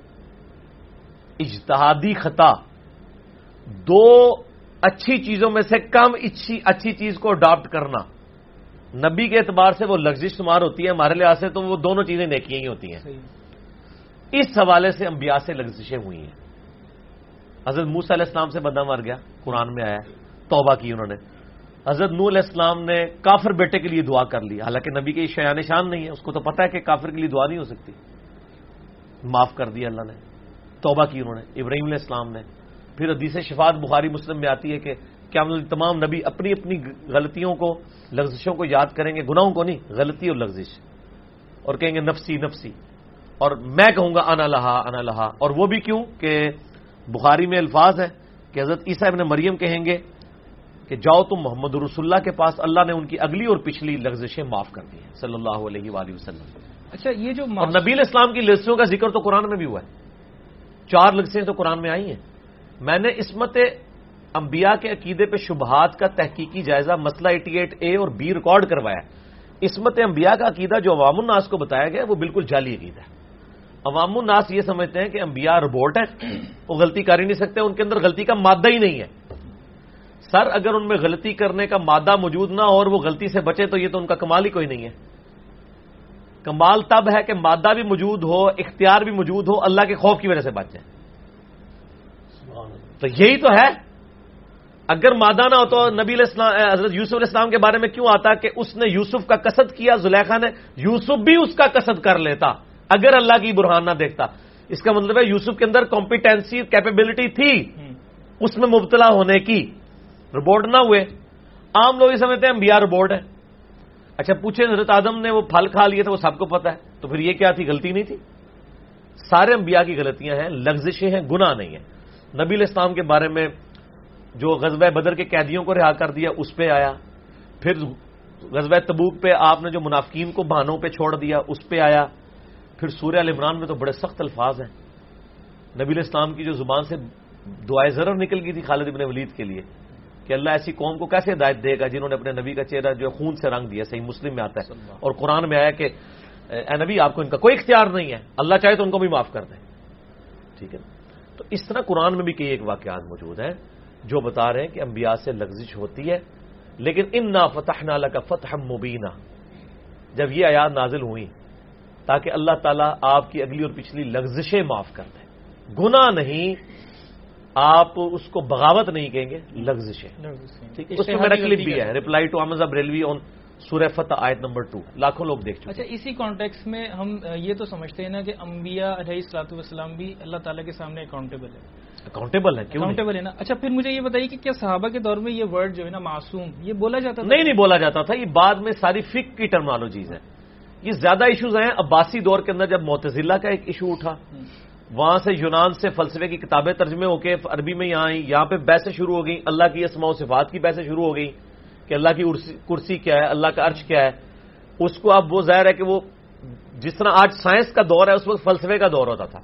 اجتہادی خطا، دو اچھی چیزوں میں سے کم اچھی چیز کو اڈاپٹ کرنا، نبی کے اعتبار سے وہ لغزش شمار ہوتی ہے، ہمارے لحاظ سے تو وہ دونوں چیزیں نیکیاں ہی ہوتی ہیں. اس حوالے سے انبیاء سے لغزشیں ہوئی ہیں. حضرت موسیٰ علیہ السلام سے بندہ مر گیا، قرآن میں آیا، توبہ کی انہوں نے. حضرت نوح علیہ السلام نے کافر بیٹے کے لیے دعا کر لی، حالانکہ نبی کے شایان شان نہیں ہے، اس کو تو پتہ ہے کہ کافر کے لیے دعا نہیں ہو سکتی، معاف کر دیا اللہ نے، توبہ کی انہوں نے. ابراہیم علیہ السلام نے. پھر حدیث شفاعت بخاری مسلم میں آتی ہے کہ کیا تمام نبی اپنی اپنی غلطیوں کو، لغزشوں کو یاد کریں گے، گناہوں کو نہیں، غلطی اور لغزش، اور کہیں گے نفسی نفسی، اور میں کہوں گا انا لہا. اور وہ بھی کیوں کہ بخاری میں الفاظ ہے کہ حضرت عیسیٰ ابن مریم کہیں گے کہ جاؤ تم محمد رسول اللہ کے پاس، اللہ نے ان کی اگلی اور پچھلی لغزشیں معاف کر دی ہیں صلی اللہ علیہ وآلہ وسلم. اچھا، یہ جو اور نبی علیہ السلام کی لغزشوں کا ذکر تو قرآن میں بھی ہوا ہے، 4 لغزشیں تو قرآن میں آئی ہیں. میں نے عصمت انبیاء کے عقیدے پہ شبہات کا تحقیقی جائزہ مسئلہ 88A اور B ریکارڈ کروایا. عصمت انبیاء کا عقیدہ جو عوام الناس کو بتایا گیا وہ بالکل جعلی عقیدہ ہے. عوام الناس یہ سمجھتے ہیں کہ انبیاء روبوٹ ہیں، وہ غلطی کر ہی نہیں سکتے، ان کے اندر غلطی کا مادہ ہی نہیں ہے. سر اگر ان میں غلطی کرنے کا مادہ موجود نہ ہو اور وہ غلطی سے بچے تو یہ تو ان کا کمال ہی کوئی نہیں ہے. کمال تب ہے کہ مادہ بھی موجود ہو، اختیار بھی موجود ہو، اللہ کے خوف کی وجہ سے بچ جائیں. تو یہی تو ہے. اگر مادہ نہ ہو تو نبی علیہ السلام حضرت یوسف علیہ السلام کے بارے میں کیوں آتا کہ اس نے یوسف کا قصد کیا، زلیخا نے یوسف بھی اس کا قصد کر لیتا اگر اللہ کی برہان نہ دیکھتا. اس کا مطلب ہے یوسف کے اندر کمپیٹنسی، کیپیبلٹی تھی اس میں مبتلا ہونے کی، روبوٹ نہ ہوئے. عام لوگ یہ سمجھتے ہیں انبیاء روبوٹ ہیں. اچھا پوچھیں حضرت آدم نے وہ پھل کھا لیے تھے، وہ سب کو پتا ہے، تو پھر یہ کیا تھی؟ غلطی نہیں تھی. سارے انبیاء کی غلطیاں ہیں، لغزشیں ہیں، گناہ نہیں ہیں. نبی علیہ السلام کے بارے میں جو غزوہ بدر کے قیدیوں کو رہا کر دیا اس پہ آیا، پھر غزوہ تبوک پہ آپ نے جو منافقین کو بہانوں پہ چھوڑ دیا اس پہ آیا، پھر سورہ ال عمران میں تو بڑے سخت الفاظ ہیں. نبی علیہ السلام کی جو زبان سے دعائے ضرر نکل گئی تھی خالد بن ولید کے لیے کہ اللہ ایسی قوم کو کیسے ہدایت دے گا جنہوں نے اپنے نبی کا چہرہ جو خون سے رنگ دیا. صحیح مسلم میں آتا ہے اور قرآن میں آیا کہ اے نبی آپ کو ان کا کوئی اختیار نہیں ہے، اللہ چاہے تو ان کو بھی معاف کر دیں. ٹھیک ہے، تو اس طرح قرآن میں بھی کئی ایک واقعات موجود ہیں جو بتا رہے ہیں کہ انبیاء سے لغزش ہوتی ہے. لیکن انا فتحنا لک فتحا مبینا، جب یہ آیات نازل ہوئی تاکہ اللہ تعالیٰ آپ کی اگلی اور پچھلی لغزشیں معاف کر دیں. گناہ نہیں، آپ اس کو بغاوت نہیں کہیں گے، لغزشیں. اس میں میرا کلپ بھی ہے، reply to Ahmad Barelvi on سورہ فتح آیت نمبر 2، لاکھوں لوگ دیکھ چکے. اچھا، اسی کانٹیکس میں ہم یہ تو سمجھتے ہیں نا کہ انبیاء علیہ الصلوۃ والسلام بھی اللہ تعالیٰ کے سامنے اکاؤنٹیبل ہے. اکاؤنٹیبل ہے، کیوں اکاؤنٹیبل ہے نا. اچھا پھر مجھے یہ بتائیے کہ کیا صحابہ کے دور میں یہ ورڈ جو ہے نا معصوم، یہ بولا جاتا تھا؟ نہیں بولا جاتا تھا، یہ بعد میں ساری فقہ کی ٹرمنالوجیز ہیں. یہ زیادہ ایشوز ہیں عباسی دور کے اندر، جب معتزلہ کا ایک ایشو اٹھا، وہاں سے یونان سے فلسفے کی کتابیں ترجمے ہو کے عربی میں یہاں آئیں، یہاں پہ بحثیں شروع ہو گئیں، اللہ کی اسماء و صفات کی بحثیں شروع ہو گئیں کہ اللہ کی کرسی کیا ہے، اللہ کا عرش کیا ہے. اس کو اب وہ ظاہر ہے کہ وہ جس طرح آج سائنس کا دور ہے اس وقت فلسفے کا دور ہوتا تھا.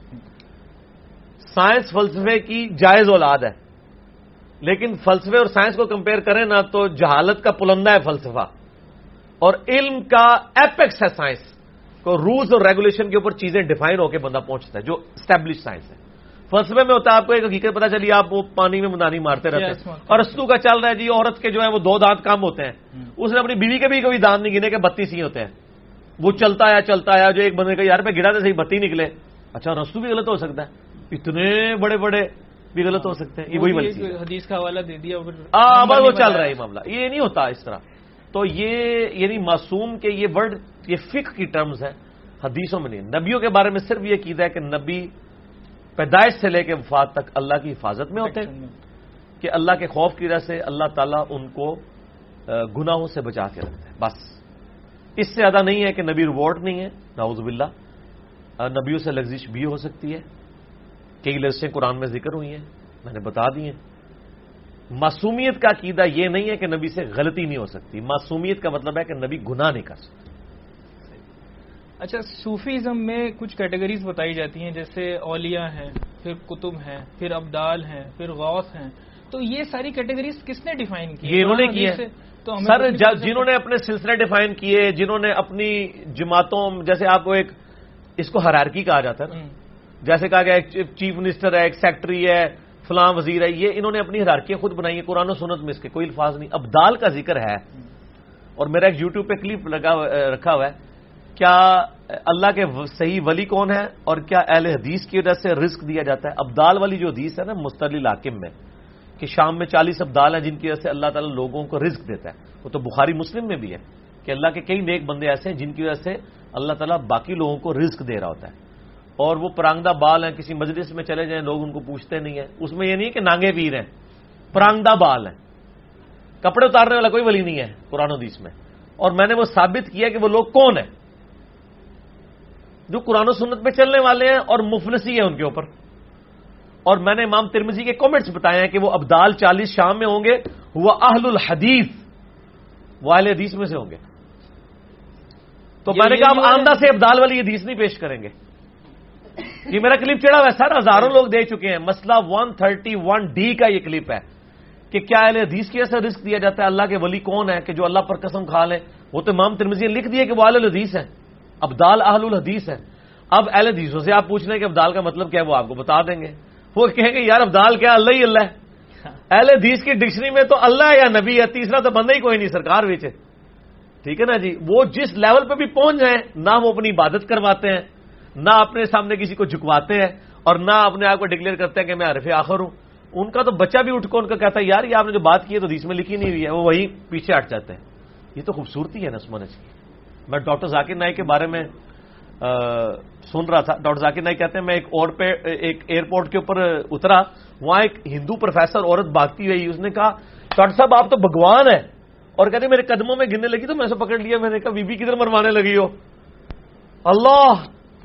سائنس فلسفے کی جائز اولاد ہے، لیکن فلسفے اور سائنس کو کمپیئر کریں نا تو جہالت کا پلندہ ہے فلسفہ، اور علم کا ایپیکس ہے سائنس. کو رولز اور ریگولیشن کے اوپر چیزیں ڈیفائن ہو کے بندہ پہنچتا ہے جو اسٹیبلش سائنس ہے. فلسفے میں ہوتا ہے آپ کو ایک حقیقت پتہ چلی، آپ وہ پانی میں مدانی مارتے رہتے ہیں. اور ارسطو کا چل رہا ہے جی عورت کے جو ہے وہ 2 دانت کم ہوتے ہیں، اس نے اپنی بیوی کے بھی کوئی دانت نہیں گنے کہ 32 ہی ہوتے ہیں. وہ چلتا آیا جو ایک بندے کا یار پہ گرا تو صحیح 32 نکلے. اچھا ارسطو بھی غلط ہو سکتا ہے، اتنے بڑے بڑے بھی غلط ہو سکتے ہیں. یہ وہی والی حدیث کا حوالہ دے دیا، وہ چل رہا ہے معاملہ. یہ نہیں ہوتا اس طرح. تو یہ یعنی معصوم کے یہ ورڈ یہ فقہ کی ٹرمز ہیں، حدیثوں میں نہیں. نبیوں کے بارے میں صرف یہ عقیدہ ہے کہ نبی پیدائش سے لے کے وفات تک اللہ کی حفاظت میں ہوتے ہیں، کہ اللہ کے خوف کی وجہ سے اللہ تعالیٰ ان کو گناہوں سے بچا کے رکھتا ہے. بس اس سے زیادہ نہیں ہے کہ نبی روبوٹ نہیں ہے، نعوذ باللہ. نبیوں سے لغزش بھی ہو سکتی ہے، کئی لغزشیں قرآن میں ذکر ہوئی ہیں، میں نے بتا دی ہیں. معصومیت کا عقیدہ یہ نہیں ہے کہ نبی سے غلطی نہیں ہو سکتی. معصومیت کا مطلب ہے کہ نبی گناہ نہیں کر سکتا. اچھا، صوفیزم میں کچھ کیٹیگریز بتائی جاتی ہیں، جیسے اولیاء ہیں، پھر کتب ہیں، پھر ابدال ہیں، پھر غوث ہیں. تو یہ ساری کیٹیگریز کس نے ڈیفائن کی؟ یہ انہوں نے کی ہے سر. جنہوں نے اپنے سلسلے ڈیفائن کیے، جنہوں نے اپنی جماعتوں، جیسے آپ کو ایک اس کو ہرارکی کہا جاتا ہے، جیسے کہا گیا ایک چیف منسٹر ہے، ایک سیکٹری ہے، فلاں وزیر ہے، یہ انہوں نے اپنی ہرارکیاں خود بنائی ہیں. قرآن و سنت میں اس کے کوئی الفاظ نہیں. ابدال کا ذکر ہے، اور میرا ایک یوٹیوب پہ کلپ رکھا ہوا ہے. کیا اللہ کے صحیح ولی کون ہے اور کیا اہل حدیث کی وجہ سے رزق دیا جاتا ہے؟ ابدال والی جو حدیث ہے نا مستدل حاکم میں، کہ شام میں 40 ابدال ہیں جن کی وجہ سے اللہ تعالیٰ لوگوں کو رزق دیتا ہے، وہ تو بخاری مسلم میں بھی ہے کہ اللہ کے کئی نیک بندے ایسے ہیں جن کی وجہ سے اللہ تعالیٰ باقی لوگوں کو رزق دے رہا ہوتا ہے. اور وہ پرانگدہ بال ہیں، کسی مجلس میں چلے جائیں لوگ ان کو پوچھتے نہیں ہیں. اس میں یہ نہیں ہے کہ نانگے پیر ہیں، پرانگدہ بال ہیں. کپڑے اتارنے والا کوئی ولی نہیں ہے قرآن و حدیث میں. اور میں نے وہ ثابت کیا کہ وہ لوگ کون ہیں جو قرآن و سنت پہ چلنے والے ہیں اور مفلسی ہیں ان کے اوپر. اور میں نے امام ترمذی کے کامنٹس بتائے ہیں کہ وہ ابدال 40 شام میں ہوں گے، وہ اہل الحدیث، وہ اہل حدیث میں سے ہوں گے. تو میں نے کہا اب آمدہ سے ابدال والی حدیث نہیں پیش کریں گے. یہ میرا کلپ چڑھا ہوا ہے سر، ہزاروں لوگ دیکھ چکے ہیں. مسئلہ 131D کا یہ کلپ ہے کہ کیا اہل حدیث کی ایسا رزق دیا جاتا ہے؟ اللہ کے ولی کون ہے کہ جو اللہ پر قسم کھا لیں؟ وہ تو امام ترمذی نے لکھ دیا کہ وہ اہل الحدیث ہیں، ابدال اہل الحدیث ہے. اب اہل حدیثوں سے آپ پوچھ لیں کہ ابدال کا مطلب کیا ہے، وہ آپ کو بتا دیں گے. وہ کہیں گے یار ابدال کیا، اللہ ہی اللہ ہے. اہل حدیث کی ڈکشنری میں تو اللہ ہے یا نبی ہے، تیسرا تو بندہ ہی کوئی نہیں، سرکار بیچے. ٹھیک ہے نا جی. وہ جس لیول پہ بھی پہنچ جائیں، نہ وہ اپنی عبادت کرواتے ہیں، نہ اپنے سامنے کسی کو جھکواتے ہیں، اور نہ اپنے آپ کو ڈکلیئر کرتے ہیں کہ میں عارف آخر ہوں. ان کا تو بچہ بھی اٹھ کر ان کا کہتا ہے یار یہ آپ نے جو بات کی ہے تو حدیث میں لکھی نہیں ہوئی ہے، وہ وہی پیچھے ہٹ جاتے ہیں. یہ تو خوبصورتی ہے نا سمجھ کی. میں ڈاکٹر ذاکر نائک کے بارے میں سن رہا تھا. ڈاکٹر ذاکر نائک کہتے ہیں میں ایک ایئرپورٹ کے اوپر اترا، وہاں ایک ہندو پروفیسر عورت بھاگتی ہوئی، اس نے کہا ڈاکٹر صاحب آپ تو بھگوان ہیں، اور کہتے میرے قدموں میں گرنے لگی تو میں اسے پکڑ لیا. میں نے کہا بی بی کدھر مروانے لگی ہو؟ اللہ،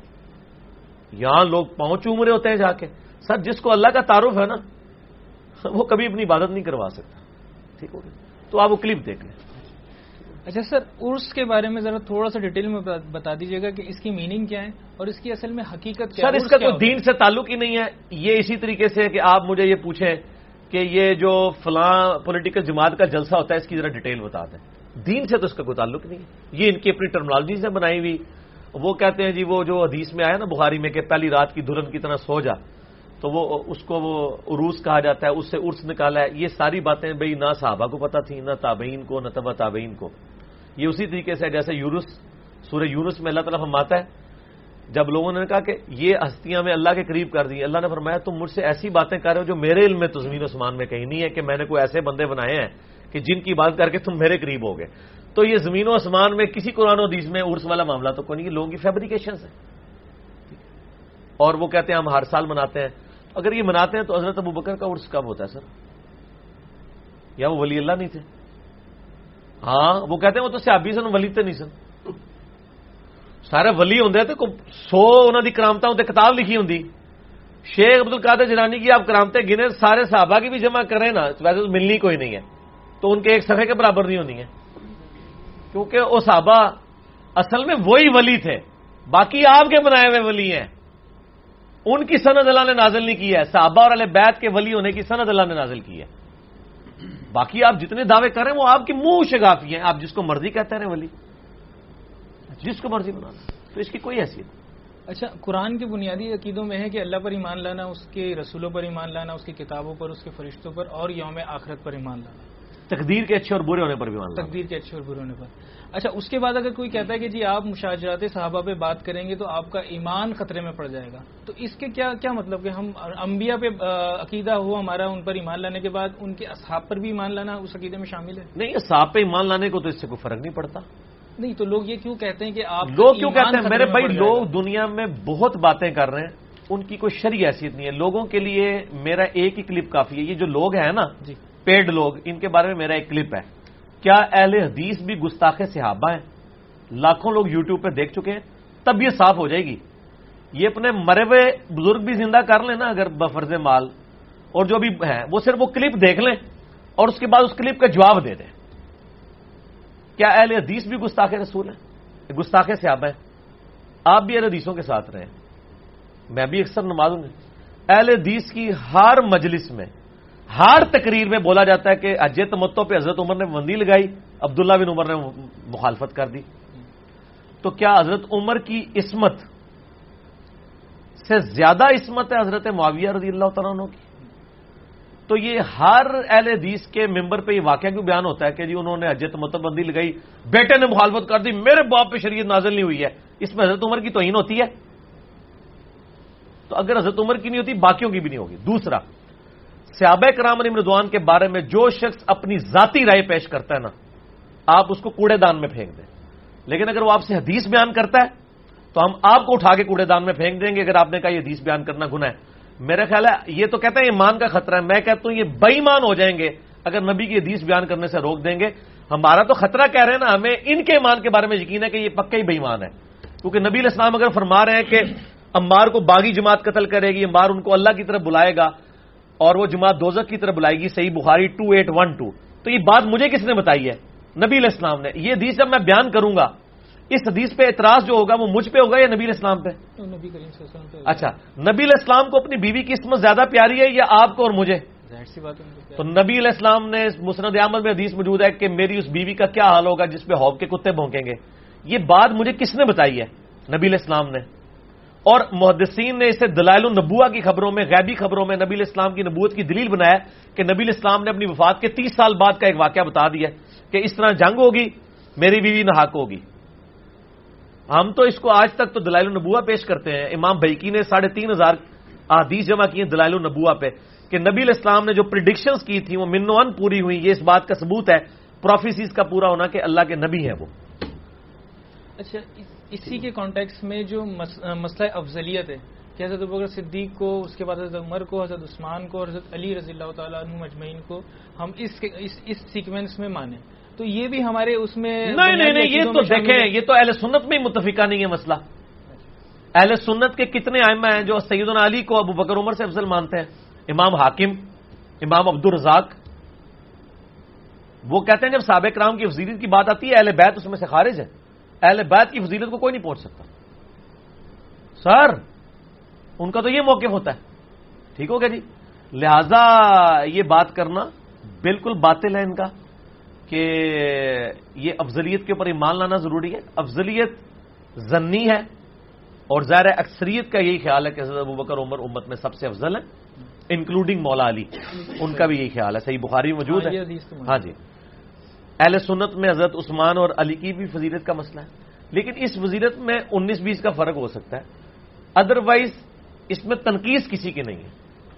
یہاں لوگ پاؤں چوم رہے ہوتے ہیں جا کے. سر جس کو اللہ کا تعارف ہے نا وہ کبھی اپنی عبادت نہیں کروا سکتا. ٹھیک ہو گیا؟ تو آپ وہ کلپ دیکھ لیں. اچھا سر، عرس کے بارے میں ذرا تھوڑا سا ڈیٹیل میں بتا دیجیے گا کہ اس کی میننگ کیا ہے اور اس کی اصل میں حقیقت کیا ہے. سر اس کا کوئی دین سے تعلق ہی نہیں ہے. یہ اسی طریقے سے کہ آپ مجھے یہ پوچھیں کہ یہ جو فلاں پولیٹیکل جماعت کا جلسہ ہوتا ہے اس کی ذرا ڈیٹیل بتا دیں. دین سے تو اس کا کوئی تعلق نہیں ہے. یہ ان کی اپنی ٹرمنالوجی سے بنائی ہوئی. وہ کہتے ہیں جی وہ جو حدیث میں آیا نا بخاری میں کہ پہلی رات کی دلہن کی طرح سو جا، تو وہ اس کو وہ عروس کہا جاتا ہے، اس سے عرس نکالا ہے. یہ ساری باتیں بھئی نہ صحابہ کو پتہ تھیں، نہ تابعین کو، نہ تبع تابعین کو. یہ اسی طریقے سے جیسے یونس، سورہ یونس میں اللہ تعالیٰ فرماتا ہے جب لوگوں نے کہا کہ یہ ہستیاں میں اللہ کے قریب کر دی، اللہ نے فرمایا تم مجھ سے ایسی باتیں کر رہے ہو جو میرے علم میں تو زمین و آسمان میں کہیں نہیں ہے کہ میں نے کوئی ایسے بندے بنائے ہیں کہ جن کی بات کر کے تم میرے قریب ہو گئے. تو یہ زمین و آسمان میں کسی قرآن و حدیث میں عرس والا معاملہ تو کوئی نہیں، لوگوں کی فیبریکیشنز ہیں. اور وہ کہتے ہیں ہم ہر سال مناتے ہیں. اگر یہ مناتے ہیں تو حضرت ابوبکر کا عرس کب ہوتا ہے سر؟ یا وہ ولی اللہ نہیں تھے؟ ہاں وہ کہتے ہیں وہ تو صحابی سن، ولی تے نہیں سن. سارے ولی ہوندے تے 100 انہاں دی کرامتاں تے کتاب لکھی ہوندی. شیخ عبد القادر جیلانی کی آپ کرامتیں گنے سارے صحابہ کی بھی جمع کریں نا ویسے تو ملنی کوئی نہیں ہے، تو ان کے ایک صفحے کے برابر نہیں ہونی ہے، کیونکہ وہ صحابہ اصل میں وہی ولی تھے، باقی آپ کے بنائے ہوئے ولی ہیں. ان کی سند اللہ نے نازل نہیں کی ہے. صحابہ اور اہل بیت کے ولی ہونے کی سند اللہ نے نازل کی ہے. باقی آپ جتنے دعوے کر رہے ہیں وہ آپ کی منہ شگافی ہیں. آپ جس کو مرضی کہتے رہے ولی، جس کو مرضی بنانا، تو اس کی کوئی حیثیت نہیں. اچھا، قرآن کے بنیادی عقیدوں میں ہے کہ اللہ پر ایمان لانا، اس کے رسولوں پر ایمان لانا، اس کی کتابوں پر، اس کے فرشتوں پر، اور یوم آخرت پر ایمان لانا، تقدیر کے اچھے اور برے ہونے پر بھی ایمان لانا. تقدیر کے اچھے اور برے ہونے پر. اچھا، اس کے بعد اگر کوئی کہتا ہے کہ جی آپ مشاجرات صحابہ پہ بات کریں گے تو آپ کا ایمان خطرے میں پڑ جائے گا، تو اس کے کیا مطلب کہ ہم انبیاء پہ عقیدہ ہوا ہمارا، ان پر ایمان لانے کے بعد ان کے اصحاب پر بھی ایمان لانا اس عقیدے میں شامل ہے؟ نہیں، اصحاب پہ ایمان لانے کو تو اس سے کوئی فرق نہیں پڑتا. نہیں تو لوگ یہ کیوں کہتے ہیں کہ آپ لوگ کیوں کہتے ہیں؟ میرے بھائی لوگ دنیا میں بہت باتیں کر رہے ہیں، ان کی کوئی شرعی حیثیت نہیں ہے. لوگوں کے لیے میرا ایک ہی کلپ کافی ہے. یہ جو لوگ ہیں نا پیڈ لوگ، ان کے بارے میں میرا ایک کلپ ہے. کیا اہل حدیث بھی گستاخ صحابہ ہیں؟ لاکھوں لوگ یوٹیوب پہ دیکھ چکے ہیں. تب یہ صاف ہو جائے گی. یہ اپنے مرے ہوئے بزرگ بھی زندہ کر لیں نا اگر بفرض مال، اور جو بھی ہیں وہ صرف وہ کلپ دیکھ لیں اور اس کے بعد اس کلپ کا جواب دے دیں. کیا اہل حدیث بھی گستاخ رسول ہیں؟ گستاخ صحابہ ہیں؟ آپ بھی اہل حدیثوں کے ساتھ رہے ہیں، میں بھی اکثر نمازوں میں اہل حدیث کی ہر مجلس میں، ہر تقریر میں بولا جاتا ہے کہ حج تمتع پہ حضرت عمر نے پابندی لگائی، عبداللہ بن عمر نے مخالفت کر دی. تو کیا حضرت عمر کی عصمت سے زیادہ عصمت ہے حضرت معاویہ رضی اللہ تعالیٰ عنہ کی؟ تو یہ ہر اہل حدیث کے ممبر پہ یہ واقعہ کیوں بیان ہوتا ہے کہ جی انہوں نے حج تمتع پابندی لگائی، بیٹے نے مخالفت کر دی، میرے باپ پہ شریعت نازل نہیں ہوئی ہے، اس میں حضرت عمر کی توہین ہوتی ہے؟ تو اگر حضرت عمر کی نہیں ہوتی باقیوں کی بھی نہیں ہوگی. دوسرا، صحابہ کرام علیہم رضوان کے بارے میں جو شخص اپنی ذاتی رائے پیش کرتا ہے نا، آپ اس کو کوڑے دان میں پھینک دیں، لیکن اگر وہ آپ سے حدیث بیان کرتا ہے تو ہم آپ کو اٹھا کے کوڑے دان میں پھینک دیں گے اگر آپ نے کہا یہ حدیث بیان کرنا گناہ ہے. میرا خیال ہے یہ تو کہتے ہیں ایمان کا خطرہ ہے، میں کہتا ہوں یہ بے ایمان ہو جائیں گے اگر نبی کی حدیث بیان کرنے سے روک دیں گے. ہمارا تو خطرہ کہہ رہے ہیں نا، ہمیں ان کے ایمان کے بارے میں یقین ہے کہ یہ پکا ہی بے ایمان ہے، کیونکہ نبی علیہ السلام اگر فرما رہے ہیں کہ عمار کو باغی جماعت قتل کرے گی، عمار ان کو اللہ کی طرف بلائے گا اور وہ جماعت دوزخ کی طرف بلائے گی، صحیح بخاری 2812. تو یہ بات مجھے کس نے بتائی ہے؟ نبی علیہ السلام نے. یہ حدیث جب میں بیان کروں گا اس حدیث پہ اعتراض جو ہوگا وہ مجھ پہ ہوگا یا نبی علیہ السلام پہ؟ نبی کریم صلی اللہ علیہ وسلم پہ. اچھا، نبی علیہ السلام کو اپنی بیوی کی عصمت زیادہ پیاری ہے یا آپ کو اور مجھے؟ ظاہر سی بات ہے. تو نبی علیہ السلام نے مسند احمد میں حدیث موجود ہے کہ میری اس بیوی کا کیا حال ہوگا جس پہ حوض کے کتے بھونکیں گے. یہ بات مجھے کس نے بتائی ہے؟ نبی علیہ السلام نے. اور محدثین نے اسے دلائل النبوہ کی خبروں میں، غیبی خبروں میں نبی علیہ السلام کی نبوت کی دلیل بنایا کہ نبی علیہ السلام نے اپنی وفات کے 30 سال بعد کا ایک واقعہ بتا دیا کہ اس طرح جنگ ہوگی، میری بیوی ناحق ہوگی. ہم تو اس کو آج تک تو دلائل النبوہ پیش کرتے ہیں. امام بہقی نے 3500 احادیث جمع کی ہیں دلائل النبوہ پہ کہ نبی علیہ السلام نے جو پریڈکشنز کی تھیں وہ من و ان پوری ہوئی. یہ اس بات کا ثبوت ہے پروفیسیز کا پورا ہونا کہ اللہ کے نبی ہیں وہ. اچھا، اسی کے کانٹیکس میں جو مسئلہ افضلیت ہے کہ حضرت ابوبکر صدیق کو، اس کے بعد حضرت عمر کو، حضرت عثمان کو اور حضرت علی رضی اللہ تعالیٰ عنہ اجمعین کو ہم اس سیکوینس میں مانیں، تو یہ بھی ہمارے اس میں نہیں یہ تو دیکھیں، یہ تو اہل سنت میں متفقہ نہیں ہے مسئلہ. اہل سنت کے کتنے ائمہ ہیں جو سیدنا علی کو ابو بکر عمر سے افضل مانتے ہیں؟ امام حاکم، امام عبدالرزاق، وہ کہتے ہیں جب صحابہ کرام کی فضیلت کی بات آتی ہے اہل بیت اس میں سے خارج ہے، اہل بیت کی فضیلت کو کوئی نہیں پہنچ سکتا. سر ان کا تو یہ موقف ہوتا ہے. ٹھیک ہو گیا جی. لہذا یہ بات کرنا بالکل باطل ہے ان کا کہ یہ افضلیت کے اوپر ایمان لانا ضروری ہے. افضلیت ظنی ہے اور ظاہر ہے اکثریت کا یہی خیال ہے کہ حضرت ابوبکر عمر امت میں سب سے افضل ہیں، انکلوڈنگ مولا علی. ان کا بھی یہی خیال ہے، صحیح بخاری میں موجود ہے. ہاں جی. اہل سنت میں حضرت عثمان اور علی کی بھی فضیلت کا مسئلہ ہے، لیکن اس فضیلت میں 19-20 کا فرق ہو سکتا ہے، ادروائز اس میں تنقیص کسی کی نہیں ہے.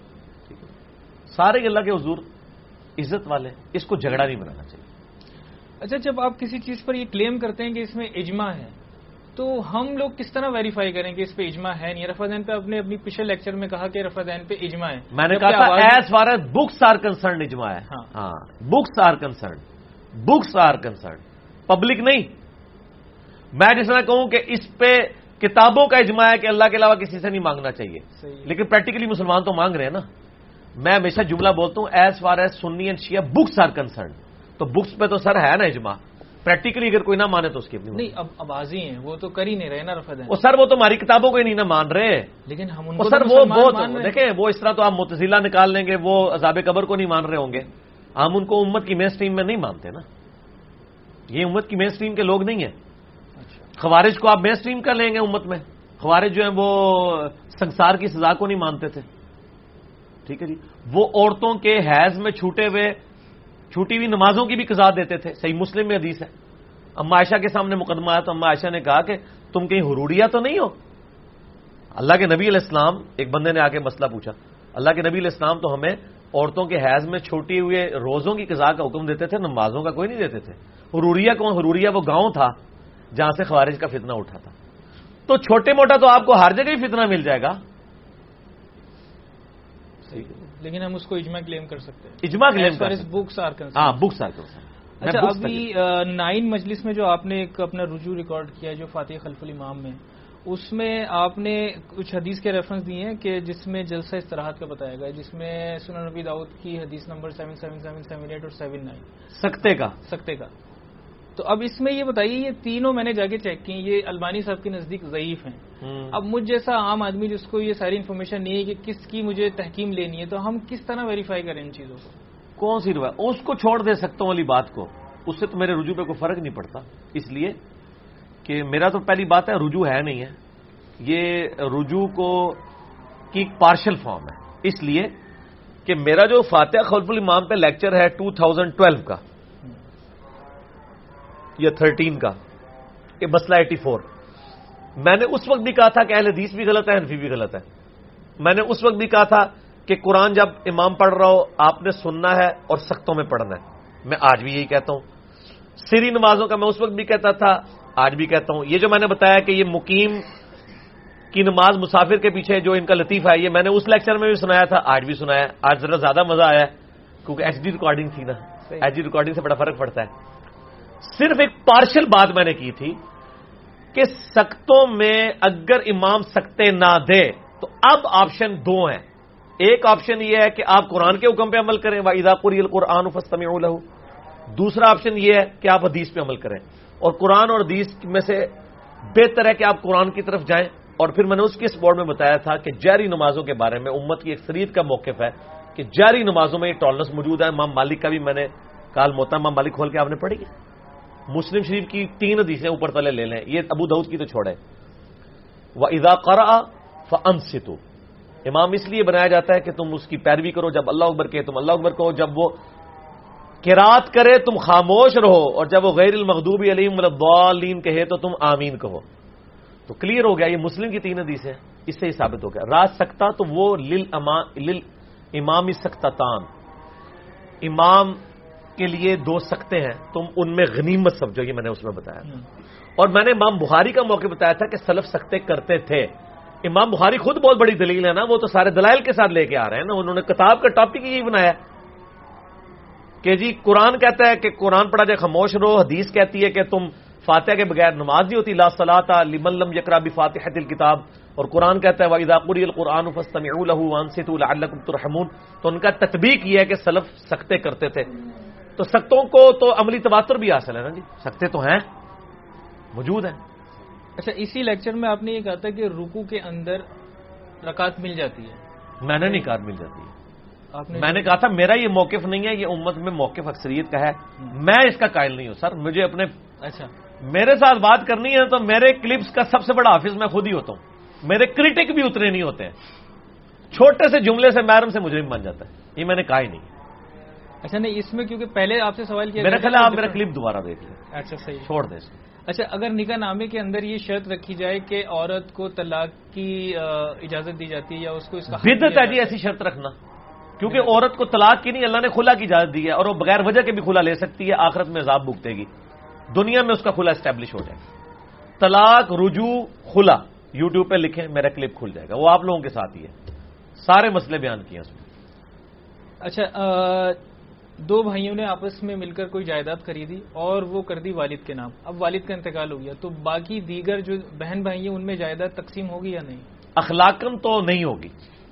سارے اللہ کے حضور عزت والے، اس کو جھگڑا نہیں بنانا چاہیے. اچھا، جب آپ کسی چیز پر یہ کلیم کرتے ہیں کہ اس میں اجماع ہے تو ہم لوگ کس طرح ویریفائی کریں کہ اس پہ اجماع ہے نہیں؟ رفع دین پہ آپ نے اپنی پچھلے لیکچر میں کہا کہ رفع دین پہ اجماع ہے. میں نے کہا تھا as far as books are concerned اجماع ہے. ہاں، books are concerned, books are concerned, public نہیں. میں جس طرح کہوں کہ اس پہ کتابوں کا اجماع ہے کہ اللہ کے علاوہ کسی سے نہیں مانگنا چاہیے، لیکن پریکٹیکلی مسلمان تو مانگ رہے ہیں نا. میں ہمیشہ جملہ بولتا ہوں as far as Sunni and Shia books are concerned. تو بکس پہ تو سر ہے نا اجماع، پریکٹیکلی اگر کوئی نہ مانے تو اس کی اپنی نہیں. اب آبازی ہیں، وہ تو کر ہی نہیں رہے نا رفع دین. وہ سر وہ تو ہماری کتابوں کو ہی نہیں نہ مان رہے، لیکن ہم ان کو کو سر وہ دیکھیں وہ اس طرح تو آپ معتزلہ نکال لیں گے، وہ عذاب قبر کو نہیں مان رہے ہوں گے. ہم ان کو امت کی مین سٹریم میں نہیں مانتے نا، یہ امت کی مین سٹریم کے لوگ نہیں ہیں. خوارج کو آپ مین سٹریم کر لیں گے امت میں. خوارج جو ہیں وہ سنسار کی سزا کو نہیں مانتے تھے. ٹھیک ہے جی. وہ عورتوں کے حیض میں چھوٹی ہوئی نمازوں کی بھی قضا دیتے تھے. صحیح مسلم میں حدیث ہے. اما عائشہ کے سامنے مقدمہ آیا تو اما عائشہ نے کہا کہ تم کہیں حروریا تو نہیں ہو؟ اللہ کے نبی علیہ السلام، ایک بندے نے آ کے مسئلہ پوچھا، اللہ کے نبی علیہ السلام تو ہمیں عورتوں کے حیض میں چھوٹے ہوئے روزوں کی قضا کا حکم دیتے تھے، نمازوں کا کوئی نہیں دیتے تھے. حروریا کون؟ حروریا وہ گاؤں تھا جہاں سے خوارج کا فتنہ اٹھا تھا. تو چھوٹے موٹا تو آپ کو ہر جگہ ہی فتنہ مل جائے گا. لیکن ہم اس کو اجماع کلیم کر سکتے ہیں. اجماع کلیم کر سکتے ہیں. Books are concerned. ہاں، بکس آر کنسرنڈ. اچھا، ابھی 9 مجلس میں جو آپ نے ایک اپنا رجوع ریکارڈ کیا جو فاتح خلف الامام میں، اس میں آپ نے کچھ حدیث کے ریفرنس دیے ہیں کہ جس میں جلسہ استراحت کا بتایا گیا، جس میں سنن نبی داؤد کی حدیث نمبر 77778 اور 79 سکتے کا. تو اب اس میں یہ بتائیے، یہ تینوں میں نے جا کے چیک کی، یہ البانی صاحب کے نزدیک ضعیف ہیں. اب مجھ جیسا عام آدمی جس کو یہ ساری انفارمیشن نہیں ہے کہ کس کی مجھے تحکیم لینی ہے، تو ہم کس طرح ویریفائی کریں ان چیزوں کو؟ کون سی روایت؟ اس کو چھوڑ دے سکتا ہوں والی بات کو، اس سے تو میرے رجوع پہ کوئی فرق نہیں پڑتا، اس لیے کہ میرا تو پہلی بات ہے رجوع ہے نہیں ہے، یہ رجوع کی پارشل فارم ہے، اس لیے کہ میرا جو فاتحہ خلف الامام پہ لیکچر ہے 2012 کا یا 13 کا، یہ مسئلہ 84، میں نے اس وقت بھی کہا تھا کہ اہل حدیث بھی غلط ہے، حنفی بھی غلط ہے. میں نے اس وقت بھی کہا تھا کہ قرآن جب امام پڑھ رہا ہو آپ نے سننا ہے اور سختوں میں پڑھنا ہے. میں آج بھی یہی کہتا ہوں. سری نمازوں کا میں اس وقت بھی کہتا تھا، آج بھی کہتا ہوں. یہ جو میں نے بتایا کہ یہ مقیم کی نماز مسافر کے پیچھے جو ان کا لطیفہ ہے، یہ میں نے اس لیکچر میں بھی سنایا تھا، آج بھی سنایا. آج ذرا زیادہ مزہ آیا ہے کیونکہ ایچ ڈی ریکارڈنگ تھی نا، ایچ ڈی ریکارڈنگ سے بڑا فرق پڑتا ہے. صرف ایک پارشل بات میں نے کی تھی کہ سختوں میں اگر امام سکتے نہ دے تو اب آپشن دو ہیں. ایک آپشن یہ ہے کہ آپ قرآن کے حکم پہ عمل کریں، وَإِذَا قُرِئَ الْقُرْآنُ فَاسْتَمِعُوا لَهُ. دوسرا آپشن یہ ہے کہ آپ حدیث پہ عمل کریں، اور قرآن اور حدیث میں سے بہتر ہے کہ آپ قرآن کی طرف جائیں. اور پھر میں نے اس کے اس بورڈ میں بتایا تھا کہ جاری نمازوں کے بارے میں امت کی اکثریت کا موقف ہے کہ جاری نمازوں میں یہ ٹالرنس موجود ہے. امام مالک کا بھی میں نے کال موتا، امام مالک کھول کے آپ نے پڑھی ہے. مسلم شریف کی 3 حدیثیں اوپر تلے لے لیں، یہ ابو داؤد کی تو چھوڑے. وَإِذَا قَرَأَ فَأَنصِتُوا. امام اس لیے بنایا جاتا ہے کہ تم اس کی پیروی کرو، جب اللہ اکبر کہے تم اللہ اکبر کہو، جب وہ قرات کرے تم خاموش رہو، اور جب وہ غیر المغضوب علیہم ولا الضالین کہے تو تم آمین کہو. تو کلیئر ہو گیا، یہ مسلم کی 3 حدیث ہے، اس سے ہی ثابت ہو گیا. راز سکتا تو وہ امام سکتتان، امام کے لیے 2 سکتے ہیں، تم ان میں غنیمت سمجھو، یہ میں نے اس میں بتایا تھا. اور میں نے امام بخاری کا موقع بتایا تھا کہ سلف سکتے کرتے تھے. امام بخاری خود بہت بڑی دلیل ہے نا، وہ تو سارے دلائل کے ساتھ لے کے آ رہے ہیں نا. انہوں نے کتاب کا ٹاپک یہی بنایا کہ جی قرآن کہتا ہے کہ قرآن پڑھا جائے خاموش رہو، حدیث کہتی ہے کہ تم فاتحہ کے بغیر نماز نہیں ہوتی، لا صلاۃ لمن لم یقرأ بفاتحۃ الکتاب، اور قرآن کہتا ہے وَإِذَا قُرِئَ الْقُرْآنُ فَاسْتَمِعُوا لَهُ وَأَنصِتُوا لَعَلَّكُمْ تُرْحَمُونَ. تو ان کا تطبیق یہ ہے کہ سلف سکتے کرتے تھے. تو سختوں کو تو عملی تواتر بھی حاصل ہے نا جی، سکتے تو ہیں، موجود ہیں. اچھا، اسی لیکچر میں آپ نے یہ کہا تھا کہ رکوع کے اندر رکعت مل جاتی ہے. میں نے نہیں کہا مل جاتی ہے، میں نے کہا تھا میرا یہ موقف نہیں ہے، یہ امت میں موقف اکثریت کا ہے. میں اس کا قائل نہیں ہوں سر. مجھے اپنے میرے ساتھ بات کرنی ہے تو میرے کلپس کا سب سے بڑا حافظ میں خود ہی ہوتا ہوں. میرے کرٹک بھی اتنے نہیں ہوتے ہیں، چھوٹے سے جملے سے محرم سے مجرم بن جاتا ہے. یہ میں نے کہا ہی نہیں. اچھا نہیں، اس میں کیونکہ پہلے آپ سے سوال کیا میرا خیال ہے آپ میرا کلپ دوبارہ دیکھ لیں. اچھا صحیح، چھوڑ دیں اس کو. اچھا، اگر نکاح نامے کے اندر یہ شرط رکھی جائے کہ عورت کو طلاق کی اجازت دی جاتی ہے یا اس کو اس کا بدعت ہے جی ایسی شرط رکھنا، کیونکہ عورت کو طلاق کی نہیں، اللہ نے خلا کی اجازت دی ہے، اور وہ بغیر وجہ کے بھی خلا لے سکتی ہے. آخرت میں عذاب بھگتے گی، دنیا میں اس کا خلا اسٹیبلش ہو جائے. طلاق، رجوع، خلا یوٹیوب پہ لکھیں، میرا کلپ کھل جائے گا. وہ آپ لوگوں کے ساتھ ہی ہے، سارے مسئلے بیان کیے اس میں. اچھا، 2 بھائیوں نے آپس میں مل کر کوئی جائیداد خریدی اور وہ کر دی والد کے نام. اب والد کا انتقال ہو گیا، تو باقی دیگر جو بہن بھائی ہیں ان میں جائیداد تقسیم ہوگی یا نہیں؟ اخلاقاً تو نہیں ہوگی،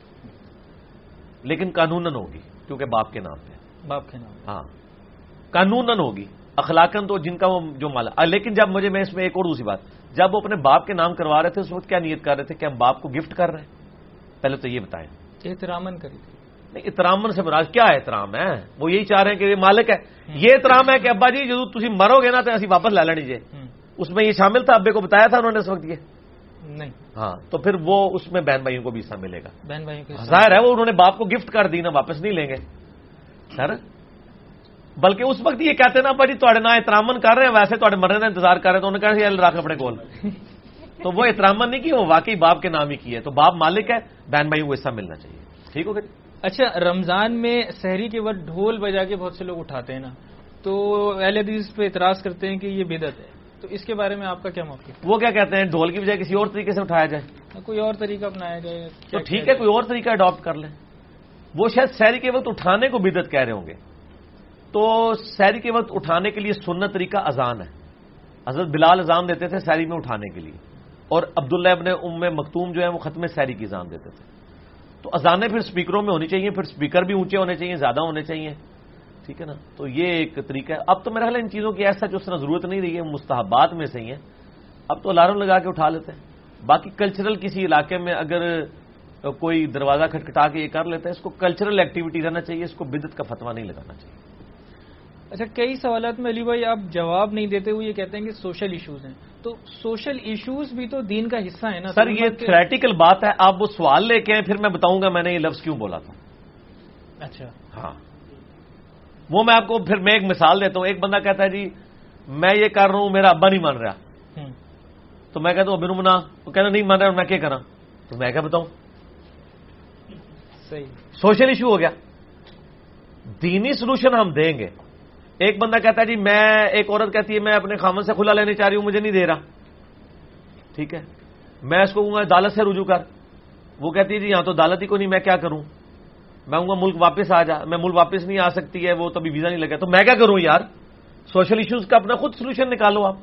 لیکن قانوناً ہوگی، کیونکہ باپ کے نام پہ. باپ کے نام؟ ہاں، قانوناً ہوگی. اخلاقاً تو جن کا وہ جو مالا. لیکن جب میں اس میں ایک اور دوسری بات، جب وہ اپنے باپ کے نام کروا رہے تھے اس وقت کیا نیت کر رہے تھے کہ ہم باپ کو گفٹ کر رہے ہیں؟ پہلے تو یہ بتائیں. احتراماً کری تھی. نہیں، احترامن سے مراد کیا احترام ہے؟ وہ یہی چاہ رہے ہیں کہ یہ مالک ہے. یہ احترام ہے کہ ابا جی جدو تسی مرو گے نا تو اسی واپس لے لینی جی. اس میں یہ شامل تھا؟ ابے کو بتایا تھا انہوں نے اس وقت یہ؟ نہیں. ہاں، تو پھر وہ اس میں بہن بھائیوں کو بھی حصہ ملے گا. بہن بھائیوں کو ظاہر ہے وہ انہوں نے باپ کو گفٹ کر دی نا، واپس نہیں لیں گے سر. بلکہ اس وقت یہ کہتے ہیں نا ابا جی تھوڑے نہ احترامن کر رہے ہیں، ویسے تھوڑے مرنے کا انتظار کر رہے ہیں، تو انہوں نے کہا رکھ اپنے کول. تو وہ احترامن نہیں کی، وہ واقعی باپ کے نام ہی کی ہے. تو باپ مالک ہے، بہن بھائیوں کو حصہ ملنا چاہیے. ٹھیک ہو گیا. اچھا، رمضان میں سحری کے وقت ڈھول بجا کے بہت سے لوگ اٹھاتے ہیں نا، تو اہل حدیث پہ اعتراض کرتے ہیں کہ یہ بدعت ہے. تو اس کے بارے میں آپ کا کیا موقف؟ وہ کیا کہتے ہیں ڈھول کی بجائے کسی اور طریقے سے اٹھایا جائے، کوئی اور طریقہ اپنایا جائے تو ٹھیک ہے، کوئی اور طریقہ اڈاپٹ کر لیں. وہ شاید سحری کے وقت اٹھانے کو بدعت کہہ رہے ہوں گے. تو سحری کے وقت اٹھانے کے لیے سنت طریقہ اذان ہے. حضرت بلال اذان دیتے تھے سحری میں اٹھانے کے لیے. اور عبداللہ ابن ام مکتوم جو ہے وہ ختم سحری کی اذان دیتے تھے. تو اذانیں پھر سپیکروں میں ہونی چاہیے, پھر سپیکر بھی اونچے ہونے چاہیے, زیادہ ہونے چاہیے, ٹھیک ہے نا. تو یہ ایک طریقہ ہے. اب تو میرا خیال ہے ان چیزوں کی ایسا جو اس طرح ضرورت نہیں رہی ہے, مستحبات میں سے ہی ہے. اب تو الارم لگا کے اٹھا لیتے ہیں. باقی کلچرل کسی علاقے میں اگر کوئی دروازہ کھٹکھٹا کے یہ کر لیتا ہے, اس کو کلچرل ایکٹیویٹی رہنا چاہیے, اس کو بدعت کا فتویٰ نہیں لگانا چاہیے. اچھا, کئی سوالات میں علی بھائی آپ جواب نہیں دیتے ہوئے یہ کہتے ہیں کہ سوشل ایشوز ہیں, تو سوشل ایشوز بھی تو دین کا حصہ ہے نا سر. یہ تھیوریٹیکل بات ہے, آپ وہ سوال لے کے آئیں, پھر میں بتاؤں گا میں نے یہ لفظ کیوں بولا تھا. اچھا ہاں, وہ میں آپ کو پھر میں ایک مثال دیتا ہوں. ایک بندہ کہتا ہے جی میں یہ کر رہا ہوں, میرا ابا نہیں مان رہا, تو میں کہتا ہوں ابن منا, وہ کہنا نہیں مان رہا, میں کیا کرا, تو میں کیا بتاؤں. صحیح, سوشل ایشو ہو گیا. دینی سولوشن ہم دیں گے. ایک بندہ کہتا ہے جی ایک عورت کہتی ہے میں اپنے خامن سے کھلا لینے چاہ رہی ہوں, مجھے نہیں دے رہا, ٹھیک ہے, میں اس کو کہوں گا عدالت سے رجوع کر. وہ کہتی ہے جی یہاں تو عدالت ہی کو نہیں, میں کیا کروں. میں کہوں گا ملک واپس آ جا. میں ملک واپس نہیں آ سکتی ہے, وہ تبھی ویزا نہیں لگا, تو میں کیا کروں یار. سوشل ایشوز کا اپنا خود سولوشن نکالو. آپ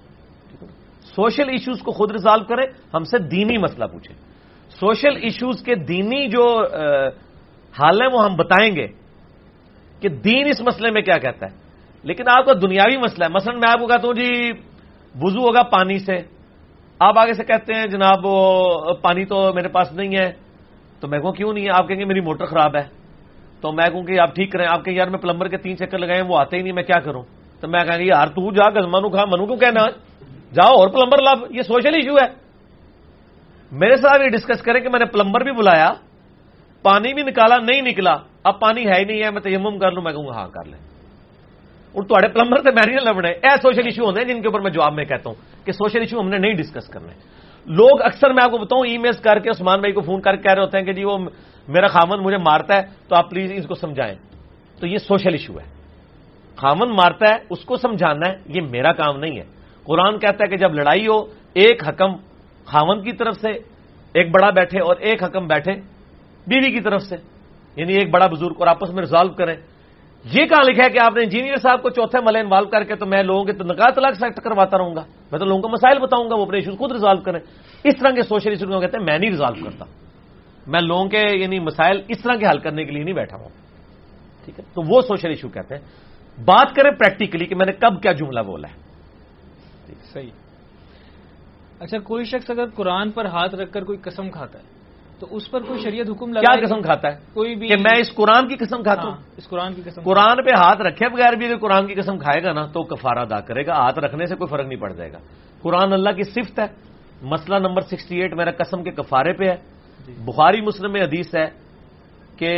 سوشل ایشوز کو خود ریزالو کریں, ہم سے دینی مسئلہ پوچھیں. سوشل ایشوز کے دینی جو حال ہیں وہ ہم بتائیں گے کہ دین اس مسئلے میں کیا کہتا ہے. لیکن آپ کا دنیاوی مسئلہ ہے. مثلا میں آپ کو کہتا ہوں جی وضو ہوگا پانی سے, آپ آگے سے کہتے ہیں جناب وہ پانی تو میرے پاس نہیں ہے, تو میں کہوں کیوں نہیں ہے. آپ کہیں گے میری موٹر خراب ہے, تو میں کہوں کہ آپ ٹھیک کریں. آپ کہیں یار میں پلمبر کے 3 چکر لگائے وہ آتے ہی نہیں, میں کیا کروں. تو میں کہیں گے یار تو جا گزمانو کھا منو کیوں کہنا, جاؤ اور پلمبر لاب. یہ سوشل ایشو ہے. میرے ساتھ یہ ڈسکس کریں کہ میں نے پلمبر بھی بلایا, پانی بھی نکالا, نہیں نکلا, اب پانی ہے ہی نہیں ہے, میں تیمم کر لوں. میں کہوں گا ہاں کر لیں. اور تھوڑے پلمبر سے میں نہیں لبنے. اے سوشل ایشو ہوتے ہیں جن کے اوپر میں جواب میں کہتا ہوں کہ سوشل ایشو ہم نے نہیں ڈسکس کرنے. لوگ اکثر میں آپ کو بتاؤں ای میلز کر کے عثمان بھائی کو فون کر کے کہہ رہے ہوتے ہیں کہ جی وہ میرا خامن مجھے مارتا ہے, تو آپ پلیز اس کو سمجھائیں. تو یہ سوشل ایشو ہے. خامن مارتا ہے, اس کو سمجھانا ہے, یہ میرا کام نہیں ہے. قرآن کہتا ہے کہ جب لڑائی ہو, ایک حکم خامن کی طرف سے ایک بڑا بیٹھے اور ایک حکم بیٹھے بیوی کی طرف سے, یعنی ایک بڑا بزرگ, اور آپس میں ریزالو کریں. یہ کہاں لکھا ہے کہ آپ نے انجینئر صاحب کو چوتھے ملے انوالو کر کے تو میں لوگوں کے نکاح طلاق سے کرواتا رہوں گا. میں تو لوگوں کو مسائل بتاؤں گا, وہ اپنے ایشوز خود ریزالو کریں. اس طرح کے سوشل ایشوز کہتے ہیں میں نہیں ریزالو کرتا. میں لوگوں کے یعنی مسائل اس طرح کے حل کرنے کے لیے نہیں بیٹھا ہوں, ٹھیک ہے. تو وہ سوشل ایشو کہتے ہیں. بات کریں پریکٹیکلی کہ میں نے کب کیا جملہ بولا ہے. صحیح. اچھا, کوئی شخص اگر قرآن پر ہاتھ رکھ کر کوئی قسم کھاتا ہے تو اس پر کوئی شریعت حکم لگا, کیا قسم کھاتا ہے, کوئی بھی, کہ میں اس قرآن کی قسم کھاتا ہوں. اس قرآن کی قسم, قرآن پہ ہاتھ رکھے بغیر بھی اگر قرآن کی قسم کھائے گا نا تو کفارہ ادا کرے گا. ہاتھ رکھنے سے کوئی فرق نہیں پڑ جائے گا. قرآن اللہ کی صفت ہے. مسئلہ نمبر 68 میرا قسم کے کفارے پہ ہے. بخاری مسلم میں حدیث ہے کہ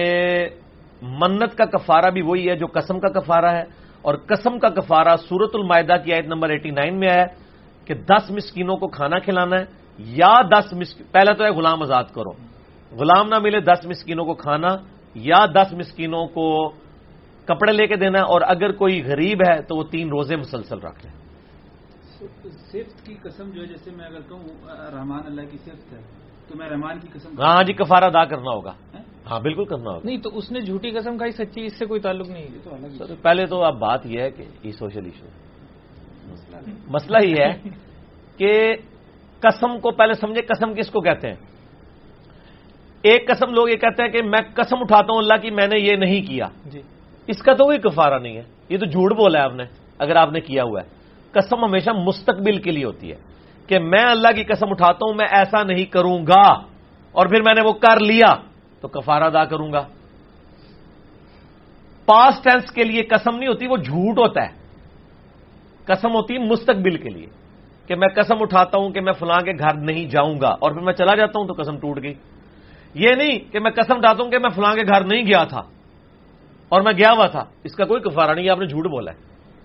منت کا کفارہ بھی وہی ہے جو قسم کا کفارہ ہے, اور قسم کا کفارہ سورۃ المائدہ کی آیت نمبر 89 میں ہے کہ 10 مسکینوں کو کھانا کھلانا ہے, یا 10 پہلا تو ہے غلام آزاد کرو, غلام نہ ملے 10 مسکینوں کو کھانا, یا 10 مسکینوں کو کپڑے لے کے دینا, اور اگر کوئی غریب ہے تو وہ 3 روزے مسلسل رکھ لیں. صفت کی قسم جو ہے, جیسے میں اگر کہوں رحمان اللہ کی صفت ہے تو میں رحمان کی قسم, ہاں جی کفارہ ادا کرنا ہوگا. ہاں بالکل کرنا ہوگا. نہیں تو اس نے جھوٹی قسم کھائی, سچی اس سے کوئی تعلق نہیں ہے. سر پہلے تو اب بات یہ ہے کہ یہ سوشل ایشو ہے. مسئلہ یہ ہے کہ قسم کو پہلے سمجھے. قسم کس کو کہتے ہیں؟ ایک قسم لوگ یہ کہتے ہیں کہ میں قسم اٹھاتا ہوں اللہ کی میں نے یہ نہیں کیا, جی اس کا تو کوئی کفارہ نہیں ہے, یہ تو جھوٹ بولا ہے آپ نے اگر آپ نے کیا ہوا ہے. قسم ہمیشہ مستقبل کے لیے ہوتی ہے کہ میں اللہ کی قسم اٹھاتا ہوں میں ایسا نہیں کروں گا, اور پھر میں نے وہ کر لیا تو کفارہ ادا کروں گا. پاسٹ ٹینس کے لیے قسم نہیں ہوتی, وہ جھوٹ ہوتا ہے. قسم ہوتی ہے مستقبل کے لیے کہ میں قسم اٹھاتا ہوں کہ میں فلاں کے گھر نہیں جاؤں گا, اور پھر میں چلا جاتا ہوں تو قسم ٹوٹ گئی. یہ نہیں کہ میں قسم اٹھاتا ہوں کہ میں فلاں کے گھر نہیں گیا تھا اور میں گیا ہوا تھا, اس کا کوئی کفارہ نہیں, آپ نے جھوٹ بولا ہے.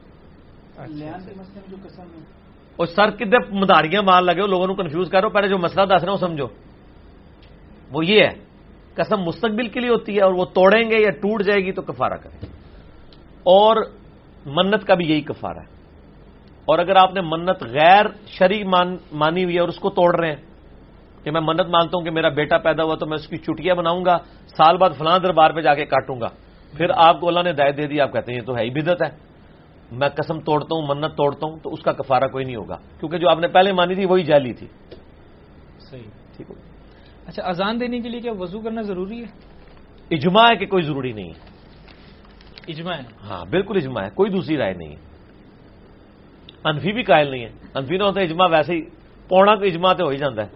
اور سر کدھر مداریاں مار لگے ہو, لوگوں کو کنفیوز کرو. پہلے جو مسئلہ دس رہا ہوں سمجھو, وہ یہ ہے قسم مستقبل کے لیے ہوتی ہے, اور وہ توڑیں گے یا ٹوٹ جائے گی تو کفارہ کریں گے. اور منت کا بھی یہی کفارہ ہے. اور اگر آپ نے منت غیر شرعی مانی ہوئی ہے اور اس کو توڑ رہے ہیں کہ میں منت مانتا ہوں کہ میرا بیٹا پیدا ہوا تو میں اس کی چٹیاں بناؤں گا, سال بعد فلاں دربار پہ جا کے کاٹوں گا, پھر آپ کو اللہ نے ہدایت دے دی, آپ کہتے ہیں یہ تو ہے ہی بدعت ہے, میں قسم توڑتا ہوں منت توڑتا ہوں, تو اس کا کفارہ کوئی نہیں ہوگا, کیونکہ جو آپ نے پہلے مانی تھی وہی جعلی تھی. صحیح. ٹھیک ہو. اچھا اذان دینے کے لیے کیا وضو کرنا ضروری ہے؟ اجماع ہے کہ کوئی ضروری نہیں ہے. اجماع ہے. ہاں بالکل اجماع ہے, کوئی دوسری رائے نہیں ہے. حنفی بھی قائل نہیں ہے. حنفی نہ ہوتا اجماع ویسے ہی پونا کو اجماع تو ہو ہی جاتا ہے.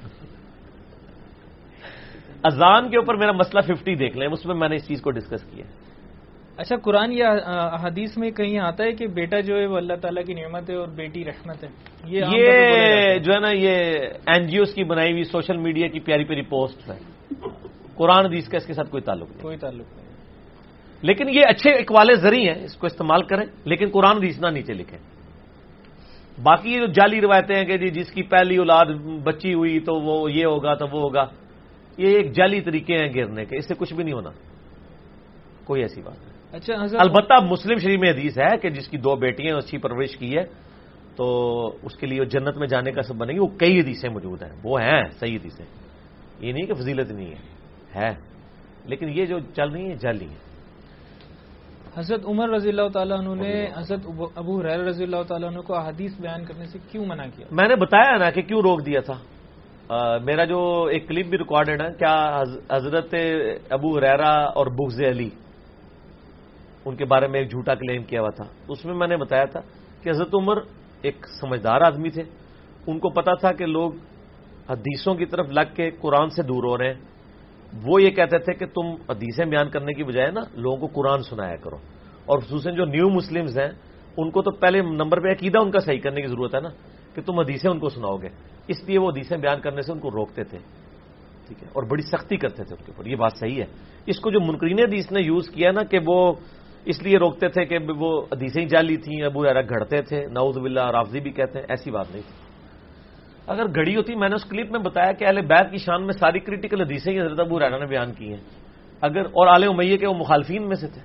اذان کے اوپر میرا مسئلہ 50 دیکھ لیں, اس میں نے اس چیز کو ڈسکس کیا. اچھا قرآن یا حدیث میں کہیں آتا ہے کہ بیٹا جو ہے وہ اللہ تعالیٰ کی نعمت ہے اور بیٹی رحمت ہے؟ یہ جو ہے نا یہ این جی اوز کی بنائی ہوئی سوشل میڈیا کی پیاری پیاری پوسٹ ہے. قرآن حدیث کا اس کے ساتھ کوئی تعلق نہیں. کوئی تعلق نہیں. لیکن یہ اچھے اقوال زرعی ہیں, اس کو استعمال کریں, لیکن قرآن حدیث نہ نیچے لکھیں. باقی یہ جو جعلی روایتیں ہیں کہ جس کی پہلی اولاد بچی ہوئی تو وہ یہ ہوگا تو وہ ہوگا, یہ ایک جعلی طریقے ہیں گرنے کے, اس سے کچھ بھی نہیں ہونا. کوئی ایسی بات نہیں. اچھا البتہ مسلم شریف میں حدیث ہے کہ جس کی 2 بیٹیاں اچھی پرورش کی ہے تو اس کے لیے جنت میں جانے کا سبب بنے گی. وہ کئی حدیثیں موجود ہیں, وہ ہیں صحیح حدیثیں, یہ نہیں کہ فضیلت نہیں ہے, لیکن یہ جو چل رہی ہیں جعلی ہیں. حضرت عمر رضی اللہ تعالیٰ عنہ نے حضرت ابو ہریرہ رضی اللہ تعالیٰ عنہ کو احادیث بیان کرنے سے کیوں منع کیا؟ میں نے بتایا نا کہ کیوں روک دیا تھا. میرا جو ایک کلپ بھی ریکارڈڈ ہے, کیا حضرت ابو ہریرہ اور بغض علی ان کے بارے میں ایک جھوٹا کلیم کیا ہوا تھا. اس میں نے بتایا تھا کہ حضرت عمر ایک سمجھدار آدمی تھے, ان کو پتا تھا کہ لوگ حدیثوں کی طرف لگ کے قرآن سے دور ہو رہے ہیں. وہ یہ کہتے تھے کہ تم حدیثیں بیان کرنے کی بجائے نا لوگوں کو قرآن سنایا کرو, اور خصوصاً جو نیو مسلمز ہیں ان کو تو پہلے نمبر پہ عقیدہ ان کا صحیح کرنے کی ضرورت ہے نا, کہ تم حدیثیں ان کو سناؤ گے. اس لیے وہ حدیثیں بیان کرنے سے ان کو روکتے تھے. ٹھیک ہے, اور بڑی سختی کرتے تھے ان کے اوپر. یہ بات صحیح ہے. اس کو جو منکرین حدیث نے یوز کیا نا کہ وہ اس لیے روکتے تھے کہ وہ حدیثیں جعلی تھیں, ابو ہریرہ گھڑتے تھے, نعوذ باللہ رافضی بھی کہتے ہیں, ایسی بات نہیں تھی. اگر گھڑی ہوتی, میں نے اس کلپ میں بتایا کہ اہل بیت کی شان میں ساری کریٹیکل حدیثیں ہی حضرت ابو ہریرہ نے بیان کی ہیں, اگر اور آل امیہ کے وہ مخالفین میں سے تھے.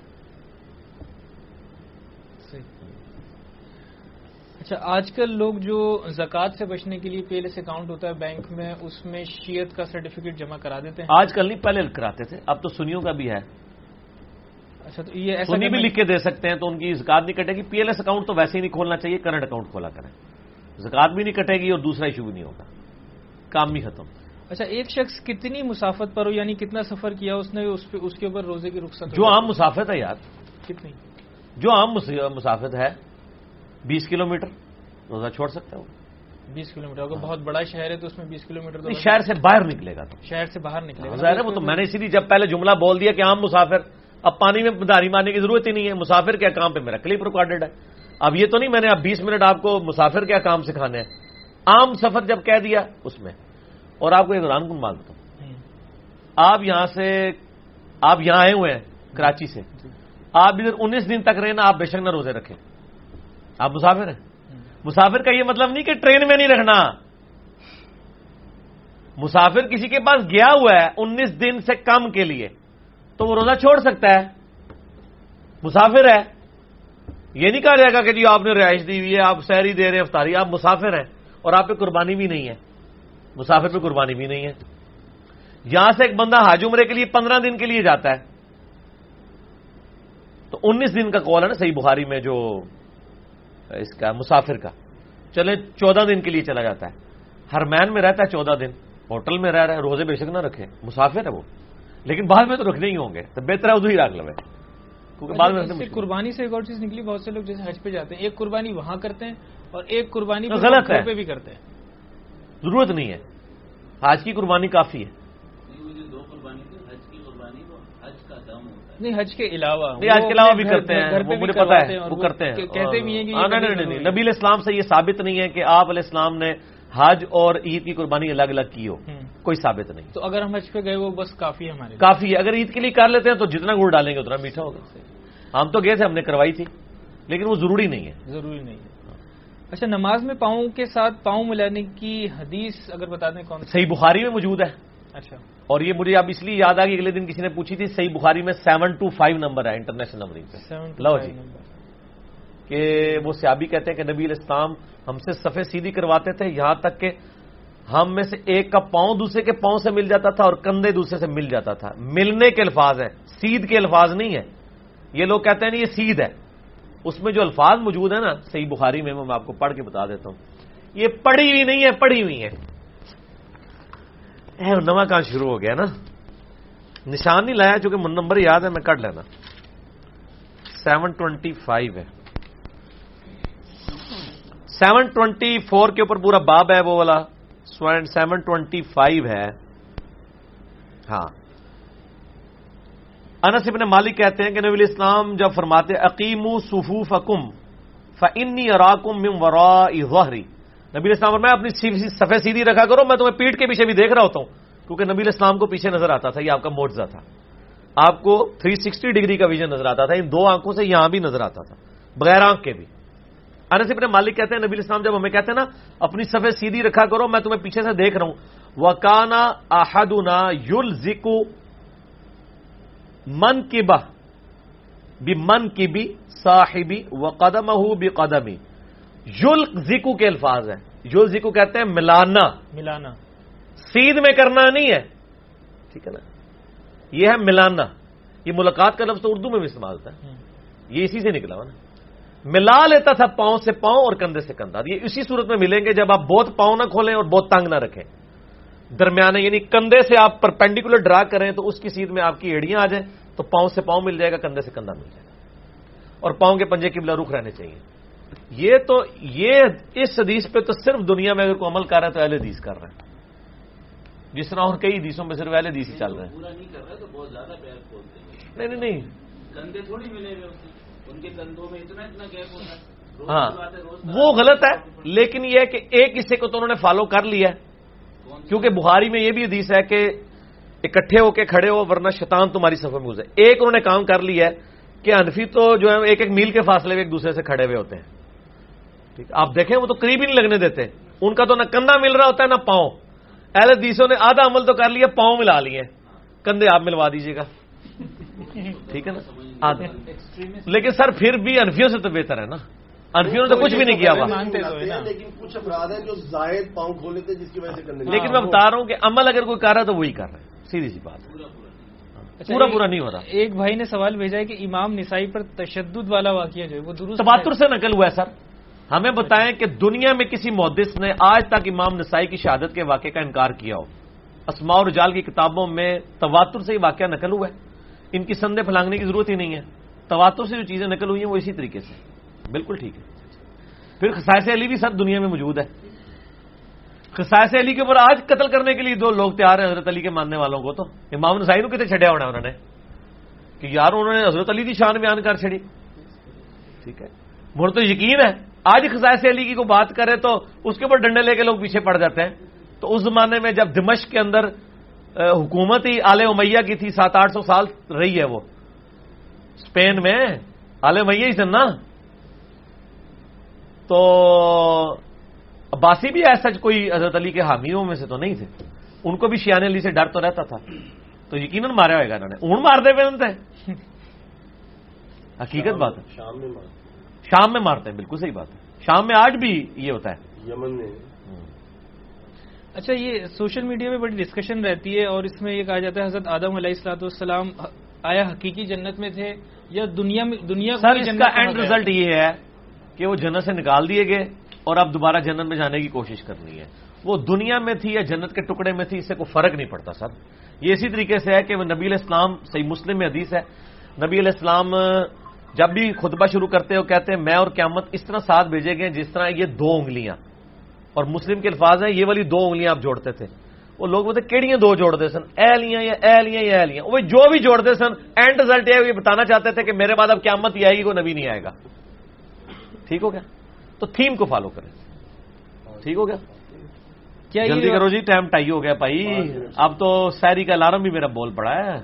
اچھا آج کل لوگ جو زکوٰۃ سے بچنے کے لیے پی ایل ایس اکاؤنٹ ہوتا ہے بینک میں, اس میں شیعت کا سرٹیفکیٹ جمع کرا دیتے ہیں. آج کل نہیں, پہلے کراتے تھے, اب تو سنیوں کا بھی ہے. اچھا تو یہ ایسا سنی بھی لکھ کے دے سکتے ہیں تو ان کی زکوٰۃ نہیں کٹے گی. پی ایل ایس اکاؤنٹ تو ویسے ہی نہیں کھولنا چاہیے, کرنٹ اکاؤنٹ کھولا کریں, زکوٰۃ بھی نہیں کٹے گی اور دوسرا ایشو بھی نہیں ہوگا, کام بھی ختم. اچھا ایک شخص کتنی مسافت پر ہو, یعنی کتنا سفر کیا اس نے, اس کے اوپر روزے کی رخصت جو عام مسافت ہے یار, کتنی جو عام مسافت ہے 20 کلومیٹر روزہ چھوڑ سکتا ہے. 20 کلومیٹر اگر بہت بڑا شہر ہے تو اس میں 20 کلومیٹر شہر سے باہر نکلے گا, تو شہر سے باہر نکلے گا. ظاہر ہے, وہ تو میں نے اسی لیے جب پہلے جملہ بول دیا کہ عام مسافر, اب پانی میں دھاری مارنے کی ضرورت ہی نہیں ہے. مسافر کے کام پہ میرا کلپ ریکارڈڈ ہے. اب یہ تو نہیں میں نے اب 20 منٹ آپ کو مسافر کیا کام سکھانے ہیں, عام سفر جب کہہ دیا اس میں. اور آپ کو ایک قرآن کن مانگتا ہوں, آپ یہاں آئے ہوئے ہیں کراچی سے, آپ ادھر 19 دن تک رہے نا, آپ بے شک نہ روزے رکھیں, آپ مسافر ہیں. مسافر کا یہ مطلب نہیں کہ ٹرین میں نہیں رکھنا. مسافر کسی کے پاس گیا ہوا ہے 19 دن سے کم کے لیے تو وہ روزہ چھوڑ سکتا ہے, مسافر ہے. یہ نہیں کہا جائے گا کہ جی آپ نے رہائش دی ہوئی ہے, آپ سحری دے رہے ہیں, افطاری, آپ مسافر ہیں اور آپ پہ قربانی بھی نہیں ہے. مسافر پہ قربانی بھی نہیں ہے. یہاں سے ایک بندہ حج عمرے کے لیے 15 دن کے لیے جاتا ہے تو 19 دن کا قول ہے نا صحیح بخاری میں جو اس کا مسافر کا, چلے 14 دن کے لیے چلا جاتا ہے, حرمین میں رہتا ہے 14 دن, ہوٹل میں رہ رہا ہے, روزے بے شک نہ رکھے, مسافر ہے وہ, لیکن بعد میں تو رکھنے ہی ہوں گے, تو بہتر ہے ادھر ہی رکھ لو, کیونکہ بعد میں قربانی سے ایک اور چیز نکلی. بہت سے لوگ جیسے حج پہ جاتے ہیں, ایک قربانی وہاں کرتے ہیں اور ایک قربانی غلط ہے, پہ بھی کرتے ہیں. ضرورت نہیں ہے, حج کی قربانی کافی ہے. نہیں حج کے علاوہ, نہیں حج کے علاوہ بھی کرتے ہیں, وہ مجھے پتا ہے وہ کرتے ہیں. کہتے بھی ہیں کہ نہیں, نبی علیہ السلام سے یہ ثابت نہیں ہے کہ آپ علیہ السلام نے حج اور عید کی قربانی الگ الگ کی ہو, کوئی ثابت نہیں. تو اگر ہم حج پہ گئے وہ بس کافی ہے ہمارے, کافی ہے. اگر عید کے لیے کر لیتے ہیں تو جتنا گڑ ڈالیں گے اتنا میٹھا ہوگا. ہم تو گئے تھے, ہم نے کروائی تھی, لیکن وہ ضروری نہیں ہے. ضروری نہیں ہے. اچھا نماز میں پاؤں کے ساتھ پاؤں ملانے کی حدیث اگر بتا دیں کون؟ صحیح بخاری میں موجود ہے. اچھا, اور یہ مجھے اب اس لیے یاد آ گئی, اگلے دن کسی نے پوچھی تھی, صحیح بخاری میں 725 نمبر ہے انٹرنیشنل نمبرنگ پہ. لو جی, کہ وہ صحابی کہتے ہیں کہ نبی علیہ السلام ہم سے صفیں سیدھی کرواتے تھے, یہاں تک کہ ہم میں سے ایک کا پاؤں دوسرے کے پاؤں سے مل جاتا تھا اور کندھے دوسرے سے مل جاتا تھا. ملنے کے الفاظ ہیں, سید کے الفاظ نہیں ہے. یہ لوگ کہتے ہیں نہیں یہ سید ہے, اس میں جو الفاظ موجود ہیں نا صحیح بخاری میں, میں آپ کو پڑھ کے بتا دیتا ہوں. یہ پڑھی ہوئی نہیں ہے, پڑھی ہوئی ہے. نواں کام شروع ہو گیا نا. نشان نہیں لایا چونکہ نمبر یاد ہے, میں کٹ لینا. 725 ہے. 724 کے اوپر پورا باب ہے وہ والا. 725 ہے. ہاں, انس ابن مالک کہتے ہیں کہ نبی علیہ السلام جب فرماتے اقیموا صفوفکم فانی اراکم من وراء ظہری, نبی علیہ السلام فرمایا اپنی صفیں سیدھی رکھا کرو, میں تمہیں پیٹھ کے پیچھے بھی دیکھ رہا ہوتا ہوں. کیونکہ نبی علیہ السلام کو پیچھے نظر آتا تھا, یہ آپ کا معجزہ تھا. آپ کو 360 ڈگری کا ویژن نظر آتا تھا, ان 2 آنکھوں سے یہاں بھی نظر آتا تھا, بغیر آنکھ کے بھی. انس ابن مالک کہتے ہیں نبی علیہ السلام جب ہمیں کہتے ہیں نا اپنی صفیں سیدھی رکھا کرو, میں تمہیں پیچھے سے دیکھ رہا ہوں. وَكَانَ أَحَدُنَا يُلْزِقُ مَنْكِبَهُ بِمَنْكِبِ صَاحِبِ وَقَدَمَهُ بِقَدَمِ. یلزق کے الفاظ ہیں. یلزق کہتے ہیں ملانا, سید میں کرنا نہیں ہے, ٹھیک ہے نا, یہ ہے ملانا. یہ ملاقات کا لفظ تو اردو میں بھی استعمال ہوتا ہے, یہ اسی سے نکلا ہوا نا. ملا لیتا تھا پاؤں سے پاؤں اور کندھے سے کندھا. یہ اسی صورت میں ملیں گے جب آپ بہت پاؤں نہ کھولیں اور بہت تنگ نہ رکھیں, درمیانے, یعنی کندھے سے آپ پرپینڈیکولر ڈرا کریں تو اس کی سیدھ میں آپ کی ایڑیاں آ جائیں تو پاؤں سے پاؤں مل جائے گا, کندھے سے کندھا مل جائے گا, اور پاؤں کے پنجے قبلہ رخ رہنے چاہیے. یہ اس حدیث پہ تو صرف دنیا میں اگر کوئی عمل کر رہا ہے تو اہل حدیث کر رہا ہے, جس طرح اور کئی حدیثوں میں صرف اہل حدیث ہی چل رہے ہیں. پورا نہیں کر رہا تو بہت زیادہ پیر کھولتے ہیں. نہیں, کندھے تھوڑی ملے ہوئے, ان کے کندھوں میں اتنا گیپ ہوتا ہے. ہاں وہ غلط ہے, لیکن یہ ہے کہ ایک حصے کو تو انہوں نے فالو کر لیا ہے, کیونکہ بخاری میں یہ بھی حدیث ہے کہ اکٹھے ہو کے کھڑے ہو ورنہ شیطان تمہاری صف میں گھسے. ایک انہوں نے کام کر لیا ہے کہ حنفی تو جو ہے 1 میل کے فاصلے میں ایک دوسرے سے کھڑے ہوئے ہوتے ہیں. ٹھیک, آپ دیکھیں وہ تو قریب ہی نہیں لگنے دیتے. ان کا تو نہ کندھا مل رہا ہوتا ہے نہ پاؤں. اہل حدیثوں نے آدھا عمل تو کر لیا, پاؤں ملا لیے, کندھے آپ ملوا دیجیے گا, ٹھیک ہے نا, آدھا. لیکن سر پھر بھی حنفیوں سے تو بہتر ہے نا, حنفیوں نے تو کچھ بھی نہیں کیا ہوا. لیکن کچھ افراد ہیں جو زائد پاؤں کھول لیتے ہیں جس کی وجہ سے کرنے. لیکن میں بتا رہا ہوں کہ عمل اگر کوئی کر رہا ہے تو وہی کر رہا ہے, سیدھی سی بات ہے, پورا نہیں ہو رہا. ایک بھائی نے سوال بھیجا ہے کہ امام نسائی پر تشدد والا واقعہ جو ہے وہ درست تواتر سے نقل ہوا ہے. سر ہمیں بتائیں کہ دنیا میں کسی محدث نے آج تک امام نسائی کی شہادت کے واقعے کا انکار کیا ہو؟ اسماء و رجال کی کتابوں میں تواتر سے ہی واقعہ نقل ہوا ہے, ان کی سندیں پھلانگنے کی ضرورت ہی نہیں ہے. تواتر سے جو چیزیں نقل ہوئی ہیں وہ اسی طریقے سے, بالکل ٹھیک ہے. پھر خصائص علی بھی سر دنیا میں موجود ہے. خصائص علی کے اوپر آج قتل کرنے کے لیے 2 لوگ تیار ہیں حضرت علی کے ماننے والوں کو. تو امام نسائی کو کتنے چھڑیا ہونا انہوں نے کہ یار انہوں نے حضرت علی کی شان بیان کر چھڑی. ٹھیک ہے, مجھے تو یقین ہے آج خصائص علی کی کو بات کرے تو اس کے اوپر ڈنڈے لے کے لوگ پیچھے پڑ جاتے ہیں. تو اس زمانے میں جب دمشق کے اندر حکومت ہی آل امیہ کی تھی, 700-800 سال رہی ہے وہ اسپین میں, آل امیہ ہی تھے نا, تو عباسی بھی ایسا کوئی حضرت علی کے حامیوں میں سے تو نہیں تھے. ان کو بھی شیان علی سے ڈر تو رہتا تھا, تو یقیناً مارا ہوئے گا انہوں نے. اون مار دے پہ تھے, حقیقت بات ہے. شام میں مارتے ہیں, بالکل صحیح بات ہے. شام میں آج بھی یہ ہوتا ہے, یمن میں. اچھا, یہ سوشل میڈیا میں بڑی ڈسکشن رہتی ہے اور اس میں یہ کہا جاتا ہے حضرت آدم علیہ الصلوۃ والسلام آیا حقیقی جنت میں تھے یا دنیا سر اس کا اینڈ رزلٹ یہ ہے کہ وہ جنت سے نکال دیے گئے اور اب دوبارہ جنت میں جانے کی کوشش کرنی ہے. وہ دنیا میں تھی یا جنت کے ٹکڑے میں تھی, اس سے کوئی فرق نہیں پڑتا سر. یہ اسی طریقے سے ہے کہ وہ نبی علیہ السلام, صحیح مسلم میں حدیث ہے, نبی علیہ السلام جب بھی خطبہ شروع کرتے ہو کہتے ہیں میں اور قیامت اس طرح ساتھ بھیجے گئے جس طرح یہ 2 انگلیاں, اور مسلم کے الفاظ ہیں یہ والی 2 انگلیاں آپ جوڑتے تھے. وہ لوگ بولتے کیڑیاں 2 جوڑتے سن, ایلیاں یا ایلیاں یا ایلیاں, وہ جو بھی جوڑتے سن اینڈ رزلٹ یہ بتانا چاہتے تھے کہ میرے بعد اب قیامت ہی آئے گی, کوئی نبی نہیں آئے گا. ٹھیک ہو گیا, تو تھیم کو فالو کریں. ٹھیک ہو گیا, جلدی کرو جی, ٹائم ٹائی ہو گیا بھائی. اب تو سحری کا الارم بھی میرا بول پڑا ہے.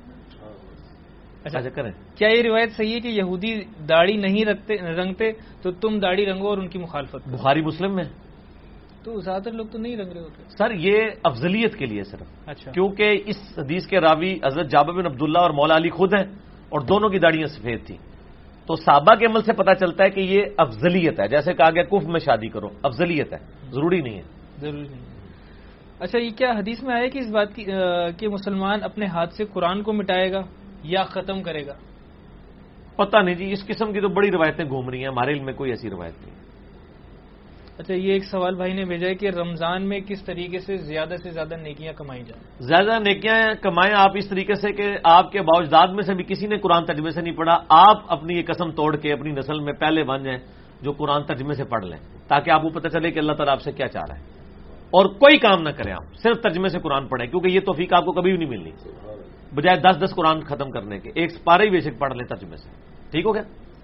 اچھا کریں. کیا یہ روایت صحیح ہے کہ یہودی داڑھی نہیں رنگتے تو تم داڑھی رنگو اور ان کی مخالفت؟ بخاری مسلم میں تو زیادہ تر لوگ تو نہیں رنگ رہے ہوتے سر, یہ افضلیت کے لیے صرف. اچھا, کیونکہ اس حدیث کے راوی حضرت جابر بن عبداللہ اور مولا علی خود ہیں اور دونوں کی داڑیاں سفید تھیں. تو صحابہ کے عمل سے پتہ چلتا ہے کہ یہ افضلیت ہے. جیسے کہا گیا کف میں شادی کرو, افضلیت ہے, ضروری نہیں ہے. ضروری نہیں. اچھا, یہ کیا حدیث میں آیا کہ اس بات کی کہ مسلمان اپنے ہاتھ سے قرآن کو مٹائے گا یا ختم کرے گا؟ پتہ نہیں جی, اس قسم کی تو بڑی روایتیں گھوم رہی ہیں, ہمارے علم میں کوئی ایسی روایت نہیں. اچھا، یہ ایک سوال بھائی نے بھیجا ہے کہ رمضان میں کس طریقے سے زیادہ نیکیاں کمائی جائیں؟ زیادہ نیکیاں کمائیں آپ اس طریقے سے کہ آپ کے باوجداد میں سے بھی کسی نے قرآن ترجمے سے نہیں پڑھا، آپ اپنی یہ قسم توڑ کے اپنی نسل میں پہلے بن جائیں جو قرآن ترجمے سے پڑھ لیں، تاکہ آپ کو پتہ چلے کہ اللہ تعالیٰ آپ سے کیا چاہ رہا ہے، اور کوئی کام نہ کریں، آپ صرف ترجمے سے قرآن پڑھیں، کیونکہ یہ توفیق آپ کو کبھی بھی نہیں ملنی، بجائے 10 قرآن ختم کرنے کے ایک پارے ہی بیشک پڑھ لیں ترجمے سے. ٹھیک ہو گیا؟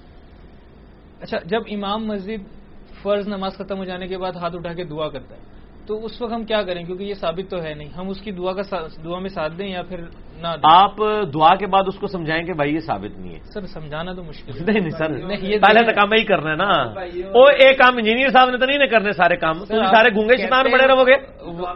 اچھا، جب امام مسجد فرض نماز ختم ہو جانے کے بعد ہاتھ اٹھا کے دعا کرتا ہے تو اس وقت ہم کیا کریں؟ کیونکہ یہ ثابت تو ہے نہیں، ہم اس کی دعا میں ساتھ دیں یا پھر نہ دیں؟ آپ دعا کے بعد اس کو سمجھائیں کہ بھائی یہ ثابت نہیں ہے. سر سمجھانا تو مشکل ہے. نہیں سر، پہلے تو کام ہی کرنا ہے نا. وہ ایک کام انجینئر صاحب نے تو نہیں کرنے سارے کام، تم سارے گونگے شیطان بڑے رہو گے.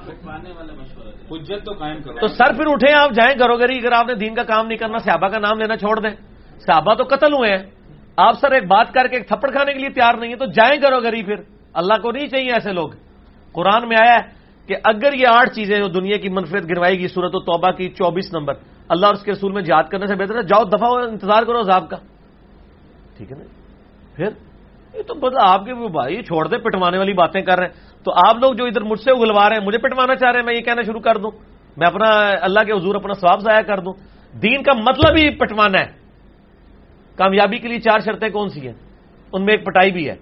حجت تو قائم کرو. تو سر پھر اٹھیں آپ جائیں گھرو گھری، اگر آپ نے دین کا کام نہیں کرنا صحابہ کا نام لینا چھوڑ دیں. صحابہ تو قتل ہوئے ہیں، آپ سر ایک بات کر کے ایک تھپڑ کھانے کے لیے تیار نہیں ہے تو جائیں گھرو گھری. پھر اللہ کو نہیں چاہیے ایسے لوگ. قرآن میں آیا ہے کہ اگر یہ 8 چیزیں جو دنیا کی منفرد گنوائی گی سورۃ التوبہ کی 24 نمبر، اللہ اور اس کے رسول میں جہاد کرنے سے بہتر ہے جاؤ دفعہ ہو، انتظار کرو عذاب کا. ٹھیک ہے نا؟ پھر یہ تو بتا آپ کے بھائی چھوڑ دے، پٹوانے والی باتیں کر رہے ہیں. تو آپ لوگ جو ادھر مجھ سے اگلوا رہے ہیں، مجھے پٹوانا چاہ رہے ہیں، میں یہ کہنا شروع کر دوں، میں اپنا اللہ کے حضور اپنا ثواب ضائع کر دوں. دین کا مطلب ہی پٹوانا ہے. کامیابی کے لیے 4 شرطیں کون سی ہیں؟ ان میں ایک پٹائی بھی ہے.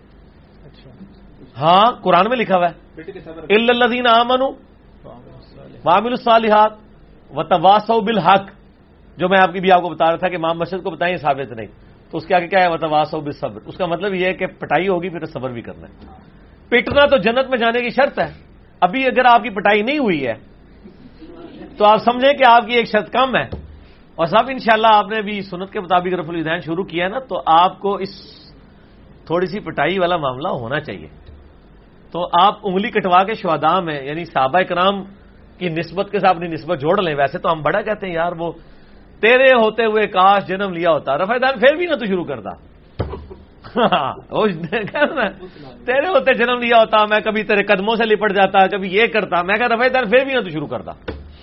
ہاں قرآن میں لکھا ہوا ہے الا الذین آمنوا وعملوا الصالحات وتواصوا بالحق، جو میں آپ کو بتا رہا تھا کہ امام مسجد کو بتائیں ثابت نہیں، تو اس کے آگے کیا ہے؟ وتواصوا بالصبر. اس کا مطلب یہ ہے کہ پٹائی ہوگی پھر صبر بھی کرنا ہے. پٹنا تو جنت میں جانے کی شرط ہے. ابھی اگر آپ کی پٹائی نہیں ہوئی ہے تو آپ سمجھیں کہ آپ کی ایک شرط کم ہے. اور صاحب انشاءاللہ آپ نے بھی سنت کے مطابق رفع الیدین شروع کیا ہے نا، تو آپ کو اس تھوڑی سی پٹائی والا معاملہ ہونا چاہیے. تو آپ انگلی کٹوا کے شہداء میں یعنی صحابہ کرام کی نسبت کے ساتھ اپنی نسبت جوڑ لیں. ویسے تو ہم بڑا کہتے ہیں یار وہ تیرے ہوتے ہوئے کاش جنم لیا ہوتا، رفع دان پھر بھی نہ تو شروع کرتا. تیرے ہوتے جنم لیا ہوتا، میں کبھی تیرے قدموں سے لپٹ جاتا، کبھی یہ کرتا. میں کہا رفع دان پھر بھی نہ تو شروع کرتا.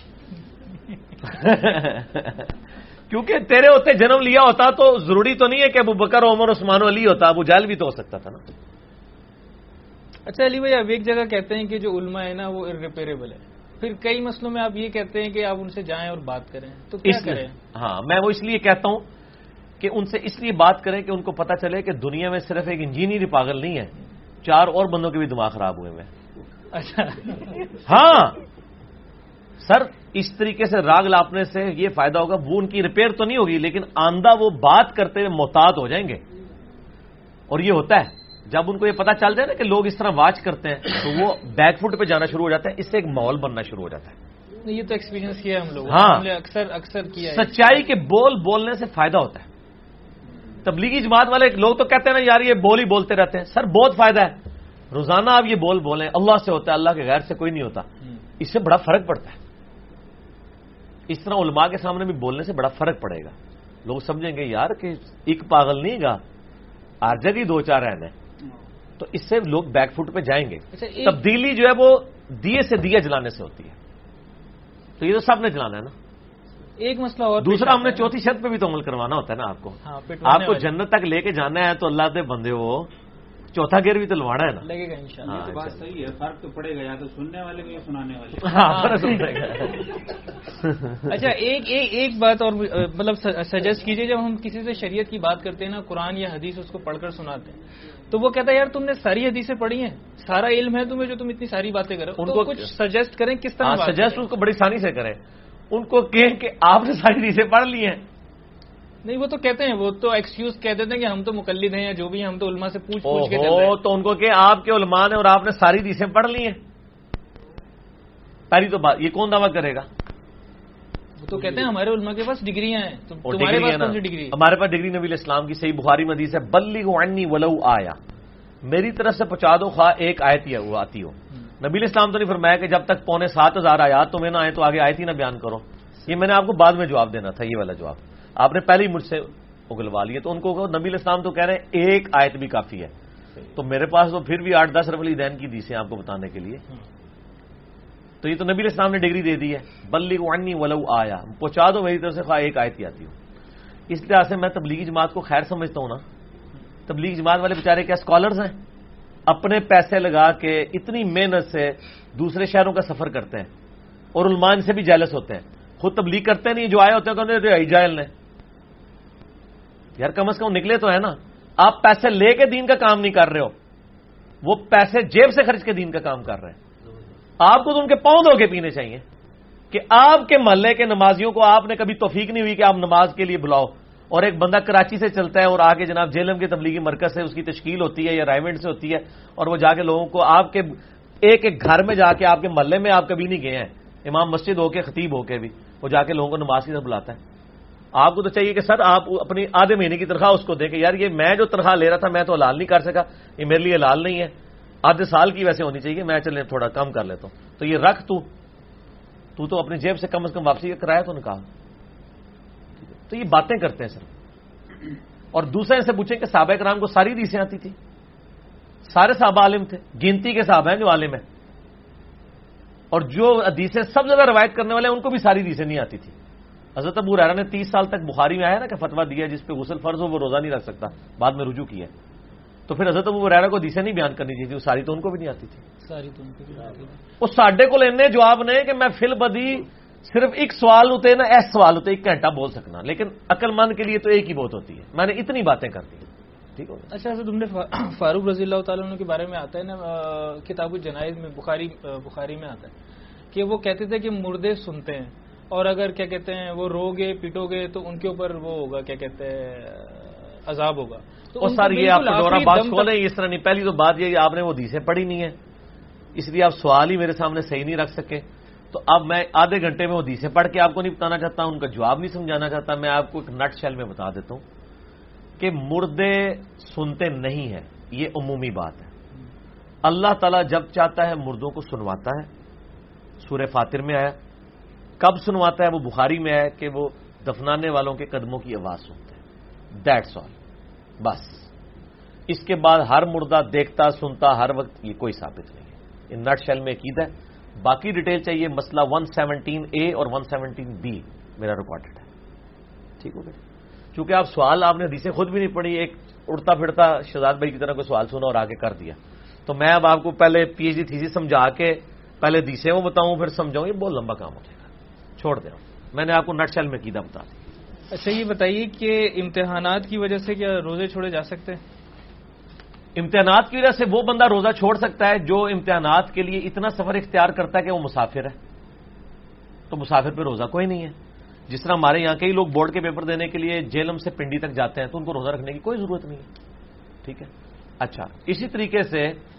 کیونکہ تیرے ہوتے جنم لیا ہوتا تو ضروری تو نہیں ہے کہ ابو بکر عمر عثمان و علی ہوتا، ابو جہل بھی تو ہو سکتا تھا نا. اچھا علی بھائی، اب ایک جگہ کہتے ہیں کہ جو علماء ہے نا وہ irreparable ہے، پھر کئی مسئلوں میں آپ یہ کہتے ہیں کہ آپ ان سے جائیں اور بات کریں، تو کیا کریں؟ ہاں میں وہ اس لیے کہتا ہوں کہ ان سے اس لیے بات کریں کہ ان کو پتہ چلے کہ دنیا میں صرف ایک انجینئر پاگل نہیں ہے، 4 اور بندوں کے بھی دماغ خراب ہوئے ہیں. اچھا ہاں سر، اس طریقے سے راگ لاپنے سے یہ فائدہ ہوگا، وہ ان کی ریپیئر تو نہیں ہوگی لیکن آندہ وہ بات کرتے ہوئے محتاط ہو جائیں گے. اور یہ ہوتا ہے جب ان کو یہ پتا چل جائے نا کہ لوگ اس طرح واچ کرتے ہیں تو وہ بیک فٹ پہ جانا شروع ہو جاتا ہے. اس سے ایک ماحول بننا شروع ہو جاتا ہے. یہ تو ایکسپیرینس کیا ہے ہم لوگ. ہاں اکثر کیا ہے. سچائی کے بولنے سے فائدہ ہوتا ہے. تبلیغی جماعت والے لوگ تو کہتے ہیں نا یار یہ بول ہی بولتے رہتے ہیں. سر بہت فائدہ ہے. روزانہ آپ یہ بولیں اللہ سے ہوتا ہے، اللہ کے غیر سے کوئی نہیں ہوتا. اس سے بڑا فرق پڑتا ہے. اس طرح علماء کے سامنے بھی بولنے سے بڑا فرق پڑے گا. لوگ سمجھیں گے یار کہ ایک پاگل نہیں گا، ہر جگہ 2-4 رہنے. تو اس سے لوگ بیک فٹ پہ جائیں گے. تبدیلی جو ہے وہ دیے سے دیا جلانے سے ہوتی ہے. تو یہ تو سب نے جلانا ہے نا. ایک مسئلہ اور دوسرا ہم نے 4تھی شرط پہ بھی تو عمل کروانا ہوتا ہے نا. آپ کو جنت تک لے کے جانا ہے تو اللہ دے بندے ہو 4تھا گیئر بھی تو لوانا ہے نا. لگے گا انشاءاللہ. بات صحیح ہے، فرق تو پڑے گا یا تو سننے والے کو یا سنانے والے. اچھا ایک بات اور مطلب سجیسٹ کیجئے، جب ہم کسی سے شریعت کی بات کرتے ہیں نا، قرآن یا حدیث اس کو پڑھ کر سناتے ہیں تو وہ کہتا ہے یار تم نے ساری حدیثیں پڑھی ہیں، سارا علم ہے تمہیں جو تم اتنی ساری باتیں کرو. ان کو کچھ سجیسٹ کریں کس طرح سجیسٹ اس کو بڑی آسانی سے کریں. ان کو کہیں کہ آپ نے ساری حدیثیں پڑھ لی ہیں. نہیں وہ تو کہتے ہیں، وہ تو ایکسکیوز کہہ دیتے ہیں کہ ہم تو مقلد ہیں یا جو بھی ہم تو علماء سے پوچھ کے تو ان کو کہ آپ کے علماء نے اور آپ نے ساری حدیثیں پڑھ لی ہیں. پہلی تو بات یہ کون دعویٰ کرے گا؟ وہ تو کہتے ہیں ہمارے علماء کے پاس ڈگریاں ہیں. تمہارے پاس کون سی ڈگری؟ ہمارے پاس ڈگری نبی الاسلام کی صحیح بخاری میں حدیث ہے بلغوا عنی ولو آیا، میری طرف سے پہنچا دو خواہ ایک آیت ہی آتی ہو. نبی الاسلام تو نہیں فرمایا کہ جب تک 7,500 آیات تمہیں نہ آئے تو آگے آیت ہی نہ بیان کرو. یہ میں نے آپ کو بعد میں جواب دینا تھا. یہ والا جواب آپ نے پہلے ہی مجھ سے اگلوا لیے. تو ان کو نبی الاسلام تو کہہ رہے ہیں ایک آیت بھی کافی ہے. تو میرے پاس تو پھر بھی 8-10 رفع الیدین کی حدیثیں آپ کو بتانے کے لیے. تو یہ تو نبی الاسلام نے ڈگری دے دی ہے. بلغوا عنی ولو آیا، پہنچا دو میری طرف سے خواہ ایک آیت ہی آتی ہو. اس لحاظ سے میں تبلیغی جماعت کو خیر سمجھتا ہوں نا. تبلیغی جماعت والے بیچارے کیا اسکالرز ہیں؟ اپنے پیسے لگا کے اتنی محنت سے دوسرے شہروں کا سفر کرتے ہیں اور علماء ان سے بھی جیلس ہوتے ہیں. خود تبلیغ کرتے نہیں, جو آئے ہوتے ہیں تو رہائی جائل نے. یار کم از کم نکلے تو ہے نا. آپ پیسے لے کے دین کا کام نہیں کر رہے ہو, وہ پیسے جیب سے خرچ کے دین کا کام کر رہے ہیں. آپ کو تو ان کے پاؤں دھو کے پینے چاہیے کہ آپ کے محلے کے نمازیوں کو آپ نے کبھی توفیق نہیں ہوئی کہ آپ نماز کے لیے بلاؤ, اور ایک بندہ کراچی سے چلتا ہے اور آگے جناب جیلم کے تبلیغی مرکز سے اس کی تشکیل ہوتی ہے یا رائمنڈ سے ہوتی ہے, اور وہ جا کے لوگوں کو آپ کے ایک ایک گھر میں جا کے, آپ کے محلے میں آپ کبھی نہیں گئے ہیں, امام مسجد ہو کے خطیب ہو کے بھی وہ جا کے لوگوں کو نماز کی طرف بلاتا ہے. آپ کو تو چاہیے کہ سر آپ اپنی آدھے مہینے کی تنخواہ اس کو دیں کہ یار یہ میں جو تنخواہ لے رہا تھا میں تو حلال نہیں کر سکا, یہ میرے لیے حلال نہیں ہے, آدھے سال کی ویسے ہونی چاہیے, میں چلے تھوڑا کم کر لیتا ہوں. تو یہ رکھ تو اپنی جیب سے کم از کم واپسی کا کرایہ تو نکال. تو یہ باتیں کرتے ہیں سر. اور دوسرے سے پوچھیں کہ صحابہ کرام کو ساری حدیثیں آتی تھی؟ سارے صحابہ عالم تھے, گنتی کے صحابہ ہیں جو عالم ہیں, اور جو حدیثیں سب سے زیادہ روایت کرنے والے ہیں ان کو بھی ساری حدیثیں نہیں آتی تھی. حضرت ابو ہریرہ نے 30 سال تک بخاری میں آیا نا کہ فتویٰ دیا جس پہ غسل فرض ہو وہ روزہ نہیں رکھ سکتا, بعد میں رجوع کیا. تو پھر حضرت ابو ہریرہ کو حدیثیں نہیں بیان کرنی چاہیے تھی, وہ ساری تو ان کو بھی نہیں آتی تھی. وہ ساڈے کو لینے جواب نے کہ میں فل بدی صرف ایک سوال ہوتے ہیں نا, ایس سوال ہوتے 1 گھنٹہ بول سکنا, لیکن عقل مند کے لیے تو ایک ہی بات ہوتی ہے. میں نے اتنی باتیں کر دی. ٹھیک ہو. اچھا حضرت تم نے فاروق رضی اللہ تعالیٰ عنہ کے بارے میں آتا ہے نا کتاب الجنائز میں, بخاری میں آتا ہے کہ وہ کہتے تھے کہ مردے سنتے ہیں, اور اگر کیا کہتے ہیں وہ رو گے پیٹو گے تو ان کے اوپر وہ ہوگا کیا کہتے ہیں عذاب ہوگا. تو سر یہ آپ دوبارہ بات کھولیں, اس طرح نہیں. پہلی تو بات یہ آپ نے وہ حدیثیں پڑھی نہیں ہے, اس لیے آپ سوال ہی میرے سامنے صحیح نہیں رکھ سکے. تو اب میں آدھے گھنٹے میں وہ حدیثیں پڑھ کے آپ کو نہیں بتانا چاہتا, ان کا جواب نہیں سمجھانا چاہتا. میں آپ کو ایک نٹ شیل میں بتا دیتا ہوں کہ مردے سنتے نہیں ہیں, یہ عمومی بات ہے. اللہ تعالیٰ جب چاہتا ہے مردوں کو سنواتا ہے. سورہ فاطر میں آیا. کب سنواتا ہے؟ وہ بخاری میں آیا کہ وہ دفنانے والوں کے قدموں کی آواز سنتے ہیں. دیٹس آل, بس. اس کے بعد ہر مردہ دیکھتا سنتا ہر وقت, یہ کوئی ثابت نہیں ہے. یہ نٹ شیل میں عقیدہ ہے. باقی ڈیٹیل چاہیے مسئلہ 117A اور 117B میرا ریکارڈڈ ہے. ٹھیک ہو گیا. چونکہ آپ سوال آپ نے حدیثیں خود بھی نہیں پڑھی, ایک اڑتا پھرتا شہزاد بھائی کی طرح کوئی سوال سنا اور آگے کر دیا. تو میں اب آپ کو پہلے PhD تھیسس سمجھا کے پہلے حدیثیں وہ بتاؤں پھر سمجھاؤں, یہ بہت لمبا کام ہو جائے گا. چھوڑ دیں, میں نے آپ کو نٹ شیل میں عقیدہ بتا دیا. اچھا یہ بتائیے کہ امتحانات کی وجہ سے کیا روزے چھوڑے جا سکتے ہیں؟ امتحانات کی وجہ سے وہ بندہ روزہ چھوڑ سکتا ہے جو امتحانات کے لیے اتنا سفر اختیار کرتا ہے کہ وہ مسافر ہے. تو مسافر پہ روزہ کوئی نہیں ہے. جس طرح ہمارے یہاں کئی لوگ بورڈ کے پیپر دینے کے لیے جیلم سے پنڈی تک جاتے ہیں تو ان کو روزہ رکھنے کی کوئی ضرورت نہیں ہے. ٹھیک ہے. اچھا, اسی طریقے سے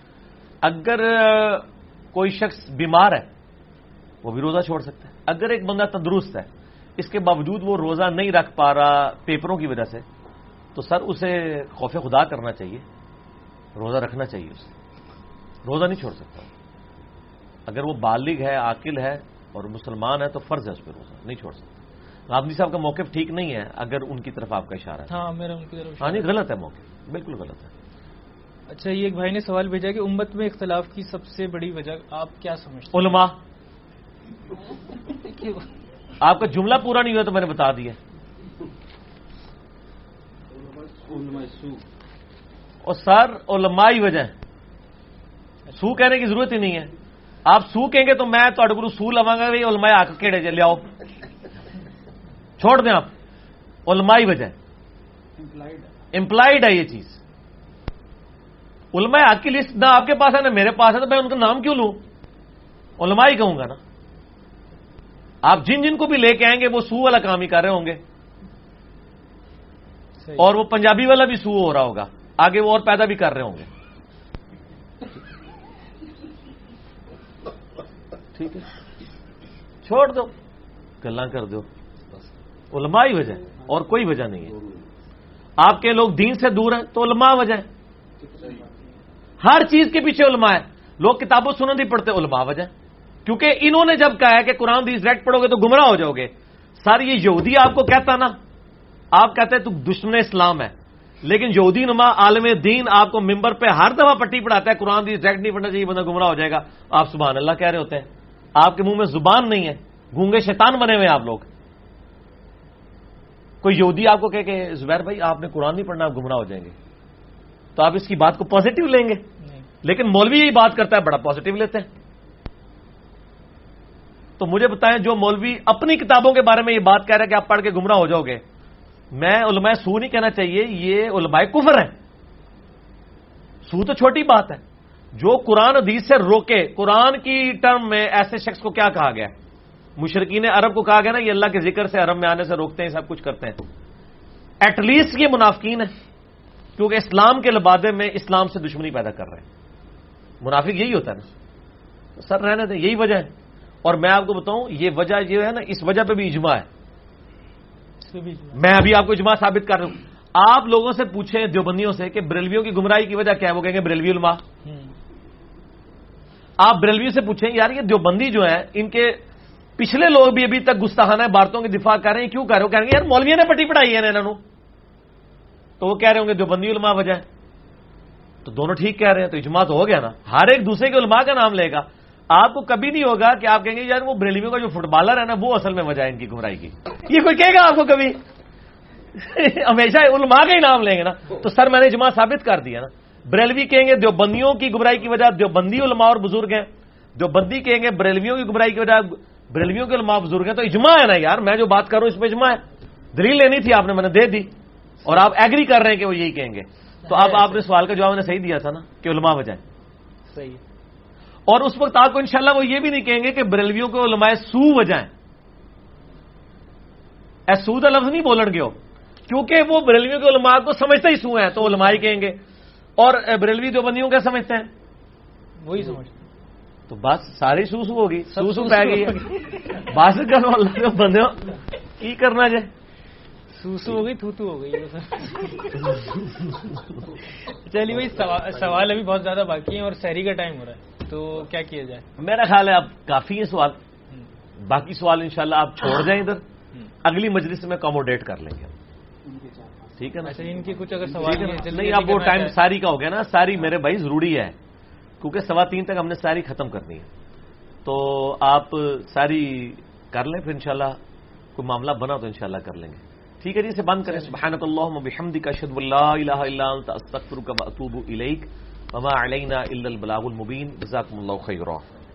اگر کوئی شخص بیمار ہے وہ بھی روزہ چھوڑ سکتا ہے. اگر ایک بندہ تندرست ہے اس کے باوجود وہ روزہ نہیں رکھ پا رہا پیپروں کی وجہ سے, تو سر اسے خوف خدا کرنا چاہیے, روزہ رکھنا چاہیے. اسے روزہ نہیں چھوڑ سکتا. اگر وہ بالغ ہے, عاقل ہے اور مسلمان ہے تو فرض ہے اس پہ روزہ نہیں چھوڑ سکتا. غامدی صاحب کا موقف ٹھیک نہیں ہے اگر ان کی طرف آپ کا اشارہ ہے. ہاں میرا ان کی طرف نہیں, غلط ہے موقف, بالکل غلط ہے. اچھا یہ ایک بھائی نے سوال بھیجا کہ امت میں اختلاف کی سب سے بڑی وجہ آپ کیا سمجھتے ہیں؟ علماء. آپ کا جملہ پورا نہیں ہوا تو میں نے بتا دیا. اور سر علماء ہی وجہ ہے, سو کہنے کی ضرورت ہی نہیں ہے. آپ سو کہیں گے تو میں تو گرو سو لواں گا, علماء حق کیڑے لے آؤ, چھوڑ دیں. آپ علماء ہی وجہ, امپلائڈ ہے یہ چیز. علماء حق کی لسٹ نہ آپ کے پاس ہے نہ میرے پاس ہے, تو میں ان کا نام کیوں لوں؟ علماء ہی کہوں گا نا. آپ جن جن کو بھی لے کے آئیں گے وہ سو والا کام ہی کر رہے ہوں گے, اور وہ پنجابی والا بھی سو ہو رہا ہوگا, آگے وہ اور پیدا بھی کر رہے ہوں گے. ٹھیک ہے, چھوڑ دو, گلاں کر دو. علماء ہی وجہ اور کوئی وجہ نہیں ہے. آپ کے لوگ دین سے دور ہیں تو علماء وجہ ہے. ہر چیز کے پیچھے علماء ہے. لوگ کتابوں سنن نہیں پڑھتے, علماء وجہ, کیونکہ انہوں نے جب کہا ہے کہ قرآن حدیث ڈائریکٹ پڑھو گے تو گمراہ ہو جاؤ گے. سر یہ یہودی آپ کو کہتا نا, آپ کہتے تو دشمن اسلام ہے, لیکن یہودی نما عالم دین آپ کو ممبر پہ ہر دفعہ پٹی پڑھاتا ہے قرآن حدیث ڈائریکٹ نہیں پڑھنا چاہیے, بندہ گمراہ ہو جائے گا. آپ سبحان اللہ کہہ رہے ہوتے ہیں, آپ کے منہ میں زبان نہیں ہے, گونگے شیطان بنے ہوئے آپ لوگ. کوئی یہودی آپ کو کہے کہ زبیر بھائی آپ نے قرآن نہیں پڑھنا, آپ گمراہ ہو جائیں گے, تو آپ اس کی بات کو پازیٹو لیں گے؟ لیکن مولوی یہی بات کرتا ہے بڑا پازیٹو لیتے ہیں. تو مجھے بتائیں جو مولوی اپنی کتابوں کے بارے میں یہ بات کہہ رہا ہے کہ آپ پڑھ کے گمراہ ہو جاؤ گے، میں علماء سو نہیں کہنا چاہیے، یہ علماء کفر ہیں. سو تو چھوٹی بات ہے. جو قرآن حدیث سے روکے، قرآن کی ٹرم میں ایسے شخص کو کیا کہا گیا؟ مشرکین عرب کو کہا گیا نا یہ اللہ کے ذکر سے حرم میں آنے سے روکتے ہیں، سب کچھ کرتے ہیں. ایٹ لیسٹ یہ منافقین ہیں، کیونکہ اسلام کے لبادے میں اسلام سے دشمنی پیدا کر رہے ہیں. منافق یہی ہوتا ہے نا. سر رہنے دیں، یہی وجہ ہے. اور میں آپ کو بتاؤں یہ وجہ یہ ہے نا، اس وجہ پہ بھی اجماع ہے. میں ابھی آپ کو اجماع ثابت کر رہا ہوں. آپ لوگوں سے پوچھیں دیوبندیوں سے کہ بریلویوں کی گمراہی کی وجہ کیا ہے، وہ کہیں گے بریلوی علماء. آپ بریلویوں سے پوچھیں یار یہ دیوبندی جو ہے ان کے پچھلے لوگ بھی ابھی تک گستاخانہ باتوں کی دفاع کر رہے ہیں، کیوں کر رہے ہو؟ کہیں گے یار مولویوں نے پٹی پڑھائی ہے انہوں. تو وہ کہہ رہے ہوں گے دیوبندی علماء وجہ ہے. تو دونوں ٹھیک کہہ رہے ہیں، تو اجماع تو ہو گیا نا. ہر ایک دوسرے کے علماء کا نام لے گا. آپ کو کبھی نہیں ہوگا کہ آپ کہیں گے یار وہ بریلویوں کا جو فٹ بالر ہے نا وہ اصل میں وجہ ہے ان کی گمراہی کی. یہ کوئی کہے گا آپ کو کبھی؟ ہمیشہ علماء کا ہی نام لیں گے نا. تو سر میں نے اجماع ثابت کر دیا نا. بریلوی کہیں گے دیوبندیوں کی گمراہی کی وجہ دیوبندی علماء اور بزرگ ہیں، دیوبندی کہیں گے بریلویوں کی گمراہی کی وجہ بریلویوں کے علماء بزرگ ہیں. تو اجماع ہے نا یار. میں جو بات کر رہا ہوں اس میں اجماع ہے. دلیل لینی تھی آپ نے، میں نے دے دی، اور آپ ایگری کر رہے ہیں کہ وہ یہی کہیں گے. تو اب آپ نے سوال کا جواب میں نے صحیح دیا تھا نا کہ علماء وجہ ہے. صحیح. اور اس وقت آپ کو انشاءاللہ وہ یہ بھی نہیں کہیں گے کہ بریلویوں کو علماء سو وجہ ہیں. سود لفظ نہیں بولن گے ہو، کیونکہ وہ بریلویوں کے علماء کو سمجھتے ہی سو ہیں تو علماء ہی کہیں گے. اور بریلوی دیوبندیوں کیا سمجھتے ہیں؟ وہی سمجھتے. تو بس ساری سو ہوگی، سو پہ گئی ہے. بس کرو اللہ کے بندے کی کرنا جائے. سوسو ہو گئی، تھوتو ہو گئی. چلیے بھائی سوال ابھی بہت زیادہ باقی ہیں اور سحری کا ٹائم ہو رہا ہے، تو کیا کیا جائے؟ میرا خیال ہے اب کافی ہے سوال. باقی سوال انشاءاللہ آپ چھوڑ جائیں ادھر، اگلی مجلس میں اکوموڈیٹ کر لیں گے. ٹھیک ہے نا؟ ان کے کچھ اگر سوال نہیں، اب وہ ٹائم ساری کا ہو گیا نا. ساری میرے بھائی ضروری ہے کیونکہ 3:15 تک ہم نے ساری ختم کرنی ہے. تو آپ ساری کر لیں، پھر انشاءاللہ کوئی معاملہ بنا تو انشاءاللہ کر لیں گے. ٹھیک ہے جی، اسے بند کریں. سبحانک اللہم و بحمدک، اشہد ان لا الہ الا انت، استغفرک و اتوب الیک، وما علینا الا البلاغ المبین. جزاکم اللہ خیرا.